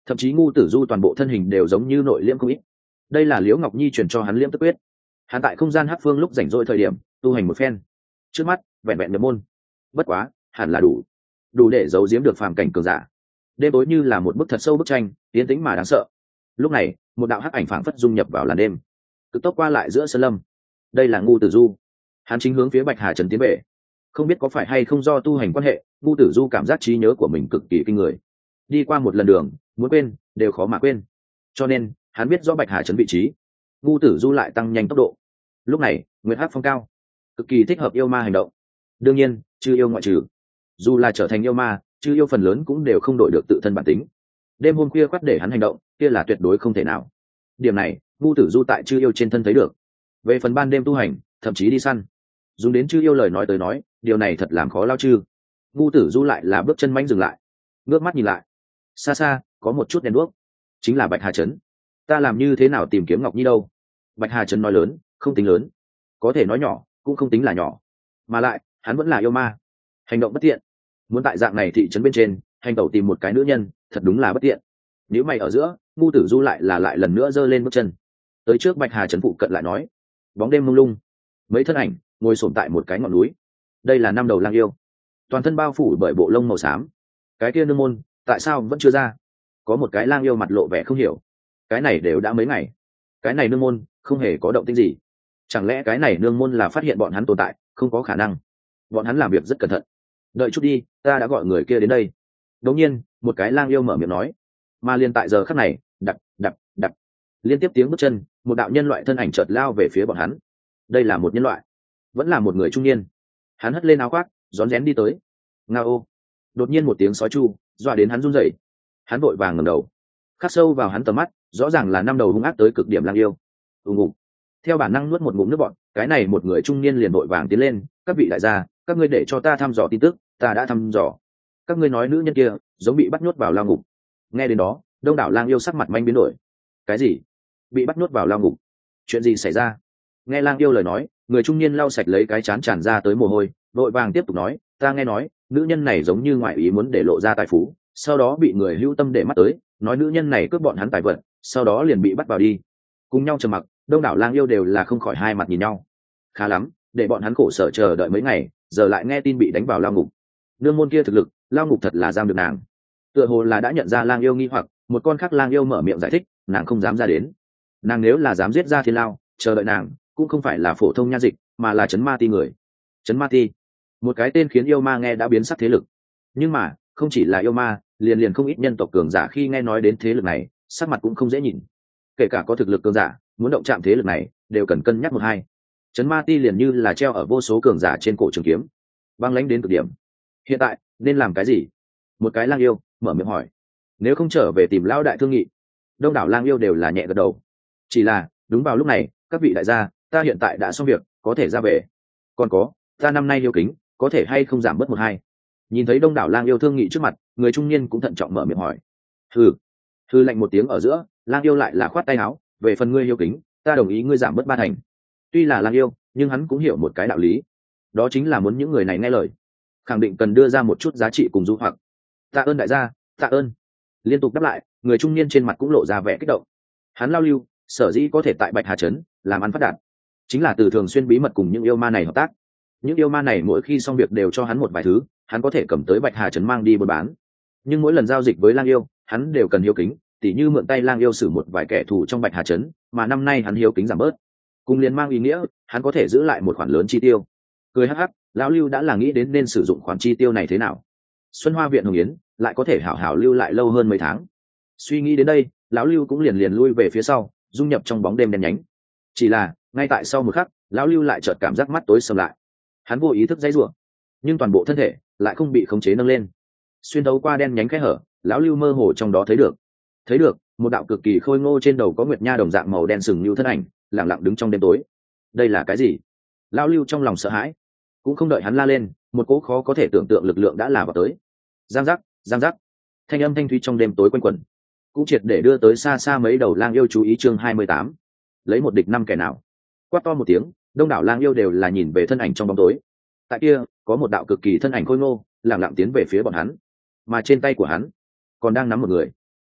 S1: thậm chí ngu tử du toàn bộ thân hình đều giống như nội liễm không ít. Đây là Liễu Ngọc Nhi truyền cho hắn liễm tức quyết. Hắn tại không gian hắc phương lúc rảnh rỗi thời điểm tu hành một phen, trước mắt vẹn vẹn nhập môn, bất quá hẳn là đủ đủ để giấu giếm được phàm cảnh cường giả. Đêm tối như là một bức thật sâu bức tranh, tiến tĩnh mà đáng sợ. Lúc này một đạo hắc ảnh phảng phất dung nhập vào làn đêm, cực tốc qua lại giữa sơn lâm. Đây là ngu tử du, hắn chính hướng phía Bạch Hà Trấn tiến về. Không biết có phải hay không do tu hành quan hệ, ngu tử du cảm giác trí nhớ của mình cực kỳ kinh người, đi qua một lần đường muốn quên đều khó mà quên, cho nên hắn biết rõ Bạch Hà Trấn vị trí. Ngu tử du lại tăng nhanh tốc độ. Lúc này nguyệt hắc phong cao, cực kỳ thích hợp yêu ma hành động. Đương nhiên chư yêu ngoại trừ, dù là trở thành yêu ma, chư yêu phần lớn cũng đều không đổi được tự thân bản tính. Đêm hôm khuya khoắt để hắn hành động, kia là tuyệt đối không thể nào. Điểm này ngu tử du tại chư yêu trên thân thấy được. Về phần ban đêm tu hành, thậm chí đi săn, dùng đến chư yêu lời nói tới nói, điều này thật làm khó lao chư. Ngu tử du lại là bước chân manh dừng lại, ngước mắt nhìn lại, xa xa có một chút đèn đuốc, chính là Bạch Hà Trấn. Ta làm như thế nào tìm kiếm Ngọc Nhi đâu? Bạch Hà Trấn nói lớn không tính lớn, có thể nói nhỏ cũng không tính là nhỏ, mà lại hắn vẫn là yêu ma, hành động bất tiện. Muốn tại dạng này thị trấn bên trên hành tẩu tìm một cái nữ nhân, thật đúng là bất tiện. Nếu mày ở giữa, ngu tử du lại là lại lần nữa giơ lên bước chân tới trước Bạch Hà Trấn phụ cận, lại nói, bóng đêm mông lung, mấy thân ảnh ngồi xổm tại một cái ngọn núi. Đây là năm đầu lang yêu, toàn thân bao phủ bởi bộ lông màu xám. Cái kia nương môn tại sao vẫn chưa ra? Có một cái lang yêu mặt lộ vẻ không hiểu, cái này đều đã mấy ngày, cái này nương môn không hề có động tĩnh gì. Chẳng lẽ cái này nương môn là phát hiện bọn hắn tồn tại? Không có khả năng, bọn hắn làm việc rất cẩn thận. Đợi chút đi, ta đã gọi người kia đến đây. Đột nhiên một cái lang yêu mở miệng nói. Mà liền tại giờ khắc này, đập đập đập, liên tiếp tiếng bước chân, một đạo nhân loại thân ảnh chợt lao về phía bọn hắn. Đây là một nhân loại, vẫn là một người trung niên. Hắn hất lên áo khoác, rón rén đi tới. Ngao! Đột nhiên một tiếng sói chu dọa đến hắn run rẩy. Hắn vội vàng ngẩng đầu, khắc sâu vào hắn tầm mắt, rõ ràng là năm đầu hung ác tới cực điểm lang yêu. ùng ùng, theo bản năng nuốt một ngụm nước bọt. Cái này một người trung niên liền vội vàng tiến lên. Các vị đại gia, các ngươi để cho ta thăm dò tin tức. Ta đã thăm dò, các ngươi nói nữ nhân kia giống bị bắt nhốt vào lao ngục. Nghe đến đó, đông đảo lang yêu sắc mặt manh biến đổi. Cái gì? Bị bắt nhốt vào lao ngục? Chuyện gì xảy ra? Nghe lang yêu lời nói, người trung niên lau sạch lấy cái chán tràn ra tới mồ hôi, vội vàng tiếp tục nói, ta nghe nói nữ nhân này giống như ngoại ý muốn để lộ ra tài phú, sau đó bị người hữu tâm để mắt tới, nói nữ nhân này cướp bọn hắn tài vật, sau đó liền bị bắt vào đi. Cùng nhau trầm mặc, đông đảo lang yêu đều là không khỏi hai mặt nhìn nhau. Khá lắm, để bọn hắn khổ sở chờ đợi mấy ngày, giờ lại nghe tin bị đánh vào lao ngục. Nương môn kia thực lực, lao ngục thật là giam được nàng. Tựa hồ là đã nhận ra lang yêu nghi hoặc, một con khác lang yêu mở miệng giải thích, nàng không dám ra đến. Nàng nếu là dám giết ra thiên lao, chờ đợi nàng cũng không phải là phổ thông nha dịch, mà là chấn ma ti người. Chấn ma ti, một cái tên khiến yêu ma nghe đã biến sắc thế lực. Nhưng mà không chỉ là yêu ma, liền liền không ít nhân tộc cường giả khi nghe nói đến thế lực này, sắc mặt cũng không dễ nhìn. Kể cả có thực lực cường giả muốn động chạm thế lực này, đều cần cân nhắc một hai. Chấn ma ti liền như là treo ở vô số cường giả trên cổ trường kiếm, băng lãnh đến cực điểm. Hiện tại nên làm cái gì? Một cái lang yêu mở miệng hỏi. Nếu không trở về tìm lão đại thương nghị. Đông đảo lang yêu đều là nhẹ gật đầu. Chỉ là đúng vào lúc này, các vị đại gia, ta hiện tại đã xong việc, có thể ra về. Còn có, ta năm nay yêu kính, có thể hay không giảm bớt một hai? Nhìn thấy đông đảo lang yêu thương nghị trước mặt, người trung niên cũng thận trọng mở miệng hỏi. Hừ, hừ lạnh một tiếng ở giữa, lang yêu lại là khoát tay áo, về phần ngươi yêu kính, ta đồng ý ngươi giảm bớt ba thành. Tuy là lang yêu, nhưng hắn cũng hiểu một cái đạo lý, đó chính là muốn những người này nghe lời, khẳng định cần đưa ra một chút giá trị cùng du hoặc. Tạ ơn đại gia, tạ ơn. Liên tục đáp lại, người trung niên trên mặt cũng lộ ra vẻ kích động. Hắn lao lưu, sở dĩ có thể tại Bạch Hà Trấn làm ăn phát đạt, chính là từ thường xuyên bí mật cùng những yêu ma này hợp tác. Những yêu ma này mỗi khi xong việc đều cho hắn một vài thứ, hắn có thể cầm tới Bạch Hà Trấn mang đi buôn bán. Nhưng mỗi lần giao dịch với lang yêu, hắn đều cần hiếu kính, tỉ như mượn tay lang yêu xử một vài kẻ thù trong Bạch Hà Trấn, mà năm nay hắn hiếu kính giảm bớt, cùng liền mang ý nghĩa hắn có thể giữ lại một khoản lớn chi tiêu. Cười hắc hắc, lão lưu đã là nghĩ đến nên sử dụng khoản chi tiêu này thế nào. Xuân Hoa viện Hồng Yến lại có thể hảo hảo lưu lại lâu hơn mấy tháng. Suy nghĩ đến đây, lão lưu cũng liền liền lui về phía sau, dung nhập trong bóng đêm đen nhánh. Chỉ là ngay tại sau một khắc, lão lưu lại chợt cảm giác mắt tối sầm lại. Hắn vô ý thức dãy rủa, nhưng toàn bộ thân thể lại không bị khống chế nâng lên. Xuyên thấu qua đen nhánh kẽ hở, lão lưu mơ hồ trong đó thấy được, thấy được một đạo cực kỳ khôi ngô trên đầu có nguyệt nha đồng dạng màu đen sừng như thân ảnh, lặng lặng đứng trong đêm tối. Đây là cái gì? Lão lưu trong lòng sợ hãi, cũng không đợi hắn la lên, một cỗ khó có thể tưởng tượng lực lượng đã là vào tới. Giang giác, giang giác, thanh âm thanh thúy trong đêm tối quanh quẩn, cũng triệt để đưa tới xa xa mấy đầu lang yêu chú ý. Chương hai mươi tám, lấy một địch năm kẻ nào. Quát to một tiếng, đông đảo lang yêu đều là nhìn về thân ảnh trong bóng tối. Tại kia có một đạo cực kỳ thân ảnh khôi ngô, lặng lặng tiến về phía bọn hắn, mà trên tay của hắn còn đang nắm một người.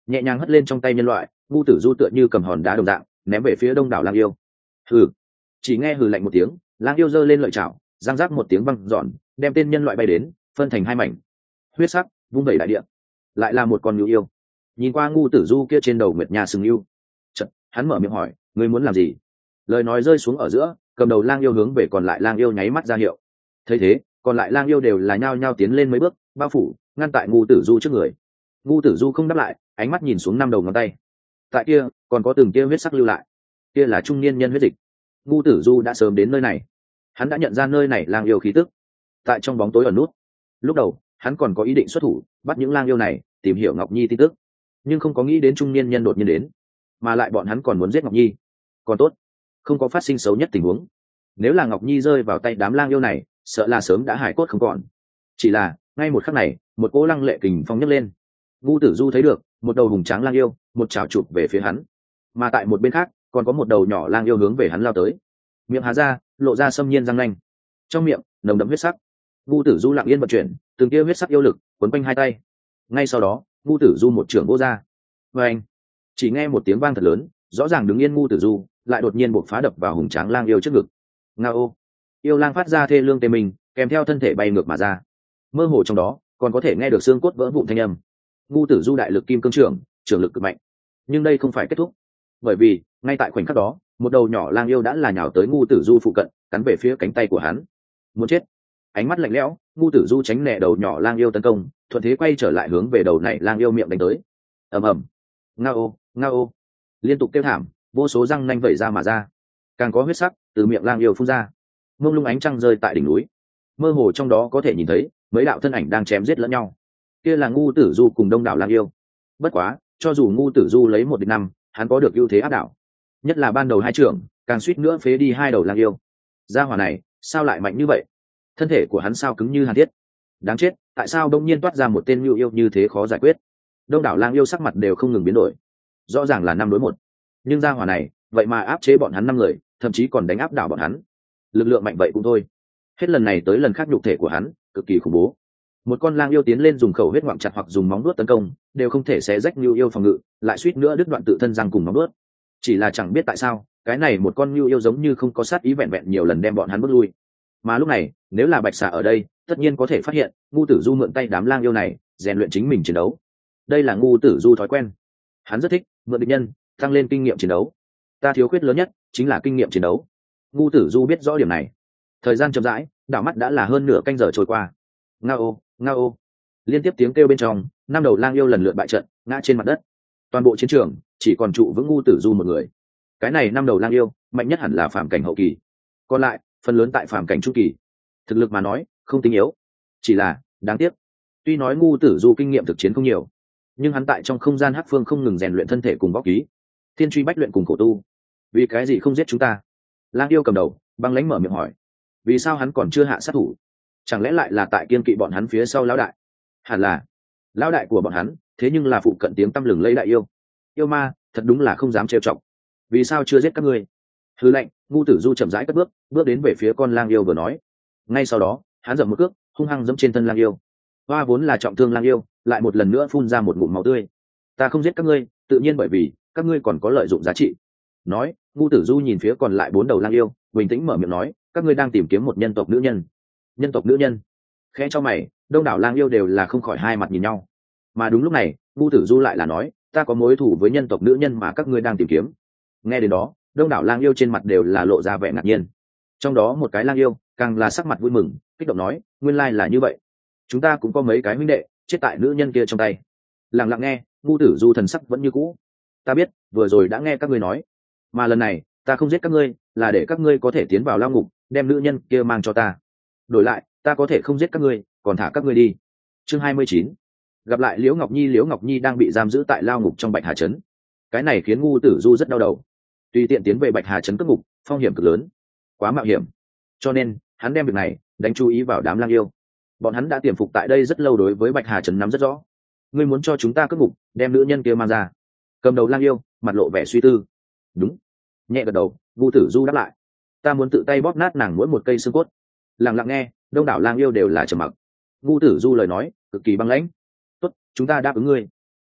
S1: nhẹ nhàng hất lên trong tay nhân loại, ngu tử du tựa như cầm hòn đá đồng dạng ném về phía đông đảo lang yêu. Hừ. Chỉ nghe hừ lạnh một tiếng, lang yêu giơ lên lợi chảo, giang rác một tiếng văng giòn, đem tên nhân loại bay đến, phân thành hai mảnh. Huyết sắc vung vẩy đại địa. Lại là một con ngưu yêu. Nhìn qua ngu tử du kia trên đầu nguyệt nha sừng yêu, chợt hắn mở miệng hỏi, ngươi muốn làm gì? Lời nói rơi xuống ở giữa, cầm đầu lang yêu hướng về còn lại lang yêu nháy mắt ra hiệu. Thấy thế, còn lại lang yêu đều là nhao nhao tiến lên mấy bước, bao phủ ngăn tại ngu tử du trước người. Ngu tử du không đáp lại, ánh mắt nhìn xuống năm đầu ngón tay. Tại kia còn có từng kia huyết sắc lưu lại, kia là trung niên nhân huyết dịch. Ngu tử du đã sớm đến nơi này, hắn đã nhận ra nơi này lang yêu khí tức. Tại trong bóng tối ẩn nút, lúc đầu hắn còn có ý định xuất thủ bắt những lang yêu này, tìm hiểu Ngọc Nhi tin tức, nhưng không có nghĩ đến trung niên nhân đột nhiên đến, mà lại bọn hắn còn muốn giết Ngọc Nhi. Còn tốt, không có phát sinh xấu nhất tình huống. Nếu là Ngọc Nhi rơi vào tay đám lang yêu này, sợ là sớm đã hải cốt không còn. Chỉ là ngay một khắc này, một cỗ lăng lệ kình phong nhấc lên. Ngu tử du thấy được một đầu hùng tráng lang yêu một chảo chụp về phía hắn, mà tại một bên khác còn có một đầu nhỏ lang yêu hướng về hắn lao tới, miệng há ra lộ ra xâm nhiên răng nanh, trong miệng nồng đậm huyết sắc. Ngu tử du lặng yên vận chuyển từng kia huyết sắc yêu lực quấn quanh hai tay. Ngay sau đó ngu tử du một trưởng vô ra, và anh chỉ nghe một tiếng vang thật lớn, rõ ràng đứng yên ngu tử du lại đột nhiên buộc phá đập vào hùng tráng lang yêu trước ngực. Nga ô! Yêu lang phát ra thê lương tê mình, kèm theo thân thể bay ngược mà ra, mơ hồ trong đó còn có thể nghe được xương cốt vỡ vụn thanh âm. Ngu tử du đại lực kim cương trưởng, trưởng lực cực mạnh, nhưng đây không phải kết thúc, bởi vì ngay tại khoảnh khắc đó một đầu nhỏ lang yêu đã là nhào tới ngu tử du phụ cận, cắn về phía cánh tay của hắn. Muốn chết! Ánh mắt lạnh lẽo, ngu tử du tránh né đầu nhỏ lang yêu tấn công, thuận thế quay trở lại hướng về đầu này lang yêu miệng đánh tới. Ầm ầm! Nga ô! Nga ô! Liên tục kêu thảm, vô số răng nanh vẩy ra mà ra, càng có huyết sắc từ miệng lang yêu phun ra. Mông lung ánh trăng rơi tại đỉnh núi, mơ hồ trong đó có thể nhìn thấy mấy đạo thân ảnh đang chém giết lẫn nhau. Kia là ngu tử du cùng đông đảo lang yêu. Bất quá cho dù ngu tử du lấy một địch năm, hắn có được ưu thế áp đảo, nhất là ban đầu hai trưởng càng suýt nữa phế đi hai đầu lang yêu. Gia hỏa này sao lại mạnh như vậy? Thân thể của hắn sao cứng như hàn thiết? Đáng chết, tại sao đông nhiên toát ra một tên nhu yêu như thế khó giải quyết? Đông đảo lang yêu sắc mặt đều không ngừng biến đổi. Rõ ràng là năm đối một, nhưng gia hỏa này vậy mà áp chế bọn hắn năm người, thậm chí còn đánh áp đảo bọn hắn. Lực lượng mạnh vậy cũng thôi, hết lần này tới lần khác nhục thể của hắn cực kỳ khủng bố. Một con lang yêu tiến lên dùng khẩu huyết ngoạm chặt hoặc dùng móng đuốt tấn công đều không thể xé rách nhu yêu phòng ngự, lại suýt nữa đứt đoạn tự thân răng cùng móng đuốt. Chỉ là chẳng biết tại sao cái này một con nhu yêu giống như không có sát ý, vẹn vẹn nhiều lần đem bọn hắn bước lui. Mà lúc này nếu là bạch xà ở đây, tất nhiên có thể phát hiện ngu tử du mượn tay đám lang yêu này rèn luyện chính mình chiến đấu. Đây là ngu tử du thói quen, hắn rất thích mượn địch nhân tăng lên kinh nghiệm chiến đấu. Ta thiếu khuyết lớn nhất chính là kinh nghiệm chiến đấu, ngu tử du biết rõ điểm này. Thời gian chậm rãi, đảo mắt đã là hơn nửa canh giờ trôi qua. Nga ô! Nga ô! Liên tiếp tiếng kêu bên trong, năm đầu lang yêu lần lượt bại trận, ngã trên mặt đất. Toàn bộ chiến trường chỉ còn trụ vững ngu tử du một người. Cái này năm đầu lang yêu mạnh nhất hẳn là phàm cảnh hậu kỳ, còn lại phần lớn tại phàm cảnh trung kỳ. Thực lực mà nói không tính yếu, chỉ là đáng tiếc, tuy nói ngu tử du kinh nghiệm thực chiến không nhiều, nhưng hắn tại trong không gian hắc phương không ngừng rèn luyện thân thể cùng võ ký, thiên truy bách luyện cùng khổ tu. Vì cái gì không giết chúng ta? Lang yêu cầm đầu băng lãnh mở miệng hỏi. Vì sao hắn còn chưa hạ sát thủ? Chẳng lẽ lại là tại kiên kỵ bọn hắn phía sau lão đại? Hẳn là lão đại của bọn hắn, thế nhưng là phụ cận tiếng tăm lừng lẫy đại yêu. Yêu ma thật đúng là không dám trêu chọc. Vì sao chưa giết các ngươi? Hư lệnh. Ngu tử du chậm rãi cất bước, bước đến về phía con lang yêu vừa nói. Ngay sau đó hắn giẫm một cước hung hăng giẫm trên thân lang yêu. Hoa vốn là trọng thương lang yêu lại một lần nữa phun ra một ngụm máu tươi. Ta không giết các ngươi, tự nhiên bởi vì các ngươi còn có lợi dụng giá trị. Nói, ngu tử du nhìn phía còn lại bốn đầu lang yêu, bình tĩnh mở miệng nói, các ngươi đang tìm kiếm một nhân tộc nữ nhân. Nhân tộc nữ nhân? Khẽ cho mày, đông đảo lang yêu đều là không khỏi hai mặt nhìn nhau. Mà đúng lúc này ngu tử du lại là nói, ta có mối thù với nhân tộc nữ nhân mà các ngươi đang tìm kiếm. Nghe đến đó đông đảo lang yêu trên mặt đều là lộ ra vẻ ngạc nhiên. Trong đó một cái lang yêu càng là sắc mặt vui mừng, kích động nói, nguyên lai là như vậy, chúng ta cũng có mấy cái huynh đệ chết tại nữ nhân kia trong tay. Lặng lặng nghe, ngu tử du thần sắc vẫn như cũ. Ta biết, vừa rồi đã nghe các ngươi nói, mà lần này ta không giết các ngươi là để các ngươi có thể tiến vào lao ngục, đem nữ nhân kia mang cho ta. Đổi lại ta có thể không giết các ngươi, còn thả các ngươi đi. Chương hai mươi chín. Gặp lại Liễu Ngọc Nhi. Liễu Ngọc Nhi đang bị giam giữ tại lao ngục trong Bạch Hà trấn. Cái này khiến ngu tử du rất đau đầu. Tùy tiện tiến về Bạch Hà trấn cất ngục, phong hiểm cực lớn, quá mạo hiểm, cho nên hắn đem việc này đánh chú ý vào đám lang yêu. Bọn hắn đã tiềm phục tại đây rất lâu, đối với Bạch Hà trấn nắm rất rõ. Ngươi muốn cho chúng ta cất ngục, đem nữ nhân kia mang ra? Cầm đầu lang yêu mặt lộ vẻ suy tư. Đúng. Nhẹ gật đầu, ngu tử du đáp lại. Ta muốn tự tay bóp nát nàng mỗi một cây xương cốt. Lặng lặng nghe, đông đảo lang yêu đều là trầm mặc. Ngu tử du lời nói cực kỳ băng lãnh. Tốt, chúng ta đáp ứng ngươi.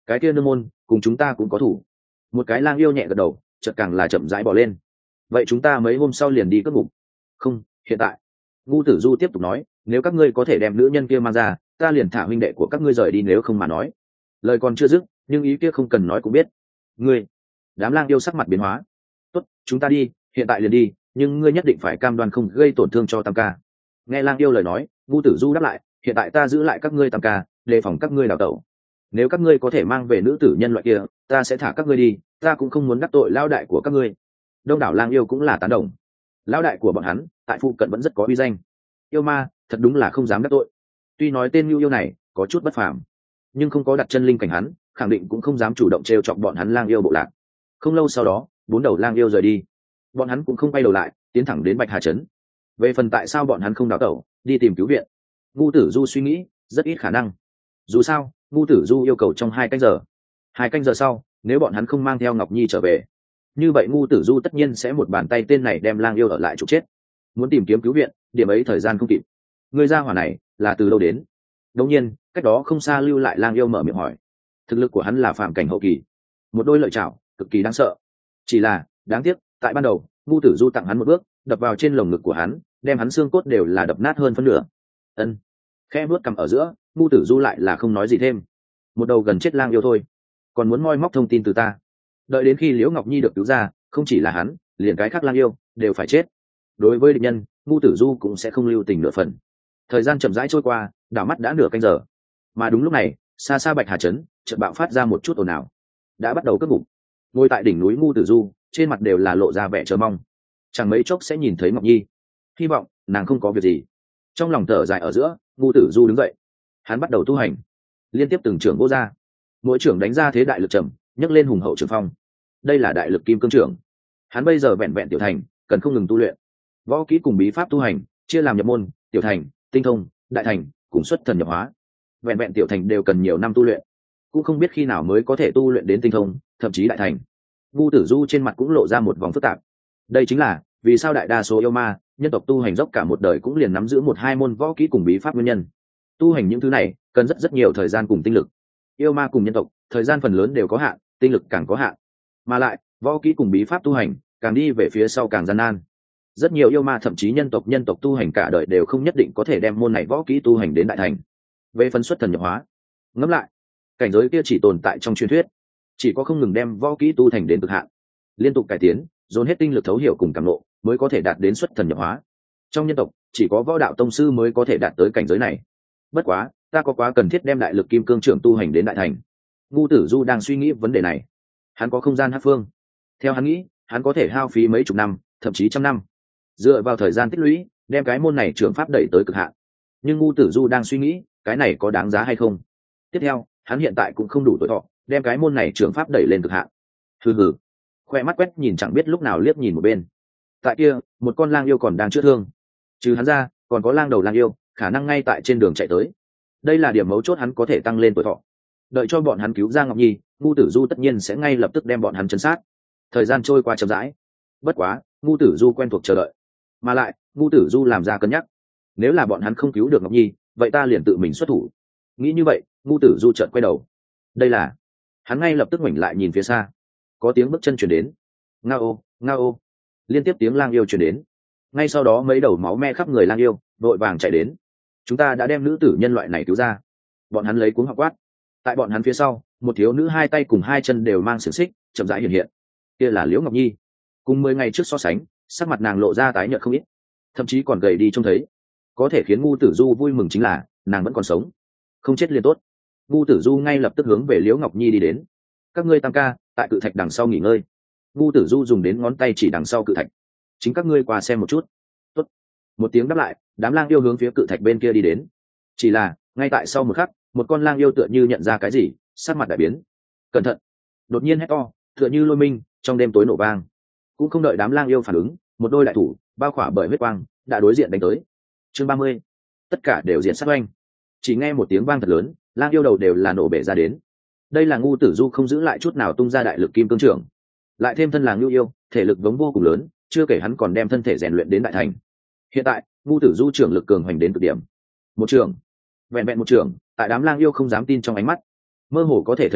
S1: cái kia nương môn cùng chúng ta cũng có thủ. Một cái lang yêu nhẹ gật đầu, chợt càng là chậm rãi bỏ lên. Vậy chúng ta mấy hôm sau liền đi cất ngục. Không, hiện tại. Ngu Tử Du tiếp tục nói, nếu các ngươi có thể đem nữ nhân kia mang ra, ta liền thả huynh đệ của các ngươi rời đi, nếu không mà nói. Lời còn chưa dứt, nhưng ý kia không cần nói cũng biết. Ngươi. Đám lang yêu sắc mặt biến hóa. Tốt, chúng ta đi, hiện tại liền đi, nhưng ngươi nhất định phải cam đoan không gây tổn thương cho Tam ca. Nghe lang yêu lời nói, Ngu Tử Du đáp lại, hiện tại ta giữ lại các ngươi Tam ca, đề phòng các ngươi đào tẩu. Nếu các ngươi có thể mang về nữ tử nhân loại kia, ta sẽ thả các ngươi đi, ta cũng không muốn đắc tội lao đại của các ngươi. Đông đảo lang yêu cũng là tán đồng. Lão đại của bọn hắn tại phụ cận vẫn rất có uy danh. Yêu ma thật đúng là không dám đắc tội. Tuy nói tên Nưu yêu này có chút bất phàm, nhưng không có đặt chân linh cảnh hắn, khẳng định cũng không dám chủ động trêu chọc bọn hắn lang yêu bộ lạc. Không lâu sau đó, bốn đầu lang yêu rời đi. Bọn hắn cũng không quay đầu lại, tiến thẳng đến Bạch Hà trấn. Về phần tại sao bọn hắn không đào tẩu, đi tìm cứu viện, Ngu Tử Du suy nghĩ, rất ít khả năng. Dù sao, Ngu Tử Du yêu cầu trong hai canh giờ. Hai canh giờ sau, nếu bọn hắn không mang theo Ngọc Nhi trở về, như vậy Ngu Tử Du tất nhiên sẽ một bàn tay tên này đem lang yêu ở lại trục chết. Muốn tìm kiếm cứu viện, điểm ấy thời gian không kịp. Người gia hỏa này là từ đâu đến? Đương nhiên, cách đó không xa lưu lại lang yêu mở miệng hỏi. Thực lực của hắn là phàm cảnh hậu kỳ, một đôi lợi chảo cực kỳ đáng sợ. Chỉ là đáng tiếc, tại ban đầu, Ngu Tử Du tặng hắn một bước, đập vào trên lồng ngực của hắn, đem hắn xương cốt đều là đập nát hơn phân nửa. Ân. Khẽ bước cầm ở giữa, Ngu Tử Du lại là không nói gì thêm. Một đầu gần chết lang yêu thôi, còn muốn moi móc thông tin từ ta. Đợi đến khi Liễu Ngọc Nhi được cứu ra, không chỉ là hắn, liền cái khác lang yêu đều phải chết. Đối với địch nhân, Ngu Tử Du cũng sẽ không lưu tình nửa phần. Thời gian chậm rãi trôi qua, đảo mắt đã nửa canh giờ. Mà đúng lúc này, xa xa Bạch Hà trấn chợt bạo phát ra một chút ồn ào. Đã bắt đầu cất ngục. Ngồi tại đỉnh núi Ngu Tử Du, trên mặt đều là lộ ra vẻ chờ mong. Chẳng mấy chốc sẽ nhìn thấy Ngọc Nhi. Hy vọng nàng không có việc gì. Trong lòng thở dài ở giữa, Ngu Tử Du đứng dậy. Hắn bắt đầu tu hành, liên tiếp từng trưởng vô ra. Mỗi trưởng đánh ra thế đại lực trầm, nhấc lên hùng hậu trường phong. Đây là đại lực kim cương trưởng. Hắn bây giờ vẹn vẹn tiểu thành, cần không ngừng tu luyện. Võ kỹ cùng bí pháp tu hành chia làm nhập môn, tiểu thành, tinh thông, đại thành, cùng xuất thần nhập hóa. Vẹn vẹn tiểu thành đều cần nhiều năm tu luyện, cũng không biết khi nào mới có thể tu luyện đến tinh thông, thậm chí đại thành. Ngu Tử Du trên mặt cũng lộ ra một vòng phức tạp. Đây chính là vì sao đại đa số yêu ma, nhân tộc tu hành dốc cả một đời cũng liền nắm giữ một hai môn võ kỹ cùng bí pháp nguyên nhân. Tu hành những thứ này cần rất rất nhiều thời gian cùng tinh lực. Yêu ma cùng nhân tộc, thời gian phần lớn đều có hạn, tinh lực càng có hạn. Mà lại, võ kỹ cùng bí pháp tu hành càng đi về phía sau càng gian nan. Rất nhiều yêu ma thậm chí nhân tộc nhân tộc tu hành cả đời đều không nhất định có thể đem môn này võ kỹ tu hành đến đại thành. Về phân xuất thần nhập hóa, ngẫm lại, cảnh giới kia chỉ tồn tại trong truyền thuyết, chỉ có không ngừng đem võ kỹ tu thành đến cực hạn, liên tục cải tiến, dồn hết tinh lực thấu hiểu cùng cảm ngộ, mới có thể đạt đến xuất thần nhập hóa. Trong nhân tộc, chỉ có võ đạo tông sư mới có thể đạt tới cảnh giới này. Bất quá, ta có quá cần thiết đem đại lực kim cương trưởng tu hành đến đại thành. Ngu Tử Du đang suy nghĩ vấn đề này. Hắn có không gian hắc phương. Theo hắn nghĩ, hắn có thể hao phí mấy chục năm, thậm chí trăm năm, dựa vào thời gian tích lũy, đem cái môn này trưởng pháp đẩy tới cực hạn. Nhưng Ngu Tử Du đang suy nghĩ, cái này có đáng giá hay không? Tiếp theo, hắn hiện tại cũng không đủ tuổi thọ, đem cái môn này trưởng pháp đẩy lên cực hạn. Hừ hừ. Khoe mắt quét nhìn chẳng biết lúc nào liếc nhìn một bên. Tại kia, một con lang yêu còn đang chữa thương. Trừ hắn ra, còn có lang đầu lang yêu, khả năng ngay tại trên đường chạy tới. Đây là điểm mấu chốt hắn có thể tăng lên tuổi thọ. Đợi cho bọn hắn cứu ra Ngọc Nhi, Ngu Tử Du tất nhiên sẽ ngay lập tức đem bọn hắn chấn sát. Thời gian trôi qua chậm rãi. Bất quá, Ngu Tử Du quen thuộc chờ đợi. Mà lại, Ngu Tử Du làm ra cân nhắc. Nếu là bọn hắn không cứu được Ngọc Nhi, vậy ta liền tự mình xuất thủ. Nghĩ như vậy, Ngu Tử Du chợt quay đầu. Đây là... Hắn ngay lập tức ngoảnh lại nhìn phía xa. Có tiếng bước chân chuyển đến. Ngao, ngao. Liên tiếp tiếng lang yêu chuyển đến. Ngay sau đó mấy đầu máu me khắp người lang yêu, vội vàng chạy đến. Chúng ta đã đem nữ tử nhân loại này cứu ra. Bọn hắn lấy cuống học quát. Tại bọn hắn phía sau, một thiếu nữ hai tay cùng hai chân đều mang xiềng xích, chậm rãi hiện hiện. Kia là Liễu Ngọc Nhi. Cùng mười ngày trước so sánh, sắc mặt nàng lộ ra tái nhợt không ít, thậm chí còn gầy đi trông thấy. Có thể khiến Ngu Tử Du vui mừng chính là nàng vẫn còn sống, không chết liền tốt. Ngu Tử Du ngay lập tức hướng về Liễu Ngọc Nhi đi đến. Các ngươi tam ca tại cự thạch đằng sau nghỉ ngơi. Ngu Tử Du dùng đến ngón tay chỉ đằng sau cự thạch. Chính các ngươi qua xem một chút. Tốt. Một tiếng đáp lại, đám lang yêu hướng phía cự thạch bên kia đi đến. Chỉ là ngay tại sau một khắc, một con lang yêu tựa như nhận ra cái gì, sắc mặt đại biến. Cẩn thận! Đột nhiên hét to, tựa như lôi minh trong đêm tối nổ vang. Cũng không đợi đám lang yêu phản ứng, một đôi đại thủ bao khỏa bởi huyết quang đã đối diện đánh tới. Chương ba mươi. Tất cả đều diện sát oanh. Chỉ nghe một tiếng vang thật lớn, lang yêu đầu đều là nổ bể ra đến. Đây là Ngu Tử Du không giữ lại chút nào tung ra đại lực kim cương trưởng, lại thêm thân là ngưu yêu, thể lực vống vô cùng lớn, chưa kể hắn còn đem thân thể rèn luyện đến đại thành. Hiện tại, Ngu Tử Du trưởng lực cường hoành đến cực điểm. Một trường, vẹn vẹn một trường, tại đám lang yêu không dám tin trong ánh mắt, mơ hồ có thể thấy được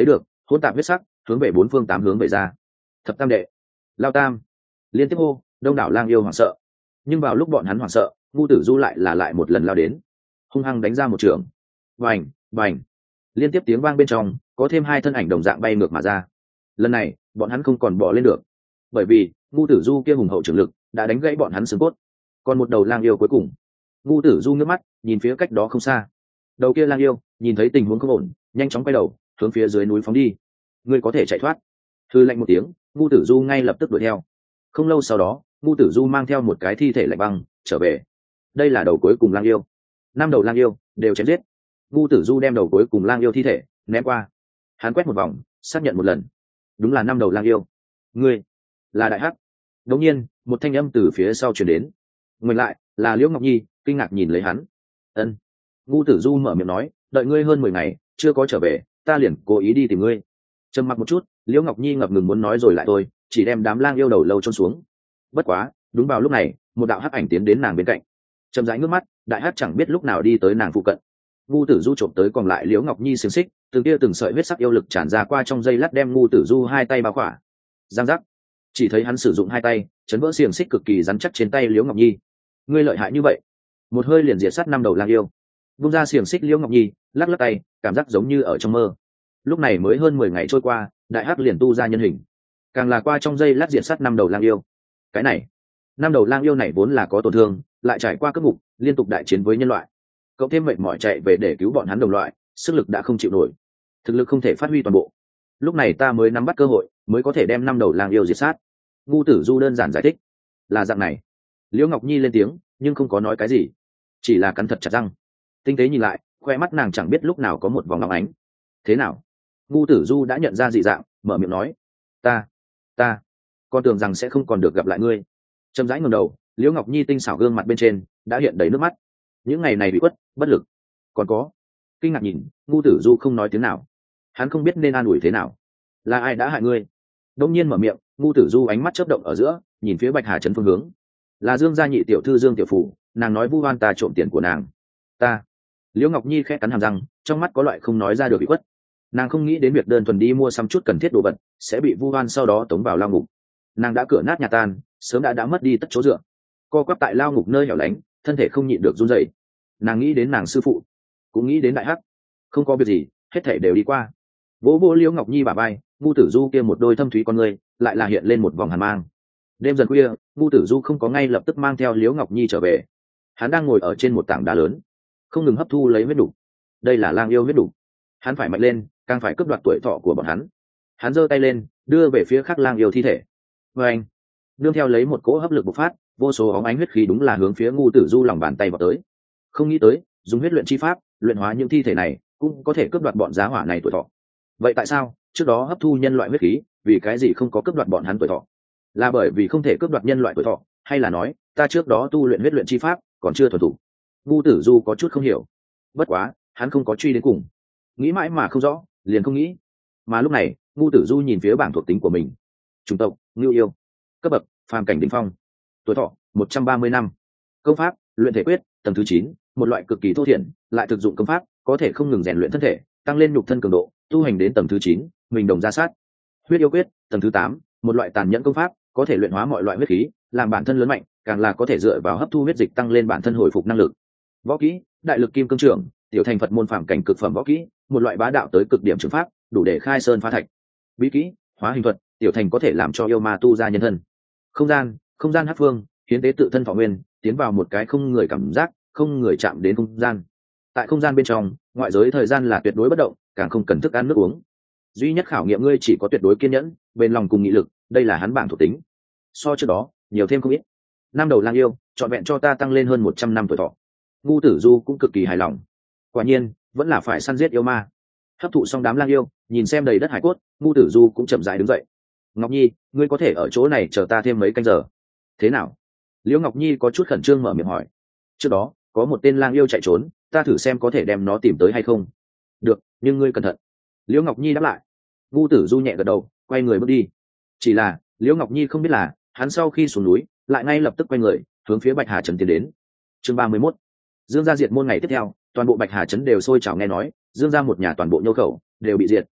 S1: hỗn tạp huyết sắc hướng về bốn phương tám hướng về ra. Thập tam đệ, lao tam, liên tiếp hô, đông đảo lang yêu hoảng sợ. Nhưng vào lúc bọn hắn hoảng sợ, ngu tử du lại là lại một lần lao đến, hung hăng đánh ra một trường. Vành, vành, liên tiếp tiếng vang bên trong có thêm hai thân ảnh đồng dạng bay ngược mà ra. Lần này bọn hắn không còn bỏ lên được, bởi vì ngu tử du kia hùng hậu trường lực đã đánh gãy bọn hắn xương cốt. Còn một đầu lang yêu cuối cùng, ngu tử du ngước mắt nhìn phía cách đó không xa. Đầu kia lang yêu nhìn thấy tình huống không ổn, nhanh chóng quay đầu hướng phía dưới núi phóng đi. Ngươi có thể chạy thoát. Thư lạnh một tiếng, ngu tử du ngay lập tức đuổi theo. Không lâu sau đó, ngu tử du mang theo một cái thi thể lạnh băng trở về. Đây là đầu cuối cùng lang yêu. Năm đầu lang yêu đều chém giết. Ngu tử du đem đầu cuối cùng lang yêu thi thể ném qua. Hắn quét một vòng, xác nhận một lần, đúng là năm đầu lang yêu. Ngươi là đại hắc. Đột nhiên một thanh âm từ phía sau truyền đến. Ngừng lại là Liễu Ngọc Nhi, kinh ngạc nhìn lấy hắn. Ân. Ngu tử du mở miệng nói, đợi ngươi hơn mười ngày chưa có trở về, ta liền cố ý đi tìm ngươi. Trầm mặc một chút, Liễu Ngọc Nhi ngập ngừng muốn nói rồi lại thôi, chỉ đem đám lang yêu đầu lâu chôn xuống. Bất quá đúng vào lúc này, một đạo hắc ảnh tiến đến nàng bên cạnh, chậm rãi ngước mắt, đại hắc chẳng biết lúc nào đi tới nàng phụ cận. Ngu tử du trộm tới còn lại Liễu Ngọc Nhi xiềng xích, từng kia từng sợi huyết sắc yêu lực tràn ra qua trong dây lát, đem ngu tử du hai tay bao khỏa. Giang giác, chỉ thấy hắn sử dụng hai tay chấn vỡ xiềng xích cực kỳ rắn chắc trên tay Liễu Ngọc Nhi. Ngươi lợi hại như vậy, một hơi liền diệt sát năm đầu lang yêu. Vung ra xiềng xích Liễu Ngọc Nhi lắc lắc tay, cảm giác giống như ở trong mơ. Lúc này mới hơn mười ngày trôi qua, đại hắc liền tu ra nhân hình, càng là qua trong dây lát diệt sát năm đầu lang yêu. Cái này năm đầu lang yêu này vốn là có tổn thương, lại trải qua cấp ngục liên tục đại chiến với nhân loại, cộng thêm mệt mỏi chạy về để cứu bọn hắn đồng loại, sức lực đã không chịu nổi, thực lực không thể phát huy toàn bộ. Lúc này ta mới nắm bắt cơ hội, mới có thể đem năm đầu lang yêu diệt sát. Ngu tử du đơn giản giải thích. Là dạng này. Liễu Ngọc Nhi lên tiếng, nhưng không có nói cái gì, chỉ là cắn thật chặt răng. Tinh tế nhìn lại, khoe mắt nàng chẳng biết lúc nào có một vòng óng ánh. Thế nào? Ngu tử du đã nhận ra dị dạng, mở miệng nói, ta ta con tưởng rằng sẽ không còn được gặp lại ngươi. Chậm rãi ngẩng đầu, Liễu Ngọc Nhi tinh xảo gương mặt bên trên đã hiện đầy nước mắt. Những ngày này bị quất bất lực, còn có kinh ngạc nhìn ngu tử du không nói tiếng nào. Hắn không biết nên an ủi thế nào. Là ai đã hại ngươi? Đông nhiên mở miệng, ngu tử du ánh mắt chớp động ở giữa, nhìn phía Bạch Hà Trấn phương hướng. Là Dương gia nhị tiểu thư Dương tiểu phủ, nàng nói vu oan ta trộm tiền của nàng. Ta. Liễu Ngọc Nhi khẽ cắn hàm răng, trong mắt có loại không nói ra được bị quất. Nàng không nghĩ đến việc đơn thuần đi mua xăm chút cần thiết đồ vật sẽ bị vu oan sau đó tống vào lao ngục. Nàng đã cửa nát nhà tan, sớm đã đã mất đi tất chỗ dựa, co quắp tại lao ngục nơi hẻo lánh, thân thể không nhịn được run rẩy. Nàng nghĩ đến nàng sư phụ, cũng nghĩ đến đại hắc. Không có việc gì, hết thể đều đi qua. Vỗ vỗ Liễu Ngọc Nhi bả vai, ngu tử du kia một đôi thâm thúy con người lại là hiện lên một vòng hàn mang. Đêm dần khuya, ngu tử du không có ngay lập tức mang theo Liễu Ngọc Nhi trở về. Hắn đang ngồi ở trên một tảng đá lớn, không ngừng hấp thu lấy huyết đủ. Đây là lang yêu huyết đủ, hắn phải mạnh lên, càng phải cướp đoạt tuổi thọ của bọn hắn. Hắn giơ tay lên, đưa về phía khắc lang yêu thi thể. Và anh, đương theo lấy một cỗ hấp lực bộc phát, vô số óng ánh huyết khí đúng là hướng phía ngu tử du lòng bàn tay vào tới. Không nghĩ tới, dùng huyết luyện chi pháp luyện hóa những thi thể này cũng có thể cướp đoạt bọn giá hỏa này tuổi thọ. Vậy tại sao trước đó hấp thu nhân loại huyết khí, vì cái gì không có cướp đoạt bọn hắn tuổi thọ? Là bởi vì không thể cướp đoạt nhân loại tuổi thọ, hay là nói ta trước đó tu luyện huyết luyện chi pháp còn chưa thuần thủ? Ngu tử du có chút không hiểu. Bất quá hắn không có truy đến cùng, nghĩ mãi mà không rõ, liền không nghĩ. Mà lúc này ngu tử du nhìn phía bảng thuộc tính của mình. Chủng tộc ngưu yêu, cấp bậc phàm cảnh đỉnh phong, tuổi thọ một trăm ba mươi năm, công pháp luyện thể quyết tầng thứ chín, một loại cực kỳ thô thiển lại thực dụng công pháp, có thể không ngừng rèn luyện thân thể, tăng lên nhục thân cường độ, tu hành đến tầng thứ chín, mình đồng ra sát. Huyết yêu quyết tầng thứ tám, một loại tàn nhẫn công pháp, có thể luyện hóa mọi loại huyết khí, làm bản thân lớn mạnh, càng là có thể dựa vào hấp thu huyết dịch tăng lên bản thân hồi phục năng lực. Võ kỹ đại lực kim cương trưởng, tiểu thành Phật môn phàm cảnh cực phẩm võ kỹ, một loại bá đạo tới cực điểm trường pháp, đủ để khai sơn phá thạch. Bí kỹ hóa hình thuật, tiểu thành có thể làm cho yêu ma tu ra nhân thân. Không gian không gian hắc phương, hiến tế tự thân thọ nguyên, tiến vào một cái không người cảm giác, không người chạm đến không gian. Tại không gian bên trong, ngoại giới thời gian là tuyệt đối bất động, càng không cần thức ăn nước uống. Duy nhất khảo nghiệm ngươi chỉ có tuyệt đối kiên nhẫn, bền lòng cùng nghị lực, đây là hắn bảng thuộc tính. So trước đó nhiều thêm không ít. Năm đầu lang yêu trọn vẹn cho ta tăng lên hơn một trăm năm tuổi thọ. Ngu tử du cũng cực kỳ hài lòng. Quả nhiên vẫn là phải săn giết yêu ma. Hấp thụ xong đám lang yêu, nhìn xem đầy đất hải cốt, ngu tử du cũng chậm rãi đứng dậy. Ngọc Nhi, ngươi có thể ở chỗ này chờ ta thêm mấy canh giờ. Thế nào? Liễu Ngọc Nhi có chút khẩn trương mở miệng hỏi. Trước đó có một tên lang yêu chạy trốn, ta thử xem có thể đem nó tìm tới hay không. Được, nhưng ngươi cẩn thận. Liễu Ngọc Nhi đáp lại. Ngu tử du nhẹ gật đầu, quay người bước đi. Chỉ là Liễu Ngọc Nhi không biết là hắn sau khi xuống núi lại ngay lập tức quay người hướng phía Bạch Hà Trấn tiến đến. Chương ba mươi mốt. Dương gia diệt môn ngày tiếp theo, toàn bộ Bạch Hà Trấn đều sôi trào nghe nói Dương gia một nhà toàn bộ nhâu khẩu đều bị diệt.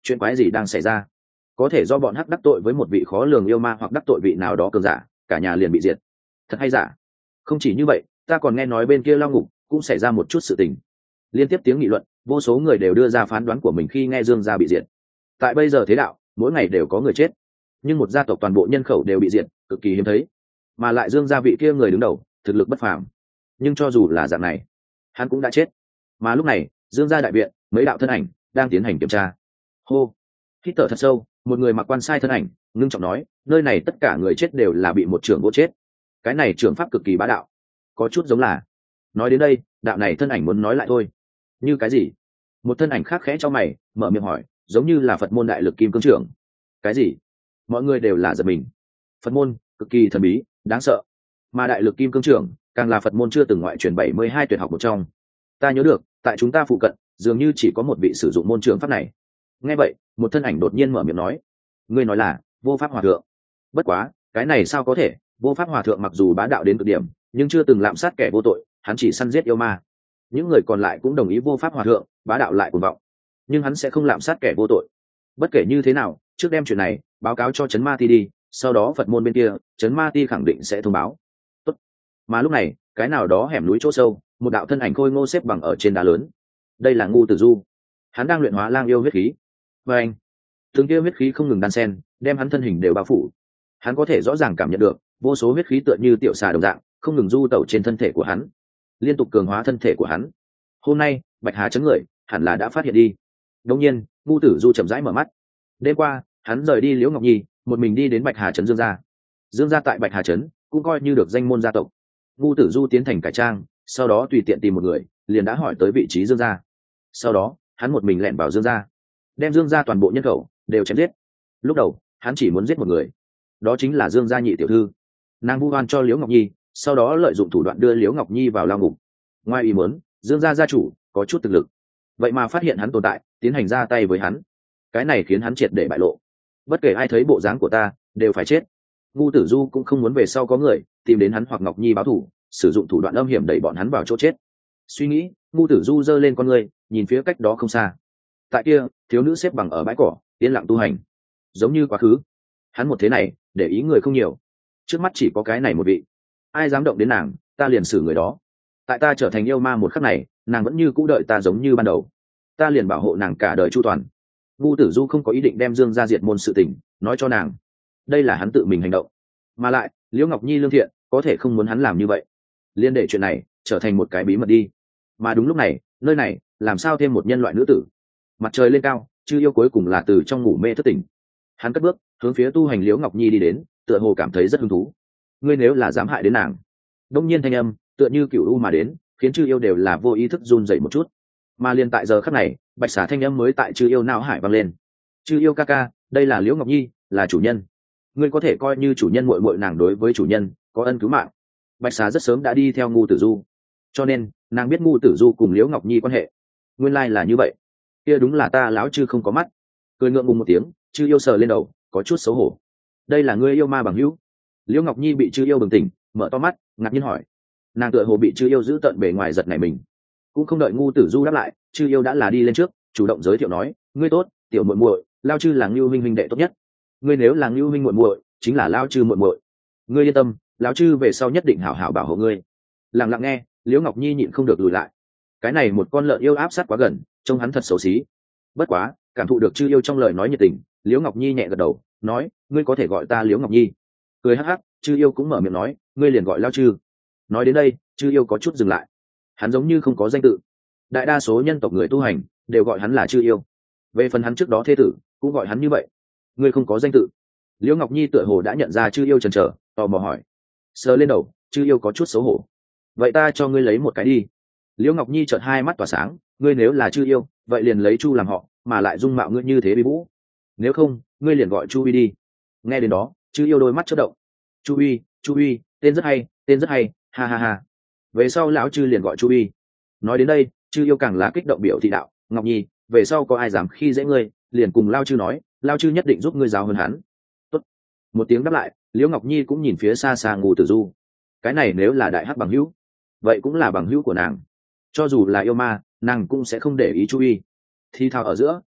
S1: chuyện quái gì đang xảy ra? Có thể do bọn hắc đắc tội với một vị khó lường yêu ma hoặc đắc tội vị nào đó cường giả, cả nhà liền bị diệt. Thật hay giả? Không chỉ như vậy, ta còn nghe nói bên kia lao ngục cũng xảy ra một chút sự tình. Liên tiếp tiếng nghị luận, vô số người đều đưa ra phán đoán của mình khi nghe Dương gia bị diệt. Tại bây giờ thế đạo, mỗi ngày đều có người chết, nhưng một gia tộc toàn bộ nhân khẩu đều bị diệt, cực kỳ hiếm thấy. Mà lại Dương gia vị kia người đứng đầu, thực lực bất phàm. Nhưng cho dù là dạng này, hắn cũng đã chết. Mà lúc này, Dương gia đại viện, mấy đạo thân ảnh đang tiến hành kiểm tra. Hô, hít thở thật sâu, một người mặc quan sai thân ảnh ngưng trọng nói, nơi này tất cả người chết đều là bị một trưởng gỗ chết. Cái này trưởng pháp cực kỳ bá đạo, có chút giống là. Nói đến đây, đạo này thân ảnh muốn nói lại thôi. Như cái gì? Một thân ảnh khác khẽ cho mày, mở miệng hỏi, giống như là Phật môn đại lực kim cương trưởng. Cái gì? Mọi người đều là giật mình. Phật môn cực kỳ thần bí, đáng sợ. Mà đại lực kim cương trưởng càng là Phật môn chưa từng ngoại truyền bảy mươi hai tuyệt học một trong. Ta nhớ được, tại chúng ta phụ cận, dường như chỉ có một vị sử dụng môn trưởng pháp này. Nghe vậy, một thân ảnh đột nhiên mở miệng nói, ngươi nói là Vô Pháp Hòa Thượng? Bất quá, cái này sao có thể? Vô Pháp Hòa Thượng mặc dù bá đạo đến cực điểm, nhưng chưa từng lạm sát kẻ vô tội, hắn chỉ săn giết yêu ma. Những người còn lại cũng đồng ý Vô Pháp Hòa Thượng bá đạo lại cuồng vọng, nhưng hắn sẽ không lạm sát kẻ vô tội. Bất kể như thế nào, trước đem chuyện này báo cáo cho Trấn Ma Ti đi, sau đó Phật môn bên kia, Trấn Ma Ti khẳng định sẽ thông báo. Tốt. Mà lúc này, cái nào đó hẻm núi chỗ sâu, một đạo thân ảnh khôi ngô xếp bằng ở trên đá lớn. Đây là Ngu Tử Du. Hắn đang luyện hóa lang yêu huyết khí. Và anh, từng kia huyết khí không ngừng đan xen, đem hắn thân hình đều bao phủ. Hắn có thể rõ ràng cảm nhận được vô số huyết khí tựa như tiểu xà đồng dạng, không ngừng du tẩu trên thân thể của hắn, liên tục cường hóa thân thể của hắn. Hôm nay, Bạch Hà Trấn người hẳn là đã phát hiện đi. Đương nhiên, Ngu Tử Du chậm rãi mở mắt. Đêm qua, hắn rời đi Liễu Ngọc Nhi, một mình đi đến Bạch Hà Trấn Dương gia. Dương gia tại Bạch Hà Trấn cũng coi như được danh môn gia tộc. Ngu Tử Du tiến thành cải trang, sau đó tùy tiện tìm một người, liền đã hỏi tới vị trí Dương gia. Sau đó, hắn một mình lẻn vào Dương gia, đem Dương gia toàn bộ nhân khẩu đều chém giết. Lúc đầu, hắn chỉ muốn giết một người, đó chính là Dương gia nhị tiểu thư. Nàng vu oan cho Liễu Ngọc Nhi, sau đó lợi dụng thủ đoạn đưa Liễu Ngọc Nhi vào lao ngục. Ngoài ý muốn, Dương gia gia chủ có chút thực lực, vậy mà phát hiện hắn tồn tại, tiến hành ra tay với hắn. Cái này khiến hắn triệt để bại lộ. Bất kể ai thấy bộ dáng của ta, đều phải chết. Ngu Tử Du cũng không muốn về sau có người tìm đến hắn hoặc Ngọc Nhi báo thù, sử dụng thủ đoạn âm hiểm đẩy bọn hắn vào chỗ chết. Suy nghĩ, Ngu Tử Du giơ lên con người, nhìn phía cách đó không xa. Tại kia, thiếu nữ xếp bằng ở bãi cỏ, yên lặng tu hành. Giống như quá khứ, hắn một thế này, để ý người không nhiều. Trước mắt chỉ có cái này một vị. Ai dám động đến nàng, ta liền xử người đó. Tại ta trở thành yêu ma một khắc này, nàng vẫn như cũ đợi ta giống như ban đầu. Ta liền bảo hộ nàng cả đời chu toàn. Ngu Tử Du không có ý định đem Dương gia diệt môn sự tình nói cho nàng. Đây là hắn tự mình hành động. Mà lại, Liễu Ngọc Nhi lương thiện, có thể không muốn hắn làm như vậy. Liên để chuyện này trở thành một cái bí mật đi. Mà đúng lúc này, nơi này làm sao thêm một nhân loại nữ tử? Mặt trời lên cao, Chư Yêu cuối cùng là từ trong ngủ mê thức tỉnh. Hắn cất bước hướng phía tu hành Liễu Ngọc Nhi đi đến, tựa hồ cảm thấy rất hứng thú. Ngươi nếu là dám hại đến nàng. Đông nhiên thanh âm tựa như cửu u mà đến, khiến Chư Yêu đều là vô ý thức run rẩy một chút. Mà liền tại giờ khắc này, bạch xà thanh âm mới tại Chư Yêu não hải vang lên. Chư Yêu ca ca, đây là Liễu Ngọc Nhi, là chủ nhân. Ngươi có thể coi như chủ nhân, muội muội nàng đối với chủ nhân có ân cứu mạng. Bạch xà rất sớm đã đi theo Ngu Tử Du, cho nên nàng biết Ngu Tử Du cùng Liễu Ngọc Nhi quan hệ. Nguyên lai là như vậy, kia đúng là ta lão Chư không có mắt. Cười ngượng ngùng một tiếng, Chư Yêu sờ lên đầu, có chút xấu hổ. Đây là ngươi yêu ma bằng hữu? Liễu Ngọc Nhi bị Chư Yêu bừng tỉnh, mở to mắt, ngạc nhiên hỏi. Nàng tựa hồ bị Chư Yêu giữ tận bề ngoài giật nảy mình, cũng không đợi Ngu Tử Du đáp lại, Chư Yêu đã là đi lên trước, chủ động giới thiệu nói, ngươi tốt, tiểu muội muội, lao Chư là Ngưu huynh huynh đệ tốt nhất. Ngươi nếu là Ngưu huynh muội muội, chính là lao Chư muội muội. Ngươi yên tâm, lão Chư về sau nhất định hảo hảo bảo hộ ngươi. Lặng lặng nghe, Liễu Ngọc Nhi nhịn không được lùi lại. Cái này một con lợn yêu áp sát quá gần, trông hắn thật xấu xí. Bất quá, cảm thụ được Chư Yêu trong lời nói nhiệt tình, Liễu Ngọc Nhi nhẹ gật đầu, nói, ngươi có thể gọi ta Liễu Ngọc Nhi. Cười hắc hắc, Chư Yêu cũng mở miệng nói, ngươi liền gọi lao Chư. Nói đến đây, Chư Yêu có chút dừng lại. Hắn giống như không có danh tự. Đại đa số nhân tộc người tu hành đều gọi hắn là Chư Yêu. Về phần hắn trước đó thế tử cũng gọi hắn như vậy. Ngươi không có danh tự? Liễu Ngọc Nhi tựa hồ đã nhận ra Chư Yêu chần chờ, tò mò hỏi. Sờ lên đầu, Chư Yêu có chút xấu hổ. Vậy ta cho ngươi lấy một cái đi. Liễu Ngọc Nhi chợt hai mắt tỏa sáng, ngươi nếu là Chư Yêu, vậy liền lấy Chu làm họ, mà lại dung mạo ngươi như thế bí vũ. Nếu không, ngươi liền gọi Chu Uy đi. Nghe đến đó, Chư Yêu đôi mắt chớp động. Chu Uy, Chu Uy, tên rất hay, tên rất hay, ha ha ha. Về sau lão Chư liền gọi Chu Uy. Nói đến đây, Chư Yêu càng là kích động biểu thị đạo, Ngọc Nhi, về sau có ai dám khi dễ ngươi, liền cùng lao Chư nói, lao Chư nhất định giúp ngươi giáo hơn hắn. Tốt. Một tiếng đáp lại, Liễu Ngọc Nhi cũng nhìn phía xa xa Ngu Tử Du. Cái này nếu là đại hắc bằng hữu, vậy cũng là bằng hữu của nàng. Cho dù là yêu ma, nàng cũng sẽ không để ý Chu Uy. Thì thào ở giữa,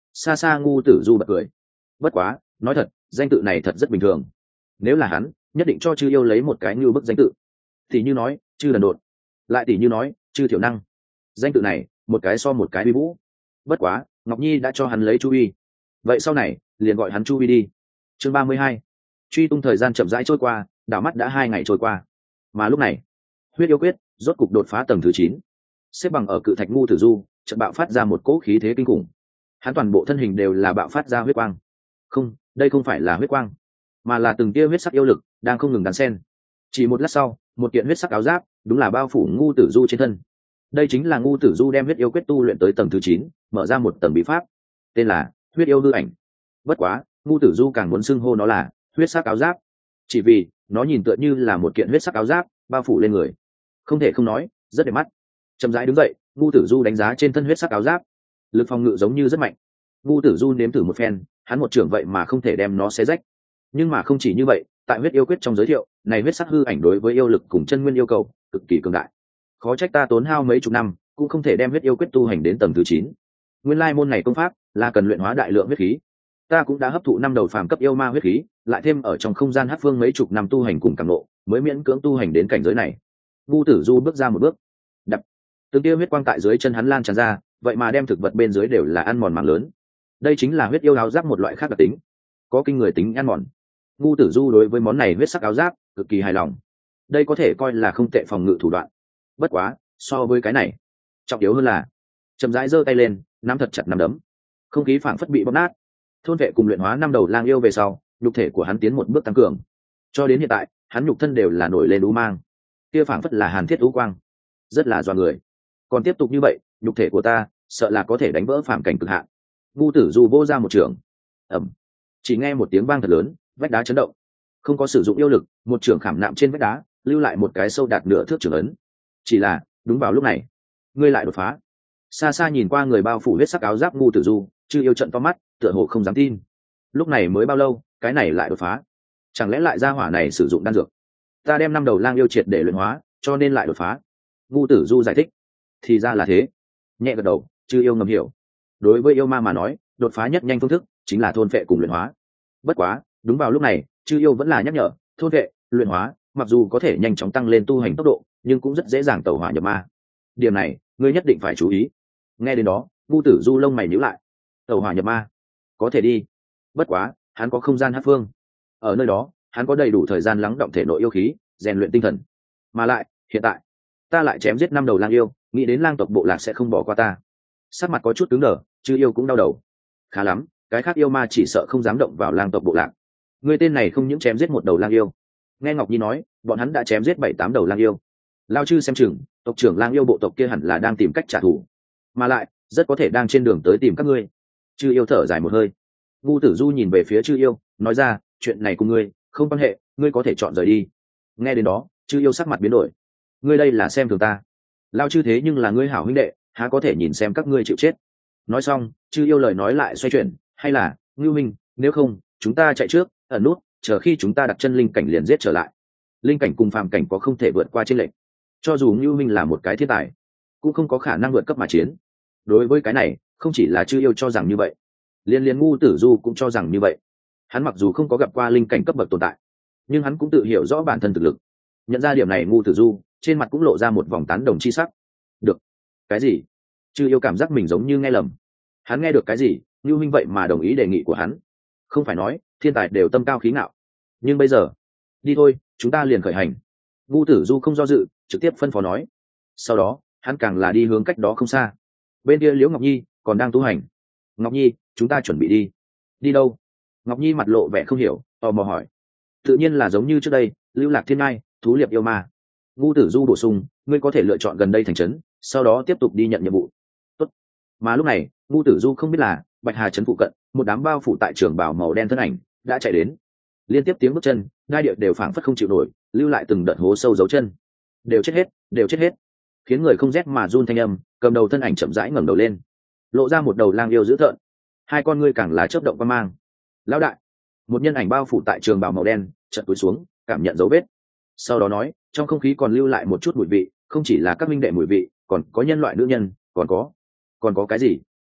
S1: xa xa ngu tử du bật cười. Bất quá nói thật, danh tự này thật rất bình thường, nếu là hắn nhất định cho chư yêu lấy một cái như bức danh tự, thì như nói chư đần độn, lại tỷ như nói chư thiểu năng. Danh tự này một cái so một cái uy vũ. Bất quá Ngọc Nhi đã cho hắn lấy chu uy, vậy sau này liền gọi hắn chu uy đi. Chương ba mươi hai. Truy tung. Thời gian chậm rãi trôi qua, đảo mắt đã hai ngày trôi qua, mà lúc này huyết yêu quyết rốt cục đột phá tầng thứ chín. Xếp bằng ở cự thạch ngu tử du chợt bạo phát ra một cỗ khí thế kinh khủng, hắn toàn bộ thân hình đều là bạo phát ra huyết quang. Không, đây không phải là huyết quang, mà là từng tia huyết sắc yêu lực đang không ngừng đan xen. Chỉ một lát sau, một kiện huyết sắc áo giáp đúng là bao phủ ngu tử du trên thân. Đây chính là ngu tử du đem huyết yêu quyết tu luyện tới tầng thứ chín, mở ra một tầng bí pháp, tên là huyết yêu hư ảnh. Bất quá ngu tử du càng muốn xưng hô nó là huyết sắc áo giáp, chỉ vì nó nhìn tựa như là một kiện huyết sắc áo giáp bao phủ lên người, không thể không nói rất đẹp mắt. Chậm rãi đứng dậy, ngu tử du đánh giá trên thân huyết sắc áo giáp, lực phòng ngự giống như rất mạnh. Ngu tử du nếm thử một phen, hắn một trưởng vậy mà không thể đem nó xé rách. Nhưng mà không chỉ như vậy, tại huyết yêu quyết trong giới thiệu này, huyết sắc hư ảnh đối với yêu lực cùng chân nguyên yêu cầu cực kỳ cường đại, khó trách ta tốn hao mấy chục năm cũng không thể đem huyết yêu quyết tu hành đến tầng thứ chín. Nguyên lai môn này công pháp là cần luyện hóa đại lượng huyết khí, ta cũng đã hấp thụ năm đầu phàm cấp yêu ma huyết khí, lại thêm ở trong không gian hắc phương mấy chục năm tu hành cùng cảm nộ, mới miễn cưỡng tu hành đến cảnh giới này. Ngu tử du bước ra một bước, đập, từng tia huyết quang tại dưới chân hắn lan tràn ra, vậy mà đem thực vật bên dưới đều là ăn mòn mảng lớn. Đây chính là huyết yêu áo giáp một loại khác đặc tính, có kinh người tính ăn mòn. Ngu tử du đối với món này huyết sắc áo giáp cực kỳ hài lòng, đây có thể coi là không tệ phòng ngự thủ đoạn. Bất quá so với cái này, trọng yếu hơn là chậm rãi giơ tay lên, nắm thật chặt nắm đấm, không khí phảng phất bị bóp nát. Thôn vệ cùng luyện hóa năm đầu lang yêu về sau, nhục thể của hắn tiến một bước tăng cường, cho đến hiện tại hắn nhục thân đều là nổi lên u mang, kia phảng phất là hàn thiết u quang, rất là doa người. Còn tiếp tục như vậy, nhục thể của ta sợ là có thể đánh vỡ phàm cảnh cực hạn. Ngu tử du vô ra một trường, ẩm, chỉ nghe một tiếng vang thật lớn, vách đá chấn động, không có sử dụng yêu lực, một trường khảm nạm trên vách đá, lưu lại một cái sâu đạt nửa thước trường ấn. Chỉ là đúng vào lúc này, ngươi lại đột phá. Xa xa nhìn qua người bao phủ huyết sắc áo giáp ngu tử du, chư yêu trận to mắt, tựa hồ không dám tin. Lúc này mới bao lâu, cái này lại đột phá? Chẳng lẽ lại gia hỏa này sử dụng đan dược? Ta đem năm đầu lang yêu triệt để luyện hóa, cho nên lại đột phá. Ngu tử du giải thích. Thì ra là thế. Nhẹ gật đầu, chư yêu ngầm hiểu. Đối với yêu ma mà nói, đột phá nhất nhanh phương thức chính là thôn vệ cùng luyện hóa. Bất quá đúng vào lúc này, chư yêu vẫn là nhắc nhở, thôn vệ, luyện hóa mặc dù có thể nhanh chóng tăng lên tu hành tốc độ, nhưng cũng rất dễ dàng tẩu hỏa nhập ma. Điểm này ngươi nhất định phải chú ý. Nghe đến đó, ngu tử du lông mày nhíu lại. Tẩu hỏa nhập ma có thể đi, bất quá hắn có không gian hắc phương, ở nơi đó hắn có đầy đủ thời gian lắng động thể nội yêu khí, rèn luyện tinh thần. Mà lại hiện tại ta lại chém giết năm đầu lang yêu, nghĩ đến lang tộc bộ lạc sẽ không bỏ qua ta. Sắc mặt có chút cứng đờ, chư yêu cũng đau đầu. Khá lắm, cái khác yêu ma chỉ sợ không dám động vào lang tộc bộ lạc, người tên này không những chém giết một đầu lang yêu, nghe Ngọc Nhi nói bọn hắn đã chém giết bảy tám đầu lang yêu. Lao chư xem chừng tộc trưởng lang yêu bộ tộc kia hẳn là đang tìm cách trả thù, mà lại rất có thể đang trên đường tới tìm các ngươi. Chư yêu thở dài một hơi. Ngu tử du nhìn về phía chư yêu, nói ra, chuyện này cùng ngươi không quan hệ, ngươi có thể chọn rời đi. Nghe đến đó, chư yêu sắc mặt biến đổi. Ngươi đây là xem thường ta. Lao chư thế nhưng là ngươi hảo huynh đệ, há có thể nhìn xem các ngươi chịu chết. Nói xong, chư yêu lời nói lại xoay chuyển, hay là ngưu minh, nếu không chúng ta chạy trước, ẩn nút, chờ khi chúng ta đặt chân linh cảnh liền giết trở lại. Linh cảnh cùng phàm cảnh có không thể vượt qua trên lệnh, cho dù ngưu minh là một cái thiên tài cũng không có khả năng vượt cấp mà chiến. Đối với cái này, không chỉ là chư yêu cho rằng như vậy, liên liên ngu tử du cũng cho rằng như vậy. Hắn mặc dù không có gặp qua linh cảnh cấp bậc tồn tại, nhưng hắn cũng tự hiểu rõ bản thân thực lực. Nhận ra điểm này, ngu tử du trên mặt cũng lộ ra một vòng tán đồng chi sắc. Được. Cái gì? Chư yêu cảm giác mình giống như nghe lầm. Hắn nghe được cái gì? Như minh vậy mà đồng ý đề nghị của hắn. Không phải nói thiên tài đều tâm cao khí ngạo. Nhưng bây giờ, đi thôi, chúng ta liền khởi hành. Ngu tử du không do dự, trực tiếp phân phó nói. Sau đó hắn càng là đi hướng cách đó không xa. Bên kia Liễu Ngọc Nhi còn đang tu hành. Ngọc Nhi, chúng ta chuẩn bị đi. Đi đâu? Ngọc Nhi mặt lộ vẻ không hiểu, tò mò hỏi. Tự nhiên là giống như trước đây, lưu lạc thiên ngai, thú liệp yêu ma. Ngu tử du bổ sung, ngươi có thể lựa chọn gần đây thành trấn, sau đó tiếp tục đi nhận nhiệm vụ. Tốt. Mà lúc này, ngu tử du không biết là Bạch Hà trấn phụ cận, một đám bao phủ tại trường bào màu đen thân ảnh đã chạy đến. Liên tiếp tiếng bước chân, đai điệu đều phảng phất không chịu nổi, lưu lại từng đợt hố sâu dấu chân. Đều chết hết, đều chết hết. Khiến người không rét mà run thanh âm, cầm đầu thân ảnh chậm rãi ngẩng đầu lên, lộ ra một đầu lang yêu dữ tợn, hai con ngươi càng là chớp động qua mang. Lão đại. Một nhân ảnh bao phủ tại trường bào màu đen chợt cúi xuống, cảm nhận dấu vết, sau đó nói, trong không khí còn lưu lại một chút mùi vị, không chỉ là các minh đệ mùi vị, còn có nhân loại nữ nhân, còn có còn có cái gì?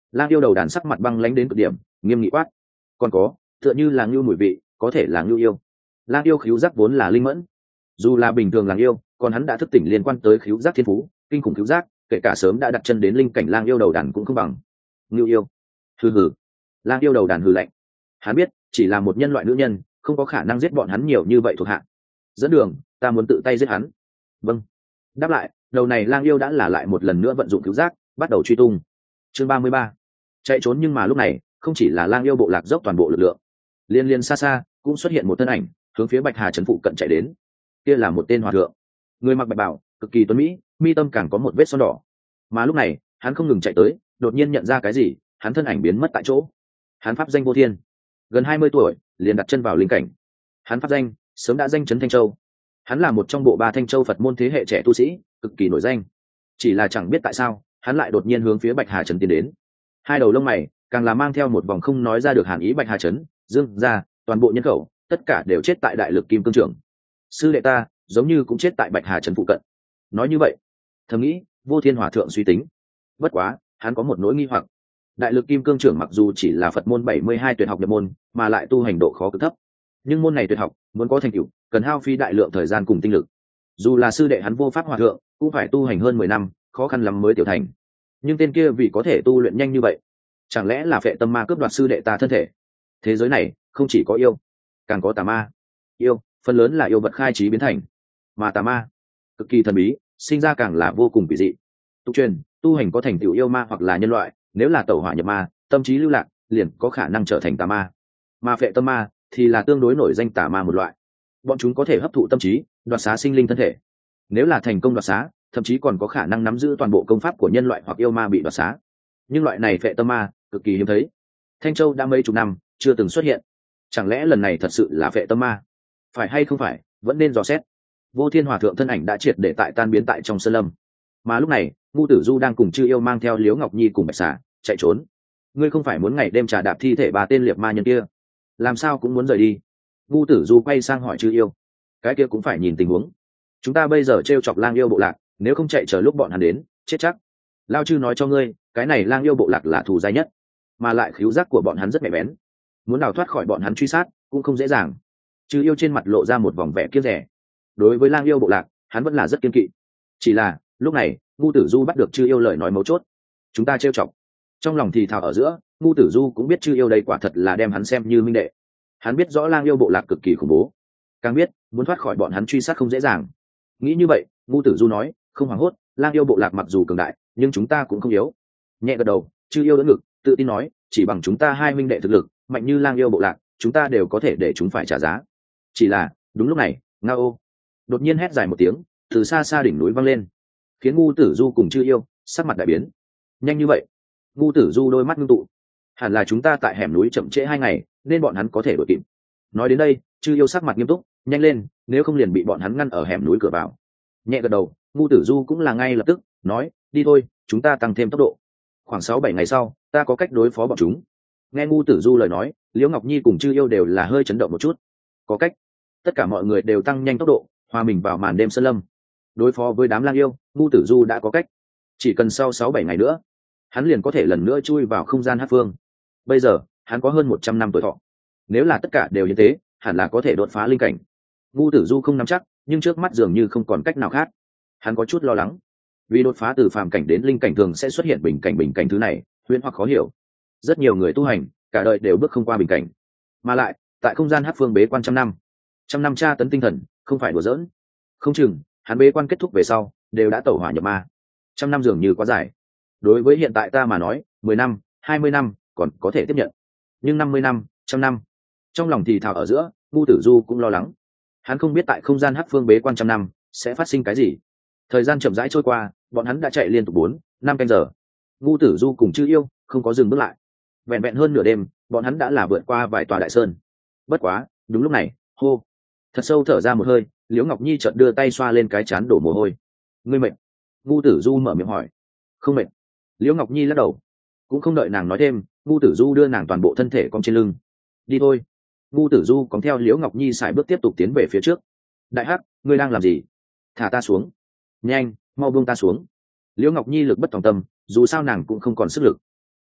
S1: Lang yêu đầu đàn sắc mặt băng lãnh đến cực điểm, nghiêm nghị quát. Còn có, tựa như là ngưu mùi vị, có thể là ngưu yêu. Lang yêu khứu giác vốn là linh mẫn, dù là bình thường lang yêu, còn hắn đã thức tỉnh liên quan tới khứu giác thiên phú, kinh khủng khứu giác, kể cả sớm đã đặt chân đến linh cảnh lang yêu đầu đàn cũng không bằng. Ngưu yêu. Hừ hừ. Lang yêu đầu đàn hừ lạnh. Hắn biết, chỉ là một nhân loại nữ nhân, không có khả năng giết bọn hắn nhiều như vậy thuộc hạ. Dẫn đường, ta muốn tự tay giết hắn. Vâng. Đáp lại, đầu này lang yêu đã là lại một lần nữa vận dụng khứu giác, bắt đầu truy tung. Chương ba mươi ba. Chạy trốn, nhưng mà lúc này, không chỉ là lang yêu bộ lạc dốc toàn bộ lực lượng, liên liên xa xa cũng xuất hiện một thân ảnh, hướng phía Bạch Hà trấn phụ cận chạy đến. Kia là một tên hòa thượng, người mặc bạch bào, cực kỳ tuấn mỹ, mi tâm càng có một vết son đỏ. Mà lúc này, hắn không ngừng chạy tới, đột nhiên nhận ra cái gì, hắn thân ảnh biến mất tại chỗ. Hắn pháp danh Vô Thiên, gần hai mươi tuổi, liền đặt chân vào linh cảnh. Hắn pháp danh sớm đã danh chấn Thanh Châu. Hắn là một trong bộ ba Thanh Châu Phật môn thế hệ trẻ tu sĩ, cực kỳ nổi danh. Chỉ là chẳng biết tại sao, hắn lại đột nhiên hướng phía Bạch Hà trấn tiến đến. Hai đầu lông mày càng là mang theo một vòng không nói ra được hàn ý. Bạch Hà trấn, Dương gia, toàn bộ nhân khẩu, tất cả đều chết tại đại lực kim cương trưởng. Sư đệ ta, giống như cũng chết tại Bạch Hà trấn phụ cận. Nói như vậy, thầm nghĩ, Vô Thiên hòa thượng suy tính. Bất quá, hắn có một nỗi nghi hoặc. Đại lực kim cương trưởng mặc dù chỉ là Phật môn bảy mươi hai tuyệt học nhập môn, mà lại tu hành độ khó cực thấp, nhưng môn này tuyệt học muốn có thành tựu, cần hao phí đại lượng thời gian cùng tinh lực. Dù là sư đệ hắn Vô Pháp hòa thượng, cũng phải tu hành hơn mười năm, khó khăn lắm mới tiểu thành. Nhưng tên kia vì có thể tu luyện nhanh như vậy, chẳng lẽ là phệ tâm ma cướp đoạt sư đệ ta thân thể? Thế giới này không chỉ có yêu, càng có tà ma. Yêu phần lớn là yêu vật khai trí biến thành, mà tà ma cực kỳ thần bí, sinh ra càng là vô cùng kỳ dị. Tục truyền, tu hành có thành tựu yêu ma hoặc là nhân loại, nếu là tẩu hỏa nhập ma, tâm trí lưu lạc, liền có khả năng trở thành tà ma. Mà phệ tâm ma thì là tương đối nổi danh tà ma một loại. Bọn chúng có thể hấp thụ tâm trí, đoạt xá sinh linh thân thể. Nếu là thành công đoạt xá, thậm chí còn có khả năng nắm giữ toàn bộ công pháp của nhân loại hoặc yêu ma bị đoạt xá. Nhưng loại này phệ tâm ma cực kỳ hiếm thấy. Thanh Châu đã mấy chục năm chưa từng xuất hiện. Chẳng lẽ lần này thật sự là phệ tâm ma? Phải hay không phải, vẫn nên dò xét. Vô Thiên hòa thượng thân ảnh đã triệt để tại tan biến tại trong sơn lâm. Mà lúc này, Ngu Tử Du đang cùng Chư Yêu mang theo Liễu Ngọc Nhi cùng Bạch Xà chạy trốn. Ngươi không phải muốn ngày đêm trà đạp thi thể ba tên liệt ma nhân kia, làm sao cũng muốn rời đi? Ngu Tử Du quay sang hỏi Chư Yêu. Cái kia cũng phải nhìn tình huống. Chúng ta bây giờ trêu chọc lang yêu bộ lạc, nếu không chạy chờ lúc bọn hắn đến, chết chắc. Lao Chư nói cho ngươi, cái này lang yêu bộ lạc là thù dai nhất, mà lại khứu giác của bọn hắn rất nhạy bén, muốn đào thoát khỏi bọn hắn truy sát cũng không dễ dàng. Chư Yêu trên mặt lộ ra một vòng vẻ kiêng rẻ. Đối với lang yêu bộ lạc, hắn vẫn là rất kiên kỵ. Chỉ là lúc này, Ngu Tử Du bắt được Chư Yêu lời nói mấu chốt. Chúng ta trêu chọc. Trong lòng thì thào ở giữa, Ngu Tử Du cũng biết Chư Yêu đây quả thật là đem hắn xem như minh đệ. Hắn biết rõ lang yêu bộ lạc cực kỳ khủng bố, càng biết muốn thoát khỏi bọn hắn truy sát không dễ dàng. Nghĩ như vậy, Ngu Tử Du nói, không hoảng hốt, lang yêu bộ lạc mặc dù cường đại, nhưng chúng ta cũng không yếu. Nhẹ gật đầu, Chư Yêu đỡ ngực, tự tin nói, chỉ bằng chúng ta hai minh đệ thực lực, mạnh như lang yêu bộ lạc, chúng ta đều có thể để chúng phải trả giá. Chỉ là đúng lúc này, Ngao đột nhiên hét dài một tiếng, từ xa xa đỉnh núi vang lên, khiến Ngu Tử Du cùng Chư Yêu sắc mặt đại biến. Nhanh như vậy? Ngu Tử Du đôi mắt ngưng tụ. Hẳn là chúng ta tại hẻm núi chậm trễ hai ngày, nên bọn hắn có thể đuổi kịp. Nói đến đây, Chư Yêu sắc mặt nghiêm túc, nhanh lên, nếu không liền bị bọn hắn ngăn ở hẻm núi cửa vào. Nhẹ gật đầu, Ngu Tử Du cũng là ngay lập tức nói, đi thôi, chúng ta tăng thêm tốc độ. Khoảng sáu bảy ngày sau, ta có cách đối phó bọn chúng. Nghe Ngu Tử Du lời nói, Liễu Ngọc Nhi cùng Chư Yêu đều là hơi chấn động một chút. Có cách? Tất cả mọi người đều tăng nhanh tốc độ, hòa mình vào màn đêm sơn lâm. Đối phó với đám lang yêu, Ngu Tử Du đã có cách. Chỉ cần sau sáu bảy ngày nữa, hắn liền có thể lần nữa chui vào không gian hắc phương. Bây giờ, hắn có hơn một trăm năm tuổi thọ. Nếu là tất cả đều như thế, hẳn là có thể đột phá linh cảnh. Ngu Tử Du không nắm chắc, nhưng trước mắt dường như không còn cách nào khác. Hắn có chút lo lắng, vì đột phá từ phàm cảnh đến linh cảnh thường sẽ xuất hiện bình cảnh bình cảnh thứ này, huyễn hoặc khó hiểu. Rất nhiều người tu hành, cả đời đều bước không qua bình cảnh. Mà lại, tại không gian hắc phương bế quan trăm năm, trăm năm tra tấn tinh thần, không phải đùa giỡn. Không chừng, hắn bế quan kết thúc về sau, đều đã tẩu hỏa nhập ma. Trăm năm dường như quá dài. Đối với hiện tại ta mà nói, mười năm, hai mươi năm, còn có thể tiếp nhận. Nhưng năm mươi năm, trăm năm. Trong lòng thì thào ở giữa, Ngu Tử Du cũng lo lắng. Hắn không biết tại không gian hắc phương bế quan trăm năm sẽ phát sinh cái gì. Thời gian chậm rãi trôi qua, bọn hắn đã chạy liên tục bốn năm canh giờ. Ngu Tử Du cùng Chư Yêu không có dừng bước lại. Vẹn vẹn hơn nửa đêm, bọn hắn đã là vượt qua vài tòa đại sơn. Bất quá, đúng lúc này, hô, thật sâu thở ra một hơi, Liễu Ngọc Nhi chợt đưa tay xoa lên cái trán đổ mồ hôi. Ngươi mệt? Ngu Tử Du mở miệng hỏi. Không mệt. Liễu Ngọc Nhi lắc đầu. Cũng không đợi nàng nói thêm, Ngu Tử Du đưa nàng toàn bộ thân thể cong trên lưng. Đi thôi. Ngu Tử Du cóng theo Liễu Ngọc Nhi sải bước tiếp tục tiến về phía trước. Đại Hắc, ngươi đang làm gì? Thả ta xuống. Nhanh, mau buông ta xuống. Liễu Ngọc Nhi lực bất tòng tâm, dù sao nàng cũng không còn sức lực.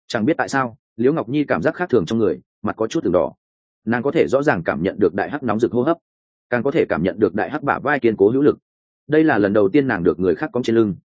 S1: Chẳng biết tại sao liễu ngọc nhi cảm giác khác thường trong người, mặt có chút từng đỏ. Nàng có thể rõ ràng cảm nhận được đại hắc nóng rực hô hấp, càng có thể cảm nhận được đại hắc bả vai kiên cố hữu lực. Đây là lần đầu tiên nàng được người khác cõng trên lưng.